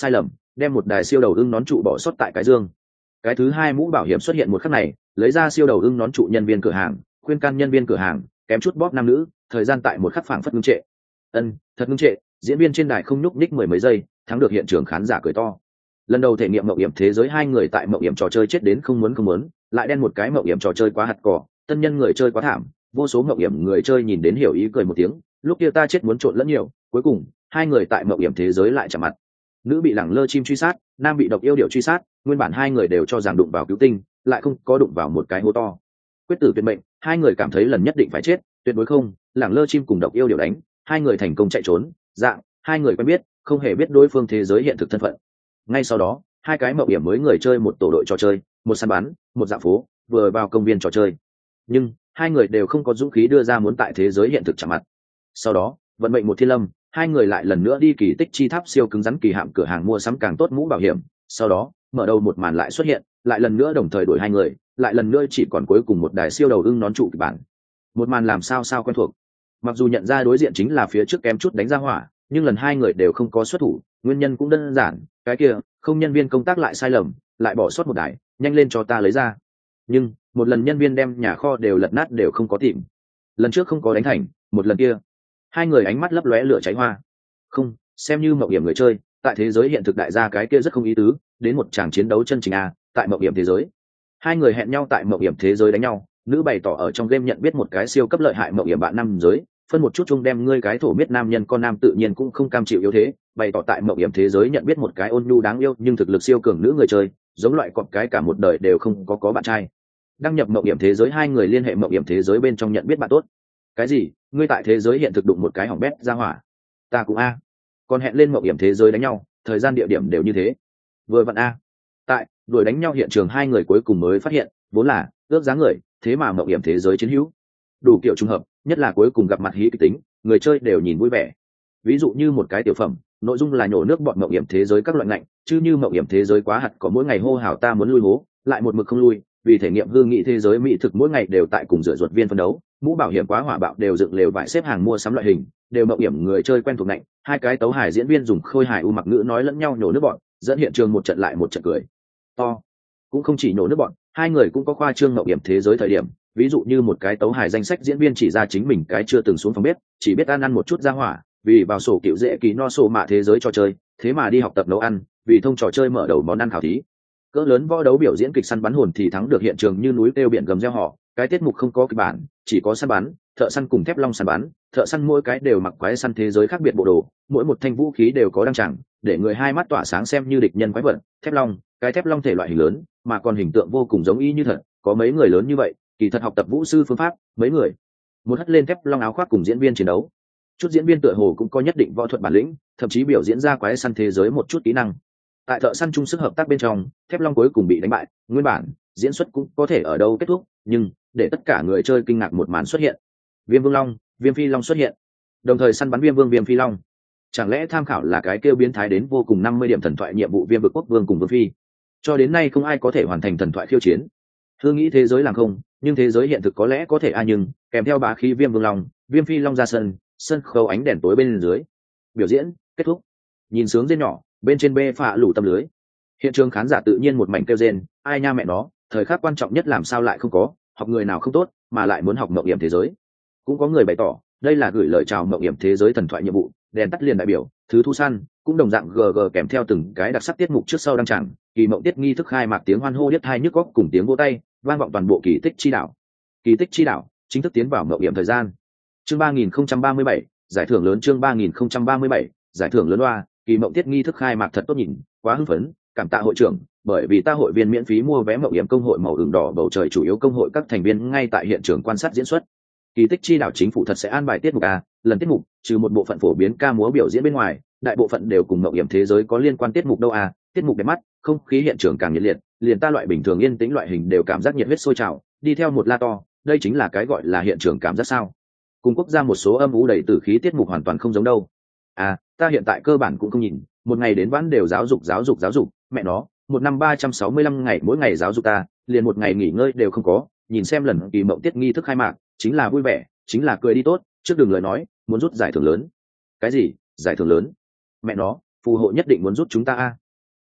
đem một đài siêu đầu ưng nón trụ bỏ sót tại cái dương. Cái thứ hai mũ bảo hiểm xuất hiện một khắc này, lấy ra siêu đầu ưng nón trụ nhân viên cửa hàng, khuyên can nhân viên cửa hàng, kém chút bóp nam nữ, thời gian tại một khắc phảng phất ngưng trệ. Ân, thật ngưng trệ, diễn viên trên đài không nhúc nhích mười mấy giây, thắng được hiện trường khán giả cười to. Lần đầu thể nghiệm mạo hiểm thế giới, hai người tại mạo hiểm trò chơi chết đến không muốn không muốn, lại đen một cái mạo hiểm trò chơi quá hạt cỏ, tân nhân người chơi quá thảm, vô số mạo hiểm người chơi nhìn đến hiểu ý cười một tiếng, lúc kia ta chết muốn trộn lẫn nhiều, cuối cùng hai người tại mạo hiểm thế giới lại chạm mặt. Nữ bị lẳng lơ chim truy sát, nam bị độc yêu điệu truy sát, nguyên bản hai người đều cho rằng đụng vào cứu tinh, lại không có đụng vào một cái hố to. Quyết tử tuyệt mệnh, hai người cảm thấy lần nhất định phải chết, tuyệt đối không, lẳng lơ chim cùng độc yêu điệu đánh, hai người thành công chạy trốn, dạng, hai người quen biết, không hề biết đối phương thế giới hiện thực thân phận. Ngay sau đó, hai cái mạo hiểm mới người chơi một tổ đội trò chơi, một săn bắn, một dạo phố, vừa vào công viên trò chơi. Nhưng hai người đều không có dũng khí đưa ra muốn tại thế giới hiện thực chạm mặt. Sau đó, vận mệnh một thiên lâm, hai người lại lần nữa đi kỳ tích chi tháp siêu cứng rắn kỳ hạm cửa hàng mua sắm càng tốt mũ bảo hiểm. Sau đó, mở đầu một màn lại xuất hiện, lại lần nữa đồng thời đuổi hai người, lại lần nữa chỉ còn cuối cùng một đài siêu đầu ưng nón trụ kịch bản. Một màn làm sao sao quen thuộc. Mặc dù nhận ra đối diện chính là phía trước kém chút đánh ra hỏa, nhưng lần hai người đều không có xuất thủ, nguyên nhân cũng đơn giản, cái kia không nhân viên công tác lại sai lầm, lại bỏ sót một đài, nhanh lên cho ta lấy ra. Nhưng một lần nhân viên đem nhà kho đều lật nát đều không có tìm, lần trước không có đánh thành, một lần kia hai người ánh mắt lấp lóe lửa cháy hoa. Không, xem như mạo hiểm người chơi, tại thế giới hiện thực đại gia cái kia rất không ý tứ, đến một tràng chiến đấu chân chính a, tại mạo hiểm thế giới. Hai người hẹn nhau tại mạo hiểm thế giới đánh nhau, nữ bày tỏ ở trong game nhận biết một cái siêu cấp lợi hại mạo hiểm bạn nam giới, phân một chút chung đem ngươi cái thổ biết nam nhân con nam tự nhiên cũng không cam chịu yếu thế, bày tỏ tại mạo hiểm thế giới nhận biết một cái ôn nhu đáng yêu nhưng thực lực siêu cường nữ người chơi, giống loại cọp cái cả một đời đều không có có bạn trai. Đăng nhập mạo hiểm thế giới, hai người liên hệ mạo hiểm thế giới bên trong nhận biết bạn tốt. Cái gì? Ngươi tại thế giới hiện thực đụng một cái hỏng bét ra hỏa? Ta cũng a. Còn hẹn lên mạo hiểm thế giới đánh nhau, thời gian địa điểm đều như thế. Vừa vặn a. Tại đuổi đánh nhau hiện trường, hai người cuối cùng mới phát hiện, vốn là ước dáng người, thế mà mạo hiểm thế giới chiến hữu. Đủ kiểu trùng hợp, nhất là cuối cùng gặp mặt hí kịch tính, người chơi đều nhìn vui vẻ. Ví dụ như một cái tiểu phẩm, nội dung là nhổ nước bọn mạo hiểm thế giới các loại ngạnh, chứ như mạo hiểm thế giới quá hạt có mỗi ngày hô hào ta muốn lui hố, lại một mực không lui, vì thể nghiệm hương nghị thế giới mỹ thực mỗi ngày đều tại cùng rửa ruột viên phân đấu, mũ bảo hiểm quá hỏa bạo đều dựng lều vải xếp hàng mua sắm loại hình, đều mạo hiểm người chơi quen thuộc ngạnh, hai cái tấu hài diễn viên dùng khôi hài u mặc ngữ nói lẫn nhau nhổ nước bọn, dẫn hiện trường một trận lại một trận cười to. Cũng không chỉ nhổ nước bọn, hai người cũng có khoa trương mạo hiểm thế giới thời điểm, ví dụ như một cái tấu hài danh sách diễn viên chỉ ra chính mình cái chưa từng xuống phòng bếp, chỉ biết ăn ăn một chút ra hỏa, vì vào sổ cựu dễ kỳ no sổ mạ thế giới trò chơi, thế mà đi học tập nấu ăn, vì thông trò chơi mở đầu món ăn khảo thí. Cỡ lớn võ đấu biểu diễn kịch săn bắn hồn thì thắng được hiện trường như núi kêu biển gầm reo hò, cái tiết mục không có kịch bản, chỉ có săn bắn, thợ săn cùng thép long săn bắn, thợ săn mỗi cái đều mặc quái săn thế giới khác biệt bộ đồ, mỗi một thanh vũ khí đều có đăng tràng, để người hai mắt tỏa sáng xem như địch nhân quái vật. Thép long, cái thép long thể loại hình lớn, mà còn hình tượng vô cùng giống y như thật, có mấy người lớn như vậy, kỳ thật học tập vũ sư phương pháp, mấy người một hất lên thép long áo khoác cùng diễn viên chiến đấu. Chút diễn viên tựa hồ cũng có nhất định võ thuật bản lĩnh, thậm chí biểu diễn ra quái săn thế giới một chút kỹ năng. Tại thợ săn chung sức hợp tác bên trong, thép long cuối cùng bị đánh bại, nguyên bản diễn xuất cũng có thể ở đâu kết thúc, nhưng để tất cả người chơi kinh ngạc một màn xuất hiện. Viêm vương long, viêm phi long xuất hiện, đồng thời săn bắn viêm vương viêm phi long. Chẳng lẽ tham khảo là cái kêu biến thái đến vô cùng năm mươi điểm thần thoại nhiệm vụ viêm vực quốc vương cùng vương phi? Cho đến nay không ai có thể hoàn thành thần thoại khiêu chiến. Hương nghĩ thế giới làm không, nhưng thế giới hiện thực có lẽ có thể a nhưng kèm theo bá khí viêm vương long, viêm phi long ra sân, sân khấu ánh đèn tối bên dưới, biểu diễn kết thúc. Nhìn sướng rên nhỏ, bên trên bê phạ lủ tâm lưới, hiện trường khán giả tự nhiên một mảnh kêu rên, ai nha mẹ nó, thời khắc quan trọng nhất làm sao lại không có, học người nào không tốt mà lại muốn học mộng hiểm thế giới. Cũng có người bày tỏ đây là gửi lời chào mộng hiểm thế giới thần thoại nhiệm vụ, đèn tắt liền đại biểu thứ thu săn, cũng đồng dạng gg kèm theo từng cái đặc sắc tiết mục trước sau đăng tràng, kỳ mộng tiết nghi thức khai mạc tiếng hoan hô điếc tai nhức óc cùng tiếng vỗ tay vang vọng toàn bộ kỳ tích chi đảo. Kỳ tích chi đảo chính thức tiến vào mộng hiểm thời gian. Chương ba nghìn không trăm ba mươi bảy, giải thưởng lớn. Chương ba nghìn không trăm ba mươi bảy, giải thưởng lớn. Loa kỳ mộng tiết nghi thức khai mạc thật tốt nhìn, quá hưng phấn, cảm tạ hội trưởng, bởi vì ta hội viên miễn phí mua vé mộng hiểm công hội màu ửng đỏ bầu trời chủ yếu công hội các thành viên ngay tại hiện trường quan sát diễn xuất. Kỳ tích chi đảo chính phủ thật sẽ an bài tiết mục a, lần tiết mục trừ một bộ phận phổ biến ca múa biểu diễn bên ngoài, đại bộ phận đều cùng mộng hiểm thế giới có liên quan tiết mục đâu a, tiết mục đẹp mắt, không khí hiện trường càng nhiệt liệt, liền ta loại bình thường yên tĩnh loại hình đều cảm giác nhiệt huyết sôi trào, đi theo một la to, đây chính là cái gọi là hiện trường cảm giác sao? Cùng quốc gia một số âm u đầy tử khí tiết mục hoàn toàn không giống đâu. À, ta hiện tại cơ bản cũng không nhìn, một ngày đến vãn đều giáo dục giáo dục giáo dục, mẹ nó, một năm ba trăm sáu mươi lăm ngày mỗi ngày giáo dục ta, liền một ngày nghỉ ngơi đều không có, nhìn xem lần kỳ mộng tiết nghi thức khai mạc, chính là vui vẻ, chính là cười đi tốt, trước đường lời nói, muốn rút giải thưởng lớn. Cái gì? Giải thưởng lớn? Mẹ nó, phù hộ nhất định muốn rút chúng ta a.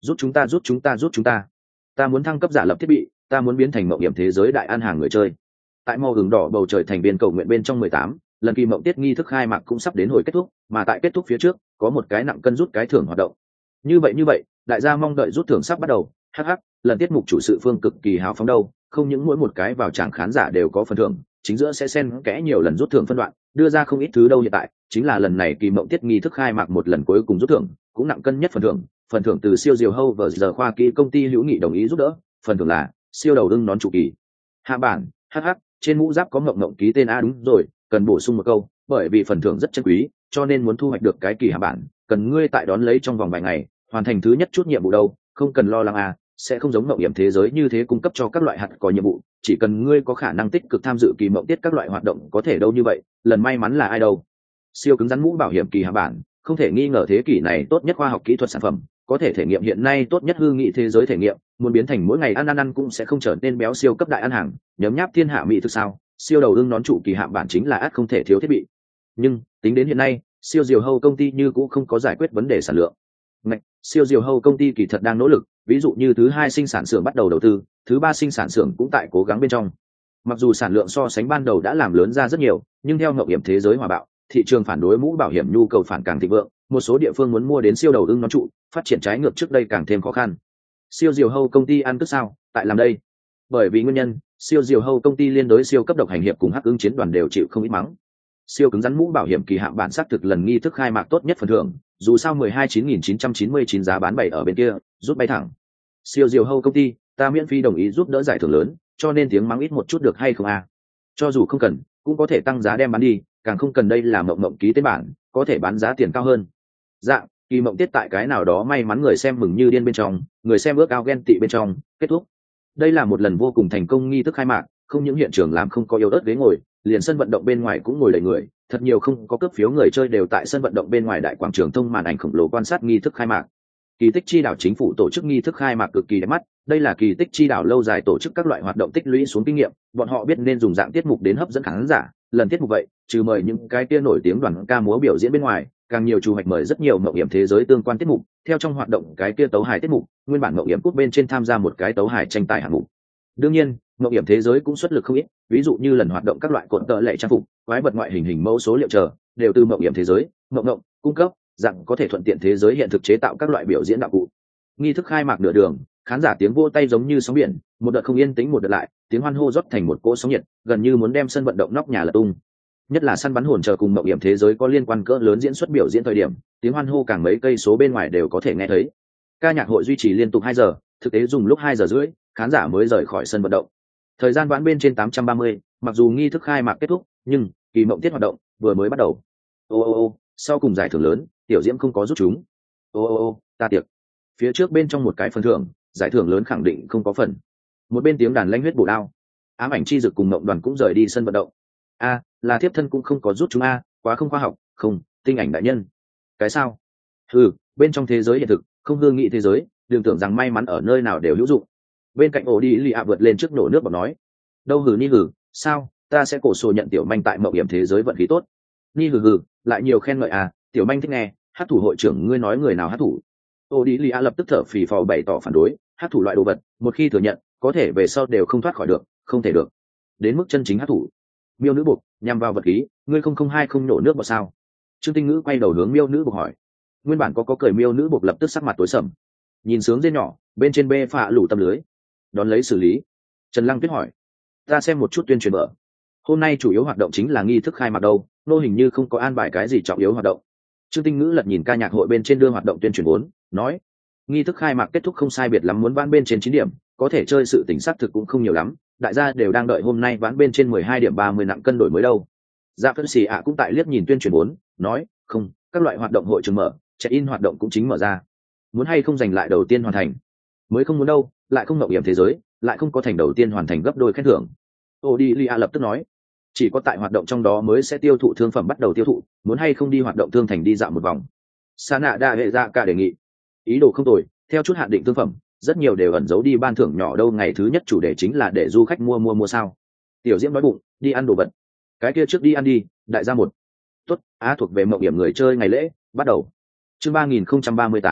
giúp chúng ta giúp chúng ta giúp chúng ta ta muốn thăng cấp giả lập thiết bị, ta muốn biến thành mộng hiểm thế giới đại ăn hàng người chơi. Tại màu hừng đỏ bầu trời thành viên cầu nguyện bên trong mười tám lần kỳ mộng tiết nghi thức khai mạc cũng sắp đến hồi kết thúc, mà tại kết thúc phía trước có một cái nặng cân rút cái thưởng hoạt động. Như vậy như vậy, đại gia mong đợi rút thưởng sắp bắt đầu. Hắc hắc, lần tiết mục chủ sự Phương cực kỳ hào phóng đâu, không những mỗi một cái vào tràng khán giả đều có phần thưởng, chính giữa sẽ xen kẽ nhiều lần rút thưởng phân đoạn, đưa ra không ít thứ đâu. Hiện tại chính là lần này kỳ mộng tiết nghi thức khai mạc một lần cuối cùng rút thưởng, cũng nặng cân nhất phần thưởng. Phần thưởng từ siêu diều hâu và giờ khoa kỹ công ty hữu nghị đồng ý giúp đỡ, phần thưởng là siêu đầu đưng nón chủ kỳ hạ bản. Hh, trên mũ giáp có ngộng ngộng ký tên. A đúng rồi, cần bổ sung một câu, bởi vì phần thưởng rất chân quý cho nên muốn thu hoạch được cái kỳ hạ bản cần ngươi tại đón lấy trong vòng vài ngày hoàn thành thứ nhất chút nhiệm vụ đâu. Không cần lo lắng à, sẽ không giống mộng hiểm thế giới như thế cung cấp cho các loại hạt có nhiệm vụ, chỉ cần ngươi có khả năng tích cực tham dự kỳ mộng tiết các loại hoạt động có thể đâu. Như vậy lần may mắn là ai đâu? Siêu cứng rắn mũ bảo hiểm kỳ hạ bản không thể nghi ngờ thế kỷ này tốt nhất khoa học kỹ thuật sản phẩm, có thể thể nghiệm hiện nay tốt nhất hư nghị thế giới thể nghiệm. Muốn biến thành mỗi ngày ăn ăn ăn cũng sẽ không trở nên béo siêu cấp đại ăn hàng nhấm nháp thiên hạ mỹ thực sao? Siêu đầu ưng nón trụ kỳ hạ bản chính là ắt không thể thiếu thiết bị. Nhưng tính đến hiện nay, siêu diều hâu công ty như cũng không có giải quyết vấn đề sản lượng. Ngạch, siêu diều hâu công ty kỳ thật đang nỗ lực, ví dụ như thứ hai sinh sản xưởng bắt đầu đầu tư, thứ ba sinh sản xưởng cũng tại cố gắng bên trong. Mặc dù sản lượng so sánh ban đầu đã làm lớn ra rất nhiều, nhưng theo ngộng hiểm thế giới hòa bạo, thị trường phản đối mũ bảo hiểm nhu cầu phản càng thịnh vượng, một số địa phương muốn mua đến siêu đầu ưng nón trụ, phát triển trái ngược trước đây càng thêm khó khăn. Siêu diều hâu công ty ăn tức sao tại làm đây? Bởi vì nguyên nhân, siêu diều hâu công ty liên đối siêu cấp độc hành hiệp cùng hắc ứng chiến đoàn đều chịu không ít mắng. Siêu cứng rắn mũ bảo hiểm kỳ hạn bản xác thực lần nghi thức khai mạc tốt nhất phần thưởng, dù sao mười hai chín nghìn chín trăm chín mươi chín giá bán bày ở bên kia, rút bay thẳng. Siêu diều hâu công ty, ta miễn phí đồng ý giúp đỡ giải thưởng lớn, cho nên tiếng mắng ít một chút được hay không à? Cho dù không cần, cũng có thể tăng giá đem bán đi, càng không cần đây là mộng mộng ký tên bản, có thể bán giá tiền cao hơn. Dạ, kỳ mộng tiết tại cái nào đó may mắn người xem mừng như điên bên trong, người xem ước ao ghen tị bên trong, kết thúc. Đây là một lần vô cùng thành công nghi thức khai mạc, không những hiện trường làm không có yếu ớt ghế ngồi, liền sân vận động bên ngoài cũng ngồi đầy người, thật nhiều không có cướp phiếu người chơi đều tại sân vận động bên ngoài đại quảng trường thông màn ảnh khổng lồ quan sát nghi thức khai mạc. Kỳ tích chi đảo chính phủ tổ chức nghi thức khai mạc cực kỳ đẹp mắt, đây là kỳ tích chi đảo lâu dài tổ chức các loại hoạt động tích lũy xuống kinh nghiệm, bọn họ biết nên dùng dạng tiết mục đến hấp dẫn khán giả. Lần tiết mục vậy, trừ mời những cái kia nổi tiếng đoàn ca múa biểu diễn bên ngoài, càng nhiều chủ hoạch mời rất nhiều mộng hiểm thế giới tương quan tiết mục. Theo trong hoạt động cái kia tấu hài tiết mục, nguyên bản mộng hiểm quốc bên trên tham gia một cái tấu hài tranh tài hạng mục. Đương nhiên, mộng hiểm thế giới cũng xuất lực không ít, ví dụ như lần hoạt động các loại cột tợ lệ trang phục, quái vật ngoại hình hình mẫu số liệu chờ, đều từ mộng hiểm thế giới, mộng mộng cung cấp, dạng có thể thuận tiện thế giới hiện thực chế tạo các loại biểu diễn đạo cụ. Nghi thức khai mạc nửa đường, khán giả tiếng vỗ tay giống như sóng biển, một đợt không yên tĩnh một đợt lại, tiếng hoan hô rót thành một cỗ sóng nhiệt, gần như muốn đem sân vận động nóc nhà lật tung. Nhất là săn bắn hồn chờ cùng mộng hiểm thế giới có liên quan cỡ lớn diễn xuất biểu diễn thời điểm, tiếng hoan hô càng mấy cây số bên ngoài đều có thể nghe thấy. Ca nhạc hội duy trì liên tục hai giờ, thực tế dùng lúc hai giờ rưỡi, khán giả mới rời khỏi sân vận động. Thời gian vãn bên trên tám trăm ba mươi, mặc dù nghi thức khai mạc kết thúc, nhưng kỳ mộng tiết hoạt động vừa mới bắt đầu. Ô ô ô, sau cùng giải thưởng lớn, tiểu diễm không có rút chúng. Ô ô ô, ta tiệc. Phía trước bên trong một cái phần thưởng, giải thưởng lớn khẳng định không có phần. Một bên tiếng đàn lanh huyết bổ đao. Ám ảnh chi dực cùng mộng đoàn cũng rời đi sân vận động. A, là thiếp thân cũng không có rút chúng a, quá không khoa học, không, tinh ảnh đại nhân. Cái sao? Ừ, bên trong thế giới hiện thực, không hương nghị thế giới, đừng tưởng rằng may mắn ở nơi nào đều hữu dụng. Bên cạnh ổ đi lì ạ vượt lên trước nổ nước bọt nói, đâu hừ ni hừ, sao, ta sẽ cổ sổ nhận tiểu manh tại mộng hiểm thế giới vận khí tốt. Ni hừ hừ, lại nhiều khen ngợi à, tiểu manh thích nghe, hát thủ hội trưởng ngươi nói người nào hát thủ. Ổ đi lì ạ lập tức thở phì phò bày tỏ phản đối, hát thủ loại đồ vật, một khi thừa nhận, có thể về sau đều không thoát khỏi được, không thể được. Đến mức chân chính hát thủ. Miêu nữ buộc, nhằm vào vật khí, ngươi không không hai không nổ nước bọt sao? Trương Tinh Ngữ quay đầu hướng miêu nữ buộc hỏi. Nguyên bản có có cười miêu nữ buộc lập tức sắc mặt tối sầm. Nhìn sướng dê nhỏ, bên trên bê phạ lủ tầm lưới. Đón lấy xử lý. Trần Lăng Tuyết hỏi, ta xem một chút tuyên truyền mở. Hôm nay chủ yếu hoạt động chính là nghi thức khai mạc đâu, nô hình như không có an bài cái gì trọng yếu hoạt động. Trương Tinh Ngữ lật nhìn ca nhạc hội bên trên đưa hoạt động tuyên truyền vốn, nói, nghi thức khai mạc kết thúc không sai biệt lắm muốn vãn bên trên chín điểm, có thể chơi sự tỉnh xác thực cũng không nhiều lắm, đại gia đều đang đợi hôm nay vãn bên trên mười hai điểm ba mươi nặng cân đổi mới đâu. Dạ phân xì ạ cũng tại liếc nhìn tuyên truyền vốn, nói, không, các loại hoạt động hội trường mở, check-in hoạt động cũng chính mở ra. Muốn hay không giành lại đầu tiên hoàn thành? Mới không muốn đâu, lại không mạo hiểm thế giới, lại không có thành đầu tiên hoàn thành gấp đôi khen thưởng. Odilia lập tức nói, chỉ có tại hoạt động trong đó mới sẽ tiêu thụ thương phẩm bắt đầu tiêu thụ, muốn hay không đi hoạt động thương thành đi dạo một vòng. Sana đa hệ ra cả đề nghị, ý đồ không tồi, theo chút hạn định thương phẩm, rất nhiều đều ẩn giấu đi ban thưởng nhỏ đâu. Ngày thứ nhất chủ đề chính là để du khách mua mua mua sao? Tiểu Diễm nói bụng, đi ăn đồ vật. Cái kia trước đi ăn đi, đại gia một. Tốt, á thuộc về mộng điểm người chơi ngày lễ, bắt đầu. Chương ba nghìn không trăm ba mươi tám,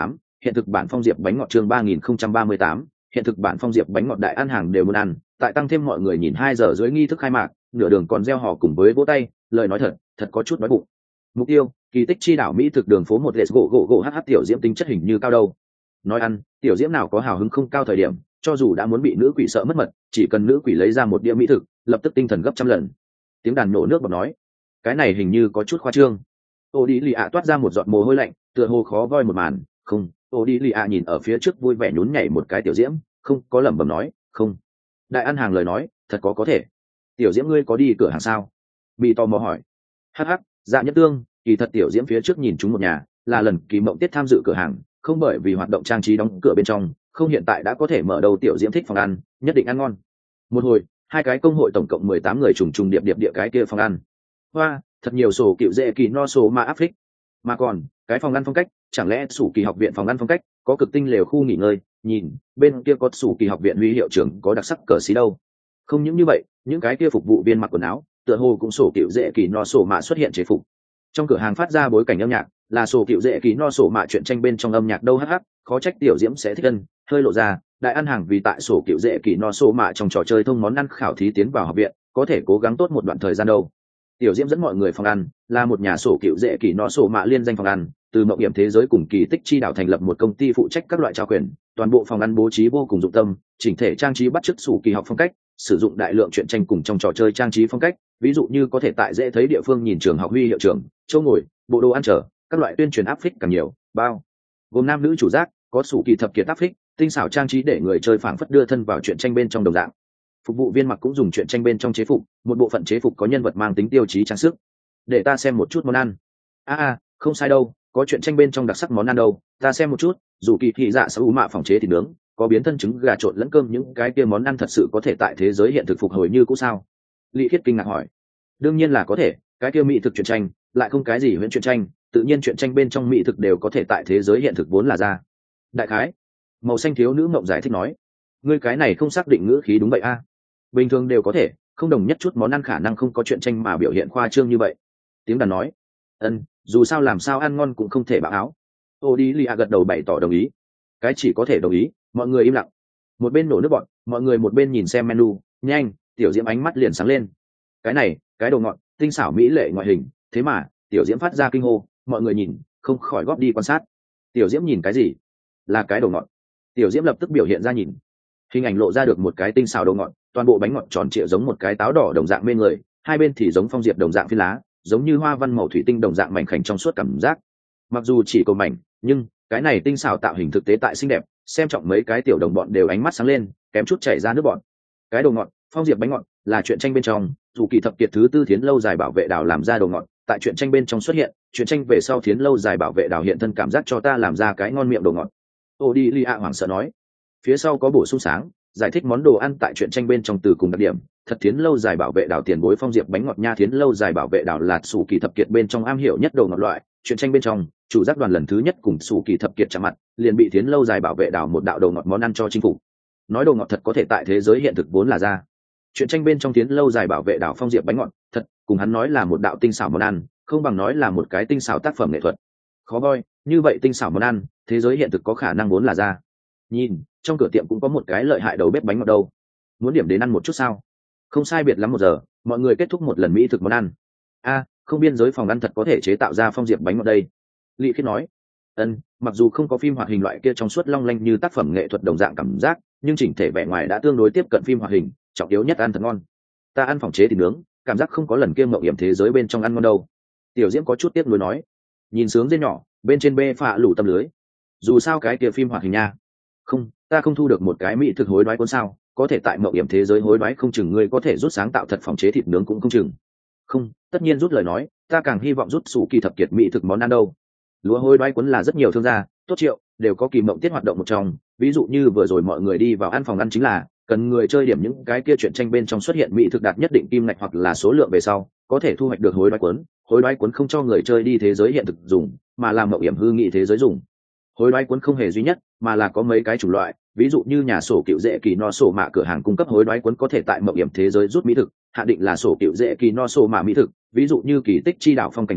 hiện thực bản phong diệp bánh ngọt chương ba nghìn không trăm ba mươi tám, hiện thực bản phong diệp bánh ngọt đại ăn hàng đều muốn ăn, tại tăng thêm mọi người nhìn hai giờ dưới nghi thức khai mạc, nửa đường còn gieo hò cùng với vỗ tay, lời nói thật, thật có chút đói bụng. Mục tiêu, kỳ tích chi đảo Mỹ thực đường phố một lệ gỗ gỗ gỗ hh tiểu diễm tính chất hình như cao đâu. Nói ăn, tiểu diễm nào có hào hứng không cao thời điểm, cho dù đã muốn bị nữ quỷ sợ mất mật, chỉ cần nữ quỷ lấy ra một đĩa mỹ thực, lập tức tinh thần gấp trăm lần. Tiếng đàn nổ nước bọt nói, cái này hình như có chút khoa trương. Ô đi lì ạ toát ra một giọt mồ hôi lạnh, tựa hồ khó voi một màn. Không, ô đi lì ạ nhìn ở phía trước vui vẻ nhún nhảy một cái tiểu diễm, không có lẩm bẩm nói, không. Đại ăn hàng lời nói, thật có có thể. Tiểu diễm ngươi có đi cửa hàng sao? Bị tò mò hỏi. Hắc hắc, dạ nhất tương, kỳ thật tiểu diễm phía trước nhìn chúng một nhà, là lần kỳ mộng tiết tham dự cửa hàng, không bởi vì hoạt động trang trí đóng cửa bên trong, không hiện tại đã có thể mở đầu tiểu diễm thích phòng ăn, nhất định ăn ngon. Một hồi, hai cái công hội tổng cộng mười tám người trùng trùng điệp điệp địa cái kia phòng ăn. Hoa, thật nhiều sổ cựu dễ kỳ no sổ mà áp phích. Mà còn, cái phòng ăn phong cách, chẳng lẽ sủ kỳ học viện phòng ăn phong cách, có cực tinh lều khu nghỉ ngơi, nhìn, bên kia có sủ kỳ học viện huy hiệu trưởng có đặc sắc cờ xí đâu. Không những như vậy, những cái kia phục vụ viên mặc quần áo, tựa hồ cũng sổ cựu dễ kỳ no sổ mạ xuất hiện chế phục. Trong cửa hàng phát ra bối cảnh âm nhạc, là sổ cựu dễ kỳ no sổ mạ chuyện tranh bên trong âm nhạc đâu hắc hắc, khó trách tiểu diễm sẽ thích ân, hơi lộ ra, đại ăn hàng vì tại sổ cựu dễ kỳ no sổ mạ trong trò chơi thông món ăn khảo thí tiến vào học viện, có thể cố gắng tốt một đoạn thời gian đâu. Tiểu diễm dẫn mọi người phòng ăn, là một nhà sổ cựu dễ kỳ no sổ mạ liên danh phòng ăn, từ mộng hiểm thế giới cùng kỳ tích chi đảo thành lập một công ty phụ trách các loại trao quyền, toàn bộ phòng ăn bố trí vô cùng dụng tâm, chỉnh thể trang trí bắt chước sủ kỳ học phong cách, sử dụng đại lượng truyện tranh cùng trong trò chơi trang trí phong cách, ví dụ như có thể tại dễ thấy địa phương nhìn trường học huy hiệu trưởng, chỗ ngồi, bộ đồ ăn chờ, các loại tuyên truyền áp phích càng nhiều, bao gồm nam nữ chủ giác, có sủ kỳ thập kiệt áp phích, tinh xảo trang trí để người chơi phảng phất đưa thân vào truyện tranh bên trong đồng dạng. Phục vụ viên mặc cũng dùng truyện tranh bên trong chế phục, một bộ phận chế phục có nhân vật mang tính tiêu chí trang sức. Để ta xem một chút món ăn. A a, không sai đâu, có truyện tranh bên trong đặc sắc món ăn đâu, ta xem một chút, dù kỳ thị dạ sáu mạ phòng chế thịt nướng, có biến thân trứng gà trộn lẫn cơm, những cái kia món ăn thật sự có thể tại thế giới hiện thực phục hồi như cũ sao? Lý Khiết kinh ngạc hỏi. Đương nhiên là có thể, cái kia mỹ thực truyện tranh, lại không cái gì huyễn truyện tranh, tự nhiên truyện tranh bên trong mỹ thực đều có thể tại thế giới hiện thực vốn là ra. Đại khái, màu xanh thiếu nữ mộng giải thích nói, ngươi cái này không xác định ngữ khí đúng vậy a? À? Bình thường đều có thể, không đồng nhất chút món ăn khả năng không có truyện tranh mà biểu hiện khoa trương như vậy. Tiếng đàn nói, ân, dù sao làm sao ăn ngon cũng không thể bảo áo. Ô đi lì gật đầu bày tỏ đồng ý. Cái chỉ có thể đồng ý, mọi người im lặng. Một bên nổ nước bọn, mọi người một bên nhìn xem menu, nhanh, tiểu diễm ánh mắt liền sáng lên. Cái này, cái đồ ngọt, tinh xảo mỹ lệ ngoại hình, thế mà, tiểu diễm phát ra kinh hô, mọi người nhìn, không khỏi góp đi quan sát. Tiểu diễm nhìn cái gì? Là cái đồ ngọt. Tiểu diễm lập tức biểu hiện ra nhìn. Hình ảnh lộ ra được một cái tinh xảo đồ ngọt, toàn bộ bánh ngọt tròn trịa giống một cái táo đỏ đồng dạng mê người, hai bên thì giống phong diệp đồng dạng phi lá, giống như hoa văn màu thủy tinh đồng dạng mảnh khảnh trong suốt cảm giác. Mặc dù chỉ cầu mảnh, nhưng cái này tinh xảo tạo hình thực tế tại xinh đẹp, xem trọng mấy cái tiểu đồng bọn đều ánh mắt sáng lên, kém chút chảy ra nước bọn. Cái đồ ngọt, phong diệp bánh ngọt, là chuyện tranh bên trong, dù kỳ thập kiệt thứ tư thiến lâu dài bảo vệ đảo làm ra đồ ngọt, tại chuyện tranh bên trong xuất hiện, chuyện tranh về sau thiến lâu dài bảo vệ đảo hiện thân cảm giác cho ta làm ra cái ngon miệng đồ ngọt. Ô đi lia hoảng sợ nói. Phía sau có bổ sung sáng, giải thích món đồ ăn tại chuyện tranh bên trong từ cùng đặc điểm, thật thiến lâu dài bảo vệ đảo tiền bối phong diệp bánh ngọt nha, thiến lâu dài bảo vệ đảo là sủ kỳ thập kiệt bên trong am hiểu nhất đồ ngọt loại, chuyện tranh bên trong chủ giác đoàn lần thứ nhất cùng sủ kỳ thập kiệt chạm mặt, liền bị thiến lâu dài bảo vệ đảo một đạo đồ ngọt món ăn cho chinh phục. Nói đồ ngọt thật có thể tại thế giới hiện thực vốn là ra. Chuyện tranh bên trong thiến lâu dài bảo vệ đảo phong diệp bánh ngọt, thật cùng hắn nói là một đạo tinh xảo món ăn, không bằng nói là một cái tinh xảo tác phẩm nghệ thuật. Khó coi, như vậy tinh xảo món ăn, thế giới hiện thực có khả năng vốn là ra. Nhìn, trong cửa tiệm cũng có một cái lợi hại đầu bếp bánh ngọt đâu. Muốn điểm đến ăn một chút sao? Không sai biệt lắm một giờ, mọi người kết thúc một lần mỹ thực món ăn. A, không biên giới phòng ăn thật có thể chế tạo ra phong diệp bánh ngọt đây. Lý Khiết nói. Ân, mặc dù không có phim hoạt hình loại kia trong suốt long lanh như tác phẩm nghệ thuật đồng dạng cảm giác, nhưng chỉnh thể vẻ ngoài đã tương đối tiếp cận phim hoạt hình, trọng yếu nhất ăn thật ngon. Ta ăn phòng chế thịt nướng, cảm giác không có lần kia mộng hiểm thế giới bên trong ăn ngon đâu. Tiểu Diễm có chút tiếc nuối nói. Nhìn sướng dê nhỏ, bên trên bê phạ lủ tầm lưới. Dù sao cái kia phim hoạt hình nha. Không, ta không thu được một cái mỹ thực hối đoái cuốn sao, có thể tại mộng hiểm thế giới hối đoái không chừng ngươi có thể rút sáng tạo thật phòng chế thịt nướng cũng không chừng. Không, tất nhiên rút lời nói, ta càng hy vọng rút sủ kỳ thập kiệt mỹ thực món ăn đâu. Lúa hối đoái cuốn là rất nhiều thương gia, tốt triệu, đều có kỳ mộng tiết hoạt động một trong, ví dụ như vừa rồi mọi người đi vào ăn phòng ăn chính là cần người chơi điểm những cái kia chuyện tranh bên trong xuất hiện mỹ thực đạt nhất định kim ngạch hoặc là số lượng về sau, có thể thu hoạch được hối đoái cuốn. Hối đoái cuốn không cho người chơi đi thế giới hiện thực dùng, mà làm mộng hiểm hư nghị thế giới dùng. Hối đoái cuốn không hề duy nhất, mà là có mấy cái chủng loại, ví dụ như nhà sổ cựu dễ kỳ no sổ mạ cửa hàng cung cấp hối đoái cuốn có thể tại mộng hiểm thế giới rút mỹ thực, hạ định là sổ cựu dễ kỳ no sổ mạ mỹ thực, ví dụ như kỳ tích chi đảo phong cảnh điểm,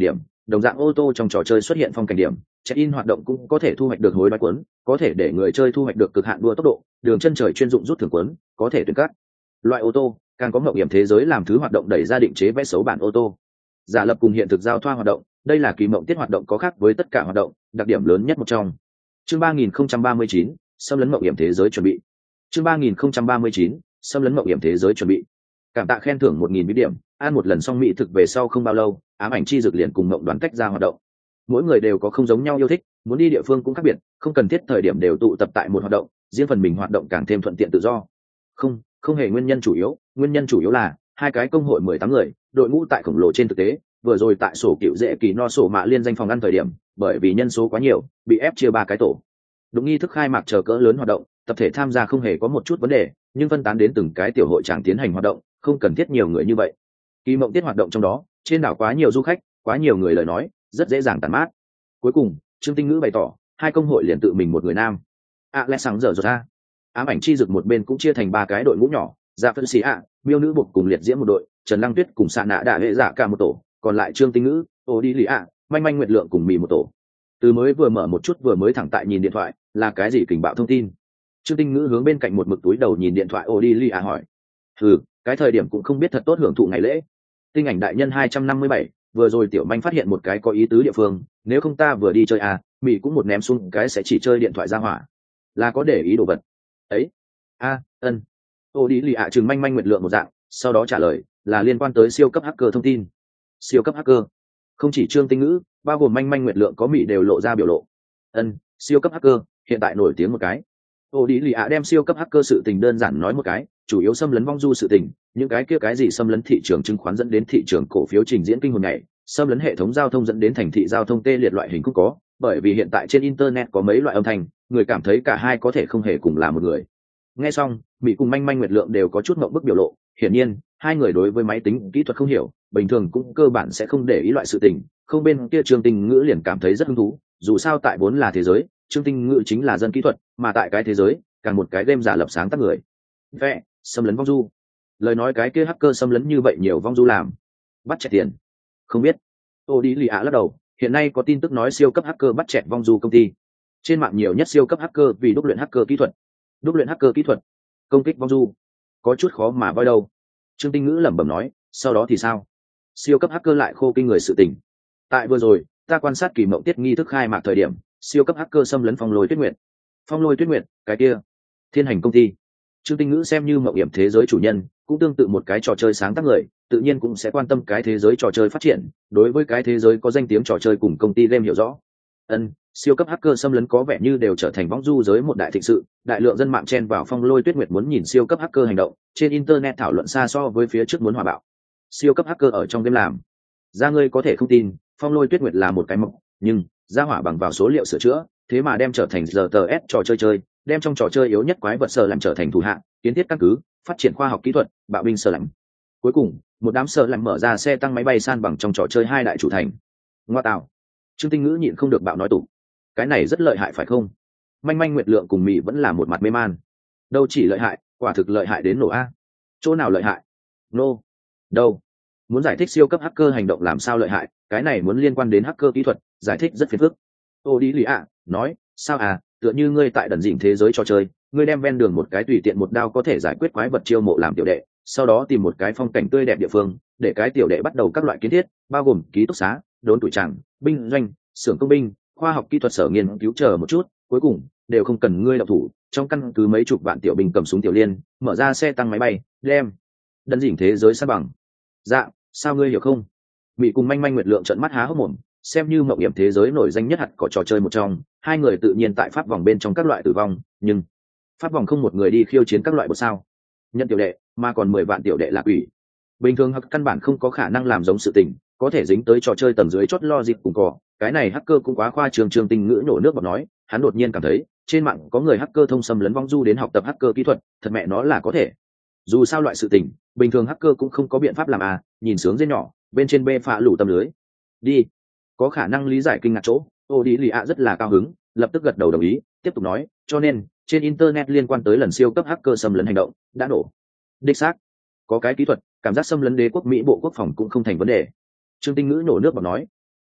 đồng dạng ô tô trong trò chơi xuất hiện phong cảnh điểm check-in hoạt động cũng có thể thu hoạch được hối đoái cuốn, có thể để người chơi thu hoạch được cực hạn đua tốc độ, đường chân trời chuyên dụng rút thưởng cuốn, có thể tuyển cắt loại ô tô, càng có mạo hiểm thế giới làm thứ hoạt động đẩy ra định chế vé xấu bản ô tô. Giả lập cùng hiện thực giao thoa hoạt động, đây là kỳ mộng tiết hoạt động có khác với tất cả hoạt động, đặc điểm lớn nhất một trong. Chương ba nghìn không trăm ba mươi chín, xâm lấn mạo hiểm thế giới chuẩn bị. Chương ba nghìn không trăm ba mươi chín, xâm lấn mạo hiểm thế giới chuẩn bị. Cảm tạ khen thưởng một nghìn bí điểm, ăn một lần xong mỹ thực về sau không bao lâu, ám ảnh chi dược liền cùng mộng đoán cách ra hoạt động. Mỗi người đều có không giống nhau yêu thích, muốn đi địa phương cũng khác biệt, không cần thiết thời điểm đều tụ tập tại một hoạt động, riêng phần mình hoạt động càng thêm thuận tiện tự do. Không, không hề nguyên nhân chủ yếu, nguyên nhân chủ yếu là hai cái công hội mười tám người, đội ngũ tại khổng lồ trên thực tế, vừa rồi tại sổ cựu dễ kỳ no sổ mạ liên danh phòng ăn thời điểm, bởi vì nhân số quá nhiều, bị ép chia ba cái tổ. Đúng nghi thức khai mạc chờ cỡ lớn hoạt động, tập thể tham gia không hề có một chút vấn đề, nhưng phân tán đến từng cái tiểu hội chẳng tiến hành hoạt động, không cần thiết nhiều người như vậy. Kỳ mộng tiết hoạt động trong đó, trên đảo quá nhiều du khách, quá nhiều người lời nói, rất dễ dàng tàn mát. Cuối cùng, Trương Tinh Ngữ bày tỏ, hai công hội liền tự mình một người nam. À lẽ sáng giờ rồi ra. Ám ảnh chi dực một bên cũng chia thành ba cái đội ngũ nhỏ, Dạ phân sĩ ạ, Miêu nữ buộc cùng liệt diễm một đội, Trần Lăng Tuyết cùng Sạ Nạ Đạ hệ dạ cả một tổ, còn lại Trương Tinh Ngữ, Ô đi lì ạ, Manh Manh Nguyệt Lượng cùng mì một tổ. Từ mới vừa mở một chút vừa mới thẳng tại nhìn điện thoại, là cái gì kình bạo thông tin. Trương Tinh Ngữ hướng bên cạnh một mực túi đầu nhìn điện thoại Ô đi lì ạ hỏi. Ừ, cái thời điểm cũng không biết thật tốt hưởng thụ ngày lễ. Tinh ảnh đại nhân hai trăm năm mươi bảy, vừa rồi tiểu manh phát hiện một cái có ý tứ địa phương, nếu không ta vừa đi chơi à, mì cũng một ném xuống cái sẽ chỉ chơi điện thoại ra hỏa. Là có để ý đồ vật. Ấy. A, ân. Ô đi lì ạ chừng Manh Manh Nguyệt Lượng một dạng, sau đó trả lời là liên quan tới siêu cấp hacker thông tin. Siêu cấp hacker? Không chỉ Trương Tinh Ngữ, bao gồm Manh Manh Nguyệt Lượng có mỹ đều lộ ra biểu lộ. Ân, siêu cấp hacker hiện tại nổi tiếng một cái. Ô đi lì ạ đem siêu cấp hacker sự tình đơn giản nói một cái, chủ yếu xâm lấn vong du sự tình, những cái kia cái gì xâm lấn thị trường chứng khoán dẫn đến thị trường cổ phiếu trình diễn kinh hồn này, xâm lấn hệ thống giao thông dẫn đến thành thị giao thông tê liệt loại hình cũng có, bởi vì hiện tại trên internet có mấy loại âm thanh, người cảm thấy cả hai có thể không hề cùng là một người. Nghe xong, mỹ cùng Manh Manh Nguyệt Lượng đều có chút ngượng bức biểu lộ, hiển nhiên hai người đối với máy tính kỹ thuật không hiểu, bình thường cũng cơ bản sẽ không để ý loại sự tình. Không bên kia Trương Tinh Ngữ liền cảm thấy rất hứng thú, dù sao tại vốn là thế giới, Trương Tinh Ngữ chính là dân kỹ thuật, mà tại cái thế giới càng một cái game giả lập sáng tác người. Vẽ xâm lấn vong du, lời nói cái kia hacker xâm lấn như vậy nhiều vong du làm bắt chẹt tiền, không biết. Ô đi lì ạ lắc đầu, hiện nay có tin tức nói siêu cấp hacker bắt chẹt vong du công ty, trên mạng nhiều nhất siêu cấp hacker vì đúc luyện hacker kỹ thuật. Đúc luyện hacker kỹ thuật công kích vong du, có chút khó mà voi đâu. Trương Tinh Ngữ lẩm bẩm nói, sau đó thì sao? Siêu cấp hacker lại khô kinh người sự tình. Tại vừa rồi ta quan sát kỳ mộng tiết nghi thức khai mạc thời điểm, siêu cấp hacker xâm lấn Phong Lôi Tuyết Nguyệt. Phong Lôi Tuyết Nguyệt, cái kia Thiên Hành công ty. Trương Tinh Ngữ xem như mộng hiểm thế giới chủ nhân, cũng tương tự một cái trò chơi sáng tác người, tự nhiên cũng sẽ quan tâm cái thế giới trò chơi phát triển, đối với cái thế giới có danh tiếng trò chơi cùng công ty game hiểu rõ. Ân, siêu cấp hacker xâm lấn có vẻ như đều trở thành võng du giới một đại thịnh sự, đại lượng dân mạng chen vào Phong Lôi Tuyết Nguyệt muốn nhìn siêu cấp hacker hành động, trên internet thảo luận xa so với phía trước muốn hòa bạo. Siêu cấp hacker ở trong game làm, ra ngươi có thể không tin, Phong Lôi Tuyết Nguyệt là một cái mộng, nhưng ra hỏa bằng vào số liệu sửa chữa, thế mà đem trở thành giờ tờ ét trò chơi chơi, đem trong trò chơi yếu nhất quái vật sở làm trở thành thủ hạng, kiến thiết căn cứ, phát triển khoa học kỹ thuật, bạo binh sở làm. Cuối cùng, một đám sở làm mở ra xe tăng máy bay san bằng trong trò chơi hai đại chủ thành. Ngoa tạo. Trương Tinh Ngữ nhịn không được bạo nói tủ, cái này rất lợi hại phải không? Manh Manh Nguyệt Lượng cùng Mỹ vẫn là một mặt mê man. Đâu chỉ lợi hại, quả thực lợi hại đến nổ a. Chỗ nào lợi hại? Nô. Đâu? Muốn giải thích siêu cấp hacker hành động làm sao lợi hại, cái này muốn liên quan đến hacker kỹ thuật, giải thích rất phiền phức. Ô đi lì ạ, nói, sao à, tựa như ngươi tại đần dịnh thế giới trò chơi, ngươi đem ven đường một cái tùy tiện một đao có thể giải quyết quái vật chiêu mộ làm tiểu đệ, sau đó tìm một cái phong cảnh tươi đẹp địa phương, để cái tiểu đệ bắt đầu các loại kiến thiết, bao gồm ký túc xá, đốn tuổi tràng, binh doanh, xưởng công binh, khoa học kỹ thuật sở nghiên cứu chờ một chút, cuối cùng đều không cần ngươi động thủ, trong căn cứ mấy chục vạn tiểu binh cầm súng tiểu liên, mở ra xe tăng máy bay, đem đần dịnh thế giới san bằng. Dạ, sao ngươi hiểu không? Mỹ cùng Manh Manh Nguyệt Lượng trợn mắt há hốc mồm, xem như mộng hiểm thế giới nổi danh nhất hạt có trò chơi một trong, hai người tự nhiên tại pháp vòng bên trong các loại tử vong, nhưng pháp vòng không một người đi khiêu chiến các loại một sao nhận tiểu đệ, mà còn mười vạn tiểu đệ là quỷ. Bình thường hacker căn bản không có khả năng làm giống sự tình, có thể dính tới trò chơi tầng dưới chót lo dịp cùng cỏ, cái này hacker cũng quá khoa trương. Trương Tinh Ngữ nổ nước bọt nói, hắn đột nhiên cảm thấy trên mạng có người hacker thông xâm lấn vong du đến học tập hacker kỹ thuật, thật mẹ nó là có thể. Dù sao loại sự tình, bình thường hacker cũng không có biện pháp làm à, nhìn sướng dê nhỏ, bên trên bê phá lủ tầm lưới. Đi, có khả năng lý giải kinh ngạc chỗ, ô đi lì ạ rất là cao hứng, lập tức gật đầu đồng ý, tiếp tục nói, cho nên trên internet liên quan tới lần siêu cấp hacker xâm lấn hành động đã nổ. Đích xác, có cái kỹ thuật cảm giác xâm lấn đế quốc Mỹ bộ quốc phòng cũng không thành vấn đề. Trương Tinh Ngữ nổ nước bọt nói,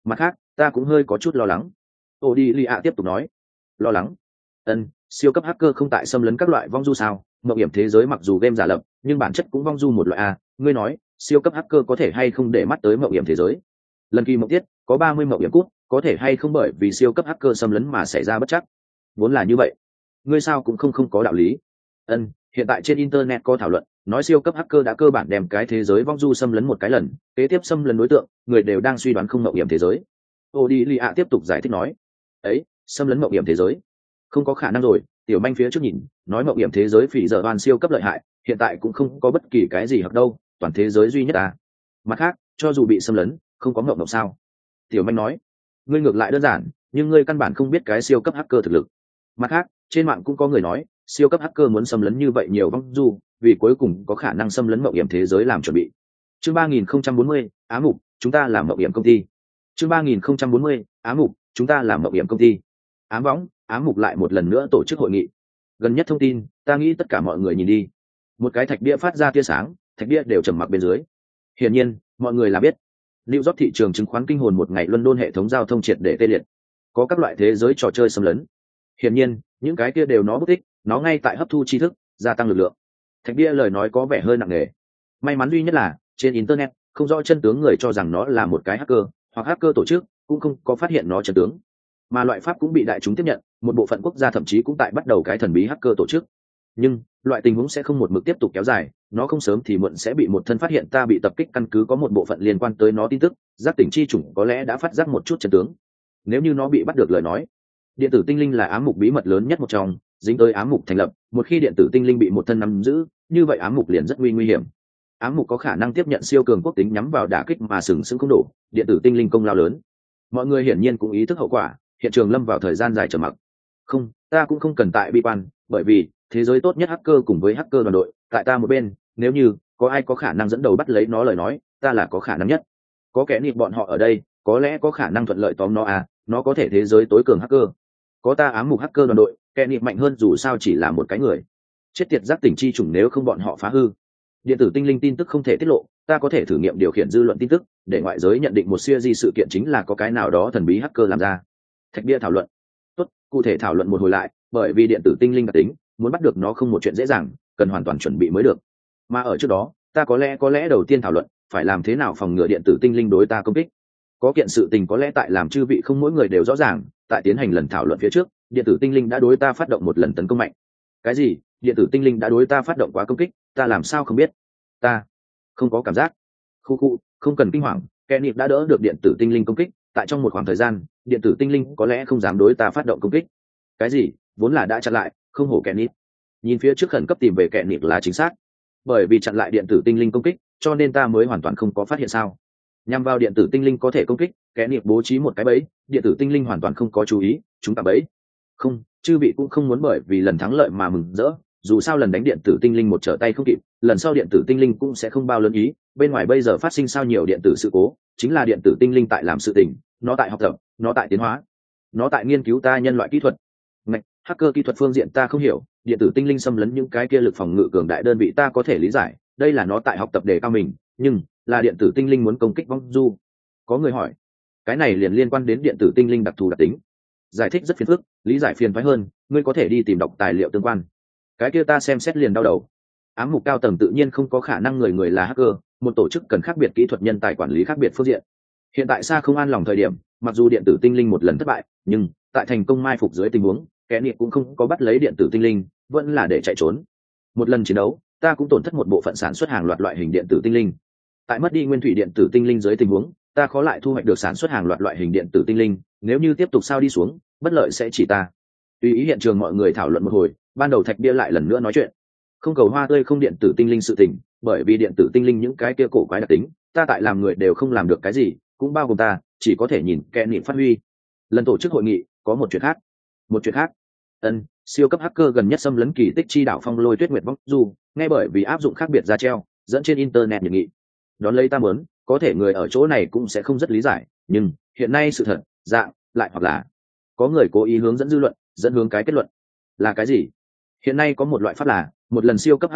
Mặt khác ta cũng hơi có chút lo lắng. Ô đi lì ạ tiếp tục nói. Lo lắng? Ân, siêu cấp hacker không tại xâm lấn các loại vong du sao? Mộng hiểm thế giới mặc dù game giả lập nhưng bản chất cũng vong du một loại a. Ngươi nói siêu cấp hacker có thể hay không để mắt tới mộng hiểm thế giới? Lần kỳ mộng tiết có ba mươi mộng hiểm cút, có thể hay không bởi vì siêu cấp hacker xâm lấn mà xảy ra bất chắc? Vốn là như vậy. Ngươi sao cũng không không có đạo lý. Ân, hiện tại trên internet có thảo luận nói siêu cấp hacker đã cơ bản đem cái thế giới vong du xâm lấn một cái lần, kế tiếp xâm lấn đối tượng người đều đang suy đoán không mộng hiểm thế giới. Ô đi lì ạ tiếp tục giải thích nói. Ấy, xâm lấn mộng hiểm thế giới không có khả năng rồi. Tiểu manh phía trước nhìn nói mộng hiểm thế giới phỉ giờ toàn siêu cấp lợi hại, hiện tại cũng không có bất kỳ cái gì hoặc đâu, toàn thế giới duy nhất à. Mặt khác cho dù bị xâm lấn không có mộng mộng sao? Tiểu manh nói. Ngươi ngược lại đơn giản, nhưng ngươi căn bản không biết cái siêu cấp hacker thực lực. Mặt khác trên mạng cũng có người nói siêu cấp hacker muốn xâm lấn như vậy nhiều vong du vì cuối cùng có khả năng xâm lấn mộng hiểm thế giới làm chuẩn bị. Chương ba nghìn không trăm bốn mươi, Á Mục, chúng ta làm mộng hiểm công ty. Chương ba nghìn không trăm bốn mươi, Á Mục, chúng ta làm mộng hiểm công ty. Ám võng, Ám Mục lại một lần nữa tổ chức hội nghị. Gần nhất thông tin, ta nghĩ tất cả mọi người nhìn đi. Một cái thạch bia phát ra tia sáng, thạch bia đều trầm mặc bên dưới. Hiển nhiên, mọi người là biết, New York thị trường chứng khoán kinh hồn một ngày London hệ thống giao thông triệt để tê liệt. Có các loại thế giới trò chơi xâm lấn. Hiển nhiên, những cái kia đều nó bất tích, nó ngay tại hấp thu tri thức, gia tăng lực lượng. Thạch bia lời nói có vẻ hơi nặng nề. May mắn duy nhất là, trên internet, không rõ chân tướng người cho rằng nó là một cái hacker, hoặc hacker tổ chức, cũng không có phát hiện nó chân tướng. Mà loại pháp cũng bị đại chúng tiếp nhận, một bộ phận quốc gia thậm chí cũng tại bắt đầu cái thần bí hacker tổ chức. Nhưng loại tình huống sẽ không một mực tiếp tục kéo dài, nó không sớm thì muộn sẽ bị một thân phát hiện ta bị tập kích căn cứ có một bộ phận liên quan tới nó tin tức, giác tỉnh chi chủng có lẽ đã phát giác một chút chân tướng. Nếu như nó bị bắt được lời nói, điện tử tinh linh là ám mục bí mật lớn nhất một trong, dính tới ám mục thành lập, một khi điện tử tinh linh bị một thân nắm giữ, như vậy ám mục liền rất nguy nguy hiểm. Ám mục có khả năng tiếp nhận siêu cường quốc tính nhắm vào đả kích mà sừng sững không đổ, điện tử tinh linh công lao lớn. Mọi người hiển nhiên cũng ý thức hậu quả, hiện trường lâm vào thời gian dài trầm mặc. Không, ta cũng không cần tại bi quan, bởi vì thế giới tốt nhất hacker cùng với hacker đoàn đội tại ta một bên, nếu như có ai có khả năng dẫn đầu bắt lấy nó lời nói, ta là có khả năng nhất. Có kẻ nịp bọn họ ở đây, có lẽ có khả năng thuận lợi tóm nó à, nó có thể thế giới tối cường hacker. Có ta ám mục hacker đoàn đội, kẻ nịp mạnh hơn dù sao chỉ là một cái người. Chết tiệt giác tỉnh chi chủng nếu không bọn họ phá hư. Điện tử tinh linh tin tức không thể tiết lộ, ta có thể thử nghiệm điều khiển dư luận tin tức, để ngoại giới nhận định một series sự kiện chính là có cái nào đó thần bí hacker làm ra. Thạch bia thảo luận. Tốt, cụ thể thảo luận một hồi lại, bởi vì điện tử tinh linh đặc tính, muốn bắt được nó không một chuyện dễ dàng, cần hoàn toàn chuẩn bị mới được. Mà ở trước đó, ta có lẽ có lẽ đầu tiên thảo luận, phải làm thế nào phòng ngừa điện tử tinh linh đối ta công kích. Có kiện sự tình có lẽ tại làm chư vị không mỗi người đều rõ ràng, tại tiến hành lần thảo luận phía trước, điện tử tinh linh đã đối ta phát động một lần tấn công mạnh. Cái gì? Điện tử tinh linh đã đối ta phát động quá công kích, ta làm sao không biết? Ta không có cảm giác. Khu khu, không cần kinh hoàng, kẻ nịp đã đỡ được điện tử tinh linh công kích, tại trong một khoảng thời gian, điện tử tinh linh có lẽ không dám đối ta phát động công kích. Cái gì? Vốn là đã chặn lại, không hổ kẻ nịp. Nhìn phía trước khẩn cấp tìm về kẻ nịp là chính xác. Bởi vì chặn lại điện tử tinh linh công kích, cho nên ta mới hoàn toàn không có phát hiện sao? Nhằm vào điện tử tinh linh có thể công kích, kẻ nịp bố trí một cái bẫy, điện tử tinh linh hoàn toàn không có chú ý, chúng ta bẫy. Không, chư vị cũng không muốn bởi vì lần thắng lợi mà mừng rỡ, dù sao lần đánh điện tử tinh linh một trở tay không kịp, lần sau điện tử tinh linh cũng sẽ không bao lớn ý. Bên ngoài bây giờ phát sinh sao nhiều điện tử sự cố, chính là điện tử tinh linh tại làm sự tình, nó tại học tập, nó tại tiến hóa, nó tại nghiên cứu ta nhân loại kỹ thuật. Ngạch, hacker kỹ thuật phương diện ta không hiểu, điện tử tinh linh xâm lấn những cái kia lực phòng ngự cường đại đơn vị ta có thể lý giải, đây là nó tại học tập đề cao mình, nhưng là điện tử tinh linh muốn công kích vong du. Có người hỏi, cái này liền liên quan đến điện tử tinh linh đặc thù đặc tính. Giải thích rất phiền phức, lý giải phiền phái hơn, ngươi có thể đi tìm đọc tài liệu tương quan. Cái kia ta xem xét liền đau đầu. Ám mục cao tầng tự nhiên không có khả năng người người là hacker, một tổ chức cần khác biệt kỹ thuật nhân tài quản lý khác biệt phương diện. Hiện tại xa không an lòng thời điểm, mặc dù điện tử tinh linh một lần thất bại, nhưng tại thành công mai phục dưới tình huống, kẻ niệm cũng không có bắt lấy điện tử tinh linh, vẫn là để chạy trốn. Một lần chiến đấu, ta cũng tổn thất một bộ phận sản xuất hàng loạt loại hình điện tử tinh linh. Tại mất đi nguyên thủy điện tử tinh linh dưới tình huống, ta khó lại thu hoạch được sản xuất hàng loạt loại hình điện tử tinh linh, nếu như tiếp tục sao đi xuống, bất lợi sẽ chỉ ta. Tùy ý hiện trường mọi người thảo luận một hồi, ban đầu thạch bia lại lần nữa nói chuyện. Không cầu hoa tươi không điện tử tinh linh sự tình, bởi vì điện tử tinh linh những cái kia cổ quái đặc tính, ta tại làm người đều không làm được cái gì, cũng bao gồm ta, chỉ có thể nhìn kẻ niệm phát huy. Lần tổ chức hội nghị, có một chuyện khác. Một chuyện khác. Ân, siêu cấp hacker gần nhất xâm lấn kỳ tích chi đảo Phong Lôi Tuyết Nguyệt Vong Du, nghe bởi vì áp dụng khác biệt ra treo, dẫn trên internet nhiệt nghị. Đón lấy ta muốn, có thể người ở chỗ này cũng sẽ không rất lý giải, nhưng hiện nay sự thật, dạng, lại hoặc là có người cố ý hướng dẫn dư luận, dẫn hướng cái kết luận. Là cái gì? Hiện nay có một loại pháp là, một lần siêu cấp hacker,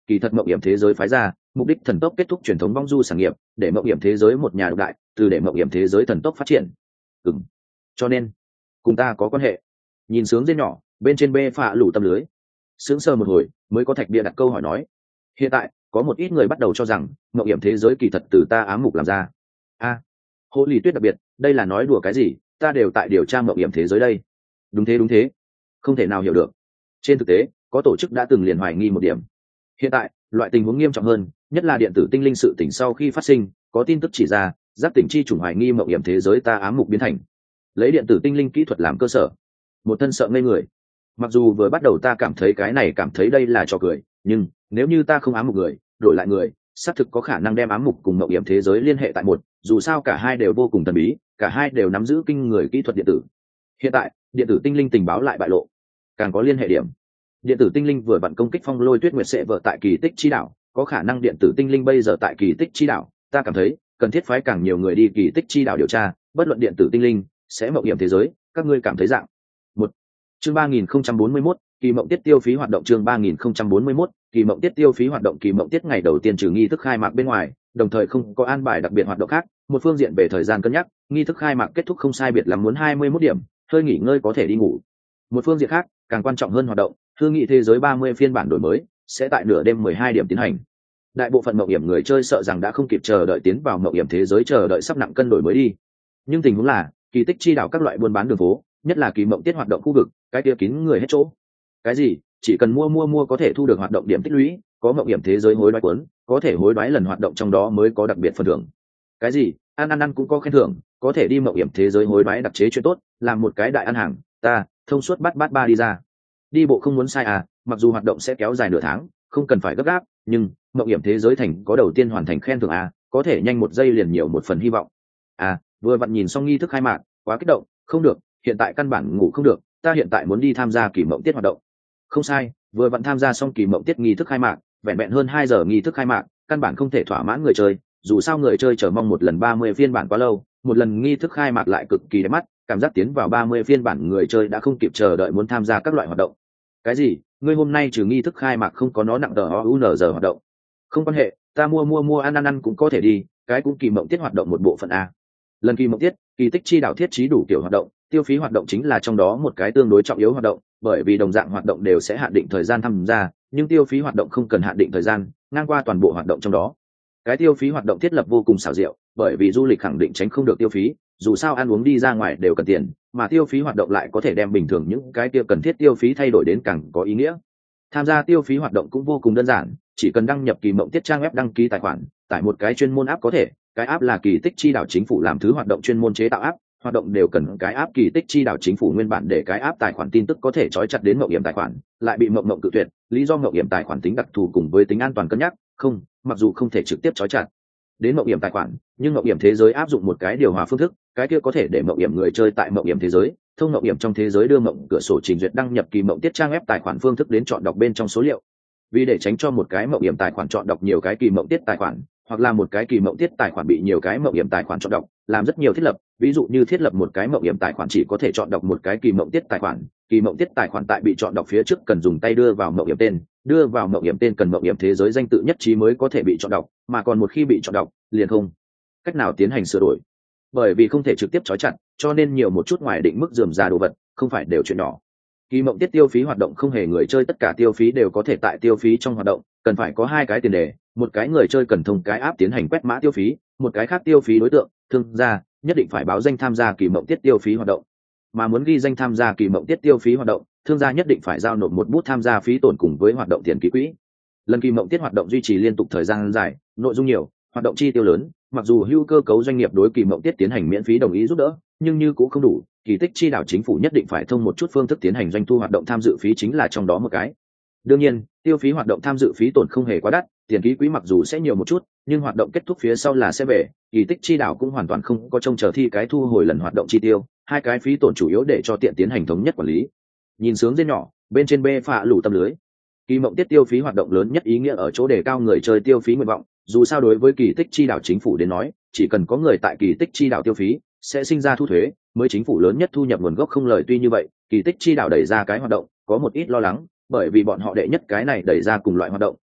kỳ thật mộng hiểm thế giới phái ra mục đích thần tốc kết thúc truyền thống vong du sản nghiệp, để mộng hiểm thế giới một nhà độc đại, từ để mộng hiểm thế giới thần tốc phát triển. Ừm, cho nên cùng ta có quan hệ. Nhìn sướng dê nhỏ bên trên bê phạ lủ tâm lưới, sướng sờ một hồi mới có thạch bia đặt câu hỏi nói, hiện tại có một ít người bắt đầu cho rằng mộng hiểm thế giới kỳ thật từ ta ám mục làm ra. A, à, Hồ Lì Tuyết đặc biệt, đây là nói đùa cái gì, ta đều tại điều tra mộng hiểm thế giới đây. Đúng thế đúng thế, không thể nào hiểu được. Trên thực tế có tổ chức đã từng liền hoài nghi một điểm. Hiện tại loại tình huống nghiêm trọng hơn, nhất là điện tử tinh linh sự tỉnh sau khi phát sinh, có tin tức chỉ ra giáp tỉnh chi chủng hoài nghi mộng hiểm thế giới ta ám mục biến thành, lấy điện tử tinh linh kỹ thuật làm cơ sở. Một thân sợ ngây người. Mặc dù vừa bắt đầu ta cảm thấy cái này cảm thấy đây là trò cười, nhưng nếu như ta không ám mục người, đổi lại người, xác thực có khả năng đem ám mục cùng mộng hiểm thế giới liên hệ tại một, dù sao cả hai đều vô cùng thần bí, cả hai đều nắm giữ kinh người kỹ thuật điện tử. Hiện tại điện tử tinh linh tình báo lại bại lộ, càng có liên hệ điểm. Điện tử tinh linh vừa vặn công kích phong lôi tuyết nguyệt sẽ vợ tại kỳ tích chi đảo, có khả năng điện tử tinh linh bây giờ tại kỳ tích chi đảo, ta cảm thấy cần thiết phái càng nhiều người đi kỳ tích chi đảo điều tra, bất luận điện tử tinh linh sẽ mộng hiểm thế giới, các ngươi cảm thấy dạng. Một chương ba nghìn không trăm bốn mươi mốt, kỳ mộng tiết tiêu phí hoạt động. Chương ba nghìn không trăm bốn mươi mốt, kỳ mộng tiết tiêu phí hoạt động. Kỳ mộng tiết ngày đầu tiên trừ nghi thức khai mạc bên ngoài, đồng thời không có an bài đặc biệt hoạt động khác. Một phương diện về thời gian cân nhắc, nghi thức khai mạc kết thúc không sai biệt lắm muốn hai mươi mốt điểm, hơi nghỉ ngơi có thể đi ngủ. Một phương diện khác, càng quan trọng hơn hoạt động, hương nghị thế giới ba mươi phiên bản đổi mới sẽ tại nửa đêm mười hai điểm tiến hành. Đại bộ phận mộng hiểm người chơi sợ rằng đã không kịp chờ đợi tiến vào mộng hiểm thế giới, chờ đợi sắp nặng cân đổi mới đi. Nhưng tình huống là kỳ tích chi đảo các loại buôn bán đường phố, nhất là kỳ mộng tiết hoạt động khu vực, cái kia kín người hết chỗ. Cái gì chỉ cần mua mua mua có thể thu được hoạt động điểm tích lũy, có mộng hiểm thế giới hối đoái cuốn, có thể hối đoái lần hoạt động trong đó mới có đặc biệt phần thưởng. Cái gì ăn ăn ăn cũng có khen thưởng, có thể đi mộng hiểm thế giới hối đoái đặc chế chuyện tốt, làm một cái đại ăn hàng. Ta thông suốt bắt bắt ba đi ra. Đi bộ không muốn sai à, mặc dù hoạt động sẽ kéo dài nửa tháng, không cần phải gấp gáp, nhưng mộng hiểm thế giới thành có đầu tiên hoàn thành khen thưởng à, có thể nhanh một giây liền nhiều một phần hy vọng. À, vừa vặn nhìn xong nghi thức khai mạc, quá kích động, không được, hiện tại căn bản ngủ không được, ta hiện tại muốn đi tham gia kỳ mộng tiết hoạt động. Không sai, vừa vặn tham gia xong kỳ mộng tiết nghi thức khai mạc, vẹn vẹn hơn hai giờ nghi thức khai mạc, căn bản không thể thỏa mãn người chơi, dù sao người chơi chờ mong một lần ba mươi phiên bản quá lâu, một lần nghi thức khai mạc lại cực kỳ đẹp mắt, cảm giác tiến vào ba mươi phiên bản người chơi đã không kịp chờ đợi muốn tham gia các loại hoạt động. Cái gì? Ngươi hôm nay trừ nghi thức khai mạc không có nó nặng tờ o u n giờ hoạt động? Không quan hệ, ta mua mua mua ăn ăn ăn cũng có thể đi, cái cũng kỳ mộng tiết hoạt động một bộ phận a. Lần kỳ mộng tiết, kỳ tích chi đảo thiết trí đủ kiểu hoạt động, tiêu phí hoạt động chính là trong đó một cái tương đối trọng yếu hoạt động, bởi vì đồng dạng hoạt động đều sẽ hạn định thời gian tham gia, nhưng tiêu phí hoạt động không cần hạn định thời gian, ngang qua toàn bộ hoạt động trong đó. Cái tiêu phí hoạt động thiết lập vô cùng xảo diệu, bởi vì du lịch khẳng định tránh không được tiêu phí, dù sao ăn uống đi ra ngoài đều cần tiền, mà tiêu phí hoạt động lại có thể đem bình thường những cái tiêu cần thiết tiêu phí thay đổi đến càng có ý nghĩa. Tham gia tiêu phí hoạt động cũng vô cùng đơn giản, chỉ cần đăng nhập kỳ mộng tiết trang web đăng ký tài khoản, tải một cái chuyên môn app có thể, cái app là kỳ tích chi đảo chính phủ làm thứ hoạt động chuyên môn chế tạo app, hoạt động đều cần cái app kỳ tích chi đảo chính phủ nguyên bản để cái app tài khoản tin tức có thể trói chặt đến mộng hiểm tài khoản, lại bị mộng mộng cự tuyệt, lý do mộng hiểm tài khoản tính đặc thù cùng với tính an toàn cân nhắc, không, mặc dù không thể trực tiếp trói chặt đến mộng hiểm tài khoản, nhưng mộng hiểm thế giới áp dụng một cái điều hòa phương thức, cái kia có thể để mộng hiểm người chơi tại mộng hiểm thế giới thông mộng hiểm trong thế giới đưa mộng cửa sổ trình duyệt đăng nhập kỳ mộng tiết trang web tài khoản phương thức đến chọn đọc bên trong số liệu. Vì để tránh cho một cái mộng hiểm tài khoản chọn đọc nhiều cái kỳ mộng tiết tài khoản, hoặc là một cái kỳ mộng tiết tài khoản bị nhiều cái mộng hiểm tài khoản chọn đọc, làm rất nhiều thiết lập, ví dụ như thiết lập một cái mộng hiểm tài khoản chỉ có thể chọn đọc một cái kỳ mộng tiết tài khoản, kỳ mộng tiết tài khoản tại bị chọn đọc phía trước cần dùng tay đưa vào mộng hiểm tên, đưa vào mộng hiểm tên cần mộng hiểm thế giới danh tự nhất trí mới có thể bị chọn đọc, mà còn một khi bị chọn đọc liền không cách nào tiến hành sửa đổi. Bởi vì không thể trực tiếp trói chặt, cho nên nhiều một chút ngoài định mức rườm rà đồ vật không phải đều chuyện nhỏ. Kỳ mộng tiết tiêu phí hoạt động không hề người chơi tất cả tiêu phí đều có thể tại tiêu phí trong hoạt động, cần phải có hai cái tiền đề, một cái người chơi cần thông cái app tiến hành quét mã tiêu phí, một cái khác tiêu phí đối tượng thương gia nhất định phải báo danh tham gia kỳ mộng tiết tiêu phí hoạt động. Mà muốn ghi danh tham gia kỳ mộng tiết tiêu phí hoạt động, thương gia nhất định phải giao nộp một bút tham gia phí tổn cùng với hoạt động tiền ký quỹ. Lần kỳ mộng tiết hoạt động duy trì liên tục thời gian dài, nội dung nhiều, hoạt động chi tiêu lớn, mặc dù hưu cơ cấu doanh nghiệp đối kỳ mộng tiết tiến hành miễn phí đồng ý giúp đỡ, nhưng như cũng không đủ, kỳ tích chi đảo chính phủ nhất định phải thông một chút phương thức tiến hành doanh thu hoạt động tham dự phí chính là trong đó một cái. Đương nhiên, tiêu phí hoạt động tham dự phí tổn không hề quá đắt, tiền ký quỹ mặc dù sẽ nhiều một chút, nhưng hoạt động kết thúc phía sau là sẽ về, kỳ tích chi đảo cũng hoàn toàn không có trông chờ thi cái thu hồi lần hoạt động chi tiêu, hai cái phí tổn chủ yếu để cho tiện tiến hành thống nhất quản lý. Nhìn sướng dê nhỏ, bên trên bê phạ lủ tâm lưới. Kỳ mộng tiết tiêu phí hoạt động lớn nhất ý nghĩa ở chỗ đề cao người chơi tiêu phí nguyện vọng, dù sao đối với kỳ tích chi đảo chính phủ đến nói, chỉ cần có người tại kỳ tích chi đảo tiêu phí, sẽ sinh ra thu thuế, mới chính phủ lớn nhất thu nhập nguồn gốc không lời. Tuy như vậy, kỳ tích chi đảo đẩy ra cái hoạt động, có một ít lo lắng, bởi vì bọn họ đệ nhất cái này đẩy ra cùng loại hoạt động,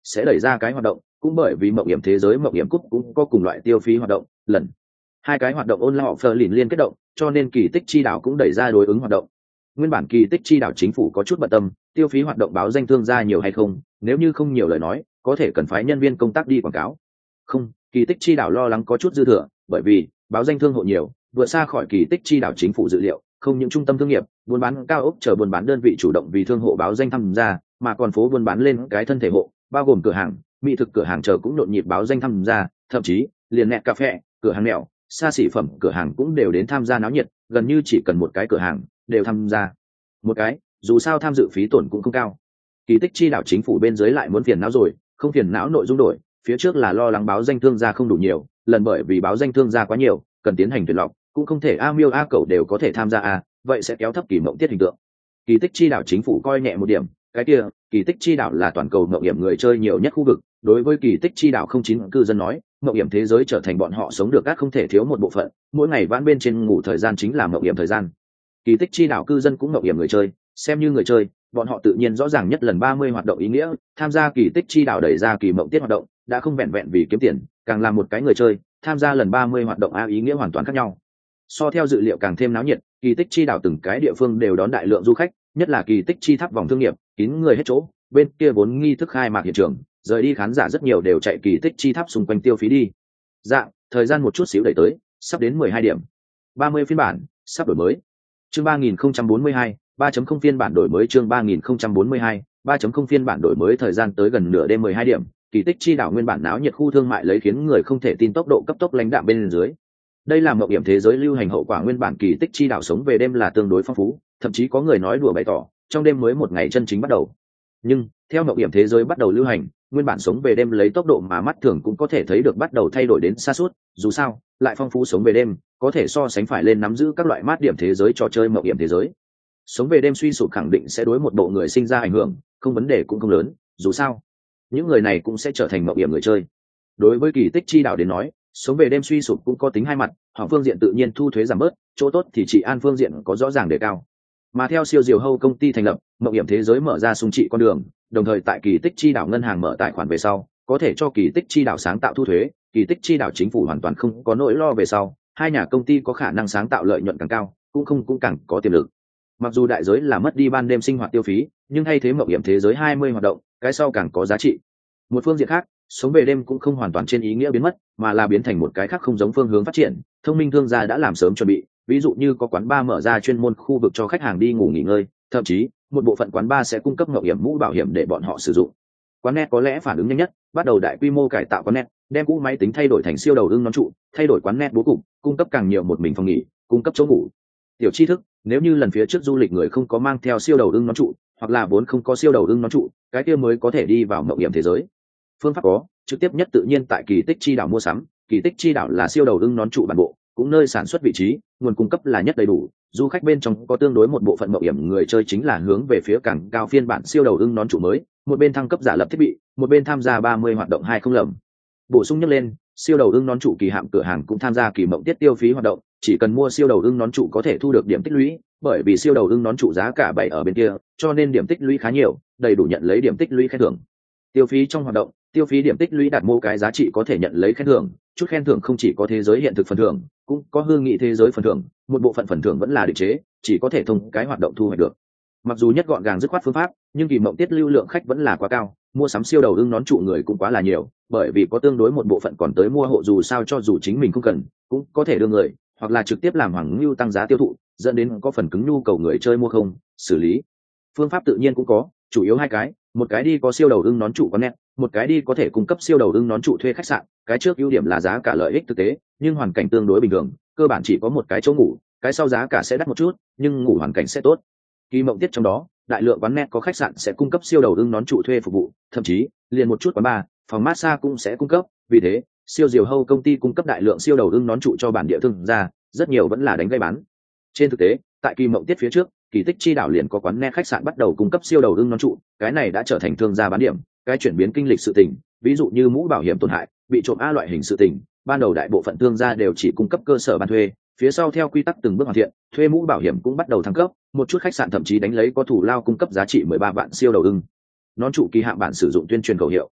sẽ đẩy ra cái hoạt động, cũng bởi vì mộng hiểm thế giới mộng hiểm cúp cũng có cùng loại tiêu phí hoạt động lần hai cái hoạt động online offer liền liên kết động, cho nên kỳ tích chi đảo cũng đẩy ra đối ứng hoạt động. Nguyên bản kỳ tích chi đảo chính phủ có chút bận tâm tiêu phí hoạt động báo danh thương gia nhiều hay không, nếu như không nhiều lời nói có thể cần phái nhân viên công tác đi quảng cáo. Không, kỳ tích chi đảo lo lắng có chút dư thừa, bởi vì báo danh thương hộ nhiều vượt xa khỏi kỳ tích chi đảo chính phủ dự liệu, không những trung tâm thương nghiệp buôn bán cao ốc chờ buôn bán đơn vị chủ động vì thương hộ báo danh tham gia, mà còn phố buôn bán lên cái thân thể hộ bao gồm cửa hàng mỹ thực cửa hàng chờ cũng nhộn nhịp báo danh tham gia, thậm chí liền nẹt cà phê cửa hàng mèo xa xỉ phẩm cửa hàng cũng đều đến tham gia náo nhiệt, gần như chỉ cần một cái cửa hàng đều tham gia một cái, dù sao tham dự phí tổn cũng không cao. Kỳ tích chi đảo chính phủ bên dưới lại muốn phiền não rồi, không phiền não nội dung đổi, phía trước là lo lắng báo danh thương gia không đủ nhiều, lần bởi vì báo danh thương gia quá nhiều cần tiến hành tuyển lọc, cũng không thể a miêu a cẩu đều có thể tham gia a, vậy sẽ kéo thấp kỳ mộng tiết hình tượng. Kỳ tích chi đảo chính phủ coi nhẹ một điểm, cái kia kỳ tích chi đảo là toàn cầu mộng hiểm người chơi nhiều nhất khu vực, đối với kỳ tích chi đảo không chín cư dân nói mộng hiểm thế giới trở thành bọn họ sống được các không thể thiếu một bộ phận, mỗi ngày vãn bên trên ngủ thời gian chính là mộng hiểm thời gian. Kỳ tích chi đảo cư dân cũng mộng hiểm người chơi, xem như người chơi bọn họ tự nhiên rõ ràng nhất lần ba mươi hoạt động ý nghĩa, tham gia kỳ tích chi đảo đẩy ra kỳ mộng tiết hoạt động đã không vẹn vẹn vì kiếm tiền, càng là một cái người chơi tham gia lần ba mươi hoạt động a ý nghĩa hoàn toàn khác nhau. So theo dự liệu càng thêm náo nhiệt, kỳ tích chi đảo từng cái địa phương đều đón đại lượng du khách, nhất là kỳ tích chi tháp vòng thương nghiệp kín người hết chỗ, bên kia vốn nghi thức khai mạc hiện trường rời đi khán giả rất nhiều đều chạy kỳ tích chi tháp xung quanh tiêu phí đi. Dạng thời gian một chút xíu đẩy tới sắp đến mười hai điểm, ba mươi phiên bản sắp đổi mới. Chương ba nghìn không trăm bốn mươi hai, ba chấm không phiên bản đổi mới. Chương ba nghìn không trăm bốn mươi hai, ba chấm không phiên bản đổi mới. Thời gian tới gần nửa đêm mười hai điểm, kỳ tích chi đảo nguyên bản náo nhiệt khu thương mại lấy khiến người không thể tin tốc độ cấp tốc lãnh đạm bên dưới. Đây là mộng hiểm thế giới lưu hành hậu quả, nguyên bản kỳ tích chi đảo sống về đêm là tương đối phong phú, thậm chí có người nói đùa bày tỏ trong đêm mới một ngày chân chính bắt đầu. Nhưng theo mộng hiểm thế giới bắt đầu lưu hành, nguyên bản sống về đêm lấy tốc độ mà mắt thường cũng có thể thấy được bắt đầu thay đổi đến xa suốt, dù sao lại phong phú sống về đêm có thể so sánh phải lên nắm giữ các loại mát điểm thế giới trò chơi mộng hiểm thế giới. Sống về đêm suy sụp khẳng định sẽ đối một bộ người sinh ra ảnh hưởng, không vấn đề cũng không lớn, dù sao những người này cũng sẽ trở thành mộng hiểm người chơi. Đối với kỳ tích chi đảo đến nói, sống về đêm suy sụp cũng có tính hai mặt, hỏng phương diện tự nhiên thu thuế giảm bớt, chỗ tốt thì trị an phương diện có rõ ràng đề cao. Mà theo siêu diều hâu công ty thành lập, mộng hiểm thế giới mở ra sung trị con đường, đồng thời tại kỳ tích chi đảo ngân hàng mở tài khoản về sau có thể cho kỳ tích chi đảo sáng tạo thu thuế, kỳ tích chi đảo chính phủ hoàn toàn không có nỗi lo về sau hai nhà công ty có khả năng sáng tạo lợi nhuận càng cao, cũng không cũng càng có tiềm lực. Mặc dù đại giới là mất đi ban đêm sinh hoạt tiêu phí, nhưng thay thế mộng hiểm thế giới hai mươi hoạt động, cái sau càng có giá trị. Một phương diện khác, sống về đêm cũng không hoàn toàn trên ý nghĩa biến mất, mà là biến thành một cái khác không giống phương hướng phát triển. Thông minh thương gia đã làm sớm chuẩn bị, ví dụ như có quán bar mở ra chuyên môn khu vực cho khách hàng đi ngủ nghỉ ngơi, thậm chí một bộ phận quán bar sẽ cung cấp mộng hiểm mũ bảo hiểm để bọn họ sử dụng. Quán net có lẽ phản ứng nhanh nhất, bắt đầu đại quy mô cải tạo quán net, đem cũ máy tính thay đổi thành siêu đầu ưng nón trụ, thay đổi quán net bố cục, cung cấp càng nhiều một mình phòng nghỉ, cung cấp chỗ ngủ. Tiểu tri thức, nếu như lần phía trước du lịch người không có mang theo siêu đầu ưng nón trụ, hoặc là vốn không có siêu đầu ưng nón trụ, cái kia mới có thể đi vào mộng hiểm thế giới. Phương pháp có, trực tiếp nhất tự nhiên tại kỳ tích chi đảo mua sắm. Kỳ tích chi đảo là siêu đầu ưng nón trụ bản bộ, cũng nơi sản xuất vị trí, nguồn cung cấp là nhất đầy đủ. Du khách bên trong có tương đối một bộ phận mộng hiểm người chơi chính là hướng về phía càng cao phiên bản siêu đầu ưng nón trụ mới, một bên thăng cấp giả lập thiết bị, một bên tham gia ba mươi hoạt động hai không lầm. Bổ sung nhắc lên, siêu đầu ưng nón trụ kỳ hạm cửa hàng cũng tham gia kỳ mộng tiết tiêu phí hoạt động, chỉ cần mua siêu đầu ưng nón trụ có thể thu được điểm tích lũy, bởi vì siêu đầu ưng nón trụ giá cả bảy ở bên kia, cho nên điểm tích lũy khá nhiều, đầy đủ nhận lấy điểm tích lũy khen thưởng. Tiêu phí trong hoạt động, tiêu phí điểm tích lũy đạt mô cái giá trị có thể nhận lấy khen thưởng, chút khen thưởng không chỉ có thế giới hiện thực phần thưởng, cũng có hương nghị thế giới phần thưởng, một bộ phận phần thưởng vẫn là định chế, chỉ có thể thông cái hoạt động thu hoạch được. Mặc dù nhất gọn gàng dứt khoát phương pháp, nhưng kỳ mộng tiết lưu lượng khách vẫn là quá cao, mua sắm siêu đầu ưng nón trụ người cũng quá là nhiều, bởi vì có tương đối một bộ phận còn tới mua hộ, dù sao cho dù chính mình không cần cũng có thể đưa người, hoặc là trực tiếp làm hoàng lưu tăng giá tiêu thụ, dẫn đến có phần cứng nhu cầu người chơi mua không xử lý. Phương pháp tự nhiên cũng có, chủ yếu hai cái, một cái đi có siêu đầu ưng nón trụ có nét, một cái đi có thể cung cấp siêu đầu ưng nón trụ thuê khách sạn. Cái trước ưu điểm là giá cả lợi ích thực tế, nhưng hoàn cảnh tương đối bình thường, cơ bản chỉ có một cái chỗ ngủ, cái sau giá cả sẽ đắt một chút, nhưng ngủ hoàn cảnh sẽ tốt. Kỳ mộng tiết trong đó, đại lượng quán net có khách sạn sẽ cung cấp siêu đầu ưng nón trụ thuê phục vụ, thậm chí liền một chút quán bar, phòng massage cũng sẽ cung cấp. Vì thế, siêu diều hâu công ty cung cấp đại lượng siêu đầu ưng nón trụ cho bản địa thương gia, rất nhiều vẫn là đánh gây bán. Trên thực tế, tại kỳ mộng tiết phía trước, kỳ tích chi đảo liền có quán net khách sạn bắt đầu cung cấp siêu đầu ưng nón trụ, cái này đã trở thành thương gia bán điểm. Cái chuyển biến kinh lịch sự tình, ví dụ như mũ bảo hiểm tổn hại, bị trộm a loại hình sự tình, ban đầu đại bộ phận thương gia đều chỉ cung cấp cơ sở ban thuê, phía sau theo quy tắc từng bước hoàn thiện, thuê mũ bảo hiểm cũng bắt đầu thăng cấp, một chút khách sạn thậm chí đánh lấy có thủ lao cung cấp giá trị mười ba vạn siêu đầu ưng nón trụ kỳ hạn bản sử dụng tuyên truyền khẩu hiệu.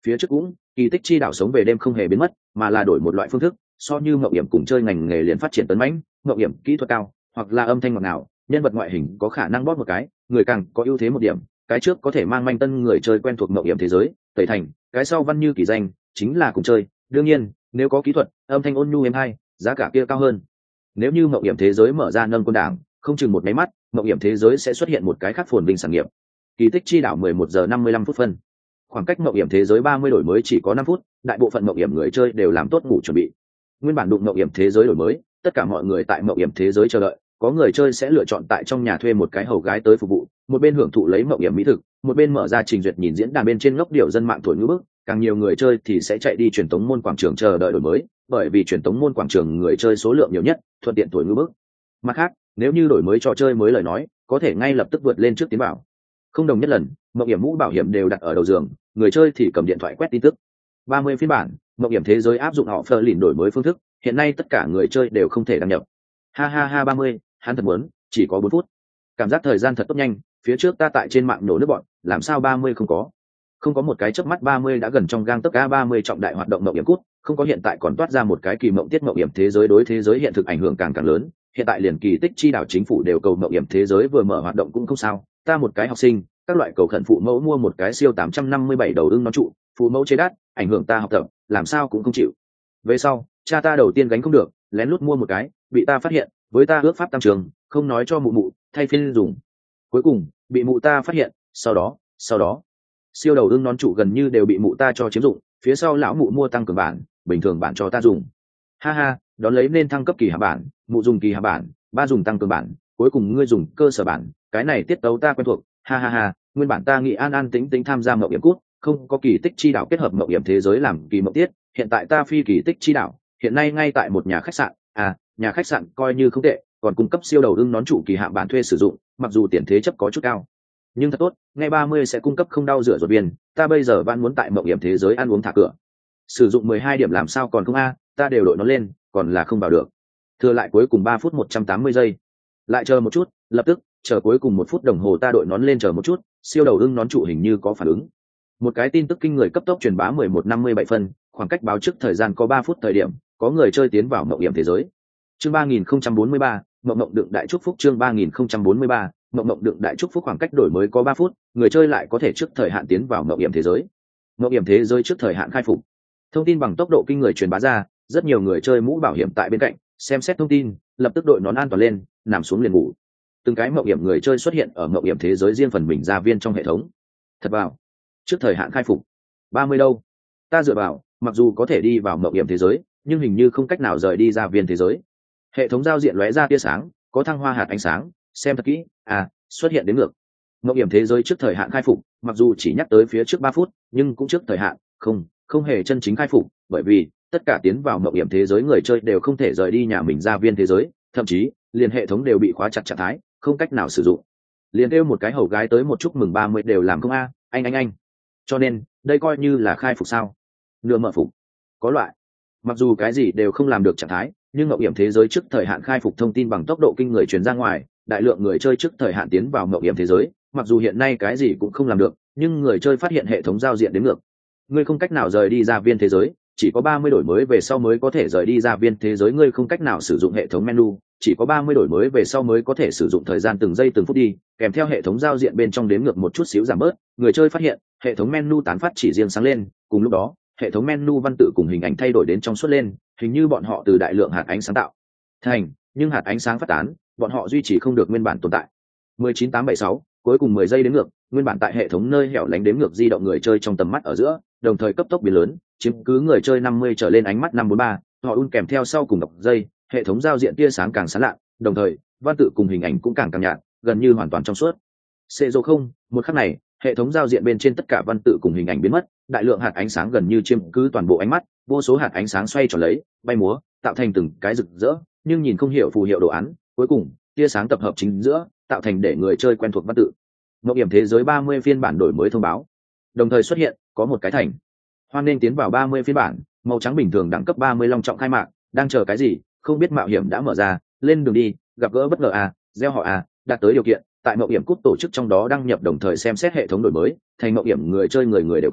Phía trước cũng kỳ tích chi đảo sống về đêm không hề biến mất, mà là đổi một loại phương thức, so như mạo hiểm cùng chơi ngành nghề liền phát triển tấn mãnh, mạo hiểm kỹ thuật cao hoặc là âm thanh ngọt ngào, nhân vật ngoại hình có khả năng bóp một cái, người càng có ưu thế một điểm, cái trước có thể mang manh tân người chơi quen thuộc mạo hiểm thế giới tẩy thành, cái sau văn như kỳ danh chính là cùng chơi. Đương nhiên nếu có kỹ thuật âm thanh ôn nhu êm hay, giá cả kia cao hơn. Nếu như mạo hiểm thế giới mở ra nâng quân đảng, không chừng một máy mắt mạo hiểm thế giới sẽ xuất hiện một cái khác phồn vinh sản nghiệp. Kỳ tích chi đảo mười một giờ năm mươi lăm phút phân, khoảng cách mạo hiểm thế giới ba mươi đổi mới chỉ có năm phút, đại bộ phận mạo hiểm người chơi đều làm tốt ngủ chuẩn bị. Nguyên bản đụng mạo hiểm thế giới đổi mới, tất cả mọi người tại mạo hiểm thế giới chờ đợi, có người chơi sẽ lựa chọn tại trong nhà thuê một cái hầu gái tới phục vụ, một bên hưởng thụ lấy mạo hiểm mỹ thực, một bên mở ra trình duyệt nhìn diễn đàn bên trên ngốc điệu dân mạng thổi ngữ bức. Càng nhiều người chơi thì sẽ chạy đi truyền tống môn quảng trường chờ đợi đổi mới, bởi vì truyền tống môn quảng trường người chơi số lượng nhiều nhất, thuận tiện thổi ngữ bức. Mặt khác, nếu như đổi mới trò chơi mới lời nói, có thể ngay lập tức vượt lên trước tiến bảo. Không đồng nhất lần, mạo hiểm mũ bảo hiểm đều đặt ở đầu giường, người chơi thì cầm điện thoại quét tin tức. ba mươi phiên bản mạo hiểm thế giới áp dụng họ phơ lìn đổi mới phương thức, hiện nay tất cả người chơi đều không thể đăng nhập. Ha ha ha ba mươi, hắn thật muốn chỉ có bốn phút. Cảm giác thời gian thật tốt nhanh, phía trước ta tại trên mạng nổ nước bọn, làm sao ba mươi không có. Không có một cái chớp mắt ba mươi đã gần trong gang tấc. A ba mươi trọng đại hoạt động mạo hiểm cút, không có hiện tại còn toát ra một cái kỳ mộng tiết mạo hiểm thế giới đối thế giới hiện thực ảnh hưởng càng càng lớn. Hiện tại liền kỳ tích chi đảo chính phủ đều cầu mạo hiểm thế giới vừa mở hoạt động cũng không sao, ta một cái học sinh, các loại cầu khẩn phụ mẫu mua một cái siêu tám trăm năm mươi bảy đầu ưng nó trụ, phụ mẫu chế đắt, ảnh hưởng ta học tập, làm sao cũng không chịu. Về sau, cha ta đầu tiên gánh không được, lén lút mua một cái, bị ta phát hiện, với ta ước pháp tăng trường, không nói cho mụ mụ, thay phiên dùng. Cuối cùng, bị mụ ta phát hiện, sau đó, sau đó, siêu đầu ưng nón trụ gần như đều bị mụ ta cho chiếm dụng, phía sau lão mụ mua tăng cường bản, bình thường bản cho ta dùng. Ha ha, đón lấy nên thăng cấp kỳ hạ bản, mụ dùng kỳ hạ bản, ba dùng tăng cường bản, cuối cùng ngươi dùng cơ sở bản, cái này tiết tấu ta quen thuộc. Ha ha ha, nguyên bản ta nghĩ an an tĩnh tĩnh tham gia mạo hiểm cút, không có kỳ tích chi đảo kết hợp mạo hiểm thế giới làm kỳ mộng tiết, hiện tại ta phi kỳ tích chi đảo, hiện nay ngay tại một nhà khách sạn, à, nhà khách sạn coi như không tệ, còn cung cấp siêu đầu ưng nón trụ kỳ hạn bản thuê sử dụng, mặc dù tiền thế chấp có chút cao, nhưng thật tốt, ngay ba mươi sẽ cung cấp không đau rửa ruột viên, ta bây giờ vẫn muốn tại mạo hiểm thế giới ăn uống thả cửa. Sử dụng mười hai điểm làm sao còn không a, ta đều đội nó lên, còn là không vào được. Thừa lại cuối cùng ba phút một trăm tám mươi giây. Lại chờ một chút, lập tức, chờ cuối cùng một phút đồng hồ ta đội nón lên chờ một chút, siêu đầu ưng nón trụ hình như có phản ứng. Một cái tin tức kinh người cấp tốc truyền bá mười một năm mươi bảy phân, khoảng cách báo trước thời gian có ba phút thời điểm, có người chơi tiến vào mạo hiểm thế giới. Chương ba nghìn không trăm bốn mươi ba, mộng mộng đựng đại chúc phúc. Chương ba nghìn không trăm bốn mươi ba, mộng mộng đựng đại chúc phúc. Khoảng cách đổi mới có ba phút, người chơi lại có thể trước thời hạn tiến vào mạo hiểm thế giới. Mạo hiểm thế giới trước thời hạn khai phục. Thông tin bằng tốc độ kinh người truyền bá ra, rất nhiều người chơi mũ bảo hiểm tại bên cạnh, xem xét thông tin, lập tức đội nón an toàn lên, nằm xuống liền ngủ. Từng cái mạo hiểm người chơi xuất hiện ở mạo hiểm thế giới riêng phần mình gia viên trong hệ thống. Thật vào, trước thời hạn khai phục. ba mươi đâu? Ta dựa vào, mặc dù có thể đi vào mạo hiểm thế giới, nhưng hình như không cách nào rời đi gia viên thế giới. Hệ thống giao diện lóe ra tia sáng, có thăng hoa hạt ánh sáng, xem thật kỹ, à, xuất hiện đến ngược. Mạo hiểm thế giới trước thời hạn khai phục, mặc dù chỉ nhắc tới phía trước ba phút, nhưng cũng trước thời hạn, không, không hề chân chính khai phục, bởi vì tất cả tiến vào mạo hiểm thế giới người chơi đều không thể rời đi nhà mình gia viên thế giới, thậm chí liền hệ thống đều bị khóa chặt trạng thái, không cách nào sử dụng. Liền kêu một cái hầu gái tới một chúc mừng ba mươi đều làm không a, anh anh anh. Cho nên, đây coi như là khai phục sao? Nửa mở phục. Có loại. Mặc dù cái gì đều không làm được trạng thái, nhưng mạo hiểm thế giới trước thời hạn khai phục thông tin bằng tốc độ kinh người truyền ra ngoài, đại lượng người chơi trước thời hạn tiến vào mạo hiểm thế giới, mặc dù hiện nay cái gì cũng không làm được, nhưng người chơi phát hiện hệ thống giao diện đến ngược. Ngươi không cách nào rời đi gia viên thế giới, chỉ có ba mươi đổi mới về sau mới có thể rời đi gia viên thế giới, ngươi không cách nào sử dụng hệ thống menu, chỉ có ba mươi đổi mới về sau mới có thể sử dụng thời gian từng giây từng phút đi, kèm theo hệ thống giao diện bên trong đếm ngược một chút xíu giảm bớt, người chơi phát hiện hệ thống menu tán phát chỉ riêng sáng lên, cùng lúc đó, hệ thống menu văn tự cùng hình ảnh thay đổi đến trong suốt lên, hình như bọn họ từ đại lượng hạt ánh sáng tạo thành, nhưng hạt ánh sáng phát tán, bọn họ duy trì không được nguyên bản tồn tại. mười chín tám bảy sáu, cuối cùng mười giây đếm ngược, nguyên bản tại hệ thống nơi hẻo lánh đếm ngược di động người chơi trong tầm mắt ở giữa, đồng thời cấp tốc biến lớn, chiếm cứ người chơi năm mươi trở lên ánh mắt năm bốn ba, họ un kèm theo sau cùng đọc dây, hệ thống giao diện tia sáng càng sáng lạ, đồng thời văn tự cùng hình ảnh cũng càng càng nhạt, gần như hoàn toàn trong suốt. Xê dô không, một khắc này, hệ thống giao diện bên trên tất cả văn tự cùng hình ảnh biến mất, đại lượng hạt ánh sáng gần như chiếm cứ toàn bộ ánh mắt, vô số hạt ánh sáng xoay tròn lấy, bay múa, tạo thành từng cái rực rỡ, nhưng nhìn không hiểu phù hiệu đồ án, cuối cùng, tia sáng tập hợp chính giữa, tạo thành để người chơi quen thuộc văn tự. Mộng hiểm thế giới ba mươi phiên bản đổi mới thông báo. Đồng thời xuất hiện, có một cái thành. Hoan nên tiến vào ba mươi phiên bản, màu trắng bình thường đẳng cấp ba mươi long trọng khai mạc, đang chờ cái gì, không biết mạo hiểm đã mở ra, lên đường đi, gặp gỡ bất ngờ à, gieo họ à, đạt tới điều kiện, tại mạo hiểm cúp tổ chức trong đó đăng nhập đồng thời xem xét hệ thống đổi mới, thành mạo hiểm người chơi người người đều có,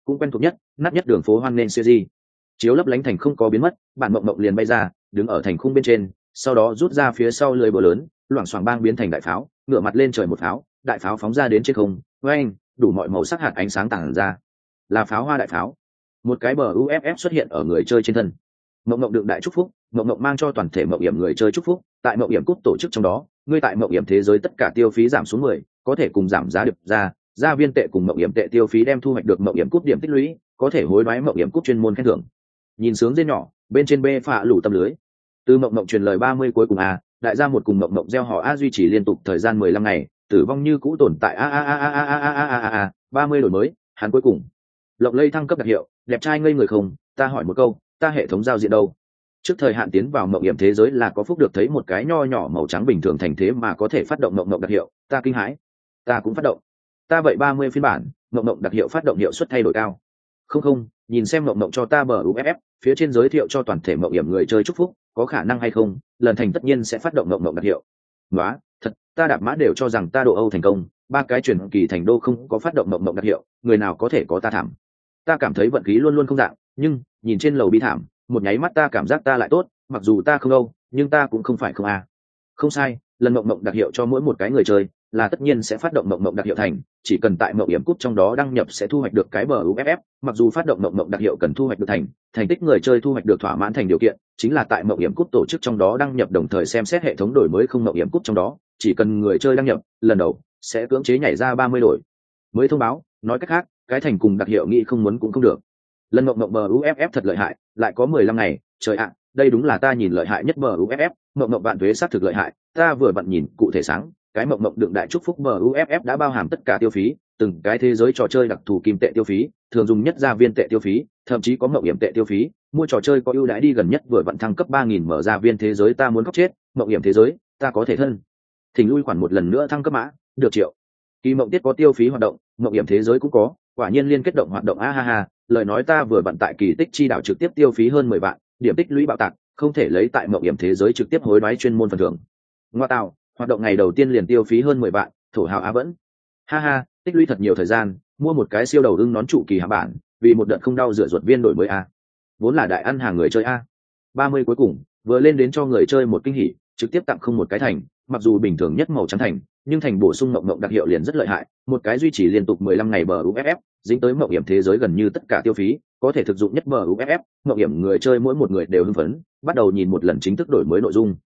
cũng quen thuộc nhất nát nhất đường phố hoan nên series. Chiếu lấp lánh thành không có biến mất, bản mộng mộng liền bay ra, đứng ở thành khung bên trên, sau đó rút ra phía sau lưới búa lớn, loảng xoảng bang biến thành đại pháo, ngửa mặt lên trời một pháo, đại pháo phóng ra đến trên không, oeng, đủ mọi màu sắc hạt ánh sáng tản ra, là pháo hoa đại pháo. Một cái bờ u ép ép xuất hiện ở người chơi trên thân. Mộng mộng đựng đại chúc phúc, mộng mộng mang cho toàn thể mộng hiểm người chơi chúc phúc, tại mộng hiểm cúp tổ chức trong đó, ngươi tại mộng hiểm thế giới tất cả tiêu phí giảm xuống mười, có thể cùng giảm giá điệp ra, gia viên tệ cùng mộng hiểm tệ tiêu phí đem thu hoạch được mộng hiểm cúp điểm tích lũy, có thể hối đoái mộng hiểm cúp chuyên môn khen thưởng. Nhìn sướng dê nhỏ, bên trên bê phạ lủ tâm lưới. Từ mộng mộng truyền lời ba mươi cuối cùng a, đại gia một cùng mộng mộng gieo họ a duy trì liên tục thời gian mười lăm ngày, tử vong như cũ tồn tại a a a a a a a a a a ba mươi đổi mới, hắn cuối cùng. Lộng lây thăng cấp đặc hiệu, đẹp trai ngây người không, ta hỏi một câu, ta hệ thống giao diện đâu? Trước thời hạn tiến vào mộng hiểm thế giới là có phúc được thấy một cái nho nhỏ màu trắng bình thường thành thế mà có thể phát động mộng mộng đặc hiệu, ta kinh hãi. Ta cũng phát động. Ta vậy ba mươi phiên bản, mộng mộng đặc hiệu phát động hiệu suất thay đổi cao. Không không, nhìn xem mộng mộng cho ta bờ u ép ép, phía trên giới thiệu cho toàn thể mộng hiểm người chơi chúc phúc, có khả năng hay không, lần thành tất nhiên sẽ phát động mộng mộng đặc hiệu. Nóa, thật, ta đạp mã đều cho rằng ta độ Âu thành công, ba cái truyền kỳ thành đô không có phát động mộng mộng đặc hiệu, người nào có thể có ta thảm. Ta cảm thấy vận khí luôn luôn không dạng, nhưng nhìn trên lầu bi thảm, một nháy mắt ta cảm giác ta lại tốt, mặc dù ta không Âu, nhưng ta cũng không phải không a. Không sai, lần mộng mộng đặc hiệu cho mỗi một cái người chơi là tất nhiên sẽ phát động mộng mộng đặc hiệu thành, chỉ cần tại mộng hiểm cúp trong đó đăng nhập sẽ thu hoạch được cái bờ u ép ép, mặc dù phát động mộng mộng đặc hiệu cần thu hoạch được thành, thành tích người chơi thu hoạch được thỏa mãn thành điều kiện, chính là tại mộng hiểm cúp tổ chức trong đó đăng nhập đồng thời xem xét hệ thống đổi mới không mộng hiểm cúp trong đó, chỉ cần người chơi đăng nhập, lần đầu sẽ cưỡng chế nhảy ra ba mươi đổi mới thông báo, nói cách khác, cái thành cùng đặc hiệu nghĩ không muốn cũng không được. Lần mộng mộng bờ u ép ép thật lợi hại, lại có mười lăm ngày, trời ạ, đây đúng là ta nhìn lợi hại nhất bờ u ép ép, mộng mộng bạn thuế xác thực lợi hại, ta vừa vặn nhìn cụ thể sáng, cái mộng mộng đựng đại chúc phúc bờ u ép ép đã bao hàm tất cả tiêu phí, từng cái thế giới trò chơi đặc thù kim tệ tiêu phí, thường dùng nhất gia viên tệ tiêu phí, thậm chí có mộng hiểm tệ tiêu phí, mua trò chơi có ưu đãi đi gần nhất vừa vặn thăng cấp ba nghìn mở gia viên thế giới ta muốn khóc chết, mộng hiểm thế giới, ta có thể thân. Thỉnh lui khoản một lần nữa thăng cấp mã, được triệu. Kỳ mộng tiết có tiêu phí hoạt động, mộng hiểm thế giới cũng có, quả nhiên liên kết động hoạt động a ha ha, lời nói ta vừa vặn tại kỳ tích chi đảo trực tiếp tiêu phí hơn mười vạn, điểm tích lũy bạo tạc, không thể lấy tại mộng hiểm thế giới trực tiếp hối đoái chuyên môn phần thưởng. Ngoa tạo, hoạt động ngày đầu tiên liền tiêu phí hơn mười vạn, thổ hào á vẫn. Ha ha, tích lũy thật nhiều thời gian, mua một cái siêu đầu ưng nón trụ kỳ hạ bản, vì một đợt không đau rửa ruột viên đổi mới a. Vốn là đại ăn hàng người chơi a. ba mươi cuối cùng, vừa lên đến cho người chơi một kinh hỉ, trực tiếp tặng không một cái thành, mặc dù bình thường nhất màu trắng thành, nhưng thành bổ sung mộng mộng đặc hiệu liền rất lợi hại, một cái duy trì liên tục mười lăm ngày bờ u ép ép, dính tới mộng hiểm thế giới gần như tất cả tiêu phí, có thể thực dụng nhất bờ u ép ép, mộng hiểm người chơi mỗi một người đều hưng phấn, bắt đầu nhìn một lần chính thức đổi mới nội dung.